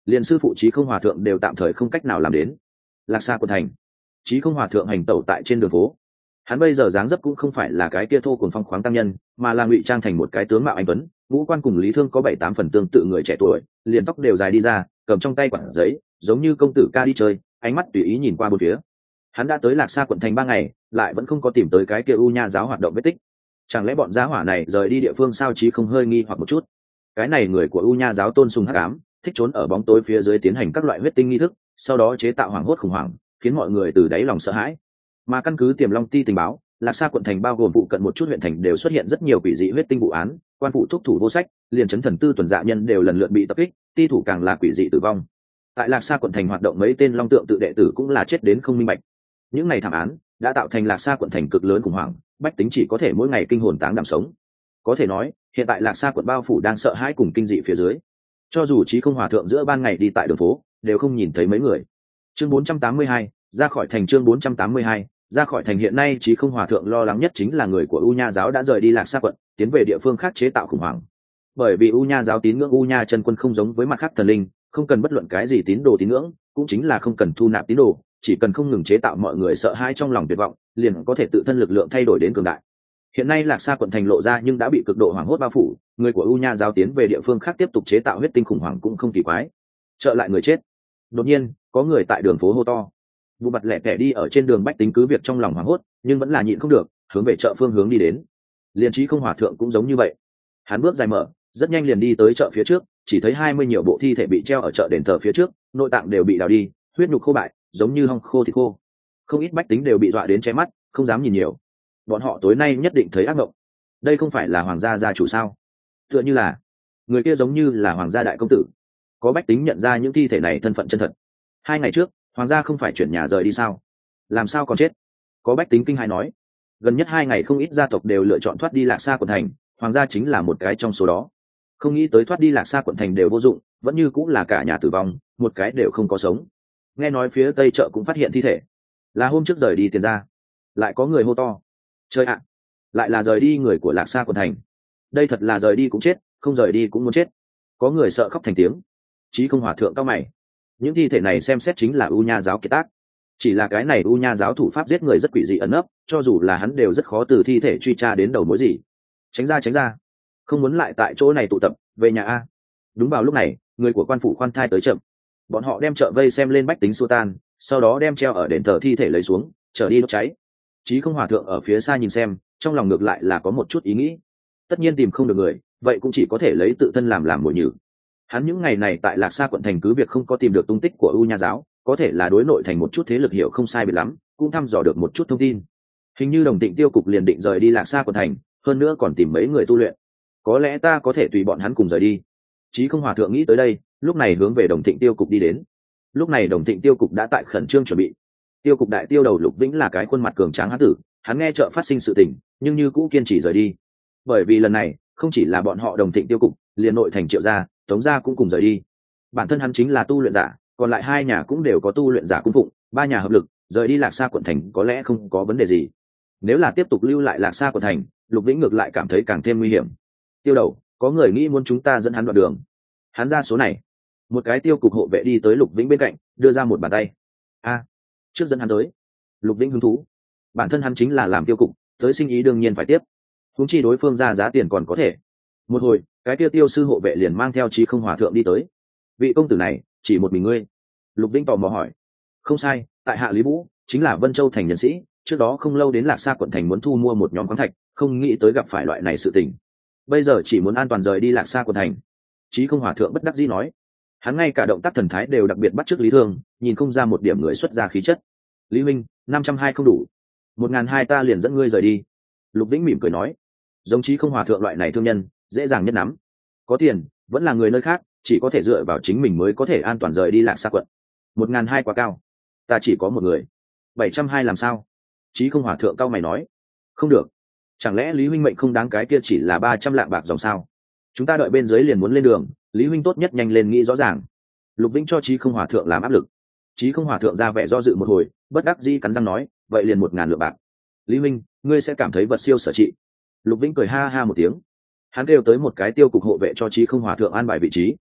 liền sư phụ trí không hòa thượng đều tạm thời không cách nào làm đến. Lạc Sa quận thành, trí không hòa thượng hành tẩu tại trên đường phố. Hắn bây giờ dáng dấp cũng không phải là cái kia thô cuồng phong khoáng tăng nhân, mà là ngụy trang thành một cái tướng mạo anh tuấn, ngũ quan cùng Lý Thương có bảy tám phần tương tự người trẻ tuổi, liền tóc đều dài đi ra, cầm trong tay quản giấy, giống như công tử ca đi chơi, ánh mắt tùy ý nhìn qua bốn phía. Hắn đã tới Lạc Sa quận thành ba ngày, lại vẫn không có tìm tới cái kia U Nha giáo hoạt động vết tích. Chẳng lẽ bọn gia hỏa này rời đi địa phương sao? Chí không hơi nghi hoặc một chút. Cái này người của U Nha giáo tôn sùng hắc ám, thích trốn ở bóng tối phía dưới tiến hành các loại huyết tinh nghi thức, sau đó chế tạo hoảng hốt khủng hoảng, khiến mọi người từ đáy lòng sợ hãi. Mà căn cứ Tiềm Long Ti tình báo, Lạc Sa quận thành bao gồm vụ cận một chút huyện thành đều xuất hiện rất nhiều quỷ dị huyết tinh vụ án, quan phụ thúc thủ vô sách, liền chấn thần tư tuần dạ nhân đều lần lượt bị tập kích, ti thủ càng là quỷ dị tử vong. Tại Lạc Sa quận thành hoạt động mấy tên long tượng tự đệ tử cũng là chết đến không minh bạch. Những ngày thảm án đã tạo thành Lạc Sa quận thành cực lớn khủng hoảng, bách tính chỉ có thể mỗi ngày kinh hồn táng đảm sống. Có thể nói, hiện tại Lạc Sa quận bao phủ đang sợ hãi cùng kinh dị phía dưới. Cho dù Chí Không hòa thượng giữa ban ngày đi tại đường phố, đều không nhìn thấy mấy người. Chương bốn trăm tám mươi hai, ra khỏi thành. Chương bốn trăm tám mươi hai, ra khỏi thành. Hiện nay Chí Không hòa thượng lo lắng nhất chính là người của U Nha giáo đã rời đi Lạc Sa quận, tiến về địa phương khác chế tạo khủng hoảng. Bởi vì U Nha giáo tín ngưỡng U Nha chân quân không giống với mặt khác thần linh, không cần bất luận cái gì tín đồ tín ngưỡng, cũng chính là không cần thu nạp tín đồ, chỉ cần không ngừng chế tạo mọi người sợ hãi trong lòng tuyệt vọng, liền có thể tự thân lực lượng thay đổi đến cường đại. Hiện nay Lạc Sa quận thành lộ ra nhưng đã bị cực độ hoảng hốt bao phủ, người của U Nha giáo tiến về địa phương khác tiếp tục chế tạo huyết tinh khủng hoảng cũng không kỳ quái. Trợ lại người chết. Đột nhiên, có người tại đường phố hô to. Vụ mặt lẻ tẻ đi ở trên đường bách tính cứ việc trong lòng hoảng hốt, nhưng vẫn là nhịn không được, hướng về chợ phương hướng đi đến. Liên Chí Không hòa thượng cũng giống như vậy. Hắn bước dài mở, rất nhanh liền đi tới chợ phía trước, chỉ thấy hai mươi nhiều bộ thi thể bị treo ở chợ đền thờ phía trước, nội tạng đều bị đào đi, huyết nhục khô bại, giống như hong khô thịt khô. Không ít bách tính đều bị dọa đến che mắt, không dám nhìn nhiều. Bọn họ tối nay nhất định thấy ác mộng. Đây không phải là hoàng gia gia chủ sao? Tựa như là người kia giống như là hoàng gia đại công tử. Có bách tính nhận ra những thi thể này thân phận chân thật. Hai ngày trước, hoàng gia không phải chuyển nhà rời đi sao? Làm sao còn chết? Có bách tính kinh hãi nói. Gần nhất hai ngày không ít gia tộc đều lựa chọn thoát đi Lạc Sa quận thành, hoàng gia chính là một cái trong số đó. Không nghĩ tới thoát đi Lạc Sa quận thành đều vô dụng, vẫn như cũng là cả nhà tử vong, một cái đều không có sống. Nghe nói phía tây chợ cũng phát hiện thi thể, là hôm trước rời đi tiền ra. Lại có người hô to. Chơi ạ, lại là rời đi người của Lạc Sa quận thành. Đây thật là rời đi cũng chết, không rời đi cũng muốn chết. Có người sợ khóc thành tiếng. Chí Không hòa thượng cao mày. Những thi thể này xem xét chính là U Nha giáo kiệt tác. Chỉ là cái này U Nha giáo thủ pháp giết người rất quỷ dị ẩn nấp, cho dù là hắn đều rất khó từ thi thể truy tra đến đầu mối gì. Tránh ra, tránh ra, không muốn lại tại chỗ này tụ tập, về nhà a. Đúng vào lúc này, người của quan phủ khoan thai tới chậm. Bọn họ đem chợ vây xem lên bách tính xua tan, sau đó đem treo ở đền thờ thi thể lấy xuống, trở đi đốt cháy. Chí Không hòa thượng ở phía xa nhìn xem, trong lòng ngược lại là có một chút ý nghĩ. Tất nhiên tìm không được người, vậy cũng chỉ có thể lấy tự thân làm làm mồi nhử. Hắn những ngày này tại Lạc Sa quận thành cứ việc không có tìm được tung tích của U Nha giáo, có thể là đối nội thành một chút thế lực hiểu không sai biệt lắm, cũng thăm dò được một chút thông tin. Hình như Đồng Tịnh Tiêu cục liền định rời đi Lạc Sa quận thành, hơn nữa còn tìm mấy người tu luyện. Có lẽ ta có thể tùy bọn hắn cùng rời đi. Chí Không hòa thượng nghĩ tới đây, lúc này hướng về Đồng Tịnh Tiêu cục đi đến. Lúc này Đồng Tịnh Tiêu cục đã tại khẩn trương chuẩn bị. Tiêu cục đại tiêu đầu Lục Vĩnh là cái khuôn mặt cường tráng hán tử, hắn nghe chợ phát sinh sự tình, nhưng như cũ kiên trì rời đi. Bởi vì lần này, không chỉ là bọn họ Đồng Thịnh Tiêu cục, liền nội thành Triệu gia, Tống gia cũng cùng rời đi. Bản thân hắn chính là tu luyện giả, còn lại hai nhà cũng đều có tu luyện giả cung phụng, ba nhà hợp lực, rời đi Lạc Sa quận thành có lẽ không có vấn đề gì. Nếu là tiếp tục lưu lại Lạc Sa quận thành, Lục Vĩnh ngược lại cảm thấy càng thêm nguy hiểm. Tiêu đầu, có người nghĩ muốn chúng ta dẫn hắn đoạn đường. Hắn ra số này. Một cái tiêu cục hộ vệ đi tới Lục Vĩnh bên cạnh, đưa ra một bàn tay. A, trước dẫn hắn tới. Lục Vĩnh hứng thú. Bản thân hắn chính là làm tiêu cục, tới sinh ý đương nhiên phải tiếp. Huống chi đối phương ra giá tiền còn có thể. Một hồi, cái tiêu tiêu sư hộ vệ liền mang theo Chí Không hòa thượng đi tới. Vị công tử này, chỉ một mình ngươi? Lục Vĩnh tò mò hỏi. Không sai, tại hạ Lý Vũ, chính là Vân Châu thành nhân sĩ, trước đó không lâu đến Lạc Sa quận thành muốn thu mua một nhóm khoáng thạch, không nghĩ tới gặp phải loại này sự tình. Bây giờ chỉ muốn an toàn rời đi Lạc Sa quận thành. Chí Không hòa thượng bất đắc dĩ nói. Hắn ngay cả động tác thần thái đều đặc biệt bắt chước Lý Thương, nhìn không ra một điểm người xuất ra khí chất. Lý Minh, năm trăm hai không đủ, một ngàn hai ta liền dẫn ngươi rời đi. Lục Vĩnh mỉm cười nói. Giống Chí Không hòa thượng loại này thương nhân, dễ dàng nhất nắm. Có tiền, vẫn là người nơi khác, chỉ có thể dựa vào chính mình mới có thể an toàn rời đi Lạc Sa quận. Một ngàn hai quá cao, ta chỉ có một người. Bảy trăm hai làm sao? Chí Không hòa thượng cao mày nói. Không được, chẳng lẽ Lý huynh mệnh không đáng cái kia chỉ là ba trăm lạng bạc dòng sao? Chúng ta đợi bên dưới liền muốn lên đường, Lý huynh tốt nhất nhanh lên nghĩ rõ ràng. Lục Vĩnh cho Chí Không hòa thượng làm áp lực. Chí Không hòa thượng ra vẻ do dự một hồi, bất đắc dĩ cắn răng nói, vậy liền một ngàn lượng bạc. Lý huynh, ngươi sẽ cảm thấy vật siêu sở trị. Lục Vĩnh cười ha ha một tiếng. Hắn kêu tới một cái tiêu cục hộ vệ cho Chí Không hòa thượng an bài vị trí.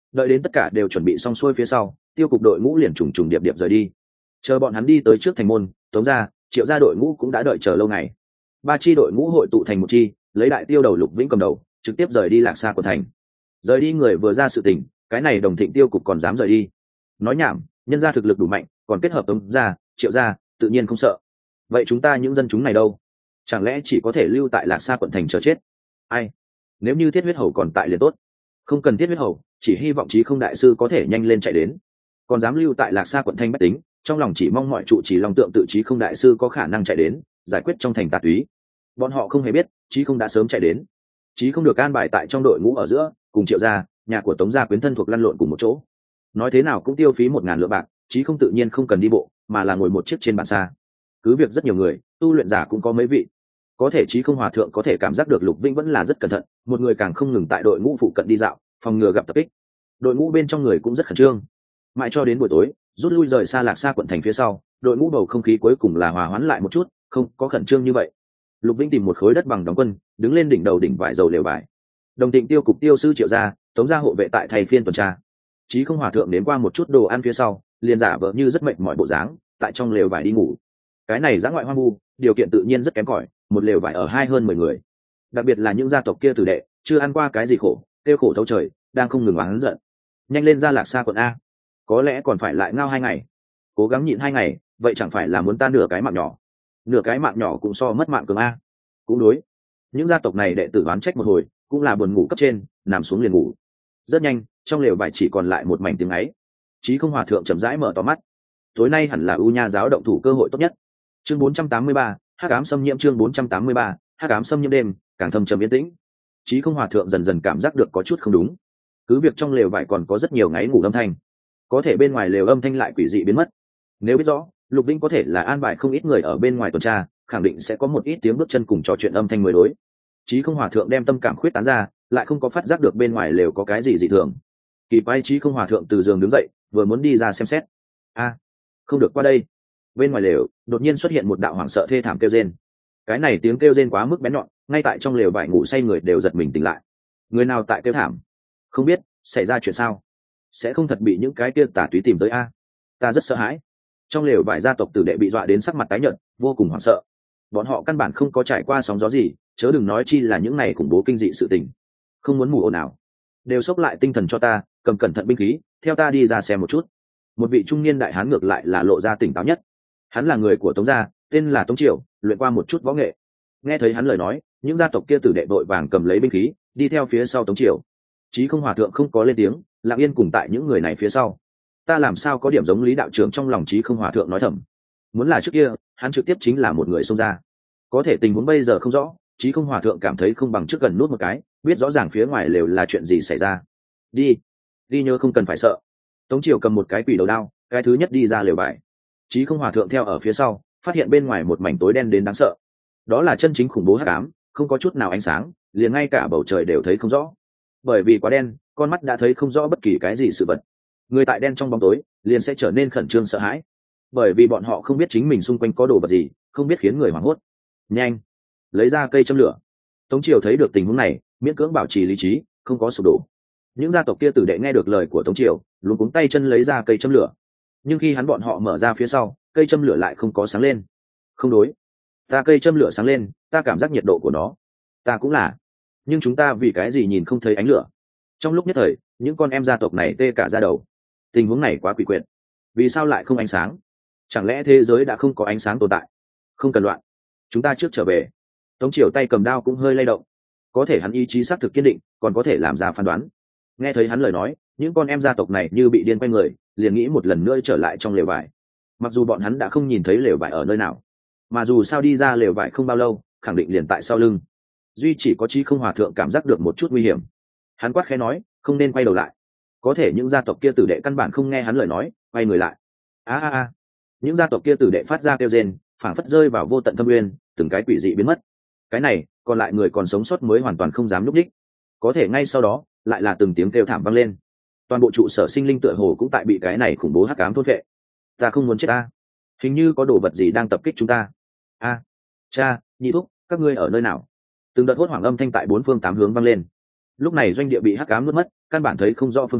Đợi đến tất cả đều chuẩn bị xong xuôi phía sau, tiêu cục đội ngũ liền trùng trùng điệp điệp rời đi. Chờ bọn hắn đi tới trước thành môn, Tống gia, Triệu gia đội ngũ cũng đã đợi chờ lâu ngày. Ba chi đội ngũ hội tụ thành một chi, lấy đại tiêu đầu Lục Vĩnh cầm đầu, trực tiếp rời đi Lạc Sa của thành. Rời đi người vừa ra sự tình, cái này Đồng Thịnh tiêu cục còn dám rời đi? Nói nhảm, nhân gia thực lực đủ mạnh, còn kết hợp Tống gia, Triệu gia, tự nhiên không sợ. Vậy chúng ta những dân chúng này đâu? Chẳng lẽ chỉ có thể lưu tại Lạc Sa quận thành chờ chết? Ai? Nếu như Thiết Huyết Hầu còn tại liền tốt. Không cần Thiết Huyết Hầu, chỉ hy vọng Chí Không đại sư có thể nhanh lên chạy đến. Còn dám lưu tại Lạc Sa quận thành bách tính, trong lòng chỉ mong mọi trụ chỉ long tượng tự Chí Không đại sư có khả năng chạy đến, giải quyết trong thành tà túy. Bọn họ không hề biết, Chí Không đã sớm chạy đến. Chí Không được an bài tại trong đội ngũ ở giữa, cùng Triệu gia, nhà của Tống gia quyến thân thuộc lăn lộn cùng một chỗ. Nói thế nào cũng tiêu phí một ngàn lượng bạc, Chí Không tự nhiên không cần đi bộ, mà là ngồi một chiếc trên bàn xa. Cứ việc rất nhiều người, tu luyện giả cũng có mấy vị, có thể Chí Không hòa thượng có thể cảm giác được Lục Vĩnh vẫn là rất cẩn thận, một người càng không ngừng tại đội ngũ phụ cận đi dạo, phòng ngừa gặp tập kích. Đội ngũ bên trong người cũng rất khẩn trương. Mãi cho đến buổi tối, rút lui rời xa Lạc Sa quận thành phía sau, đội ngũ bầu không khí cuối cùng là hòa hoãn lại một chút, không có khẩn trương như vậy. Lục Vĩnh tìm một khối đất bằng đóng quân, đứng lên đỉnh đầu đỉnh vải dầu lều vải. Đồng Thịnh tiêu cục tiêu sư Triệu gia, Tống gia hộ vệ tại thầy phiên tuần tra. Chí Không hòa thượng đến qua một chút đồ ăn phía sau, liền giả vờ như rất mệt mỏi bộ dáng, tại trong lều vải đi ngủ. Cái này giã ngoại hoang vu, điều kiện tự nhiên rất kém cỏi, một lều vải ở hai hơn mười người. Đặc biệt là những gia tộc kia tử đệ, chưa ăn qua cái gì khổ, tiêu khổ thấu trời, đang không ngừng oán giận. Nhanh lên ra Lạc Sa quận a, có lẽ còn phải lại ngao hai ngày. Cố gắng nhịn hai ngày, vậy chẳng phải là muốn ta nửa cái mạng nhỏ? Nửa cái mạng nhỏ cũng so mất mạng cường a. Cũng đối. Những gia tộc này đệ tử oán trách một hồi, cũng là buồn ngủ cấp trên, nằm xuống liền ngủ. Rất nhanh, trong lều vải chỉ còn lại một mảnh tiếng ấy. Chí Không hòa thượng chậm rãi mở to mắt. Tối nay hẳn là U Nha giáo động thủ cơ hội tốt nhất. Chương bốn trăm tám mươi ba, Hắc ám xâm nhiễm. Chương bốn trăm tám mươi ba, Hắc ám xâm nhiễm. Đêm càng thâm trầm yên tĩnh. Chí Không hòa thượng dần dần cảm giác được có chút không đúng. Cứ việc trong lều vải còn có rất nhiều ngáy ngủ âm thanh, có thể bên ngoài lều âm thanh lại quỷ dị biến mất. Nếu biết rõ Lục Vĩnh có thể là an bài không ít người ở bên ngoài tuần tra, khẳng định sẽ có một ít tiếng bước chân cùng trò chuyện âm thanh mới đối. Chí Không hòa thượng đem tâm cảm khuyết tán ra, lại không có phát giác được bên ngoài lều có cái gì dị thường. Kỳ quái, Chí Không hòa thượng từ giường đứng dậy, vừa muốn đi ra xem xét. A, không được qua đây. Bên ngoài lều đột nhiên xuất hiện một đạo hoảng sợ thê thảm kêu rên. Cái này tiếng kêu rên quá mức bén nhọn, ngay tại trong lều vải ngủ say người đều giật mình tỉnh lại. Người nào tại kêu thảm? Không biết xảy ra chuyện sao? Sẽ không thật bị những cái kia tà túy tìm tới a? Ta rất sợ hãi. Trong lều vải gia tộc tử đệ bị dọa đến sắc mặt tái nhợt, vô cùng hoảng sợ. Bọn họ căn bản không có trải qua sóng gió gì, chớ đừng nói chi là những này khủng bố kinh dị sự tình. Không muốn mù ồn nào, đều xốc lại tinh thần cho ta, cầm cẩn thận binh khí, theo ta đi ra xem một chút. Một vị trung niên đại hán ngược lại là lộ ra tỉnh táo nhất. Hắn là người của Tống gia, tên là Tống Triều, luyện qua một chút võ nghệ. Nghe thấy hắn lời nói, những gia tộc kia tử đệ vội vàng cầm lấy binh khí, đi theo phía sau Tống Triều. Chí Không hòa thượng không có lên tiếng, lặng yên cùng tại những người này phía sau. Ta làm sao có điểm giống Lý đạo trưởng trong lòng Chí Không hòa thượng nói thầm. Muốn là trước kia, hắn trực tiếp chính là một người xông ra. Có thể tình huống bây giờ không rõ, Chí Không hòa thượng cảm thấy không bằng trước gần nút một cái, biết rõ ràng phía ngoài lều là chuyện gì xảy ra. Đi, đi nhớ không cần phải sợ. Tống Triều cầm một cái quỷ đầu đao, cái thứ nhất đi ra lều vải. Chí Không hòa thượng theo ở phía sau, phát hiện bên ngoài một mảnh tối đen đến đáng sợ. Đó là chân chính khủng bố hắc ám, không có chút nào ánh sáng, liền ngay cả bầu trời đều thấy không rõ. Bởi vì quá đen, con mắt đã thấy không rõ bất kỳ cái gì sự vật. Người tại đen trong bóng tối, liền sẽ trở nên khẩn trương sợ hãi. Bởi vì bọn họ không biết chính mình xung quanh có đồ vật gì, không biết khiến người hoảng hốt. Nhanh, lấy ra cây châm lửa. Tống Triều thấy được tình huống này, miễn cưỡng bảo trì lý trí, không có sụp đổ. Những gia tộc kia tử đệ nghe được lời của Tống Triều, luống cuống tay chân lấy ra cây châm lửa. Nhưng khi hắn bọn họ mở ra phía sau, cây châm lửa lại không có sáng lên. Không đối, ta cây châm lửa sáng lên, ta cảm giác nhiệt độ của nó. Ta cũng là, nhưng chúng ta vì cái gì nhìn không thấy ánh lửa? Trong lúc nhất thời, những con em gia tộc này tê cả da đầu. Tình huống này quá quỷ quyệt. Vì sao lại không ánh sáng? Chẳng lẽ thế giới đã không có ánh sáng tồn tại? Không cần loạn, chúng ta trước trở về. Tống Triều tay cầm đao cũng hơi lay động. Có thể hắn ý chí xác thực kiên định, còn có thể làm ra phán đoán. Nghe thấy hắn lời nói, những con em gia tộc này như bị điên quay người, liền nghĩ một lần nữa trở lại trong lều vải. Mặc dù bọn hắn đã không nhìn thấy lều vải ở nơi nào, mà dù sao đi ra lều vải không bao lâu, khẳng định liền tại sau lưng. Duy chỉ có Chí Không hòa thượng cảm giác được một chút nguy hiểm. Hắn quát khẽ nói, không nên quay đầu lại. Có thể những gia tộc kia tử đệ căn bản không nghe hắn lời nói, quay người lại. A a a! Những gia tộc kia tử đệ phát ra kêu rên, phảng phất rơi vào vô tận thâm nguyên, từng cái quỷ dị biến mất. Cái này, còn lại người còn sống sót mới hoàn toàn không dám núp đích. Có thể ngay sau đó, lại là từng tiếng kêu thảm vang lên. Toàn bộ trụ sở sinh linh tựa hồ cũng tại bị cái này khủng bố hắc ám thôn phệ. Ta không muốn chết ta, hình như có đồ vật gì đang tập kích chúng ta. A, cha, nhị thúc, các ngươi ở nơi nào? Từng đợt hốt hoảng âm thanh tại bốn phương tám hướng vang lên. Lúc này doanh địa bị hắc ám nuốt mất, căn bản thấy không rõ phương hướng,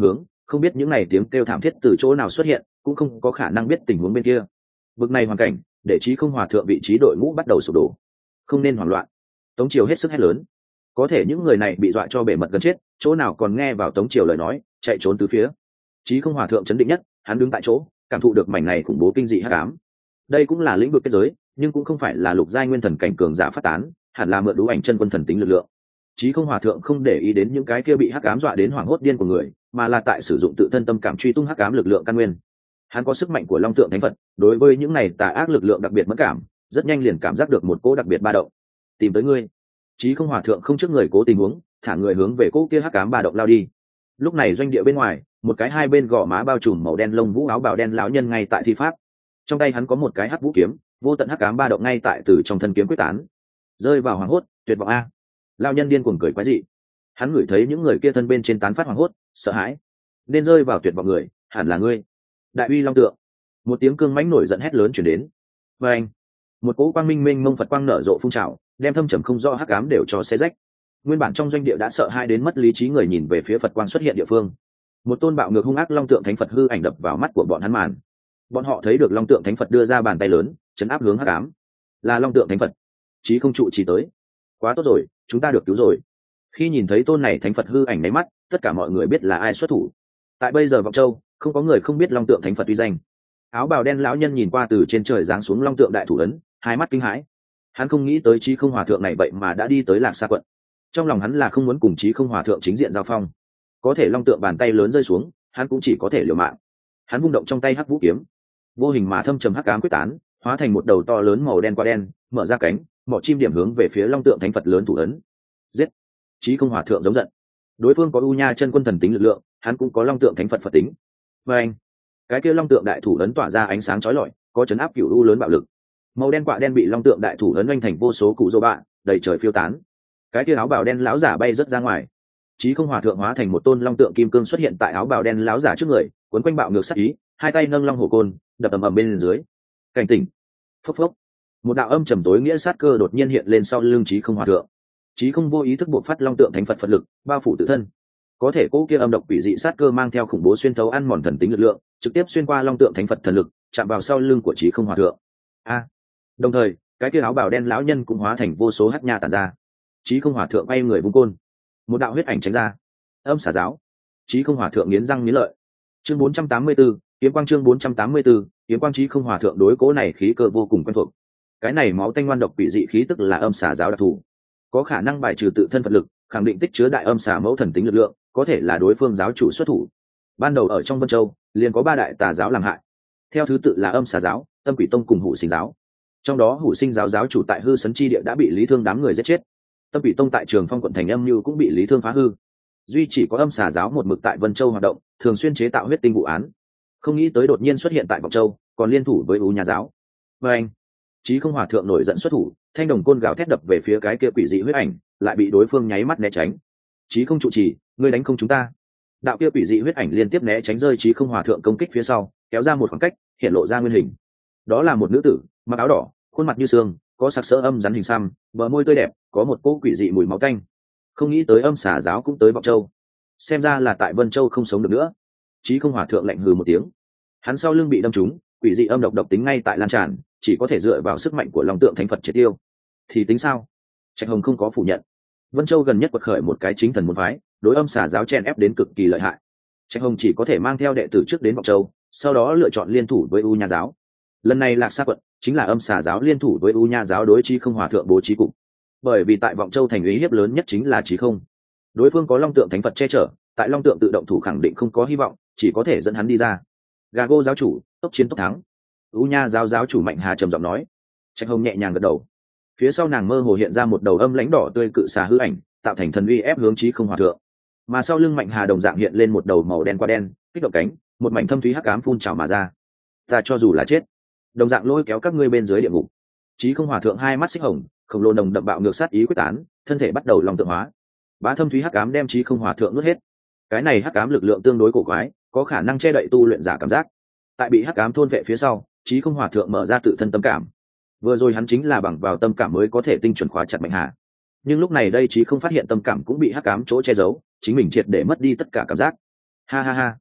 không biết những n à y tiếng kêu thảm thiết từ chỗ nào xuất hiện, cũng không có khả năng biết tình huống bên kia. Vực này hoàn cảnh để trí không hòa thượng vị trí đội ngũ bắt đầu sụp đổ. Không nên hoảng loạn. Tống Triều hết sức hét lớn. Có thể những người này bị dọa cho bể mật gần chết, chỗ nào còn nghe vào Tống Triều lời nói, chạy trốn từ phía. Trí không hòa thượng chấn định nhất, hắn đứng tại chỗ, cảm thụ được mảnh này khủng bố kinh dị hắc ám. Đây cũng là lĩnh vực kết giới, nhưng cũng không phải là lục giai nguyên thần cảnh cường giả phát tán, hẳn là mượn đủ ảnh chân quân thần tính lực lượng. Trí không hòa thượng không để ý đến những cái kia bị hắc ám dọa đến hoảng hốt điên của người, mà là tại sử dụng tự thân tâm cảm truy tung hắc ám lực lượng căn nguyên. Hắn có sức mạnh của long tượng thánh Phật, đối với những này tà ác lực lượng đặc biệt mẫn cảm, rất nhanh liền cảm giác được một cỗ đặc biệt ba động. Tìm tới ngươi. Trí không hòa thượng không trước người cố tình huống, thả người hướng về cỗ kia hắc ám ba động lao đi. Lúc này doanh địa bên ngoài, một cái hai bên gò má bao trùm màu đen lông vũ áo bào đen lão nhân ngay tại thi pháp. Trong tay hắn có một cái hắc vũ kiếm, vô tận hắc ám ba động ngay tại từ trong thân kiếm quyết tán. Rơi vào hoàng hốt, tuyệt vọng a. Lão nhân điên cuồng cười quái dị. Hắn ngửi thấy những người kia thân bên trên tán phát hoàng hốt, sợ hãi. Nên rơi vào tuyệt vọng người, hẳn là ngươi. Đại uy long tượng. Một tiếng cương mãnh nổi giận hét lớn truyền đến. Và anh, một cỗ quang minh minh mông Phật quang nở rộ phun trào, đem thâm trầm không rõ hắc ám đều cho xé rách. Nguyên bản trong doanh địa đã sợ hãi đến mất lý trí người nhìn về phía Phật quang xuất hiện địa phương. Một tôn bạo ngược hung ác long tượng thánh Phật hư ảnh đập vào mắt của bọn hắn màn. Bọn họ thấy được long tượng thánh Phật đưa ra bàn tay lớn, chấn áp hướng hắc ám. Là long tượng thánh Phật. Chí không trụ chỉ tới. Quá tốt rồi, chúng ta được cứu rồi. Khi nhìn thấy tôn này thánh Phật hư ảnh mấy mắt, tất cả mọi người biết là ai xuất thủ. Tại bây giờ vọng châu, không có người không biết long tượng thánh Phật uy danh. Áo bào đen lão nhân nhìn qua từ trên trời giáng xuống long tượng đại thủ ấn, hai mắt kinh hãi. Hắn không nghĩ tới Chí không hòa thượng này vậy mà đã đi tới Lạc Sa quận. Trong lòng hắn là không muốn cùng Chí không hòa thượng chính diện giao phong. Có thể long tượng bàn tay lớn rơi xuống, hắn cũng chỉ có thể liều mạng. Hắn vung động trong tay hắc vũ kiếm, vô hình mà thâm trầm hắc ám quyết tán, hóa thành một đầu to lớn màu đen qua đen, mở ra cánh, mỏ chim điểm hướng về phía long tượng thánh Phật lớn thủ ấn. Giết! Chí không hòa thượng giống giận. Đối phương có U Nha chân quân thần tính lực lượng, hắn cũng có long tượng thánh Phật Phật tính. Và anh, cái kia long tượng đại thủ ấn tỏa ra ánh sáng chói lọi, có chấn áp cửu u lớn bạo lực. Màu đen quạ đen bị long tượng đại thủ ấn oanh thành vô số cụ rô bạ, đầy trời phiêu tán. Cái kia áo bào đen lão giả bay rất ra ngoài. Chí không hòa thượng hóa thành một tôn long tượng kim cương xuất hiện tại áo bào đen lão giả trước người, cuốn quanh bạo ngược sát ý, hai tay nâng long hổ côn, đập ầm ầm bên dưới. Cảnh tỉnh. Phốc phốc. Một đạo âm trầm tối nghĩa sát cơ đột nhiên hiện lên sau lưng Chí không hòa thượng. Chí không vô ý thức buộc phát long tượng thánh Phật Phật lực, bao phủ tự thân. Có thể cố kia âm độc quỷ dị sát cơ mang theo khủng bố xuyên thấu ăn mòn thần tính lực lượng, trực tiếp xuyên qua long tượng thánh Phật thần lực, chạm vào sau lưng của Chí không hòa thượng. A. Đồng thời, cái kia áo bào đen lão nhân cũng hóa thành vô số hắc nha tản ra. Chí không hòa thượng bay người vung côn, một đạo huyết ảnh tránh ra. Âm xả giáo. Chí không hòa thượng nghiến răng nghiến lợi. Chương bốn trăm tám mươi 4, kiếm quang chương bốn trăm tám mươi 4, kiếm quang. Chí không hòa thượng đối cố này khí cơ vô cùng quen thuộc. Cái này máu tanh ngoan độc quỷ dị khí tức là âm xả giáo đặc thù, có khả năng bài trừ tự thân Phật lực, khẳng định tích chứa đại âm xả mẫu thần tính lực lượng, có thể là đối phương giáo chủ xuất thủ. Ban đầu ở trong Vân Châu, liền có ba đại tà giáo làm hại, theo thứ tự là âm xả giáo, Tâm Quỷ Tông cùng Hủ Sinh giáo. Trong đó Hủ Sinh giáo giáo chủ tại Hư Sấn chi địa đã bị Lý Thương đám người giết chết. Tâm Quỷ Tông tại Trường Phong quận thành âm như cũng bị Lý Thương phá hư. Duy chỉ có âm xả giáo một mực tại Vân Châu hoạt động, thường xuyên chế tạo huyết tinh vụ án. Không nghĩ tới đột nhiên xuất hiện tại Vọng Châu, còn liên thủ với U Nha giáo. Và anh, Chí không hòa thượng nổi giận xuất thủ, thanh đồng côn gào thét đập về phía cái kia quỷ dị huyết ảnh, lại bị đối phương nháy mắt né tránh. Chí không trụ trì, ngươi đánh không chúng ta. Đạo kia quỷ dị huyết ảnh liên tiếp né tránh rơi Chí không hòa thượng công kích phía sau, kéo ra một khoảng cách, hiện lộ ra nguyên hình. Đó là một nữ tử, mặc áo đỏ, khuôn mặt như xương, có sặc sỡ âm rắn hình xăm, bờ môi tươi đẹp, có một cỗ quỷ dị mùi máu tanh. Không nghĩ tới âm xả giáo cũng tới Vọng Châu, xem ra là tại Vân Châu không sống được nữa. Chí không hòa thượng lạnh hừ một tiếng, hắn sau lưng bị đâm trúng, quỷ dị âm độc độc tính ngay tại lan tràn, chỉ có thể dựa vào sức mạnh của long tượng thánh Phật triệt tiêu. Thì tính sao? Trạch Hồng không có phủ nhận. Vân Châu gần nhất quật khởi một cái chính thần môn phái, đối âm xả giáo chen ép đến cực kỳ lợi hại. Trạch Hồng chỉ có thể mang theo đệ tử trước đến Vọng Châu, sau đó lựa chọn liên thủ với U Nha giáo. Lần này Lạc Sa quận chính là âm xả giáo liên thủ với U Nha giáo đối Chí không hòa thượng bố trí cục. Bởi vì tại Vọng Châu thành uy hiếp lớn nhất chính là Chí không. Đối phương có long tượng thánh Phật che chở, tại long tượng tự động thủ khẳng định không có hy vọng, chỉ có thể dẫn hắn đi ra. Gago giáo chủ, tốc chiến tốc thắng. U Nha giáo giáo chủ Mạnh Hà trầm giọng nói. Trạch Hồng nhẹ nhàng gật đầu. Phía sau nàng mơ hồ hiện ra một đầu âm lãnh đỏ tươi cự xà hư ảnh, tạo thành thần uy ép hướng Chí không hòa thượng. Mà sau lưng Mạnh Hà đồng dạng hiện lên một đầu màu đen qua đen, kích động cánh, một mảnh thâm thúy hắc ám phun trào mà ra. Ta cho dù là chết, đồng dạng lôi kéo các ngươi bên dưới địa ngục. Chí không hòa thượng hai mắt xích hồng, khổng lồ nồng đậm bạo ngược sát ý quyết tán, thân thể bắt đầu long tượng hóa. Bá thâm thúy hắc ám đem Chí không hòa thượng nuốt hết. Cái này hắc ám lực lượng tương đối cổ quái, có khả năng che đậy tu luyện giả cảm giác. Tại bị hắc ám thôn vệ phía sau, Chí không hòa thượng mở ra tự thân tâm cảm. Vừa rồi hắn chính là bằng vào tâm cảm mới có thể tinh chuẩn khóa chặt Mạnh Hà. Nhưng lúc này đây Chí không phát hiện tâm cảm cũng bị hắc ám chỗ che giấu, chính mình triệt để mất đi tất cả cảm giác. Ha ha ha.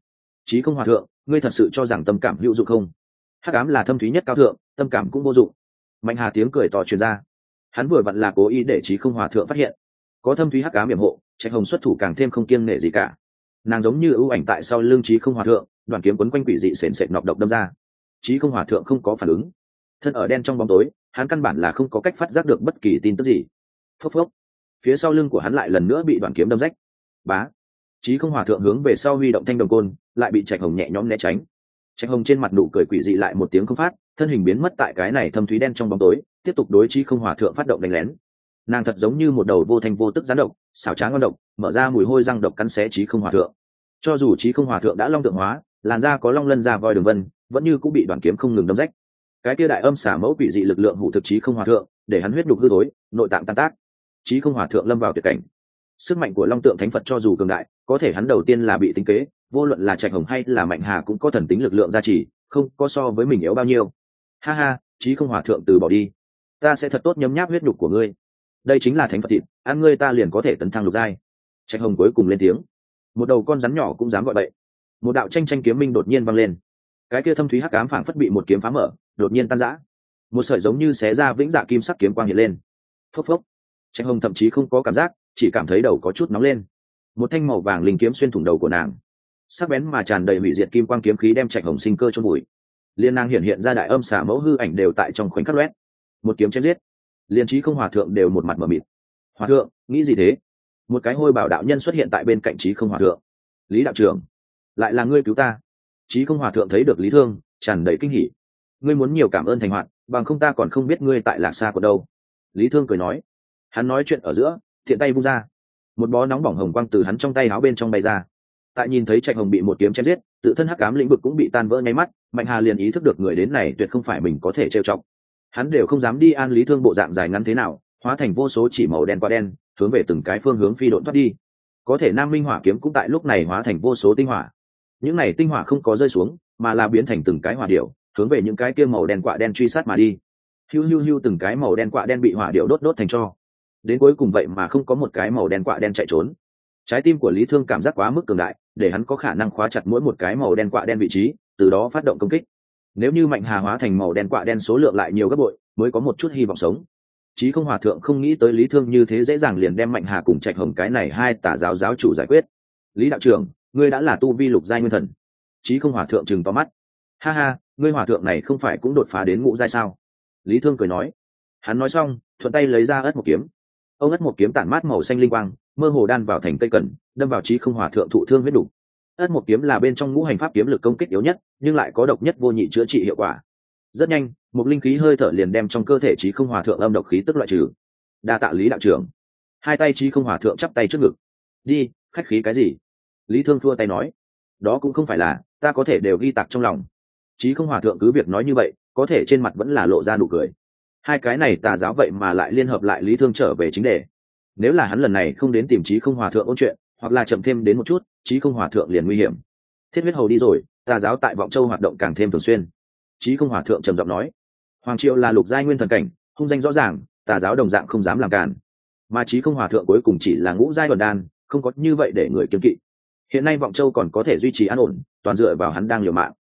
Chí không hòa thượng, ngươi thật sự cho rằng tâm cảm hữu dụng không? Hắc ám là thâm thúy nhất cao thượng, tâm cảm cũng vô dụng. Mạnh Hà tiếng cười to truyền ra. Hắn vừa vặn là cố ý để Chí không hòa thượng phát hiện, có thâm thúy hắc ám yểm hộ, Trạch Hồng xuất thủ càng thêm không kiêng nể gì cả. Nàng giống như ưu ảnh tại sau lưng Chí không hòa thượng, đoàn kiếm quấn quanh quỷ dị sền sệt nọc độc đâm ra. Chí không hòa thượng không có phản ứng, thân ở đen trong bóng tối, hắn căn bản là không có cách phát giác được bất kỳ tin tức gì. Phốc phốc, phía sau lưng của hắn lại lần nữa bị đoàn kiếm đâm rách. Bá, Chí không hòa thượng hướng về sau huy động thanh đồng côn, lại bị Trạch Hồng nhẹ nhõm né tránh. Trạch Hồng trên mặt nụ cười quỷ dị lại một tiếng không phát, thân hình biến mất tại cái này thâm thúy đen trong bóng tối, tiếp tục đối Chí không hòa thượng phát động đánh lén. Nàng thật giống như một đầu vô thanh vô tức gián độc, xảo trá ngon độc, mở ra mùi hôi răng độc cắn xé Chí không hòa thượng. Cho dù Chí không hòa thượng đã long tượng hóa, làn da có long lân da voi đường vân, vẫn như cũng bị đoàn kiếm không ngừng đâm rách. Cái kia đại âm xả mẫu quỷ dị lực lượng hủ thực Chí không hòa thượng, để hắn huyết nhục hư thối, nội tạng tan tác. Chí không hòa thượng lâm vào tuyệt cảnh. Sức mạnh của long tượng thánh Phật cho dù cường đại, có thể hắn đầu tiên là bị tính kế, vô luận là Trạch Hồng hay là Mạnh Hà cũng có thần tính lực lượng gia trì, không có so với mình yếu bao nhiêu. Ha ha, Chí không hòa thượng từ bỏ đi, ta sẽ thật tốt nhấm nháp huyết nhục của ngươi. Đây chính là thánh Phật thịt, ăn ngươi ta liền có thể tấn thăng lục giai. Trạch Hồng cuối cùng lên tiếng. Một đầu con rắn nhỏ cũng dám gọi bậy. Một đạo tranh tranh kiếm minh đột nhiên vang lên. Cái kia thâm thúy hắc ám phảng phất bị một kiếm phá mở, đột nhiên tan rã. Một sợi giống như xé ra vĩnh dạ kim sắc kiếm quang hiện lên. Phốc phốc. Trạch Hồng thậm chí không có cảm giác, chỉ cảm thấy đầu có chút nóng lên. Một thanh màu vàng linh kiếm xuyên thủng đầu của nàng, sắc bén mà tràn đầy hủy diệt kim quang kiếm khí đem Trạch Hồng sinh cơ chôn bụi. Liên nàng hiện hiện ra đại âm xả mẫu hư ảnh đều tại trong khoảnh khắc loét. Một kiếm chém giết. Liên Chí không hòa thượng đều một mặt mở mịt. Hòa thượng, nghĩ gì thế? Một cái hôi bảo đạo nhân xuất hiện tại bên cạnh Chí không hòa thượng. Lý đạo trưởng, lại là ngươi cứu ta. Chí không hòa thượng thấy được Lý Thương, tràn đầy kinh hỉ. Ngươi muốn nhiều cảm ơn thành hoạt, bằng không ta còn không biết ngươi tại lạc xa của đâu. Lý Thương cười nói. Hắn nói chuyện ở giữa, thiện tay vung ra, một bó nóng bỏng hồng quang từ hắn trong tay áo bên trong bay ra. Tại nhìn thấy Trạch Hồng bị một kiếm chém giết, tự thân hắc ám lĩnh vực cũng bị tan vỡ ngay mắt, Mạnh Hà liền ý thức được người đến này tuyệt không phải mình có thể trêu chọc. Hắn đều không dám đi an Lý Thương bộ dạng dài ngắn thế nào, hóa thành vô số chỉ màu đen qua đen, hướng về từng cái phương hướng phi độn thoát đi. Có thể Nam Minh Hỏa kiếm cũng tại lúc này hóa thành vô số tinh hỏa. Những này tinh hỏa không có rơi xuống, mà là biến thành từng cái hỏa điệu, hướng về những cái kia màu đen quạ đen truy sát mà đi. Hiu hiu hiu, từng cái màu đen quạ đen bị hỏa điệu đốt đốt thành tro. Đến cuối cùng vậy mà không có một cái màu đen quạ đen chạy trốn. Trái tim của Lý Thương cảm giác quá mức cường đại, để hắn có khả năng khóa chặt mỗi một cái màu đen quạ đen vị trí, từ đó phát động công kích. Nếu như Mạnh Hà hóa thành màu đen quạ đen số lượng lại nhiều gấp bội, mới có một chút hy vọng sống. Chí không hòa thượng không nghĩ tới Lý Thương như thế dễ dàng liền đem Mạnh Hà cùng Trạch Hồng cái này hai tà giáo giáo chủ giải quyết. Lý đạo trưởng, ngươi đã là tu vi lục giai nguyên thần. Chí không hòa thượng trừng to mắt. Ha ha, ngươi hòa thượng này không phải cũng đột phá đến ngũ giai sao? Lý Thương cười nói. Hắn nói xong, thuận tay lấy ra ất một kiếm. Ông ất một kiếm tản mát màu xanh linh quang, mơ hồ đan vào thành cây cẩn, đâm vào Chí không hòa thượng thụ thương huyết đủ. Ất một kiếm là bên trong ngũ hành pháp kiếm lực công kích yếu nhất, nhưng lại có độc nhất vô nhị chữa trị hiệu quả. Rất nhanh, một linh khí hơi thở liền đem trong cơ thể Chí không hòa thượng âm độc khí tức loại trừ. Đa tạ Lý đạo trưởng. Hai tay Chí không hòa thượng chắp tay trước ngực. Đi, khách khí cái gì? Lý Thương thua tay nói. Đó cũng không phải là, ta có thể đều ghi tạc trong lòng. Chí không hòa thượng cứ việc nói như vậy, có thể trên mặt vẫn là lộ ra nụ cười. Hai cái này tà giáo vậy mà lại liên hợp lại Lý Thương trở về chính đề. Nếu là hắn lần này không đến tìm Chí không hòa thượng ôn chuyện, hoặc là chậm thêm đến một chút, Chí không hòa thượng liền nguy hiểm. Thiết huyết hầu đi rồi, tà giáo tại Vọng Châu hoạt động càng thêm thường xuyên. Chí không hòa thượng trầm giọng nói. Hoàng Triệu là lục giai nguyên thần cảnh, hung danh rõ ràng, tà giáo đồng dạng không dám làm cản. Mà Chí không hòa thượng cuối cùng chỉ là ngũ giai thuần đan, không có như vậy để người kiêng kỵ. Hiện nay Vọng Châu còn có thể duy trì an ổn, toàn dựa vào hắn đang liều mạng.